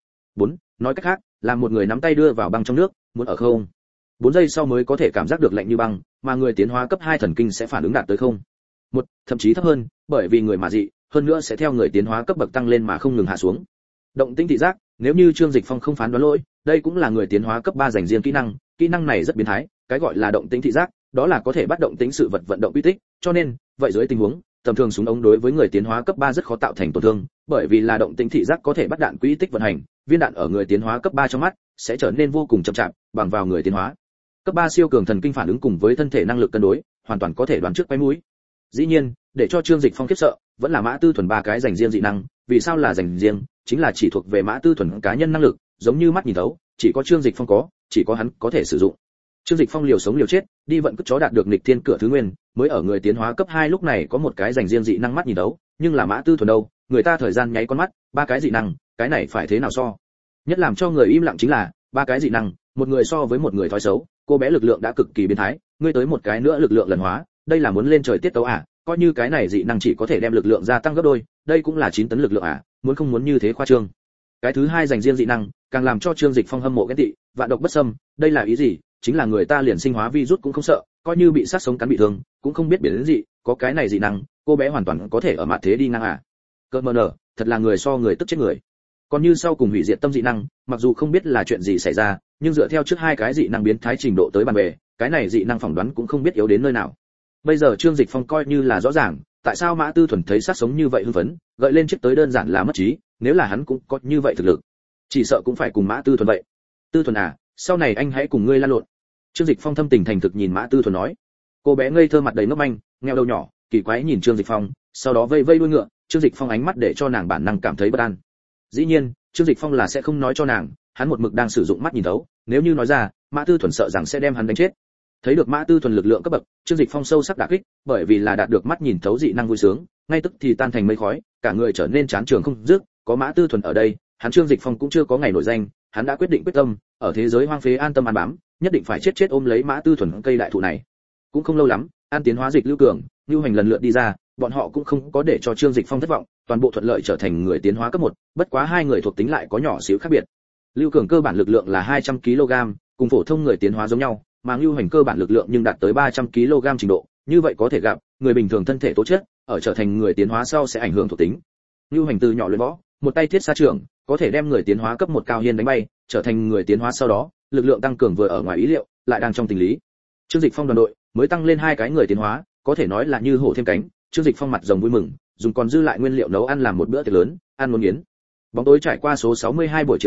4, nói cách khác, là một người nắm tay đưa vào băng trong nước, muốn ở 4 giây sau mới có thể cảm giác được lạnh như băng, mà người tiến hóa cấp 2 thần kinh sẽ phản ứng đạt tới 1, thậm chí thấp hơn, bởi vì người mà dị, hơn nữa sẽ theo người tiến hóa cấp bậc tăng lên mà không ngừng hạ xuống. Động tĩnh thị giác, nếu như Trương Dịch Phong không phán đoán lỗi, đây cũng là người tiến hóa cấp 3 dành riêng kỹ năng này rất biến thái, cái gọi là động tĩnh thị giác, đó là có thể bắt động tĩnh sự vật vận động quy tích, cho nên, vậy dưới tình huống, tầm thường súng ống đối với người tiến hóa cấp 3 rất khó tạo thành tổn thương, bởi vì là động tĩnh thị giác có thể bắt đạn quy tích vận hành, viên đạn ở người tiến hóa cấp 3 trong mắt sẽ trở nên vô cùng chậm chạp, bằng vào người tiến hóa cấp 3 siêu cường thần kinh phản ứng cùng với thân thể năng lực cân đối, hoàn toàn có thể đoán trước quay mũi. Dĩ nhiên, để cho Trương Dịch Phong khiếp sợ, vẫn là Mã Tư Thuần ba cái dành riêng dị năng, vì sao là dành riêng, chính là chỉ thuộc về Mã Tư Thuần cá nhân năng lực, giống như mắt nhìn thấu, chỉ có Trương Dịch Phong có, chỉ có hắn có thể sử dụng. Trương Dịch Phong liều sống liều chết, đi vận cất chó đạt được nghịch thiên cửa thứ nguyên, mới ở người tiến hóa cấp 2 lúc này có một cái dành riêng dị năng mắt nhìn thấu, nhưng là Mã Tư Thuần đâu, người ta thời gian nháy con mắt, ba cái dị năng, cái này phải thế nào so? Nhất làm cho người im lặng chính là, ba cái dị năng, một người so với một người thói xấu, cô bé lực lượng đã cực kỳ biến thái, ngươi tới một cái nữa lực lượng lần hóa, đây là muốn lên trời tiết tấu à? Coi như cái này dị năng chỉ có thể đem lực lượng gia tăng gấp đôi, đây cũng là 9 tấn lực lượng à, muốn không muốn như thế khoa trương. Cái thứ hai dành riêng dị năng, càng làm cho Trương Dịch Phong hâm mộ ghen tị, vạn độc bất xâm, đây là ý gì? Chính là người ta liền sinh hóa virus cũng không sợ, coi như bị sát sống cắn bị thương, cũng không biết biến đến gì, có cái này dị năng, cô bé hoàn toàn có thể ở mặt thế đi ngang à. Cơ mờ nở, thật là người so người tức chết người. Còn như sau cùng hủy diệt tâm dị năng, mặc dù không biết là chuyện gì xảy ra, nhưng dựa theo trước hai cái dị năng biến thái trình độ tới bàn bề, cái này dị năng phỏng đoán cũng không biết yếu đến nơi nào. Bây giờ Trương Dịch Phong coi như là rõ ràng, tại sao Mã Tư Thuần thấy sát sống như vậy hưng phấn, gợi lên chiếc tới đơn giản là mất trí, nếu là hắn cũng có như vậy thực lực, chỉ sợ cũng phải cùng Mã Tư Thuần vậy. Tư Thuần à, sau này anh hãy cùng ngươi lan lộn. Trương Dịch Phong thâm tình thành thực nhìn Mã Tư Thuần nói. Cô bé ngây thơ mặt đầy ngốc manh, ngheo đầu nhỏ, kỳ quái nhìn Trương Dịch Phong, sau đó vây vây đuôi ngựa, Trương Dịch Phong ánh mắt để cho nàng bản năng cảm thấy bất an. Dĩ nhiên, Trương Dịch Phong là sẽ không nói cho nàng, hắn một mực đang sử dụng mắt nhìn thấu, nếu như nói ra, Mã Tư Thuần sợ rằng sẽ đem hắn đánh chết. Thấy được Mã Tư Thuần lực lượng cấp bậc, Trương Dịch Phong sâu sắc đả kích, bởi vì là đạt được mắt nhìn thấu dị năng vui sướng, ngay tức thì tan thành mây khói, cả người trở nên chán trường không dứt, có Mã Tư Thuần ở đây, hắn Trương Dịch Phong cũng chưa có ngày nổi danh, hắn đã quyết định quyết tâm, ở thế giới hoang phế an tâm an bám, nhất định phải chết ôm lấy Mã Tư Thuần cây đại thụ này. Cũng không lâu lắm, An Tiến hóa dịch Lưu Cường, Nưu Hành lần lượt đi ra, bọn họ cũng không có để cho Trương Dịch Phong thất vọng, toàn bộ thuận lợi trở thành người tiến hóa cấp 1, bất quá hai người thuộc tính lại có nhỏ xíu khác biệt. Lưu Cường cơ bản lực lượng là 200 kg, cùng phổ thông người tiến hóa giống nhau, mà Nưu Hành cơ bản lực lượng nhưng đạt tới 300 kg trình độ, như vậy có thể gặp, người bình thường thân thể tố chất, ở trở thành người tiến hóa sau sẽ ảnh hưởng thuộc tính. Nưu Hành từ nhỏ luyện võ, một tay thiết xa trường, có thể đem người tiến hóa cấp 1 cao hiên đánh bay, trở thành người tiến hóa sau đó, lực lượng tăng cường vừa ở ngoài ý liệu, lại đang trong tình lý. Trương Dịch Phong đoàn đội mới tăng lên hai cái người tiến hóa, có thể nói là như hổ thêm cánh. Trương Dịch Phong mặt rồng vui mừng, dùng còn dư lại nguyên liệu nấu ăn làm một bữa tiệc lớn, ăn ngon nghiến. Bóng tối trải qua số 62 buổi chiều năm,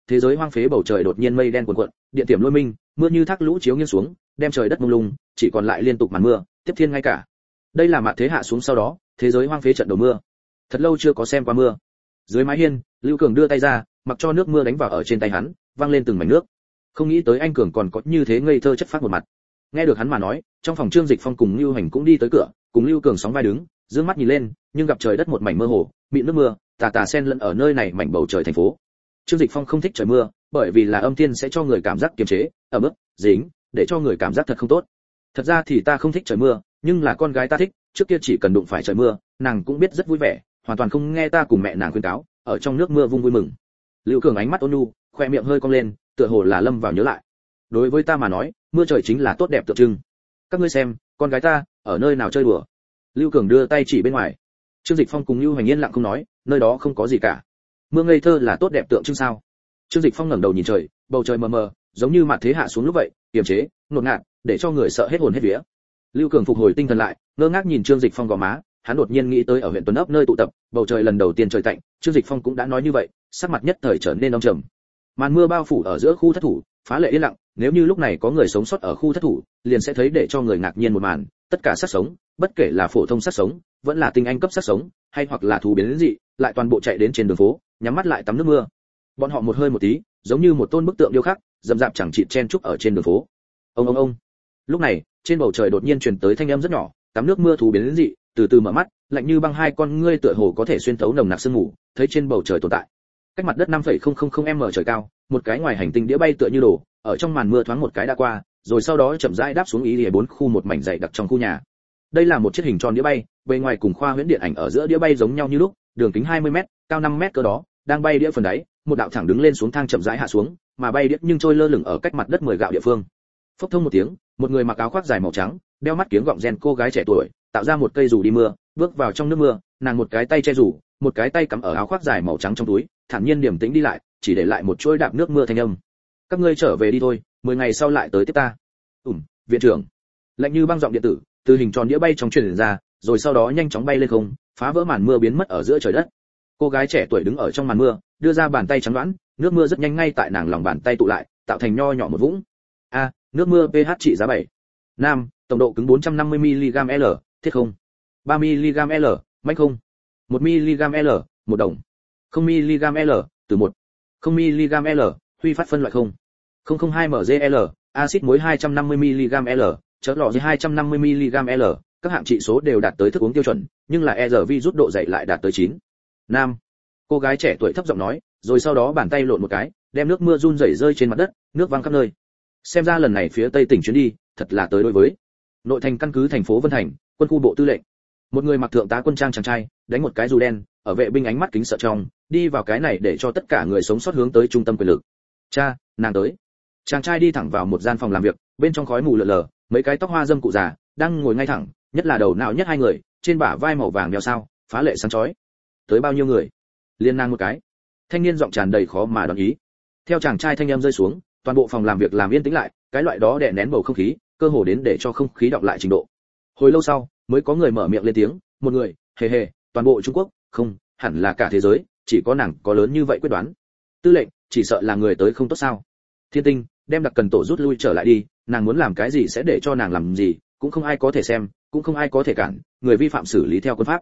thế giới hoang phế bầu trời đột nhiên mây đen cuồn cuộn, điện tiềm lôi minh, mưa như thác lũ chiếu nghiêng xuống, đem trời đất mông lung, chỉ còn lại liên tục màn mưa, tiếp thiên ngay cả. Đây là mạt thế hạ xuống sau đó, thế giới hoang phế trận đầu mưa. Thật lâu chưa có xem qua mưa. Dưới mái hiên, Lưu Cường đưa tay ra, mặc cho nước mưa đánh vào ở trên tay hắn, văng lên từng mảnh nước. Không nghĩ tới anh Cường còn có như thế ngây thơ chất phác một mặt. Nghe được hắn mà nói, trong phòng Trương Dịch Phong cùng Lưu Hành cũng đi tới cửa, cùng Lưu Cường sóng vai đứng, dương mắt nhìn lên, nhưng gặp trời đất một mảnh mơ hồ, mịn nước mưa, tà tà xen lẫn ở nơi này mảnh bầu trời thành phố. Trương Dịch Phong không thích trời mưa, bởi vì là âm thiên sẽ cho người cảm giác kiềm chế, ẩm ướt, dính, để cho người cảm giác thật không tốt. Thật ra thì ta không thích trời mưa, nhưng là con gái ta thích, trước kia chỉ cần đụng phải trời mưa, nàng cũng biết rất vui vẻ, hoàn toàn không nghe ta cùng mẹ nàng khuyên cáo, ở trong nước mưa vung vui mừng. Lưu Cường ánh mắt ôn nhu, khoe miệng hơi cong lên, tựa hồ là lâm vào nhớ lại. Đối với ta mà nói, mưa trời chính là tốt đẹp tượng trưng. Các ngươi xem, con gái ta ở nơi nào chơi đùa. Lưu Cường đưa tay chỉ bên ngoài. Trương Dịch Phong cùng Lưu Hoành yên lặng không nói, nơi đó không có gì cả. Mưa ngây thơ là tốt đẹp tượng trưng sao? Trương Dịch Phong ngẩng đầu nhìn trời, bầu trời mờ mờ, giống như mạt thế hạ xuống lúc vậy, kiềm chế, ngột ngạt, để cho người sợ hết hồn hết vía. Lưu Cường phục hồi tinh thần lại, ngơ ngác nhìn Trương Dịch Phong gò má, hắn đột nhiên nghĩ tới ở huyện Tuấn ấp nơi tụ tập, bầu trời lần đầu tiên trời tạnh, Trương Dịch Phong cũng đã nói như vậy, sắc mặt nhất thời trở nên âm trầm. Màn mưa bao phủ ở giữa khu thất thủ, phá lệ yên lặng, nếu như lúc này có người sống sót ở khu thất thủ, liền sẽ thấy để cho người ngạc nhiên một màn, tất cả xác sống, bất kể là phổ thông xác sống, vẫn là tinh anh cấp xác sống, hay hoặc là thú biến dị, lại toàn bộ chạy đến trên đường phố, nhắm mắt lại tắm nước mưa. Bọn họ một hơi một tí, giống như một tôn bức tượng điêu khắc, dầm dạp chẳng chịt chen chúc ở trên đường phố. Ông. Lúc này, trên bầu trời đột nhiên truyền tới thanh âm rất nhỏ, tắm nước mưa thú biến dị, từ từ mở mắt, lạnh như băng hai con ngươi tựa hồ có thể xuyên thấu nồng nặc sương mù, thấy trên bầu trời tồn tại. Cách mặt đất 5,000m trời cao, một cái ngoài hành tinh đĩa bay tựa như đổ, ở trong màn mưa thoáng một cái đã qua, rồi sau đó chậm rãi đáp xuống ý địa 4 khu một mảnh dày đặc trong khu nhà. Đây là một chiếc hình tròn đĩa bay, bề ngoài cùng khoa huyễn điện ảnh ở giữa đĩa bay giống nhau như lúc, đường kính 20m, cao 5m cơ đó, đang bay đĩa phần đáy, một đạo thẳng đứng lên xuống thang chậm rãi hạ xuống, mà bay đĩa nhưng trôi lơ lửng ở cách mặt đất 10 gạo địa phương. Phốc thông một tiếng, một người mặc áo khoác dài màu trắng, đeo mắt kiếng gọng rèn cô gái trẻ tuổi, tạo ra một cây dù đi mưa, bước vào trong nước mưa, nàng một cái tay che dù, một cái tay cắm ở áo khoác dài màu trắng trong túi, thản nhiên điềm tĩnh đi lại, chỉ để lại một chuỗi đạp nước mưa thanh âm. Các ngươi trở về đi thôi, 10 ngày sau lại tới tiếp ta. Viện trưởng. Lạnh như băng giọng điện tử, từ hình tròn đĩa bay trong truyền ra, rồi sau đó nhanh chóng bay lên không, phá vỡ màn mưa biến mất ở giữa trời đất. Cô gái trẻ tuổi đứng ở trong màn mưa, đưa ra bàn tay trắng đoán, nước mưa rất nhanh ngay tại nàng lòng bàn tay tụ lại, tạo thành nho nhỏ một vũng. Nước mưa pH trị giá 7. Nam, tổng độ cứng 450 mg L, thiết không. 3 mg L, manh không. 1 mg L, 1 đồng. 0 mg L, từ 1. 0 mg L, huy phát phân loại không. 002 mgl, axit muối 250 mg L, chất lọ dưới 250 mg L, các hạng trị số đều đạt tới thức uống tiêu chuẩn, nhưng là ER virus độ dày lại đạt tới 9. Nam. Cô gái trẻ tuổi thấp giọng nói, rồi sau đó bàn tay lộn một cái, đem nước mưa run rẩy rơi trên mặt đất, nước văng khắp nơi. Xem ra lần này phía Tây tỉnh chuyến đi, thật là tới đối với. Nội thành căn cứ thành phố Vân Thành, quân khu bộ tư lệnh. Một người mặc thượng tá quân trang chàng trai, đánh một cái dù đen, ở vệ binh ánh mắt kính sợ trong, đi vào cái này để cho tất cả người sống sót hướng tới trung tâm quyền lực. Cha, nàng tới. Chàng trai đi thẳng vào một gian phòng làm việc, bên trong khói mù lờ lờ, mấy cái tóc hoa dâm cụ già đang ngồi ngay thẳng, nhất là đầu não nhất hai người, trên bả vai màu vàng đeo sao, phá lệ sáng chói. Tới bao nhiêu người? Liên nàng một cái. Thanh niên giọng tràn đầy khó mà đoán ý. Theo chàng trai thanh âm rơi xuống, toàn bộ phòng làm việc làm yên tĩnh lại, cái loại đó đè nén bầu không khí, cơ hồ đến để cho không khí đọc lại trình độ. Hồi lâu sau, mới có người mở miệng lên tiếng, một người, hề hề, toàn bộ Trung Quốc, không, hẳn là cả thế giới, chỉ có nàng có lớn như vậy quyết đoán. Tư lệnh, chỉ sợ là người tới không tốt sao? Thiên Tinh, đem đặc cần tổ rút lui trở lại đi, nàng muốn làm cái gì sẽ để cho nàng làm gì, cũng không ai có thể xem, cũng không ai có thể cản, người vi phạm xử lý theo quân pháp.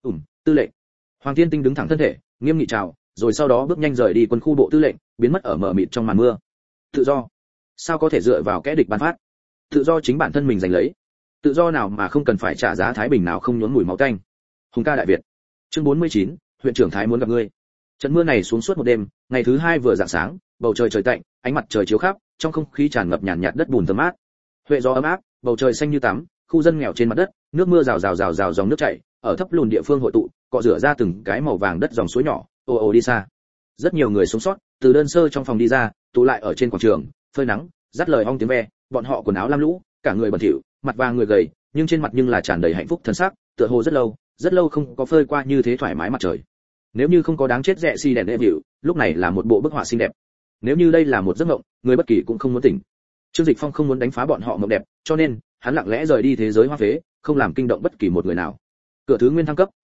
Tư lệnh. Hoàng Thiên Tinh đứng thẳng thân thể, nghiêm nghị chào, rồi sau đó bước nhanh rời đi quân khu bộ tư lệnh, biến mất ở mờ mịt trong màn mưa. Tự do, sao có thể dựa vào kẻ địch ban phát? Tự do chính bản thân mình giành lấy. Tự do nào mà không cần phải trả giá thái bình nào không nhuốm mùi máu tanh. Hùng ca đại Việt. Chương 49, huyện trưởng Thái muốn gặp ngươi. Trận mưa này xuống suốt một đêm, ngày thứ hai vừa rạng sáng, bầu trời trời tạnh, ánh mặt trời chiếu khắp, trong không khí tràn ngập nhàn nhạt đất bùn thơm mát. Huệ gió ấm áp, bầu trời xanh như tắm, khu dân nghèo trên mặt đất, nước mưa rào rào dòng nước chảy, ở thấp lùn địa phương hội tụ, cọ rửa ra từng cái màu vàng đất dòng suối nhỏ, ồ ồ đi xa. Rất nhiều người sống sót, từ đơn sơ trong phòng đi ra, tụ lại ở trên quảng trường, phơi nắng, dắt lời ong tiếng ve, bọn họ quần áo lam lũ, cả người bẩn thỉu, mặt vàng người gầy, nhưng trên mặt nhưng là tràn đầy hạnh phúc thân sắc, tựa hồ rất lâu không có phơi qua như thế thoải mái mặt trời. Nếu như không có đáng chết rẻ si đèn đệ biểu, lúc này là một bộ bức họa xinh đẹp. Nếu như đây là một giấc mộng, người bất kỳ cũng không muốn tỉnh. Trương Dịch Phong không muốn đánh phá bọn họ mộng đẹp, cho nên hắn lặng lẽ rời đi thế giới hoa phế, không làm kinh động bất kỳ một người nào. Cửa thứ nguyên thăng cấp,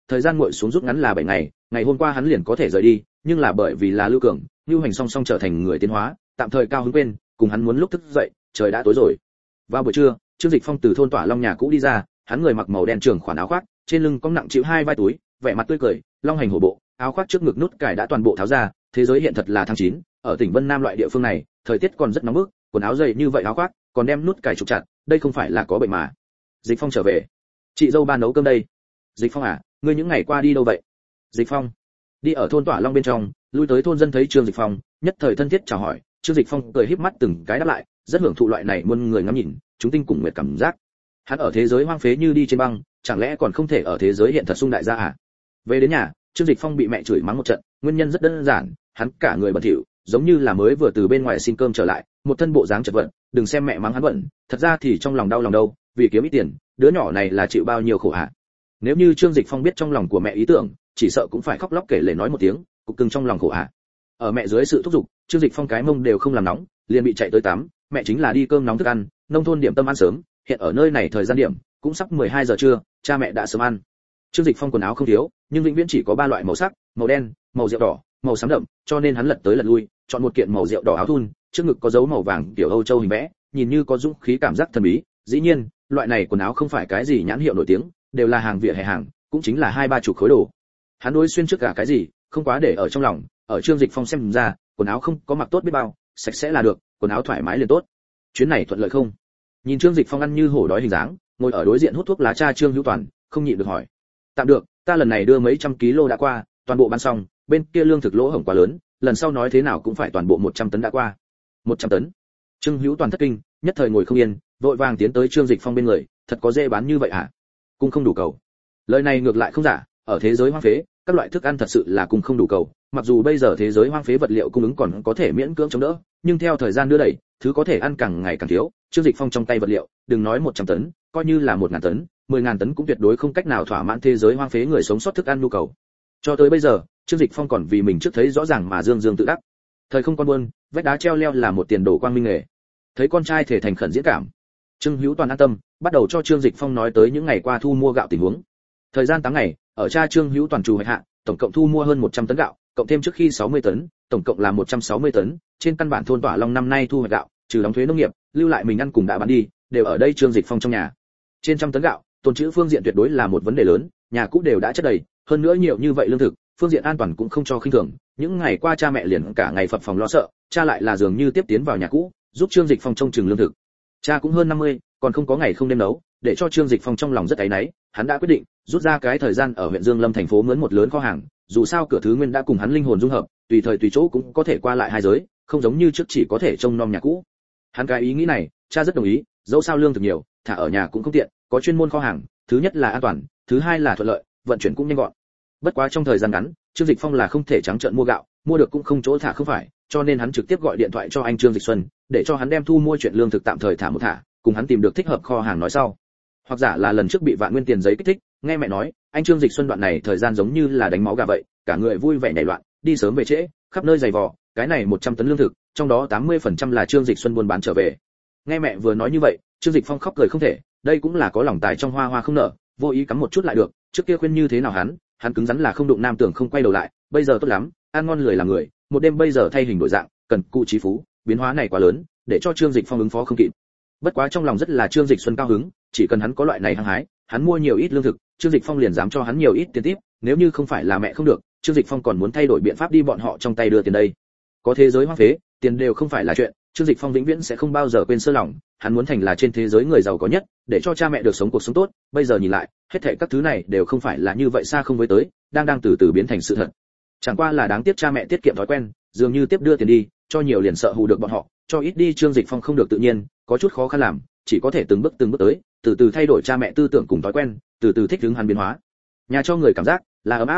thời gian nguội xuống rút ngắn là 7 ngày, ngày hôm qua hắn liền có thể rời đi, nhưng là bởi vì là Lưu Cường, Lưu Hành song song trở thành người tiến hóa, tạm thời cao hứng quên, cùng hắn muốn lúc thức dậy, trời đã tối rồi. Vào buổi trưa, Trương Dịch Phong từ thôn Tỏa Long nhà cũ đi ra, hắn người mặc màu đen trường khoản áo khoác, trên lưng có nặng chịu 2 vai túi, vẻ mặt tươi cười, long hành hổ bộ, áo khoác trước ngực nút cài đã toàn bộ tháo ra, thế giới hiện thật là tháng 9, ở tỉnh Vân Nam loại địa phương này, thời tiết còn rất nóng bức, quần áo dày như vậy áo khoác, còn đem nút cài trục chặt, đây không phải là có bệnh mà. Dịch Phong trở về. Chị dâu ba nấu cơm đây. Dịch Phong à, ngươi những ngày qua đi đâu vậy? Dịch Phong đi ở thôn Tỏa Long bên trong, lui tới thôn dân thấy Trương Dịch Phong, nhất thời thân thiết chào hỏi, Trương Dịch Phong cười híp mắt từng cái đáp lại, rất hưởng thụ loại này muôn người ngắm nhìn, chúng tinh cùng nguyệt cảm giác. Hắn ở thế giới hoang phế như đi trên băng, chẳng lẽ còn không thể ở thế giới hiện thật sung đại gia à? Về đến nhà, Trương Dịch Phong bị mẹ chửi mắng một trận, nguyên nhân rất đơn giản, hắn cả người bẩn thỉu, giống như là mới vừa từ bên ngoài xin cơm trở lại, một thân bộ dáng chật vật, đừng xem mẹ mắng hắn bẩn, thật ra thì trong lòng đau lòng đâu, vì kiếm ít tiền, đứa nhỏ này là chịu bao nhiêu khổ hả? Nếu như Trương Dịch Phong biết trong lòng của mẹ ý tưởng, chỉ sợ cũng phải khóc lóc kể lể nói một tiếng, cục cưng trong lòng khổ hả? Ở mẹ dưới sự thúc giục, Trương Dịch Phong cái mông đều không làm nóng, liền bị chạy tới tắm, mẹ chính là đi cơm nóng thức ăn, nông thôn điểm tâm ăn sớm, hiện ở nơi này thời gian điểm cũng sắp 12 giờ trưa, cha mẹ đã sớm ăn. Trương Dịch Phong quần áo không thiếu, nhưng vĩnh viễn chỉ có 3 loại màu sắc, màu đen, màu rượu đỏ, màu xám đậm, cho nên hắn lật tới lật lui, chọn một kiện màu rượu đỏ áo thun, trước ngực có dấu màu vàng kiểu Âu Châu hình vẽ, nhìn như có dũng khí cảm giác thần bí. Dĩ nhiên, loại này quần áo không phải cái gì nhãn hiệu nổi tiếng, đều là hàng vỉa hè hàng, cũng chính là 2-3 chục khối đồ. Hắn đối xuyên trước cả cái gì, không quá để ở trong lòng, ở Trương Dịch Phong xem ra, quần áo không có mặc tốt biết bao, sạch sẽ là được, quần áo thoải mái liền tốt. Chuyến này thuận lợi không? Nhìn Trương Dịch Phong ăn như hổ đói hình dáng, ngồi ở đối diện hút thuốc lá cha Trương Hữu Toàn, không nhịn được hỏi. Tạm được, ta lần này đưa mấy trăm kg đã qua, toàn bộ bán xong, bên kia lương thực lỗ hổng quá lớn, lần sau nói thế nào cũng phải toàn bộ 100 tấn đã qua. 100 tấn? Trương Hữu Toàn thất kinh, nhất thời ngồi không yên, vội vàng tiến tới Trương Dịch Phong bên người, thật có dễ bán như vậy hả? Cung không đủ cầu. Lời này ngược lại không giả, ở thế giới hoang phế, các loại thức ăn thật sự là cung không đủ cầu, mặc dù bây giờ thế giới hoang phế vật liệu cung ứng còn có thể miễn cưỡng chống đỡ, nhưng theo thời gian đưa đẩy, thứ có thể ăn càng ngày càng thiếu. Trương Dịch Phong trong tay vật liệu, đừng nói 100 tấn, coi như là 1000 tấn, 10.000 tấn cũng tuyệt đối không cách nào thỏa mãn thế giới hoang phế người sống sót thức ăn nhu cầu. Cho tới bây giờ, Trương Dịch Phong còn vì mình trước thấy rõ ràng mà dương dương tự đắc. Thời không con buôn, vách đá treo leo là một tiền đồ quang minh nghề. Thấy con trai thể thành khẩn diễn cảm, Trương Hữu Toàn an tâm, bắt đầu cho Trương Dịch Phong nói tới những ngày qua thu mua gạo tình huống. Thời gian 8 ngày, ở cha Trương Hữu Toàn chủ hoạch hạ, tổng cộng thu mua hơn 100 tấn gạo, cộng thêm trước khi 60 tấn, tổng cộng là 160 tấn. Trên căn bản thôn Tỏa Long năm nay thu hoạch gạo, trừ đóng thuế nông nghiệp, lưu lại mình ăn cùng đã bán đi, đều ở đây Trương Dịch Phong trong nhà. Trên 100 tấn gạo, tồn trữ phương diện tuyệt đối là một vấn đề lớn, nhà cũ đều đã chất đầy, hơn nữa nhiều như vậy lương thực, phương diện an toàn cũng không cho khinh thường. Những ngày qua cha mẹ liền cả ngày phập phòng lo sợ, cha lại là dường như tiếp tiến vào nhà cũ, giúp Trương Dịch Phong trông chừng lương thực. Cha cũng hơn 50, còn không có ngày không đêm nấu, để cho Trương Dịch Phong trong lòng rất áy náy, hắn đã quyết định rút ra cái thời gian ở huyện Dương Lâm thành phố mướn một lớn kho hàng, dù sao cửa thứ nguyên đã cùng hắn linh hồn dung hợp, tùy thời tùy chỗ cũng có thể qua lại hai giới, không giống như trước chỉ có thể trông nom nhà cũ. Hắn cái ý nghĩ này, cha rất đồng ý, dẫu sao lương thực nhiều, thả ở nhà cũng không tiện, có chuyên môn kho hàng, thứ nhất là an toàn, thứ hai là thuận lợi, vận chuyển cũng nhanh gọn. Bất quá trong thời gian ngắn, Trương Dịch Phong là không thể trắng trợn mua gạo, mua được cũng không chỗ thả không phải, cho nên hắn trực tiếp gọi điện thoại cho anh Trương Dịch Xuân, để cho hắn đem thu mua chuyện lương thực tạm thời thả một thả, cùng hắn tìm được thích hợp kho hàng nói sau. Hoặc giả là lần trước bị Vạn Nguyên tiền giấy kích thích, nghe mẹ nói, anh Trương Dịch Xuân đoạn này thời gian giống như là đánh máu gà vậy, cả người vui vẻ nhảy loạn, đi sớm về trễ, khắp nơi giày vò, cái này 100 tấn lương thực, trong đó 80% là Trương Dịch Xuân buôn bán trở về. Nghe mẹ vừa nói như vậy, Trương Dịch Phong khóc cười không thể, đây cũng là có lòng tài trong hoa hoa không nở, vô ý cắm một chút lại được, trước kia khuyên như thế nào hắn cứng rắn là không đụng nam tưởng không quay đầu lại, bây giờ tốt lắm, ăn ngon lười làm người, một đêm bây giờ thay hình đổi dạng, cần cụ trí phú, biến hóa này quá lớn, để cho Trương Dịch Phong ứng phó không kịp. Bất quá trong lòng rất là Trương Dịch Xuân cao hứng, chỉ cần hắn có loại này hăng hái, hắn mua nhiều ít lương thực, Trương Dịch Phong liền dám cho hắn nhiều ít tiền tiếp, nếu như không phải là mẹ không được, Trương Dịch Phong còn muốn thay đổi biện pháp đi bọn họ trong tay đưa tiền đây. Có thế giới hoang phế, tiền đều không phải là chuyện, Trương Dịch Phong vĩnh viễn sẽ không bao giờ quên sơ lòng, hắn muốn thành là trên thế giới người giàu có nhất, để cho cha mẹ được sống cuộc sống tốt, bây giờ nhìn lại, hết thảy các thứ này đều không phải là như vậy xa không với tới, đang từ từ biến thành sự thật. Chẳng qua là đáng tiếc cha mẹ tiết kiệm thói quen, dường như tiếp đưa tiền đi, cho nhiều liền sợ hù được bọn họ, cho ít đi Trương Dịch Phong không được tự nhiên, có chút khó khăn làm, chỉ có thể từng bước tới, từ từ thay đổi cha mẹ tư tưởng cùng thói quen, từ từ thích ứng hắn biến hóa. Nhà cho người cảm giác là ấm áp,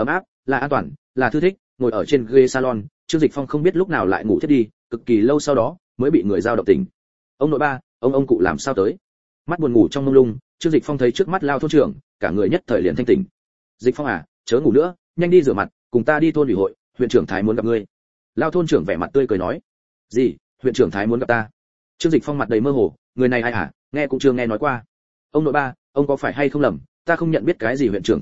là an toàn, là thư thích, ngồi ở trên ghế salon, Trương Dịch Phong không biết lúc nào lại ngủ thiếp đi, cực kỳ lâu sau đó mới bị người giao động tỉnh. Ông nội ba, ông cụ làm sao tới? Mắt buồn ngủ trong mông lung, Trương Dịch Phong thấy trước mắt Lao thôn trưởng, cả người nhất thời liền thanh tỉnh. Dịch Phong à, chớ ngủ nữa, nhanh đi rửa mặt, cùng ta đi thôn ủy hội, huyện trưởng Thái muốn gặp ngươi. Lao thôn trưởng vẻ mặt tươi cười nói. Gì? Huyện trưởng Thái muốn gặp ta? Trương Dịch Phong mặt đầy mơ hồ, người này ai hả? Nghe cũng chưa nghe nói qua. Ông nội ba, ông có phải hay không lầm, ta không nhận biết cái gì huyện trưởng Thái à?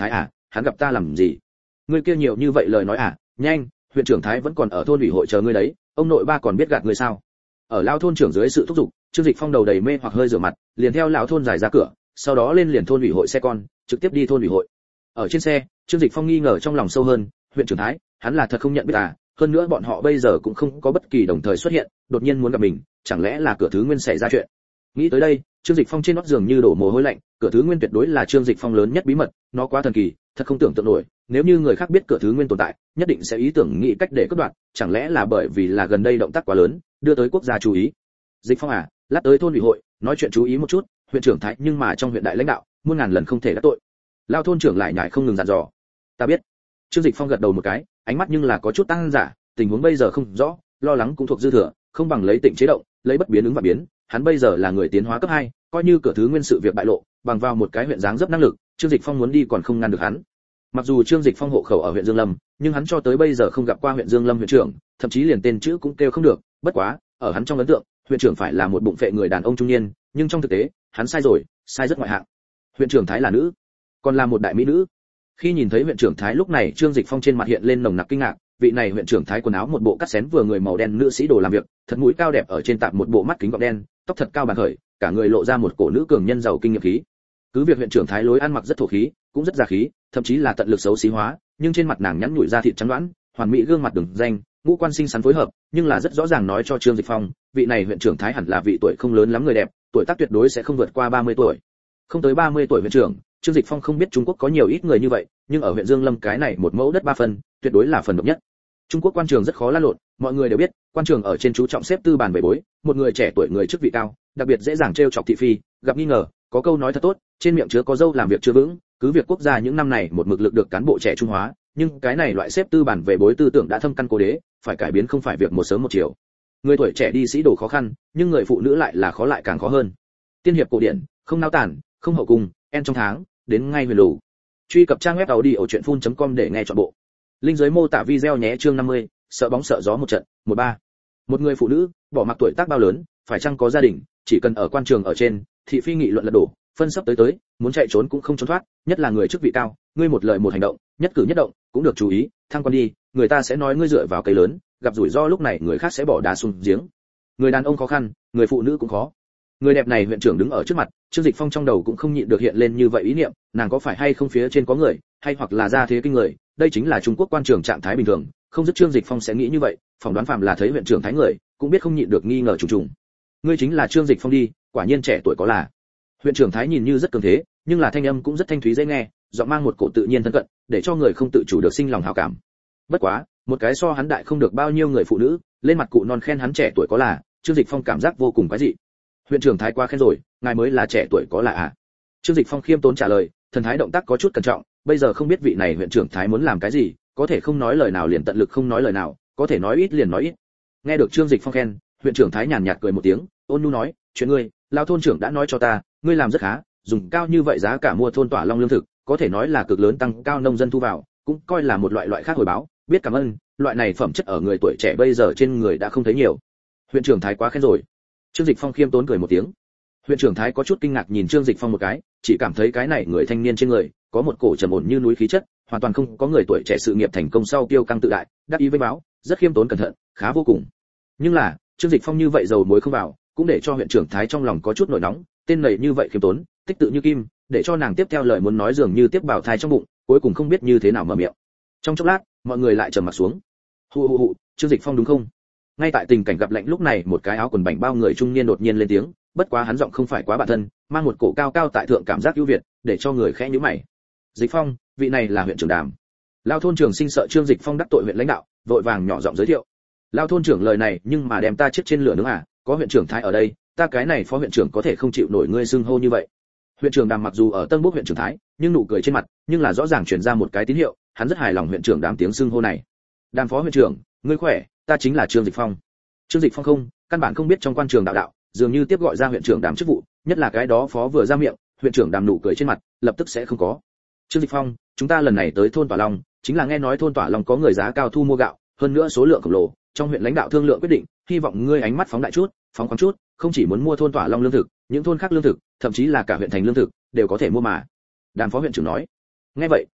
hắn gặp ta làm gì? Ngươi kia nhiều như vậy lời nói à? Nhanh, huyện trưởng Thái vẫn còn ở thôn ủy hội chờ ngươi đấy, ông nội ba còn biết gạt ngươi sao? Ở lao thôn trưởng dưới sự thúc giục, Trương Dịch Phong đầu đầy mê hoặc hơi rửa mặt, liền theo lão thôn giải ra cửa, sau đó lên liền thôn ủy hội xe con, trực tiếp đi thôn ủy hội. Ở trên xe, Trương Dịch Phong nghi ngờ trong lòng sâu hơn, huyện trưởng Thái, hắn là thật không nhận biết à? Hơn nữa bọn họ bây giờ cũng không có bất kỳ đồng thời xuất hiện, đột nhiên muốn gặp mình, chẳng lẽ là Cửa Thứ Nguyên xảy ra chuyện? Nghĩ tới đây, Trương Dịch Phong trên nót giường như đổ mồ hôi lạnh, Cửa Thứ Nguyên tuyệt đối là Trương Dịch Phong lớn nhất bí mật, nó quá thần kỳ, thật không tưởng tượng nổi, nếu như người khác biết Cửa Thứ Nguyên tồn tại, nhất định sẽ ý tưởng nghĩ cách để cắt đoạn, chẳng lẽ là bởi vì là gần đây động tác quá lớn, đưa tới quốc gia chú ý. Dịch Phong à, lát tới thôn ủy hội, nói chuyện chú ý một chút, huyện trưởng Thái nhưng mà trong huyện đại lãnh đạo, muôn ngàn lần không thể đắc tội. Lao thôn trưởng lại nhải không ngừng dặn dò. Ta biết. Trương Dịch Phong gật đầu một cái, ánh mắt nhưng là có chút tăng giả, tình huống bây giờ không rõ, lo lắng cũng thuộc dư thừa, không bằng lấy tịnh chế động, lấy bất biến ứng và biến, hắn bây giờ là người tiến hóa cấp 2, coi như Cửa Thứ Nguyên sự việc bại lộ, bằng vào một cái huyện dáng dấp năng lực, Trương Dịch Phong muốn đi còn không ngăn được hắn. Mặc dù Trương Dịch Phong hộ khẩu ở huyện Dương Lâm, nhưng hắn cho tới bây giờ không gặp qua huyện Dương Lâm huyện trưởng, thậm chí liền tên chữ cũng kêu không được, bất quá, ở hắn trong ấn tượng, huyện trưởng phải là một bụng phệ người đàn ông trung niên, nhưng trong thực tế, hắn sai rồi, sai rất ngoại hạng. Huyện trưởng Thái là nữ, còn là một đại mỹ nữ. Khi nhìn thấy huyện trưởng Thái lúc này, Trương Dịch Phong trên mặt hiện lên nồng nặc kinh ngạc, vị này huyện trưởng Thái quần áo một bộ cắt xén vừa người màu đen nữ sĩ đồ làm việc, thật mũi cao đẹp ở trên tạp một bộ mắt kính gọng đen, tóc thật cao bàn khởi, cả người lộ ra một cổ nữ cường nhân giàu kinh nghiệm khí. Cứ việc huyện trưởng Thái lối ăn mặc rất thổ khí, cũng rất già khí, thậm chí là tận lực xấu xí hóa, nhưng trên mặt nàng nhẵn nhụi da thịt trắng đoán, hoàn mỹ gương mặt đường danh, ngũ quan xinh xắn phối hợp, nhưng là rất rõ ràng nói cho Trương Dịch Phong, vị này huyện trưởng Thái hẳn là vị tuổi không lớn lắm người đẹp, tuổi tác tuyệt đối sẽ không vượt qua 30 tuổi. Không tới 30 tuổi huyện trưởng, Trương Dịch Phong không biết Trung Quốc có nhiều ít người như vậy, nhưng ở huyện Dương Lâm cái này một mẫu đất 3 phần, tuyệt đối là phần độc nhất. Trung Quốc quan trường rất khó lăn lộn, mọi người đều biết, quan trường ở trên chú trọng xếp tư bàn bề bối, một người trẻ tuổi người chức vị cao, đặc biệt dễ dàng trêu chọc thị phi, gặp nghi ngờ, có câu nói thật tốt, trên miệng chứa có dâu làm việc chưa vững, cứ việc quốc gia những năm này một mực lực được cán bộ trẻ trung hóa, nhưng cái này loại xếp tư bản về bối tư tưởng đã thâm căn cố đế, phải cải biến không phải việc một sớm một chiều. Người tuổi trẻ đi sĩ đồ khó khăn, nhưng người phụ nữ lại là khó lại càng khó hơn. Tiên hiệp cổ điển, không nao tản, không hậu cung, en trong tháng, đến ngay huyền lù. Truy cập trang web audiochuyenphun.com để nghe trọn bộ. Link dưới mô tả video nhé. Chương 50, sợ bóng sợ gió một trận, 13. Một người phụ nữ, bỏ mặc tuổi tác bao lớn, phải chăng có gia đình, chỉ cần ở quan trường ở trên, thị phi nghị luận lật đổ, phân sắp tới, muốn chạy trốn cũng không trốn thoát, nhất là người chức vị cao, ngươi một lời một hành động, nhất cử nhất động, cũng được chú ý, thăng quan đi, người ta sẽ nói ngươi dựa vào cây lớn, gặp rủi ro lúc này người khác sẽ bỏ đá xuống giếng. Người đàn ông khó khăn, người phụ nữ cũng khó. Người đẹp này huyện trưởng đứng ở trước mặt, Trương Dịch Phong trong đầu cũng không nhịn được hiện lên như vậy ý niệm, nàng có phải hay không phía trên có người, hay hoặc là gia thế kinh người, đây chính là Trung Quốc quan trường trạng thái bình thường, không dứt Trương Dịch Phong sẽ nghĩ như vậy, phỏng đoán phàm là thấy huyện trưởng thái người, cũng biết không nhịn được nghi ngờ trùng trùng. Ngươi chính là Trương Dịch Phong đi, quả nhiên trẻ tuổi có là. Huyện trưởng thái nhìn như rất cường thế, nhưng là thanh âm cũng rất thanh thúy dễ nghe, giọng mang một cổ tự nhiên thân cận, để cho người không tự chủ được sinh lòng hảo cảm. Bất quá, một cái so hắn đại không được bao nhiêu người phụ nữ, lên mặt cụ non khen hắn trẻ tuổi có là, Trương Dịch Phong cảm giác vô cùng quái dị. Huyện trưởng thái quá khen rồi, ngài mới là trẻ tuổi có là à? Trương Dịch Phong khiêm tốn trả lời, thần thái động tác có chút cẩn trọng, bây giờ không biết vị này huyện trưởng thái muốn làm cái gì, có thể không nói lời nào liền tận lực không nói lời nào, có thể nói ít liền nói ít. Nghe được Trương Dịch Phong khen, huyện trưởng thái nhàn nhạt cười một tiếng, ôn nhu nói, chuyện ngươi, lão thôn trưởng đã nói cho ta, ngươi làm rất khá, dùng cao như vậy giá cả mua thôn tỏa long lương thực, có thể nói là cực lớn tăng cao nông dân thu vào, cũng coi là một loại khác hồi báo, biết cảm ơn, loại này phẩm chất ở người tuổi trẻ bây giờ trên người đã không thấy nhiều. Huyện trưởng thái quá khen rồi. Trương Dịch Phong khiêm tốn cười một tiếng. Huyện trưởng thái có chút kinh ngạc nhìn Trương Dịch Phong một cái, chỉ cảm thấy cái này người thanh niên trên người có một cổ trầm ổn như núi khí chất, hoàn toàn không có người tuổi trẻ sự nghiệp thành công sau kiêu căng tự đại, đắc ý với báo, rất khiêm tốn cẩn thận, khá vô cùng. Nhưng là, Trương Dịch Phong như vậy dầu muối không vào, cũng để cho huyện trưởng thái trong lòng có chút nổi nóng, tên này như vậy khiêm tốn, tích tự như kim, để cho nàng tiếp theo lời muốn nói dường như tiếp bảo thai trong bụng, cuối cùng không biết như thế nào mở miệng. Trong chốc lát, mọi người lại trầm mặt xuống. Hù, Trương Dịch Phong đúng không? Ngay tại tình cảnh gặp lạnh lúc này, một cái áo quần bảnh bao người trung niên đột nhiên lên tiếng, bất quá hắn giọng không phải quá bản thân, mang một cổ cao cao tại thượng cảm giác ưu việt, để cho người khẽ nhíu mày. Dịch Phong, vị này là huyện trưởng Đàm. Lao thôn trưởng sinh sợ Trương Dịch Phong đắc tội huyện lãnh đạo, vội vàng nhỏ giọng giới thiệu. Lao thôn trưởng lời này, nhưng mà đem ta chết trên lửa nướng à, có huyện trưởng thái ở đây, ta cái này phó huyện trưởng có thể không chịu nổi ngươi xưng hô như vậy. Huyện trưởng Đàm mặc dù ở Tân Bốc huyện trưởng thái, nhưng nụ cười trên mặt, nhưng là rõ ràng truyền ra một cái tín hiệu, hắn rất hài lòng huyện trưởng Đàm tiếng xưng hô này. Đàm phó huyện trưởng, ngươi khỏe, ta chính là Trương Dịch Phong. Trương Dịch Phong không, căn bản không biết trong quan trường đạo, dường như tiếp gọi ra huyện trưởng Đàm chức vụ, nhất là cái đó phó vừa ra miệng, huyện trưởng Đàm nụ cười trên mặt, lập tức sẽ không có. Trương Dịch Phong, chúng ta lần này tới thôn Tỏa Long, chính là nghe nói thôn Tỏa Long có người giá cao thu mua gạo, hơn nữa số lượng khổng lồ, trong huyện lãnh đạo thương lượng quyết định, hy vọng ngươi ánh mắt phóng đại chút, phóng khoáng chút, không chỉ muốn mua thôn Tỏa Long lương thực, những thôn khác lương thực, thậm chí là cả huyện thành lương thực, đều có thể mua mà. Đàm phó huyện trưởng nói. Nghe vậy,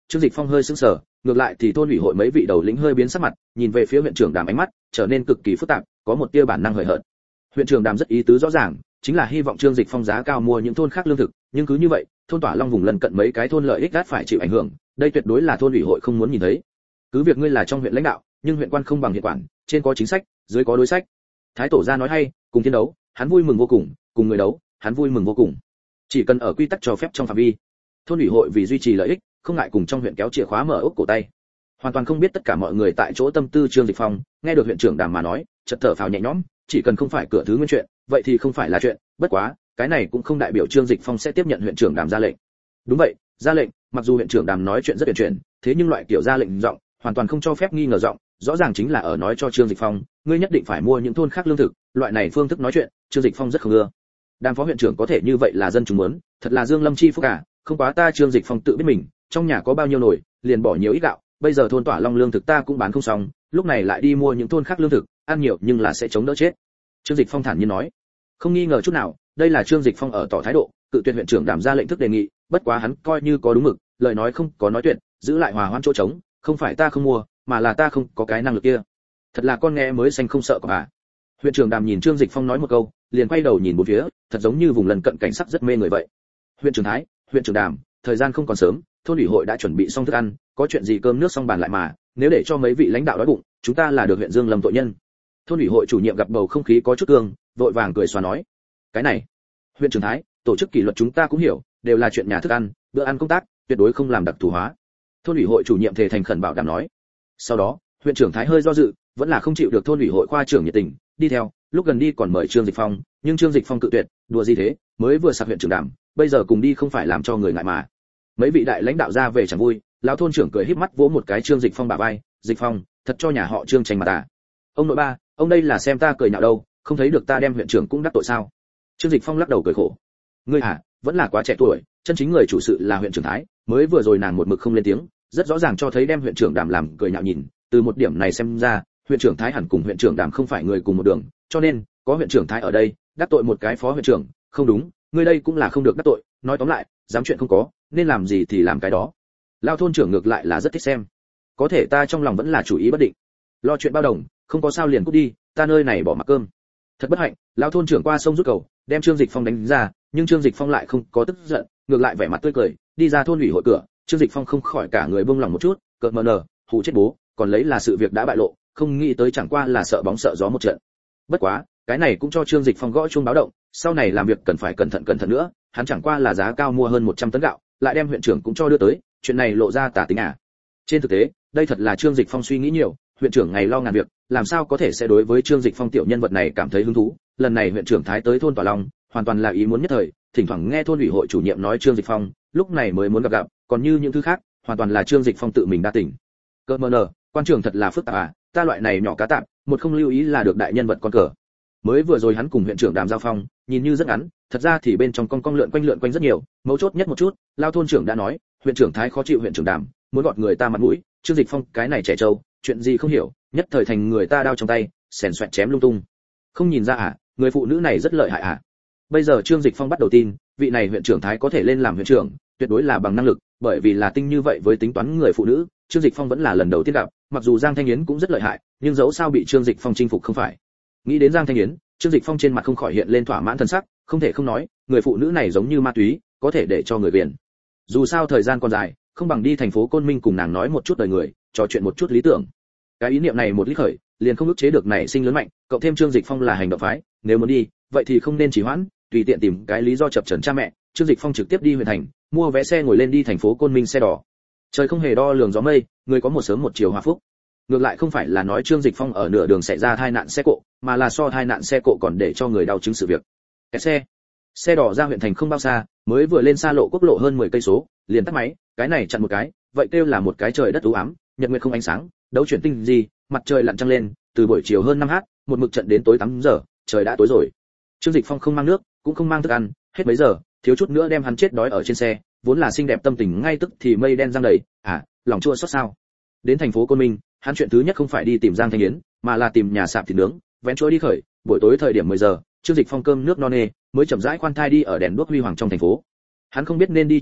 Trương Dịch Phong hơi sững sờ, ngược lại thì thôn ủy hội mấy vị đầu lĩnh hơi biến sắc mặt, nhìn về phía huyện trưởng Đàm ánh mắt trở nên cực kỳ phức tạp, có một tia bản năng hời hợt. Huyện trưởng Đàm rất ý tứ rõ ràng, chính là hy vọng Trương Dịch Phong giá cao mua những thôn khác lương thực, nhưng cứ như vậy, thôn Tỏa Long vùng lân cận mấy cái thôn lợi ích gắt phải chịu ảnh hưởng, đây tuyệt đối là thôn ủy hội không muốn nhìn thấy. Cứ việc ngươi là trong huyện lãnh đạo, nhưng huyện quan không bằng huyện quản, trên có chính sách, dưới có đối sách. Thái tổ gia nói hay, cùng chiến đấu, hắn vui mừng vô cùng, cùng người đấu, hắn vui mừng vô cùng. Chỉ cần ở quy tắc cho phép trong phạm vi. Thôn ủy hội vì duy trì lợi ích, không ngại cùng trong huyện kéo chìa khóa mở ốc cổ tay. Hoàn toàn không biết tất cả mọi người tại chỗ tâm tư Trương Dịch Phong, nghe được huyện trưởng Đàm mà nói, chợt thở phào nhẹ nhõm, chỉ cần không phải cửa thứ nguyên chuyện, vậy thì không phải là chuyện, bất quá, cái này cũng không đại biểu Trương Dịch Phong sẽ tiếp nhận huyện trưởng Đàm ra lệnh. Đúng vậy, ra lệnh, mặc dù huyện trưởng Đàm nói chuyện rất tuyệt chuyển, thế nhưng loại kiểu ra lệnh giọng, hoàn toàn không cho phép nghi ngờ giọng, rõ ràng chính là ở nói cho Trương Dịch Phong, ngươi nhất định phải mua những thôn khác lương thực, loại này phương thức nói chuyện, Trương Dịch Phong rất không ưa. Đàm phó huyện trưởng có thể như vậy là dân chúng muốn, thật là Dương Lâm chi phúc cả, không quá ta Trương Dịch Phong tự biết mình, trong nhà có bao nhiêu nồi, liền bỏ nhiều ít gạo, bây giờ thôn Tỏa Long lương thực ta cũng bán không xong, lúc này lại đi mua những thôn khác lương thực, ăn nhiều nhưng là sẽ chống đỡ chết. Trương Dịch Phong thản nhiên nói, không nghi ngờ chút nào, đây là Trương Dịch Phong ở tỏ thái độ, cự tuyệt huyện trưởng Đàm ra lệnh thức đề nghị, bất quá hắn coi như có đúng mực, lời nói không có nói tuyệt, giữ lại hòa hoãn chỗ trống, không phải ta không mua, mà là ta không có cái năng lực kia. Thật là con nghe mới xanh không sợ cọp à. Huyện trưởng Đàm nhìn Trương Dịch Phong nói một câu, liền quay đầu nhìn bốn phía, thật giống như vùng lần cận cảnh sắc rất mê người vậy. Huyện trưởng Thái, huyện trưởng Đàm, thời gian không còn sớm, thôn ủy hội đã chuẩn bị xong thức ăn, có chuyện gì cơm nước xong bàn lại mà, nếu để cho mấy vị lãnh đạo đói bụng, chúng ta là được huyện Dương Lâm tội nhân. Thôn ủy hội chủ nhiệm gặp bầu không khí có chút cương, vội vàng cười xòa nói, cái này, huyện trưởng Thái, tổ chức kỷ luật chúng ta cũng hiểu, đều là chuyện nhà thức ăn, bữa ăn công tác, tuyệt đối không làm đặc thù hóa. Thôn ủy hội chủ nhiệm thề thành khẩn bảo đảm nói. Sau đó, huyện trưởng Thái hơi do dự, vẫn là không chịu được thôn ủy hội khoa trưởng nhiệt tình, đi theo, lúc gần đi còn mời Trương Dịch Phong, nhưng Trương Dịch Phong cự tuyệt, đùa gì thế, mới vừa sạc huyện trưởng Đàm, bây giờ cùng đi không phải làm cho người ngại mà. Mấy vị đại lãnh đạo ra về chẳng vui, lão thôn trưởng cười híp mắt vỗ một cái Trương Dịch Phong bả vai, Dịch Phong, thật cho nhà họ Trương tranh mà ta. Ông nội ba, ông đây là xem ta cười nhạo đâu, không thấy được ta đem huyện trưởng cũng đắc tội sao? Trương Dịch Phong lắc đầu cười khổ. Ngươi hả, vẫn là quá trẻ tuổi, chân chính người chủ sự là huyện trưởng Thái, mới vừa rồi nàng một mực không lên tiếng, rất rõ ràng cho thấy đem huyện trưởng Đàm làm cười nhạo nhìn, từ một điểm này xem ra, huyện trưởng Thái hẳn cùng huyện trưởng Đàm không phải người cùng một đường, cho nên, có huyện trưởng Thái ở đây, đắc tội một cái phó huyện trưởng, không đúng, ngươi đây cũng là không được đắc tội, nói tóm lại, dám chuyện không có, nên làm gì thì làm cái đó. Lao thôn trưởng ngược lại là rất thích xem. Có thể ta trong lòng vẫn là chủ ý bất định. Lo chuyện bao đồng, không có sao liền cút đi, ta nơi này bỏ mặc cơm. Thật bất hạnh, lao thôn trưởng qua sông rút cầu, đem Trương Dịch Phong đánh ra, nhưng Trương Dịch Phong lại không có tức giận, ngược lại vẻ mặt tươi cười, đi ra thôn ủy hội cửa, Trương Dịch Phong không khỏi cả người buông lòng một chút, cợt mờ nở, hù chết bố, còn lấy là sự việc đã bại lộ, không nghĩ tới chẳng qua là sợ bóng sợ gió một trận. Bất quá, cái này cũng cho Trương Dịch Phong gõ chuông báo động, sau này làm việc cần phải cẩn thận nữa, hắn chẳng qua là giá cao mua hơn 100 tấn gạo, lại đem huyện trưởng cũng cho đưa tới, chuyện này lộ ra tả tính à. Trên thực tế, đây thật là Trương Dịch Phong suy nghĩ nhiều, huyện trưởng ngày lo ngàn việc, làm sao có thể sẽ đối với Trương Dịch Phong tiểu nhân vật này cảm thấy hứng thú, lần này huyện trưởng Thái tới thôn Tỏa Long, hoàn toàn là ý muốn nhất thời, thỉnh thoảng nghe thôn ủy hội chủ nhiệm nói Trương Dịch Phong, lúc này mới muốn gặp, còn như những thứ khác, hoàn toàn là Trương Dịch Phong tự mình đa tình. Cơ mờ nờ, quan trường thật là phức tạp à, ta loại này nhỏ cá tạp, một không lưu ý là được đại nhân vật con cờ. Mới vừa rồi hắn cùng huyện trưởng Đàm giao phong, nhìn như rất ngắn, thật ra thì bên trong cong lượn quanh rất nhiều, mấu chốt nhất một chút, lao thôn trưởng đã nói, huyện trưởng Thái khó chịu huyện trưởng Đàm, muốn gọt người ta mặt mũi, Trương Dịch Phong cái này trẻ trâu, chuyện gì không hiểu, nhất thời thành người ta đao trong tay, xèn xoẹt chém lung tung. Không nhìn ra à, người phụ nữ này rất lợi hại à. Bây giờ Trương Dịch Phong bắt đầu tin, vị này huyện trưởng Thái có thể lên làm huyện trưởng, tuyệt đối là bằng năng lực, bởi vì là tinh như vậy với tính toán người phụ nữ, Trương Dịch Phong vẫn là lần đầu tiên gặp, mặc dù Giang Thanh Yến cũng rất lợi hại, nhưng dẫu sao bị Trương Dịch Phong chinh phục không phải. Nghĩ đến Giang Thanh Yến, Trương Dịch Phong trên mặt không khỏi hiện lên thỏa mãn thần sắc, không thể không nói, người phụ nữ này giống như ma túy, có thể để cho người biển. Dù sao thời gian còn dài, không bằng đi thành phố Côn Minh cùng nàng nói một chút đời người, trò chuyện một chút lý tưởng. Cái ý niệm này một lý khởi, liền không ức chế được nảy sinh lớn mạnh, cộng thêm Trương Dịch Phong là hành động phái, nếu muốn đi, vậy thì không nên trì hoãn, tùy tiện tìm cái lý do chập chờn cha mẹ, Trương Dịch Phong trực tiếp đi huyện thành, mua vé xe ngồi lên đi thành phố Côn Minh xe đỏ. Trời không hề đo lường gió mây, người có một sớm một chiều hòa phúc. Ngược lại không phải là nói Trương Dịch Phong ở nửa đường xảy ra tai nạn xe cộ, mà là so tai nạn xe cộ còn để cho người đau chứng sự việc. Cái xe đỏ ra huyện thành không bao xa, mới vừa lên xa lộ quốc lộ hơn 10 cây số, liền tắt máy, cái này chặn một cái, vậy kêu là một cái trời đất u ám, nhật nguyệt không ánh sáng, đấu chuyển tinh gì, mặt trời lặn trăng lên, từ buổi chiều hơn 5h, một mực trận đến tối 8 giờ, trời đã tối rồi. Trương Dịch Phong không mang nước, cũng không mang thức ăn, hết mấy giờ, thiếu chút nữa đem hắn chết đói ở trên xe, vốn là xinh đẹp tâm tình ngay tức thì mây đen giăng đầy, lòng chua xót sao. Đến thành phố Côn Minh, hắn chuyện thứ nhất không phải đi tìm Giang Thanh Yến, mà là tìm nhà sạp thịt nướng, vén chuỗi đi khởi, buổi tối thời điểm 10 giờ, Trương Dịch Phong cơm nước no nê, mới chậm rãi khoan thai đi ở đèn đuốc huy hoàng trong thành phố. Hắn không biết nên đi chỗ nào,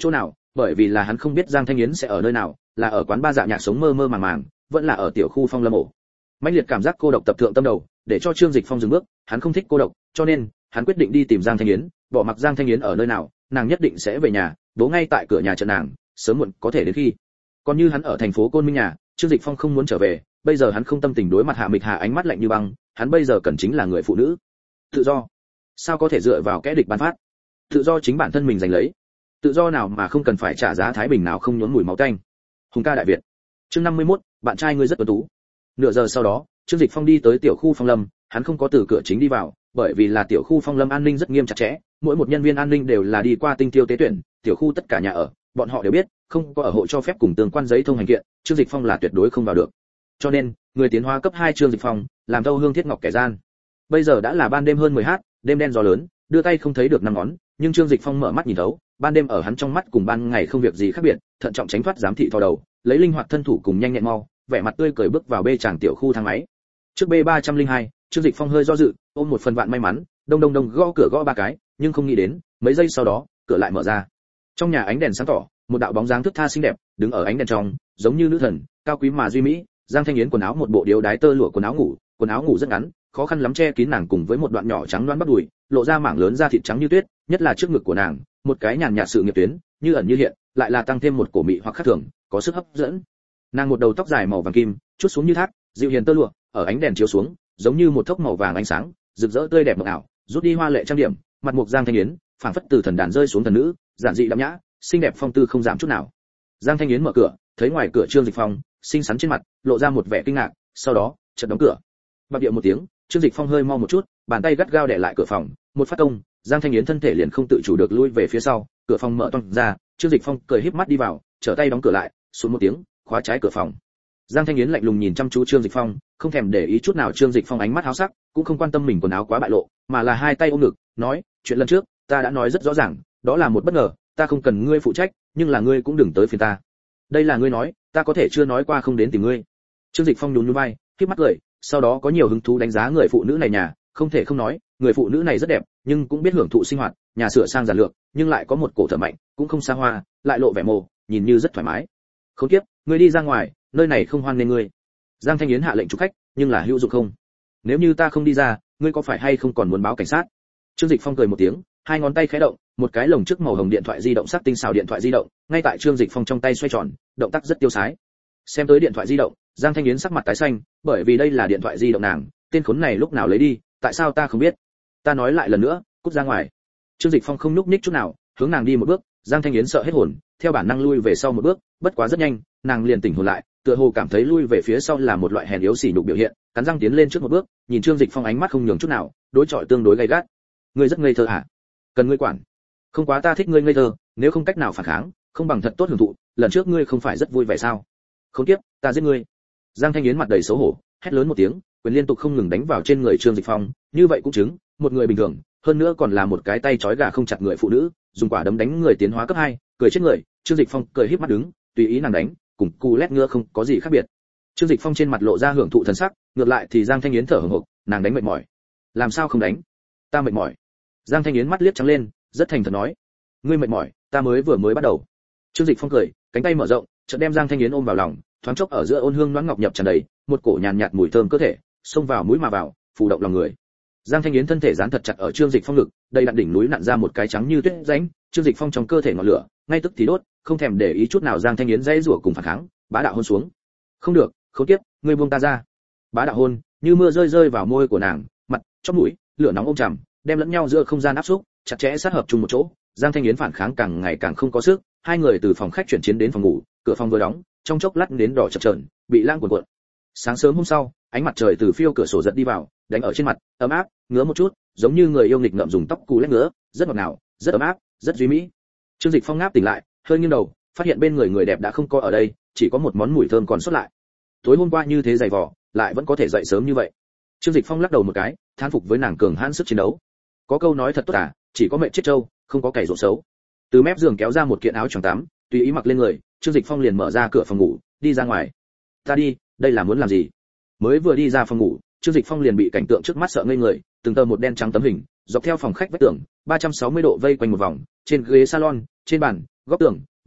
bởi vì là hắn không biết Giang Thanh Yến sẽ ở nơi nào, là ở quán ba dạ nhạc sống mơ mơ màng màng, vẫn là ở tiểu khu Phong Lâm ổ. Mãnh liệt cảm giác cô độc tập thượng tâm đầu, để cho Trương Dịch Phong dừng bước, hắn không thích cô độc, cho nên hắn quyết định đi tìm Giang Thanh Yến, bỏ mặc Giang Thanh Yến ở nơi nào, nàng nhất định sẽ về nhà, bố ngay tại cửa nhà chờ nàng, sớm muộn có thể đến khi. Còn như hắn ở thành phố Côn Minh nhà, Trương Dịch Phong không muốn trở về, bây giờ hắn không tâm tình đối mặt Hạ Mịch Hà ánh mắt lạnh như băng, hắn bây giờ cần chính là người phụ nữ. Tự do. Sao có thể dựa vào kẻ địch ban phát? Tự do chính bản thân mình giành lấy. Tự do nào mà không cần phải trả giá thái bình nào không nhuốm mùi máu tanh. Hùng ca đại Việt. Chương 51, bạn trai ngươi rất tuấn tú. Nửa giờ sau đó, Trương Dịch Phong đi tới tiểu khu Phong Lâm, hắn không có từ cửa chính đi vào, bởi vì là tiểu khu Phong Lâm an ninh rất nghiêm chặt chẽ, mỗi một nhân viên an ninh đều là đi qua tinh tiêu tế tuyển, tiểu khu tất cả nhà ở, bọn họ đều biết, không có ở hộ cho phép cùng tương quan giấy thông hành kiện, Trương Dịch Phong là tuyệt đối không vào được. Cho nên, người tiến hóa cấp 2 Trương Dịch Phong, làm thâu hương thiết ngọc kẻ gian. Bây giờ đã là ban đêm hơn 10h, đêm đen gió lớn, đưa tay không thấy được năm ngón, nhưng Trương Dịch Phong mở mắt nhìn thấu, ban đêm ở hắn trong mắt cùng ban ngày không việc gì khác biệt, thận trọng tránh thoát giám thị thò đầu, lấy linh hoạt thân thủ cùng nhanh nhẹn mau, vẻ mặt tươi cười bước vào bê tràng tiểu khu thang máy. Trước B302, Trương Dịch Phong hơi do dự, ôm một phần vạn may mắn, đông đông đông gõ cửa gõ 3 cái, nhưng không nghĩ đến, mấy giây sau đó, cửa lại mở ra. Trong nhà ánh đèn sáng tỏ, một đạo bóng dáng thướt tha xinh đẹp, đứng ở ánh đèn trong, giống như nữ thần, cao quý mà duy mỹ. Giang Thanh Yến quần áo một bộ điếu đái tơ lụa quần áo ngủ rất ngắn, khó khăn lắm che kín nàng cùng với một đoạn nhỏ trắng loáng bắp đùi, lộ ra mảng lớn da thịt trắng như tuyết, nhất là trước ngực của nàng, một cái nhàn nhạt sự nghiệp tuyến, như ẩn như hiện, lại là tăng thêm một cổ mị hoặc khác thường, có sức hấp dẫn. Nàng một đầu tóc dài màu vàng kim, chút xuống như thác, dịu hiền tơ lụa, ở ánh đèn chiếu xuống, giống như một thốc màu vàng ánh sáng, rực rỡ tươi đẹp mộng ảo, rút đi hoa lệ trang điểm, mặt mục Giang Thanh Yến, phảng phất từ thần đàn rơi xuống thần nữ, giản dị đạm nhã, xinh đẹp phong tư không giảm chút nào. Giang Thanh Yến mở cửa, thấy ngoài cửa Trương Dịch Phong, xinh xắn trên mặt, lộ ra một vẻ kinh ngạc, sau đó, chợt đóng cửa. Bạc điệu một tiếng, Trương Dịch Phong hơi mau một chút, bàn tay gắt gao đè lại cửa phòng, một phát công, Giang Thanh Yến thân thể liền không tự chủ được lui về phía sau, cửa phòng mở toang ra, Trương Dịch Phong cười híp mắt đi vào, trở tay đóng cửa lại, xuống một tiếng, khóa trái cửa phòng. Giang Thanh Yến lạnh lùng nhìn chăm chú Trương Dịch Phong, không thèm để ý chút nào Trương Dịch Phong ánh mắt háo sắc, cũng không quan tâm mình quần áo quá bại lộ, mà là hai tay ôm ngực, nói, chuyện lần trước, ta đã nói rất rõ ràng, đó là một bất ngờ, ta không cần ngươi phụ trách, nhưng là ngươi cũng đừng tới phiền ta. Đây là ngươi nói, ta có thể chưa nói qua không đến tìm ngươi. Trương Dịch Phong nhún nhún vai, khép mắt cười, sau đó có nhiều hứng thú đánh giá người phụ nữ này nhà, không thể không nói, người phụ nữ này rất đẹp, nhưng cũng biết hưởng thụ sinh hoạt, nhà sửa sang giản lược, nhưng lại có một cổ thở mạnh, cũng không xa hoa, lại lộ vẻ mồ, nhìn như rất thoải mái. Khốn kiếp, ngươi đi ra ngoài, nơi này không hoan nghênh ngươi. Giang Thanh Yến hạ lệnh chụp khách, nhưng là hữu dụng không? Nếu như ta không đi ra, ngươi có phải hay không còn muốn báo cảnh sát? Trương Dịch Phong cười một tiếng, hai ngón tay khẽ động, một cái lồng trước màu hồng điện thoại di động sắc tinh xảo điện thoại di động, ngay tại Trương Dịch Phong trong tay xoay tròn, động tác rất tiêu sái. Xem tới điện thoại di động, Giang Thanh Yến sắc mặt tái xanh, bởi vì đây là điện thoại di động nàng, tên khốn này lúc nào lấy đi, tại sao ta không biết? Ta nói lại lần nữa, cút ra ngoài. Trương Dịch Phong không nhúc nhích chút nào, hướng nàng đi một bước, Giang Thanh Yến sợ hết hồn, theo bản năng lui về sau một bước, bất quá rất nhanh, nàng liền tỉnh hồn lại, tựa hồ cảm thấy lui về phía sau là một loại hèn yếu sỉ nhục biểu hiện, cắn răng tiến lên trước một bước, nhìn Trương Dịch Phong ánh mắt không nhường chút nào, đối chọi tương đối gay gắt. Ngươi rất ngây thơ hả? Cần ngươi quản? Không quá ta thích ngươi ngây thơ, nếu không cách nào phản kháng, không bằng thật tốt hưởng thụ, lần trước ngươi không phải rất vui vẻ sao? Khốn kiếp, ta giết ngươi. Giang Thanh Yến mặt đầy xấu hổ, hét lớn một tiếng, quyền liên tục không ngừng đánh vào trên người Trương Dịch Phong, như vậy cũng chứng, một người bình thường, hơn nữa còn là một cái tay trói gà không chặt người phụ nữ, dùng quả đấm đánh người tiến hóa cấp 2, cười chết người. Trương Dịch Phong cười híp mắt đứng, tùy ý nàng đánh, cùng cù lét ngựa không có gì khác biệt. Trương Dịch Phong trên mặt lộ ra hưởng thụ thần sắc, ngược lại thì Giang Thanh Yến thở hổn hộc, nàng đánh mệt mỏi. Làm sao không đánh? Ta mệt mỏi. Giang Thanh Yến mắt liếc trắng lên, rất thành thật nói, ngươi mệt mỏi, ta vừa mới bắt đầu. Trương Dịch Phong cười, cánh tay mở rộng, chợt đem Giang Thanh Yến ôm vào lòng, thoáng chốc ở giữa ôn hương loãng ngọc nhập tràn đầy, một cổ nhàn nhạt mùi thơm cơ thể, xông vào mũi mà vào, phù động lòng người. Giang Thanh Yến thân thể dán thật chặt ở Trương Dịch Phong ngực, đây đặn đỉnh núi nặn ra một cái trắng như tuyết rãnh, Trương Dịch Phong trong cơ thể ngọn lửa, ngay tức thì đốt, không thèm để ý chút nào Giang Thanh Yến dãy rủa cùng phản kháng, bá đạo hôn xuống. Không được, khốn kiếp, ngươi buông ta ra. Bá đạo hôn, như mưa rơi rơi vào môi của nàng, mặt, chóp mũi, lửa nóng ôm chầm, đem lẫn nhau giữa không gian áp xúc, chặt chẽ sát hợp chung một chỗ. Giang Thanh Yến phản kháng càng ngày càng không có sức, hai người từ phòng khách chuyển chiến đến phòng ngủ, cửa phòng vừa đóng, trong chốc lát đến đỏ chập chờn, bị lãng cuộn cuộn. Sáng sớm hôm sau, ánh mặt trời từ phiêu cửa sổ giật đi vào, đánh ở trên mặt, ấm áp, ngứa một chút, giống như người yêu nghịch ngợm dùng tóc cù lét ngứa, rất ngọt ngào, rất ấm áp, rất duy mỹ. Trương Dịch Phong ngáp tỉnh lại, hơi nghiêng đầu, phát hiện bên người người đẹp đã không có ở đây, chỉ có một món mùi thơm còn sót lại. Tối hôm qua như thế dày vò, lại vẫn có thể dậy sớm như vậy. Trương Dịch Phong lắc đầu một cái, thán phục với nàng cường hãn sức chiến đấu. Có câu nói thật tốt à, chỉ có mệnh chết trâu, không có cày ruộng xấu. Từ mép giường kéo ra một kiện áo choàng tắm, tùy ý mặc lên người, Trương Dịch Phong liền mở ra cửa phòng ngủ, đi ra ngoài. Ta đi, đây là muốn làm gì? Mới vừa đi ra phòng ngủ, Trương Dịch Phong liền bị cảnh tượng trước mắt sợ ngây người, từng tờ một đen trắng tấm hình, dọc theo phòng khách vách tường, 360 độ vây quanh một vòng, trên ghế salon, trên bàn, góc tường,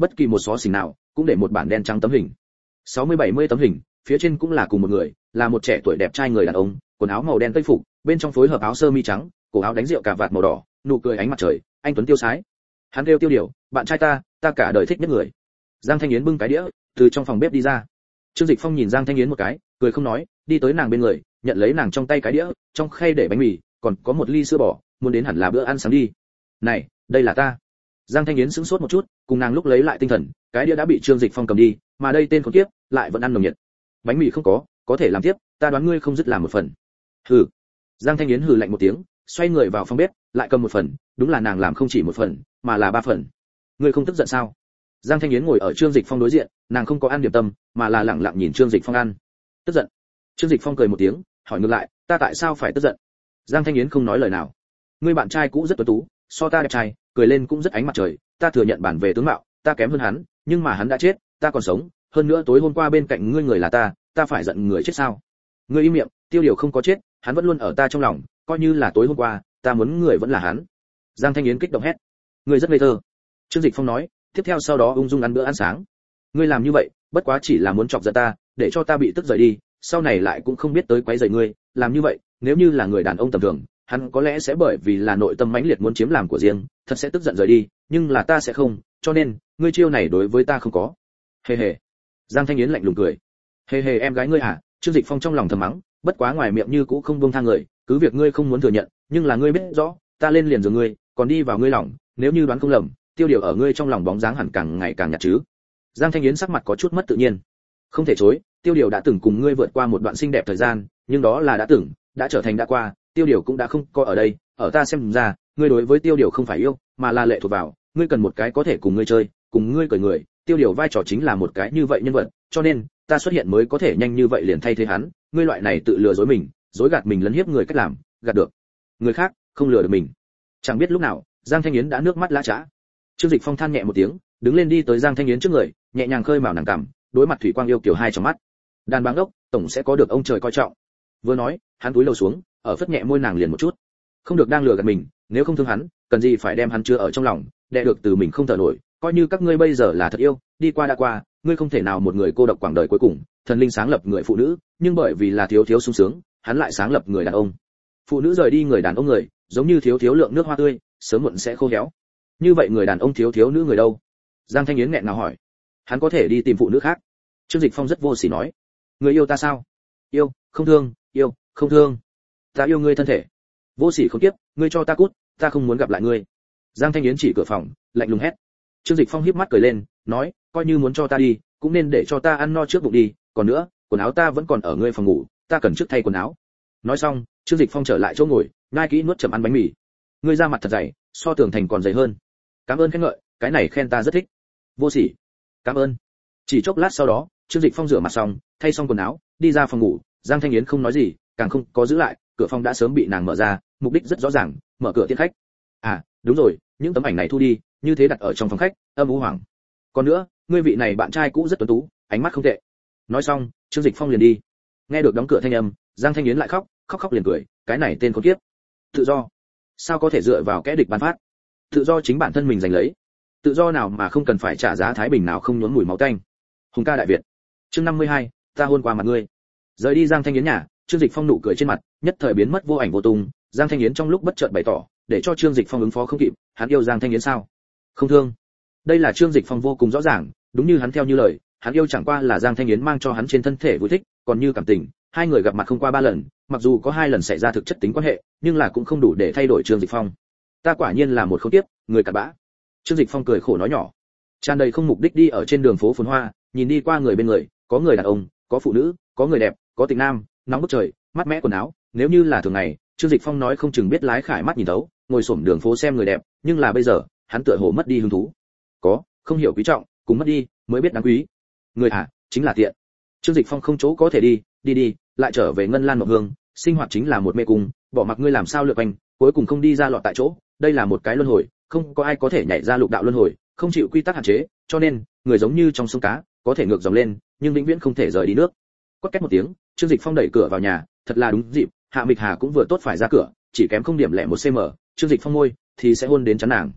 bất kỳ một xó xỉnh nào cũng để một bản đen trắng tấm hình. 60-70 tấm hình, phía trên cũng là cùng một người, là một trẻ tuổi đẹp trai người đàn ông, quần áo màu đen tây phục, bên trong phối hợp áo sơ mi trắng, cổ áo đánh rượu cà vạt màu đỏ, nụ cười ánh mặt trời, anh tuấn tiêu sái. Hắn kêu Tiêu Điều, bạn trai ta cả đời thích nhất người. Giang Thanh Yến bưng cái đĩa từ trong phòng bếp đi ra. Trương Dịch Phong nhìn Giang Thanh Yến một cái, cười không nói, đi tới nàng bên người, nhận lấy nàng trong tay cái đĩa, trong khay để bánh mì, còn có một ly sữa bò, muốn đến hẳn là bữa ăn sáng đi. Này, đây là ta. Giang Thanh Yến sững sốt một chút, cùng nàng lúc lấy lại tinh thần, cái đĩa đã bị Trương Dịch Phong cầm đi, mà đây tên khốn kiếp lại vẫn ăn nồng nhiệt. Bánh mì không có thể làm tiếp, ta đoán ngươi không dứt làm một phần. Hừ. Giang Thanh Yến hừ lạnh một tiếng, xoay người vào phòng bếp, lại cầm một phần, đúng là nàng làm không chỉ một phần, mà là 3 phần. Ngươi không tức giận sao? Giang Thanh Yến ngồi ở Trương Dịch Phong đối diện, nàng không có ăn điểm tâm, mà là lặng lặng nhìn Trương Dịch Phong ăn. Tức giận? Trương Dịch Phong cười một tiếng, hỏi ngược lại, ta tại sao phải tức giận? Giang Thanh Yến không nói lời nào. Ngươi bạn trai cũ rất tuấn tú, so ta đẹp trai, cười lên cũng rất ánh mặt trời, ta thừa nhận bản về tướng mạo, ta kém hơn hắn, nhưng mà hắn đã chết, ta còn sống, hơn nữa tối hôm qua bên cạnh ngươi người là ta phải giận người chết sao? Ngươi im miệng, Tiêu Điều không có chết, hắn vẫn luôn ở ta trong lòng, coi như là tối hôm qua, ta muốn người vẫn là hắn. Giang Thanh Yến kích động hét. Ngươi rất ngây thơ. Trương Dịch Phong nói, tiếp theo sau đó ung dung ăn bữa ăn sáng. Ngươi làm như vậy, bất quá chỉ là muốn chọc giận ta, để cho ta bị tức rời đi, sau này lại cũng không biết tới quấy rầy ngươi, làm như vậy, nếu như là người đàn ông tầm thường, hắn có lẽ sẽ bởi vì là nội tâm mãnh liệt muốn chiếm làm của riêng, thật sẽ tức giận rời đi, nhưng là ta sẽ không, cho nên, ngươi chiêu này đối với ta không có. Hề hề. Giang Thanh Yến lạnh lùng cười. Hề hề em gái ngươi hả? Trương Dịch Phong trong lòng thầm mắng, bất quá ngoài miệng như cũ không buông tha người, cứ việc ngươi không muốn thừa nhận, nhưng là ngươi biết rõ, ta lên liền giường ngươi, còn đi vào ngươi lòng, nếu như đoán không lầm, Tiêu Điều ở ngươi trong lòng bóng dáng hẳn càng ngày càng nhạt chứ. Giang Thanh Yến sắc mặt có chút mất tự nhiên. Không thể chối, Tiêu Điều đã từng cùng ngươi vượt qua một đoạn xinh đẹp thời gian, nhưng đó là đã từng, đã trở thành đã qua, Tiêu Điều cũng đã không có ở đây, ở ta xem ra, ngươi đối với Tiêu Điều không phải yêu, mà là lệ thuộc vào, ngươi cần một cái có thể cùng ngươi chơi, cùng ngươi cười người, Tiêu Điều vai trò chính là một cái như vậy nhân vật, cho nên, ta xuất hiện mới có thể nhanh như vậy liền thay thế hắn, ngươi loại này tự lừa dối mình, dối gạt mình lấn hiếp người cách làm, gạt được người khác, không lừa được mình. Chẳng biết lúc nào, Giang Thanh Yến đã nước mắt lã chã. Trương Dịch Phong than nhẹ một tiếng, đứng lên đi tới Giang Thanh Yến trước người, nhẹ nhàng khơi mào nàng cằm, đối mặt thủy quang yêu kiều hai trong mắt. Đàn báng đốc, tổng sẽ có được ông trời coi trọng. Vừa nói, hắn cúi đầu xuống, ở phất nhẹ môi nàng liền một chút. Không được đang lừa gạt mình, nếu không thương hắn, cần gì phải đem hắn chứa ở trong lòng, đè được từ mình không thở nổi, coi như các ngươi bây giờ là thật yêu, đi qua đã qua, ngươi không thể nào một người cô độc quãng đời cuối cùng, thần linh sáng lập người phụ nữ, nhưng bởi vì là thiếu thiếu sung sướng, hắn lại sáng lập người đàn ông. Phụ nữ rời đi người đàn ông người, giống như thiếu thiếu lượng nước hoa tươi, sớm muộn sẽ khô héo. Như vậy người đàn ông thiếu thiếu nữ người đâu? Giang Thanh Yến nghẹn ngào hỏi. Hắn có thể đi tìm phụ nữ khác. Trương Dịch Phong rất vô sỉ nói. Người yêu ta sao? Yêu, không thương, yêu, không thương. Ta yêu ngươi thân thể. Vô sỉ không tiếp, ngươi cho ta cút, ta không muốn gặp lại ngươi. Giang Thanh Yến chỉ cửa phòng, lạnh lùng hét. Trương Dịch Phong híp mắt cười lên, nói, coi như muốn cho ta đi, cũng nên để cho ta ăn no trước bụng đi, còn nữa, quần áo ta vẫn còn ở ngươi phòng ngủ, ta cần trước thay quần áo. Nói xong, Trương Dịch Phong trở lại chỗ ngồi, nhai kỹ nuốt chậm ăn bánh mì. Ngươi ra mặt thật dày, so tường thành còn dày hơn. Cảm ơn khen ngợi, cái này khen ta rất thích. Vô sỉ. Cảm ơn. Chỉ chốc lát sau đó, Trương Dịch Phong rửa mặt xong, thay xong quần áo, đi ra phòng ngủ, Giang Thanh Yến không nói gì, càng không có giữ lại, cửa phòng đã sớm bị nàng mở ra, mục đích rất rõ ràng, mở cửa tiễn khách. À, đúng rồi, những tấm ảnh này thu đi, như thế đặt ở trong phòng khách, âm u hoàng. Còn nữa, ngươi vị này bạn trai cũ rất tuấn tú, ánh mắt không tệ. Nói xong, Trương Dịch Phong liền đi. Nghe được đóng cửa thanh âm, Giang Thanh Yến lại khóc liền cười, cái này tên khốn kiếp. Tự do, sao có thể dựa vào kẻ địch ban phát? Tự do chính bản thân mình giành lấy. Tự do nào mà không cần phải trả giá thái bình nào không nhuốm mùi máu tanh. Hùng ca đại Việt. Chương 52, ta hôn qua mặt ngươi. Rời đi Giang Thanh Yến nhà, Trương Dịch Phong nụ cười trên mặt, nhất thời biến mất vô ảnh vô tung, Giang Thanh Yến trong lúc bất chợt bày tỏ, để cho Trương Dịch Phong ứng phó không kịp, hắn yêu Giang Thanh Yến sao? Không thương. Đây là Trương Dịch Phong vô cùng rõ ràng, đúng như hắn theo như lời, hắn yêu chẳng qua là Giang Thanh Yến mang cho hắn trên thân thể vui thích, còn như cảm tình, hai người gặp mặt không qua 3 lần, mặc dù có 2 lần xảy ra thực chất tính quan hệ, nhưng là cũng không đủ để thay đổi Trương Dịch Phong. Ta quả nhiên là một khốn kiếp, người cặn bã. Trương Dịch Phong cười khổ nói nhỏ, tràn đầy không mục đích đi ở trên đường phố phồn hoa, nhìn đi qua người bên người, có người đàn ông, có phụ nữ, có người đẹp, có tình nam, nóng bức trời, mát mẻ quần áo, nếu như là thường ngày, Trương Dịch Phong nói không chừng biết lái khải mắt nhìn thấu, ngồi xổm đường phố xem người đẹp, nhưng là bây giờ, hắn tựa hồ mất đi hứng thú. Có, không hiểu quý trọng, cùng mất đi, mới biết đáng quý. Người chính là tiện. Trương Dịch Phong không chỗ có thể đi, lại trở về Ngân Lan Mộng Hương, sinh hoạt chính là một mê cung, bỏ mặc ngươi làm sao lượn quanh, cuối cùng không đi ra lọt tại chỗ, đây là một cái luân hồi, không có ai có thể nhảy ra lục đạo luân hồi, không chịu quy tắc hạn chế, cho nên, người giống như trong sông cá, có thể ngược dòng lên, nhưng vĩnh viễn không thể rời đi nước. Quát két một tiếng, Trương Dịch Phong đẩy cửa vào nhà, thật là đúng dịp, Hạ Mịch Hà cũng vừa tốt phải ra cửa, chỉ kém không điểm lẻ 1 cm, Trương Dịch Phong môi thì sẽ hôn đến trán nàng.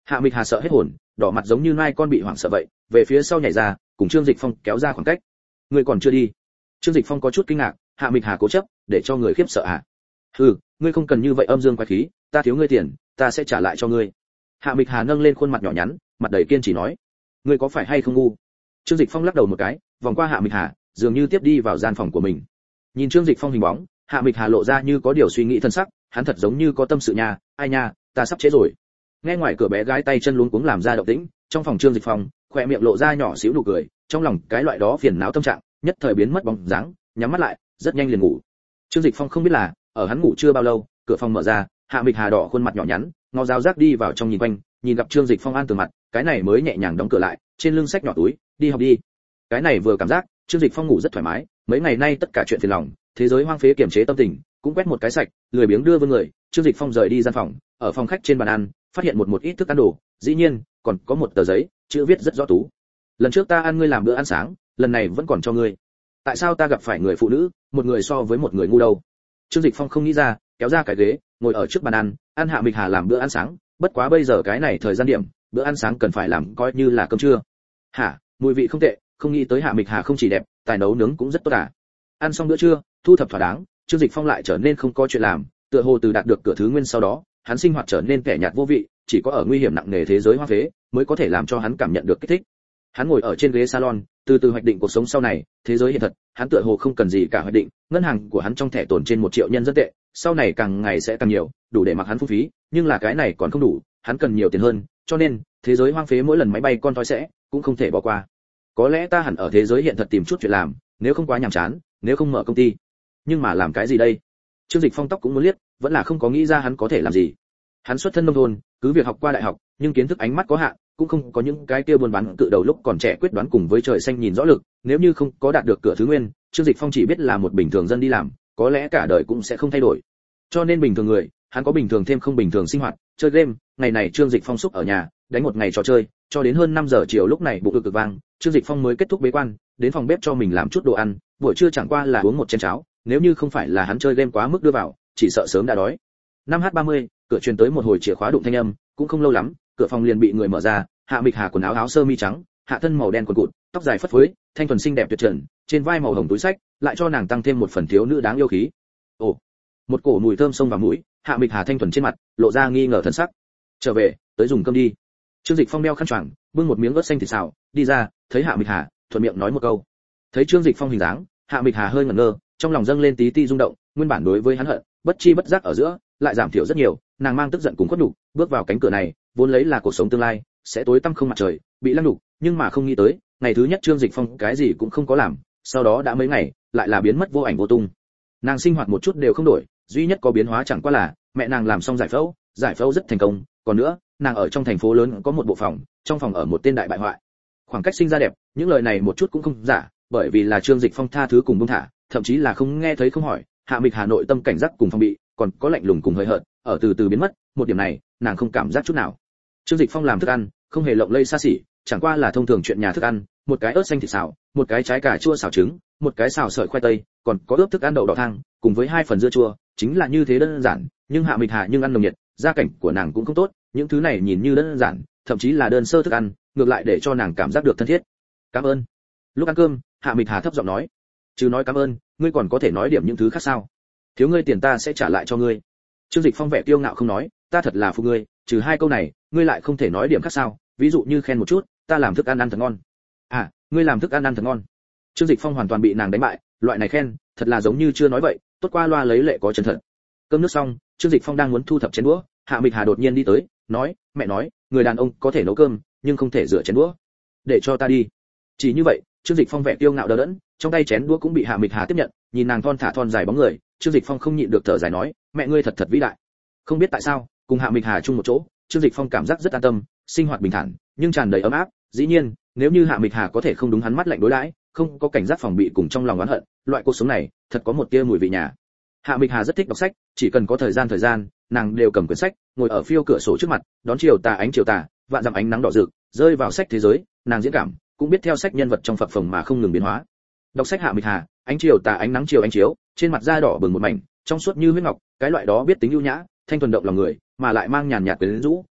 Hạ Mịch Hà sợ hết hồn, đỏ mặt giống như nai con bị hoảng sợ vậy, về phía sau nhảy ra, cùng Trương Dịch Phong kéo ra khoảng cách. Ngươi còn chưa đi? Trương Dịch Phong có chút kinh ngạc, Hạ Mịch Hà cố chấp, để cho người khiếp sợ à? Hừ, ngươi không cần như vậy âm dương quái khí, ta thiếu ngươi tiền, ta sẽ trả lại cho ngươi. Hạ Mịch Hà nâng lên khuôn mặt nhỏ nhắn, mặt đầy kiên trì nói. Ngươi có phải hay không ngu? Trương Dịch Phong lắc đầu một cái, vòng qua Hạ Mịch Hà, dường như tiếp đi vào gian phòng của mình. Nhìn Trương Dịch Phong hình bóng, Hạ Mịch Hà lộ ra như có điều suy nghĩ thân sắc, hắn thật giống như có tâm sự nha, ai nha, ta sắp chết rồi. Nghe ngoài cửa bé gái tay chân luống cuống làm ra động tĩnh, trong phòng Trương Dịch Phong, khóe miệng lộ ra nhỏ xíu nụ cười, trong lòng cái loại đó phiền não tâm trạng, nhất thời biến mất bóng dáng, nhắm mắt lại, rất nhanh liền ngủ. Trương Dịch Phong không biết là, ở hắn ngủ chưa bao lâu, cửa phòng mở ra, Hạ Mịch Hà đỏ khuôn mặt nhỏ nhắn, ngó giáo giác đi vào trong nhìn quanh, nhìn gặp Trương Dịch Phong an tường mặt, cái này mới nhẹ nhàng đóng cửa lại, trên lưng xách nhỏ túi, đi học đi. Cái này vừa cảm giác, Trương Dịch Phong ngủ rất thoải mái, mấy ngày nay tất cả chuyện phiền lòng, thế giới hoang phế kiềm chế tâm tình, cũng quét một cái sạch, lười biếng đưa vươn người, Trương Dịch Phong rời đi gian phòng, ở phòng khách trên bàn ăn, phát hiện một ít thức ăn đồ, dĩ nhiên, còn có một tờ giấy, chữ viết rất rõ tú. Lần trước ta ăn ngươi làm bữa ăn sáng, lần này vẫn còn cho ngươi. Tại sao ta gặp phải người phụ nữ, một người so với một người ngu đâu? Trương Dịch Phong không nghĩ ra, kéo ra cái ghế, ngồi ở trước bàn ăn Hạ Mịch Hà làm bữa ăn sáng, bất quá bây giờ cái này thời gian điểm, bữa ăn sáng cần phải làm coi như là cơm trưa. Hả, mùi vị không tệ, không nghĩ tới Hạ Mịch Hà không chỉ đẹp, tài nấu nướng cũng rất tốt à. Ăn xong bữa trưa, thu thập thỏa đáng, Trương Dịch Phong lại trở nên không có chuyện làm, tựa hồ từ đạt được cửa thứ nguyên sau đó, hắn sinh hoạt trở nên kẻ nhạt vô vị, chỉ có ở nguy hiểm nặng nề thế giới hoang phế mới có thể làm cho hắn cảm nhận được kích thích. Hắn ngồi ở trên ghế salon, từ từ hoạch định cuộc sống sau này, thế giới hiện thật, hắn tựa hồ không cần gì cả hoạch định, ngân hàng của hắn trong thẻ tồn trên 1 triệu nhân dân tệ, sau này càng ngày sẽ càng nhiều, đủ để mặc hắn phung phí, nhưng là cái này còn không đủ, hắn cần nhiều tiền hơn, cho nên, thế giới hoang phế mỗi lần máy bay con toy sẽ cũng không thể bỏ qua. Có lẽ ta hẳn ở thế giới hiện thật tìm chút chuyện làm, nếu không quá nhàm chán, nếu không mở công ty. Nhưng mà làm cái gì đây? Trương Dịch Phong tóc cũng muốn liếc, vẫn là không có nghĩ ra hắn có thể làm gì. Hắn xuất thân nông thôn, cứ việc học qua đại học, nhưng kiến thức ánh mắt có hạn, cũng không có những cái kia buôn bán cự đầu lúc còn trẻ quyết đoán cùng với trời xanh nhìn rõ lực, nếu như không có đạt được cửa thứ nguyên, Trương Dịch Phong chỉ biết là một bình thường dân đi làm, có lẽ cả đời cũng sẽ không thay đổi. Cho nên bình thường người, hắn có bình thường thêm không bình thường sinh hoạt, chơi game, ngày này Trương Dịch Phong xúc ở nhà, đánh một ngày trò chơi, cho đến hơn 5 giờ chiều lúc này bụng cực vang, Trương Dịch Phong mới kết thúc bế quan, đến phòng bếp cho mình làm chút đồ ăn, buổi trưa chẳng qua là uống một chén cháo, nếu như không phải là hắn chơi game quá mức đưa vào, chỉ sợ sớm đã đói. 5h30, cửa truyền tới một hồi chìa khóa đụng thanh âm, cũng không lâu lắm, cửa phòng liền bị người mở ra, Hạ Mịch Hà quần áo áo sơ mi trắng, hạ thân màu đen quần cụt, tóc dài phất phới, thanh thuần xinh đẹp tuyệt trần, trên vai màu hồng túi xách, lại cho nàng tăng thêm một phần thiếu nữ đáng yêu khí. Ồ, một cổ mùi thơm xông vào mũi, Hạ Mịch Hà thanh thuần trên mặt, lộ ra nghi ngờ thân sắc. Trở về, tới dùng cơm đi. Trương Dịch Phong đeo khăn choàng, bưng một miếng ớt xanh thịt xào, đi ra, thấy Hạ Mịch Hà, thuận miệng nói một câu. Thấy Trương Dịch Phong hình dáng, Hạ Mịch Hà hơi ngẩn ngơ, trong lòng dâng lên tí ti rung động, nguyên bản đối với hắn hận, bất chi bất giác ở giữa, lại giảm thiểu rất nhiều, nàng mang tức giận cùng khuất nhục, bước vào cánh cửa này, vốn lấy là cuộc sống tương lai, sẽ tối tăm không mặt trời, bị lăng nhục, nhưng mà không nghĩ tới, ngày thứ nhất Trương Dịch Phong cái gì cũng không có làm, sau đó đã mấy ngày, lại là biến mất vô ảnh vô tung. Nàng sinh hoạt một chút đều không đổi, duy nhất có biến hóa chẳng qua là mẹ nàng làm xong giải phẫu rất thành công, còn nữa, nàng ở trong thành phố lớn có một bộ phòng, trong phòng ở một tên đại bại hoại. Khoảng cách sinh ra đẹp, những lời này một chút cũng không giả, bởi vì là Trương Dịch Phong tha thứ cùng buông thả, thậm chí là không nghe thấy không hỏi, Hạ Mịch Hà Nội tâm cảnh giác cùng phòng bị, còn có lạnh lùng cùng hơi hợt, ở từ từ biến mất, một điểm này, nàng không cảm giác chút nào. Trương Dịch Phong làm thức ăn, không hề lộng lẫy xa xỉ, chẳng qua là thông thường chuyện nhà thức ăn, một cái ớt xanh thịt xào, một cái trái cà chua xào trứng, một cái xào sợi khoai tây, còn có ướp thức ăn đậu đỏ thang, cùng với 2 phần dưa chua, chính là như thế đơn giản, nhưng Hạ Mịch Hà nhưng ăn nồng nhiệt, gia cảnh của nàng cũng không tốt, những thứ này nhìn như đơn giản, thậm chí là đơn sơ thức ăn, ngược lại để cho nàng cảm giác được thân thiết. Cảm ơn. Lúc ăn cơm, Hạ Mịch Hà thấp giọng nói, chứ nói cảm ơn, ngươi còn có thể nói điểm những thứ khác sao? Thiếu ngươi tiền ta sẽ trả lại cho ngươi. Trương Dịch Phong vẻ kiêu ngạo không nói, ta thật là phục ngươi, trừ 2 câu này, ngươi lại không thể nói điểm khác sao? Ví dụ như khen một chút, ta làm thức ăn ăn thật ngon. À, ngươi làm thức ăn ăn thật ngon. Trương Dịch Phong hoàn toàn bị nàng đánh bại, loại này khen, thật là giống như chưa nói vậy, tốt qua loa lấy lệ có chân thật. Cơm nước xong, Trương Dịch Phong đang muốn thu thập chén đũa, Hạ Mịch Hà đột nhiên đi tới, nói, mẹ nói, người đàn ông có thể nấu cơm, nhưng không thể rửa chén đũa. Để cho ta đi. Chỉ như vậy, Trương Dịch Phong vẻ kiêu ngạo đờ đẫn, trong tay chén đũa cũng bị Hạ Mịch Hà tiếp nhận, nhìn nàng thon thả thon dài bóng người, Trương Dịch Phong không nhịn được thở dài nói, mẹ ngươi thật thật vĩ đại. Không biết tại sao, cùng Hạ Mịch Hà chung một chỗ, Trương Dịch Phong cảm giác rất an tâm, sinh hoạt bình thản, nhưng tràn đầy ấm áp. Dĩ nhiên, nếu như Hạ Mịch Hà có thể không đúng hắn mắt lạnh đối đãi, không có cảnh giác phòng bị cùng trong lòng oán hận, loại cuộc sống này, thật có một tia mùi vị nhà. Hạ Mịch Hà rất thích đọc sách, chỉ cần có thời gian, nàng đều cầm quyển sách, ngồi ở phiêu cửa sổ trước mặt, đón chiều tà, vạn dặm ánh nắng đỏ rực, rơi vào sách thế giới, nàng diễn cảm, cũng biết theo sách nhân vật trong phập phồng mà không ngừng biến hóa. Đọc sách Hạ Mịch Hà, ánh chiều tà ánh nắng chiều ánh chiếu, trên mặt da đỏ bừng một mảnh, trong suốt như huyết ngọc, cái loại đó biết tính ưu nhã, thanh thuần động lòng người, mà lại mang nhàn nhạt quyến rũ,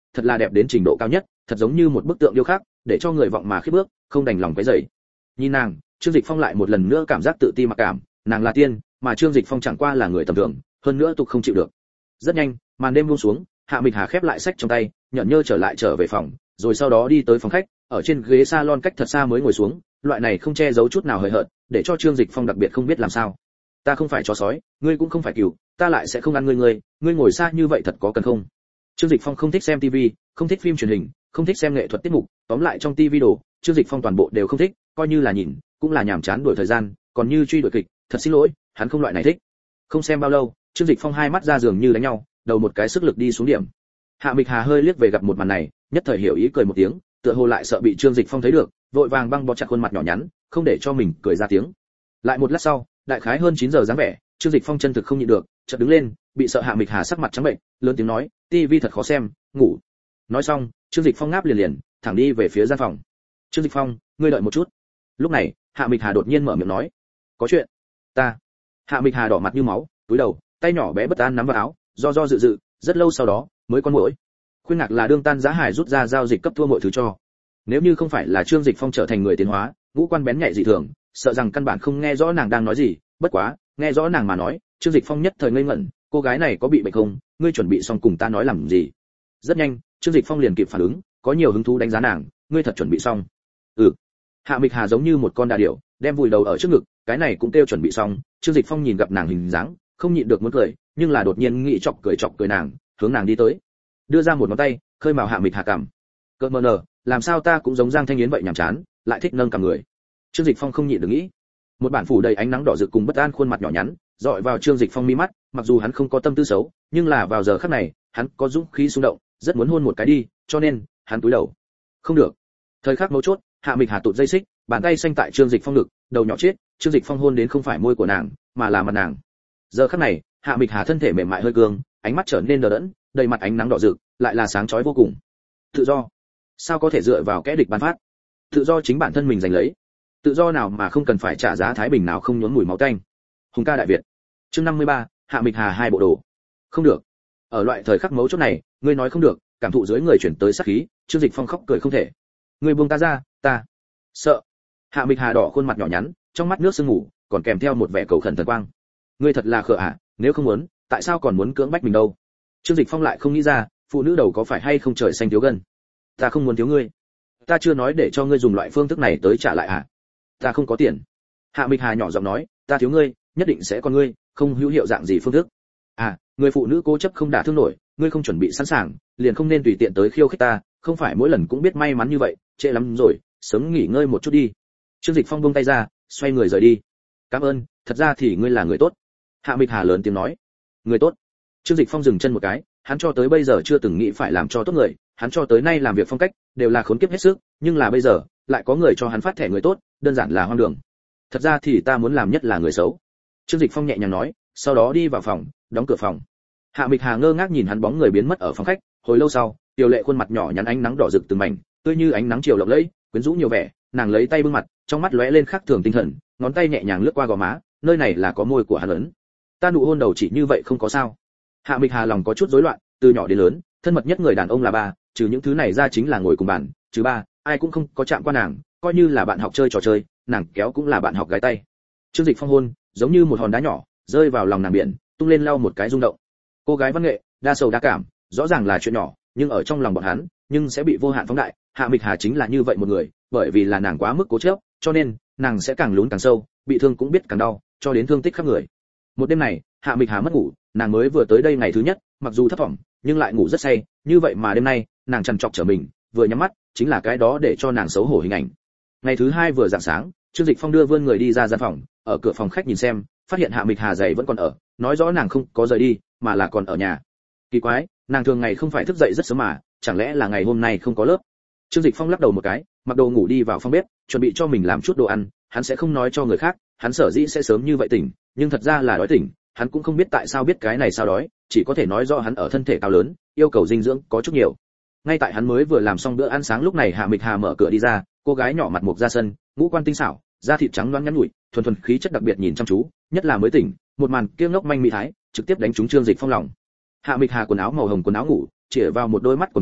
thật là đẹp đến trình độ cao nhất, thật giống như một bức tượng điêu khắc, để cho người vọng mà khiếp bước, không đành lòng quấy rầy. Nhìn nàng, Trương Dịch Phong lại một lần nữa cảm giác tự ti mặc cảm, nàng là tiên, mà Trương Dịch Phong chẳng qua là người tầm thường, hơn nữa tục không chịu được. Rất nhanh, màn đêm buông xuống, Hạ Mịch Hà khép lại sách trong tay, nhợn nhơ trở về phòng, rồi sau đó đi tới phòng khách, ở trên ghế salon cách thật xa mới ngồi xuống, loại này không che giấu chút nào hời hợt, để cho Trương Dịch Phong đặc biệt không biết làm sao. Ta không phải chó sói, ngươi cũng không phải cừu, ta lại sẽ không ăn ngươi ngồi xa như vậy thật có cần không? Trương Dịch Phong không thích xem TV, không thích phim truyền hình, không thích xem nghệ thuật tiết mục, tóm lại trong TV đồ, Trương Dịch Phong toàn bộ đều không thích, coi như là nhìn, cũng là nhàm chán đuổi thời gian, còn như truy đuổi kịch, thật xin lỗi, hắn không loại này thích. Không xem bao lâu, Trương Dịch Phong hai mắt ra giường như đánh nhau, đầu một cái sức lực đi xuống điểm. Hạ Mịch Hà hơi liếc về gặp một màn này, nhất thời hiểu ý cười một tiếng, tựa hồ lại sợ bị Trương Dịch Phong thấy được, vội vàng băng bó chặt khuôn mặt nhỏ nhắn, không để cho mình cười ra tiếng. Lại một lát sau, đại khái hơn 9 giờ dáng vẻ, Trương Dịch Phong chân thực không nhịn được, chợt đứng lên, bị sợ Hạ Mịch Hà sắc mặt trắng bệnh, lớn tiếng nói, "Tivi thật khó xem, ngủ." Nói xong, Trương Dịch Phong ngáp liền, thẳng đi về phía gian phòng. "Trương Dịch Phong, ngươi đợi một chút." Lúc này, Hạ Mịch Hà đột nhiên mở miệng nói, "Có chuyện." "Ta." Hạ Mịch Hà đỏ mặt như máu, cúi đầu, tay nhỏ bé bất an nắm vào áo, do dự, rất lâu sau đó, mới con muỗi. Khuyên Ngạc là đương tan giá hải rút ra giao dịch cấp thua mọi thứ cho. Nếu như không phải là Trương Dịch Phong trở thành người tiến hóa, ngũ quan bén nhạy dị thường, sợ rằng căn bản không nghe rõ nàng đang nói gì, bất quá, nghe rõ nàng mà nói, Trương Dịch Phong nhất thời ngây ngẩn, cô gái này có bị bệnh không, ngươi chuẩn bị xong cùng ta nói làm gì? Rất nhanh, Trương Dịch Phong liền kịp phản ứng, có nhiều hứng thú đánh giá nàng, ngươi thật chuẩn bị xong? Ừ. Hạ Mịch Hà giống như một con đà điểu, đem vùi đầu ở trước ngực, cái này cũng kêu chuẩn bị xong. Trương Dịch Phong nhìn gặp nàng hình dáng, không nhịn được muốn cười, nhưng là đột nhiên nghĩ chọc cười nàng, hướng nàng đi tới, đưa ra một ngón tay, khơi mào Hạ Mịch Hà cằm. Cỡ mờ nở, làm sao ta cũng giống Giang Thanh Yến vậy nhàm chán, lại thích nâng cả người. Trương Dịch Phong không nhịn được nghĩ. Một bản phủ đầy ánh nắng đỏ rực cùng bất an khuôn mặt nhỏ nhắn, dọi vào Trương Dịch Phong mi mắt, mặc dù hắn không có tâm tư xấu, nhưng là vào giờ khắc này, hắn có dũng khí xung động, rất muốn hôn một cái đi, cho nên, hắn cúi đầu. Không được. Thời khắc mấu chốt, Hạ Mịch Hà tụt dây xích, bàn tay xanh tại Trương Dịch Phong ngực, đầu nhỏ chết, Trương Dịch Phong hôn đến không phải môi của nàng, mà là mặt nàng. Giờ khắc này, Hạ Mịch Hà thân thể mềm mại hơi cương, ánh mắt trở nên đờ đẫn, đầy mặt ánh nắng đỏ rực, lại là sáng chói vô cùng. Tự do. Sao có thể dựa vào kẻ địch ban phát? Tự do chính bản thân mình giành lấy. Tự do nào mà không cần phải trả giá thái bình nào không nhuốm mùi máu tanh. Hùng ca đại Việt. Chương 53, Hạ Mịch Hà hai bộ đồ. Không được. Ở loại thời khắc mấu chốt này, ngươi nói không được, cảm thụ dưới người chuyển tới sát khí, Trương Dịch Phong khóc cười không thể. Ngươi buông ta ra, ta sợ. Hạ Mịch Hà đỏ khuôn mặt nhỏ nhắn, trong mắt nước sương mù, còn kèm theo một vẻ cầu khẩn thần quang. Ngươi thật là khờ à, nếu không muốn, tại sao còn muốn cưỡng bách mình đâu? Trương Dịch Phong lại không nghĩ ra, phụ nữ đầu có phải hay không trời xanh thiếu gân. Ta không muốn thiếu ngươi. Ta chưa nói để cho ngươi dùng loại phương thức này tới trả lại à? Ta không có tiền. Hạ Mịch Hà nhỏ giọng nói, ta thiếu ngươi, nhất định sẽ còn ngươi, không hữu hiệu dạng gì phương thức. À, người phụ nữ cố chấp không đả thương nổi, ngươi không chuẩn bị sẵn sàng, liền không nên tùy tiện tới khiêu khích ta, không phải mỗi lần cũng biết may mắn như vậy, trễ lắm rồi, sớm nghỉ ngơi một chút đi. Trương Dịch Phong buông tay ra, xoay người rời đi. Cảm ơn, thật ra thì ngươi là người tốt. Hạ Mịch Hà lớn tiếng nói. Người tốt. Trương Dịch Phong dừng chân một cái, hắn cho tới bây giờ chưa từng nghĩ phải làm cho tốt người, hắn cho tới nay làm việc phong cách đều là khốn kiếp hết sức, nhưng là bây giờ lại có người cho hắn phát thẻ người tốt, đơn giản là hoang đường. Thật ra thì ta muốn làm nhất là người xấu. Trương Dịch Phong nhẹ nhàng nói, sau đó đi vào phòng, đóng cửa phòng. Hạ Mịch Hà ngơ ngác nhìn hắn bóng người biến mất ở phòng khách, hồi lâu sau, Tiểu Lệ khuôn mặt nhỏ nhắn ánh nắng đỏ rực từng mảnh, tươi như ánh nắng chiều lộng lẫy, quyến rũ nhiều vẻ, nàng lấy tay bưng mặt, trong mắt lóe lên khác thường tinh thần, ngón tay nhẹ nhàng lướt qua gò má, nơi này là có môi của hắn ấn. Ta nụ hôn đầu chỉ như vậy không có sao. Hạ Mịch Hà lòng có chút rối loạn, từ nhỏ đến lớn, thân mật nhất người đàn ông là ba, trừ những thứ này ra chính là ngồi cùng bàn, chứ ba, ai cũng không có chạm qua nàng, coi như là bạn học chơi trò chơi, nàng kéo cũng là bạn học gái tay. Trương Dịch Phong hôn, giống như một hòn đá nhỏ, rơi vào lòng nàng biển, tung lên lau một cái rung động. Cô gái văn nghệ, đa sầu đa cảm, rõ ràng là chuyện nhỏ, nhưng ở trong lòng bọn hắn, nhưng sẽ bị vô hạn phóng đại. Hạ Mịch Hà chính là như vậy một người, bởi vì là nàng quá mức cố chấp, cho nên nàng sẽ càng lún càng sâu, bị thương cũng biết càng đau, cho đến thương tích khắp người. Một đêm này, Hạ Mịch Hà mất ngủ, nàng mới vừa tới đây ngày thứ nhất, mặc dù thấp vọng, nhưng lại ngủ rất say, như vậy mà đêm nay, nàng trằn trọc trở mình, vừa nhắm mắt, chính là cái đó để cho nàng xấu hổ hình ảnh. Ngày thứ hai vừa rạng sáng, Trương Dịch Phong đưa vươn người đi ra gian phòng, ở cửa phòng khách nhìn xem, phát hiện Hạ Mịch Hà giày vẫn còn ở, nói rõ nàng không có rời đi, mà là còn ở nhà. Kỳ quái, nàng thường ngày không phải thức dậy rất sớm mà, chẳng lẽ là ngày hôm nay không có lớp? Trương Dịch Phong lắc đầu một cái, mặc đồ ngủ đi vào phòng bếp, chuẩn bị cho mình làm chút đồ ăn, hắn sẽ không nói cho người khác, hắn sở dĩ sẽ sớm như vậy tỉnh, nhưng thật ra là đói tỉnh, hắn cũng không biết tại sao biết cái này sao đói, chỉ có thể nói rõ hắn ở thân thể cao lớn, yêu cầu dinh dưỡng có chút nhiều. Ngay tại hắn mới vừa làm xong bữa ăn sáng lúc này Hạ Mịch Hà mở cửa đi ra, cô gái nhỏ mặt mộc ra sân, ngũ quan tinh xảo, da thịt trắng loáng nhắn nhủi, thuần thuần khí chất đặc biệt nhìn chăm chú, nhất là mới tỉnh, một màn kia ngốc manh mỹ thái, trực tiếp đánh trúng Trương Dịch Phong lòng. Hạ Mịch Hà quần áo màu hồng quần áo ngủ, chĩa vào một đôi mắt quần thâm,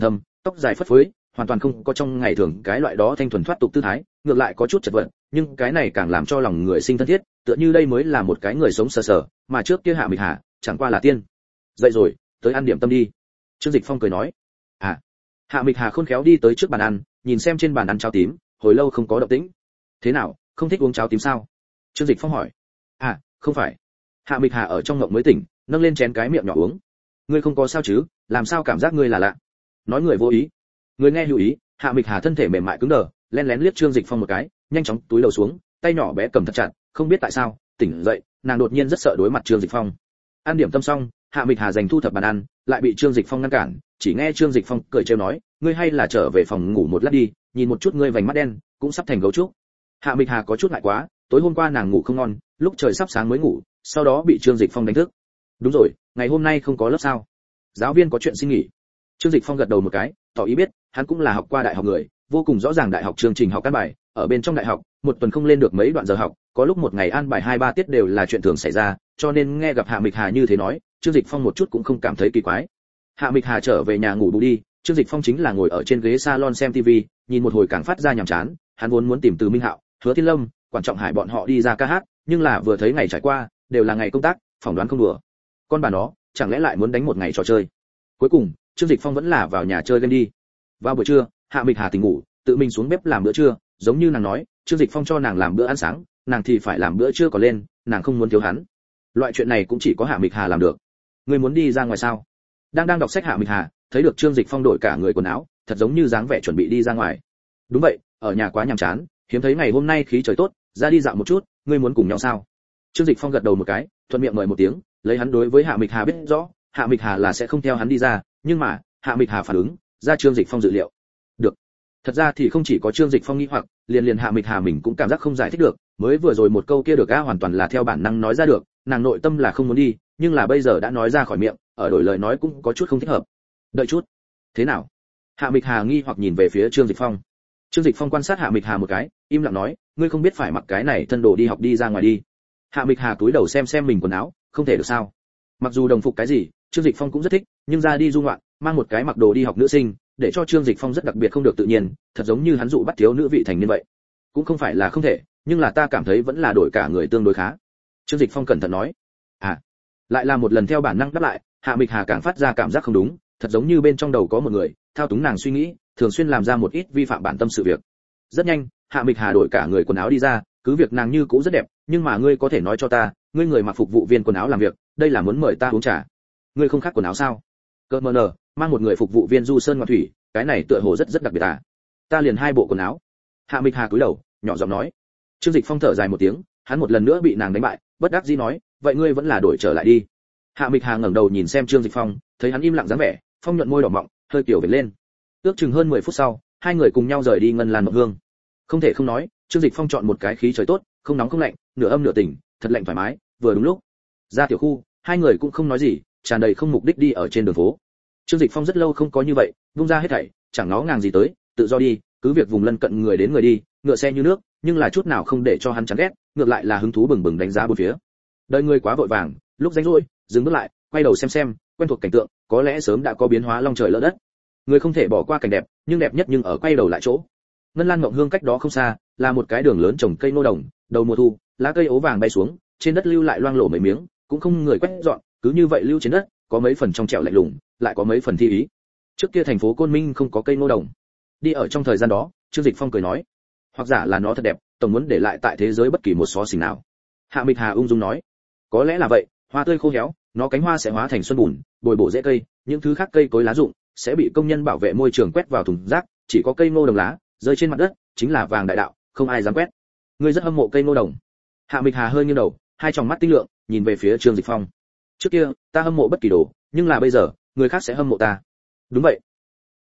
tóc dài phất phới, hoàn toàn không có trong ngày thường cái loại đó thanh thuần thoát tục tư thái, ngược lại có chút chật vật, nhưng cái này càng làm cho lòng người sinh thân thiết, tựa như đây mới là một cái người sống sờ sờ, mà trước kia Hạ Mịch Hà chẳng qua là tiên. Dậy rồi, tới ăn điểm tâm đi. Trương Dịch Phong cười nói. À. Hạ Mịch Hà khôn khéo đi tới trước bàn ăn, nhìn xem trên bàn ăn cháo tím, hồi lâu không có động tĩnh. Thế nào, không thích uống cháo tím sao? Trương Dịch Phong hỏi. À, không phải. Hạ Mịch Hà ở trong ngộng mới tỉnh, nâng lên chén cái miệng nhỏ uống. Ngươi không có sao chứ? Làm sao cảm giác ngươi là lạ? Nói người vô ý. Người nghe hữu ý. Hạ Mịch Hà thân thể mềm mại cứng đờ, lén lén liếc Trương Dịch Phong một cái, nhanh chóng túi đầu xuống, tay nhỏ bé cầm thật chặt, không biết tại sao, tỉnh dậy, nàng đột nhiên rất sợ đối mặt Trương Dịch Phong. Ăn điểm tâm xong, Hạ Mịch Hà dành thu thập bàn ăn, lại bị Trương Dịch Phong ngăn cản, chỉ nghe Trương Dịch Phong cười trêu nói, ngươi hay là trở về phòng ngủ một lát đi, nhìn một chút ngươi vành mắt đen, cũng sắp thành gấu trúc. Hạ Mịch Hà có chút ngại quá, tối hôm qua nàng ngủ không ngon, lúc trời sắp sáng mới ngủ, sau đó bị Trương Dịch Phong đánh thức. Đúng rồi, ngày hôm nay không có lớp sao? Giáo viên có chuyện xin nghỉ. Trương Dịch Phong gật đầu một cái, tỏ ý biết, hắn cũng là học qua đại học người, vô cùng rõ ràng đại học chương trình học căn bài, ở bên trong đại học, một tuần không lên được mấy đoạn giờ học, có lúc một ngày an bài 2-3 tiết đều là chuyện thường xảy ra, cho nên nghe gặp Hạ Mịch Hà như thế nói, Trương Dịch Phong một chút cũng không cảm thấy kỳ quái. Hạ Mịch Hà trở về nhà ngủ bù đi, Trương Dịch Phong chính là ngồi ở trên ghế salon xem TV, nhìn một hồi càng phát ra nhàm chán, hắn vốn muốn tìm Từ Minh Hạo, Hứa Thiên Lâm, Quản Trọng Hải bọn họ đi ra ca hát, nhưng là vừa thấy ngày trải qua, đều là ngày công tác, phỏng đoán không đùa. Con bà nó, chẳng lẽ lại muốn đánh một ngày trò chơi? Cuối cùng, Trương Dịch Phong vẫn là vào nhà chơi game đi. Vào buổi trưa, Hạ Mịch Hà tỉnh ngủ, tự mình xuống bếp làm bữa trưa, giống như nàng nói, Trương Dịch Phong cho nàng làm bữa ăn sáng, nàng thì phải làm bữa trưa còn lên, nàng không muốn thiếu hắn. Loại chuyện này cũng chỉ có Hạ Mịch Hà làm được. Ngươi muốn đi ra ngoài sao? Đang đọc sách Hạ Mịch Hà, thấy được Trương Dịch Phong đổi cả người quần áo, thật giống như dáng vẻ chuẩn bị đi ra ngoài. Đúng vậy, ở nhà quá nhàm chán, hiếm thấy ngày hôm nay khí trời tốt, ra đi dạo một chút, ngươi muốn cùng nhau sao? Trương Dịch Phong gật đầu một cái, thuận miệng mời một tiếng, lấy hắn đối với Hạ Mịch Hà biết rõ, Hạ Mịch Hà là sẽ không theo hắn đi ra, nhưng mà, Hạ Mịch Hà phản ứng, ra Trương Dịch Phong dự liệu. Được. Thật ra thì không chỉ có Trương Dịch Phong nghi hoặc, liền Hạ Mịch Hà mình cũng cảm giác không giải thích được, mới vừa rồi một câu kia được a hoàn toàn là theo bản năng nói ra được, nàng nội tâm là không muốn đi, nhưng là bây giờ đã nói ra khỏi miệng, ở đổi lời nói cũng có chút không thích hợp. Đợi chút. Thế nào? Hạ Mịch Hà nghi hoặc nhìn về phía Trương Dịch Phong. Trương Dịch Phong quan sát Hạ Mịch Hà một cái, im lặng nói, ngươi không biết phải mặc cái này thân đồ đi học đi ra ngoài đi. Hạ Mịch Hà cúi đầu xem mình quần áo, không thể được sao? Mặc dù đồng phục cái gì, Trương Dịch Phong cũng rất thích, nhưng ra đi du ngoạn, mang một cái mặc đồ đi học nữ sinh, để cho Trương Dịch Phong rất đặc biệt không được tự nhiên, thật giống như hắn dụ bắt thiếu nữ vị thành niên vậy. Cũng không phải là không thể, nhưng là ta cảm thấy vẫn là đổi cả người tương đối khá. Trương Dịch Phong cẩn thận nói. À, lại là một lần theo bản năng đáp lại, Hạ Mịch Hà càng phát ra cảm giác không đúng, thật giống như bên trong đầu có một người thao túng nàng suy nghĩ, thường xuyên làm ra một ít vi phạm bản tâm sự việc. Rất nhanh, Hạ Mịch Hà đổi cả người quần áo đi ra, cứ việc nàng như cũ rất đẹp, nhưng mà ngươi có thể nói cho ta, ngươi người mặc phục vụ viên quần áo làm việc, đây là muốn mời ta uống trà. Ngươi không khác quần áo sao? Cơ mờ nở, mang một người phục vụ viên du sơn ngoạn thủy, cái này tựa hồ rất đặc biệt à? Ta liền 2 bộ quần áo. Hạ Mịch Hà cúi đầu, nhỏ giọng nói. Trương Dịch Phong thở dài một tiếng, hắn một lần nữa bị nàng đánh bại, bất đắc dĩ nói, vậy ngươi vẫn là đổi trở lại đi. Hạ Mịch Hà ngẩng đầu nhìn xem Trương Dịch Phong, thấy hắn im lặng dáng vẻ, phong nhuận môi đỏ mọng, hơi kiểu vểnh lên. Ước chừng hơn 10 phút sau, hai người cùng nhau rời đi Ngân Lan Mộng Hương. Không thể không nói, Trương Dịch Phong chọn một cái khí trời tốt, không nóng không lạnh, nửa âm nửa tỉnh, thật lạnh thoải mái, vừa đúng lúc. Ra tiểu khu, hai người cũng không nói gì, tràn đầy không mục đích đi ở trên đường phố. Trương Dịch Phong rất lâu không có như vậy, vung ra hết thảy, chẳng ngó ngàng gì tới, tự do đi, cứ việc vùng lân cận người đến người đi, ngựa xe như nước, nhưng là chút nào không để cho hắn chán ghét, ngược lại là hứng thú bừng bừng đánh giá bốn phía. Đời người quá vội vàng, lúc rảnh rỗi, dừng bước lại, quay đầu xem, quen thuộc cảnh tượng, có lẽ sớm đã có biến hóa long trời lỡ đất. Người không thể bỏ qua cảnh đẹp, nhưng đẹp nhất nhưng ở quay đầu lại chỗ. Ngân Lan Mộng Hương cách đó không xa, là một cái đường lớn trồng cây nô đồng, đầu mùa thu, lá cây ố vàng bay xuống, trên đất lưu lại loang lổ mấy miếng, cũng không người quét dọn, cứ như vậy lưu trên đất, có mấy phần trong trẻo lạnh lùng, lại có mấy phần thi ý. Trước kia thành phố Côn Minh không có cây nô đồng. Đi ở trong thời gian đó, Trương Dịch Phong cười nói, hoặc giả là nó thật đẹp, tổng muốn để lại tại thế giới bất kỳ một xó xỉnh nào. Hạ Mịch Hà ung dung nói, có lẽ là vậy, hoa tươi khô héo, nó cánh hoa sẽ hóa thành xuân bùn, bồi bổ rễ cây, những thứ khác cây cối lá rụng sẽ bị công nhân bảo vệ môi trường quét vào thùng rác, chỉ có cây ngô đồng lá rơi trên mặt đất, chính là vàng đại đạo, không ai dám quét. Ngươi rất hâm mộ cây ngô đồng. Hạ Mịch Hà hơi nghiêng đầu, hai tròng mắt tinh lượng, nhìn về phía Trương Dịch Phong. Trước kia, ta hâm mộ bất kỳ đồ, nhưng là bây giờ, người khác sẽ hâm mộ ta. Đúng vậy.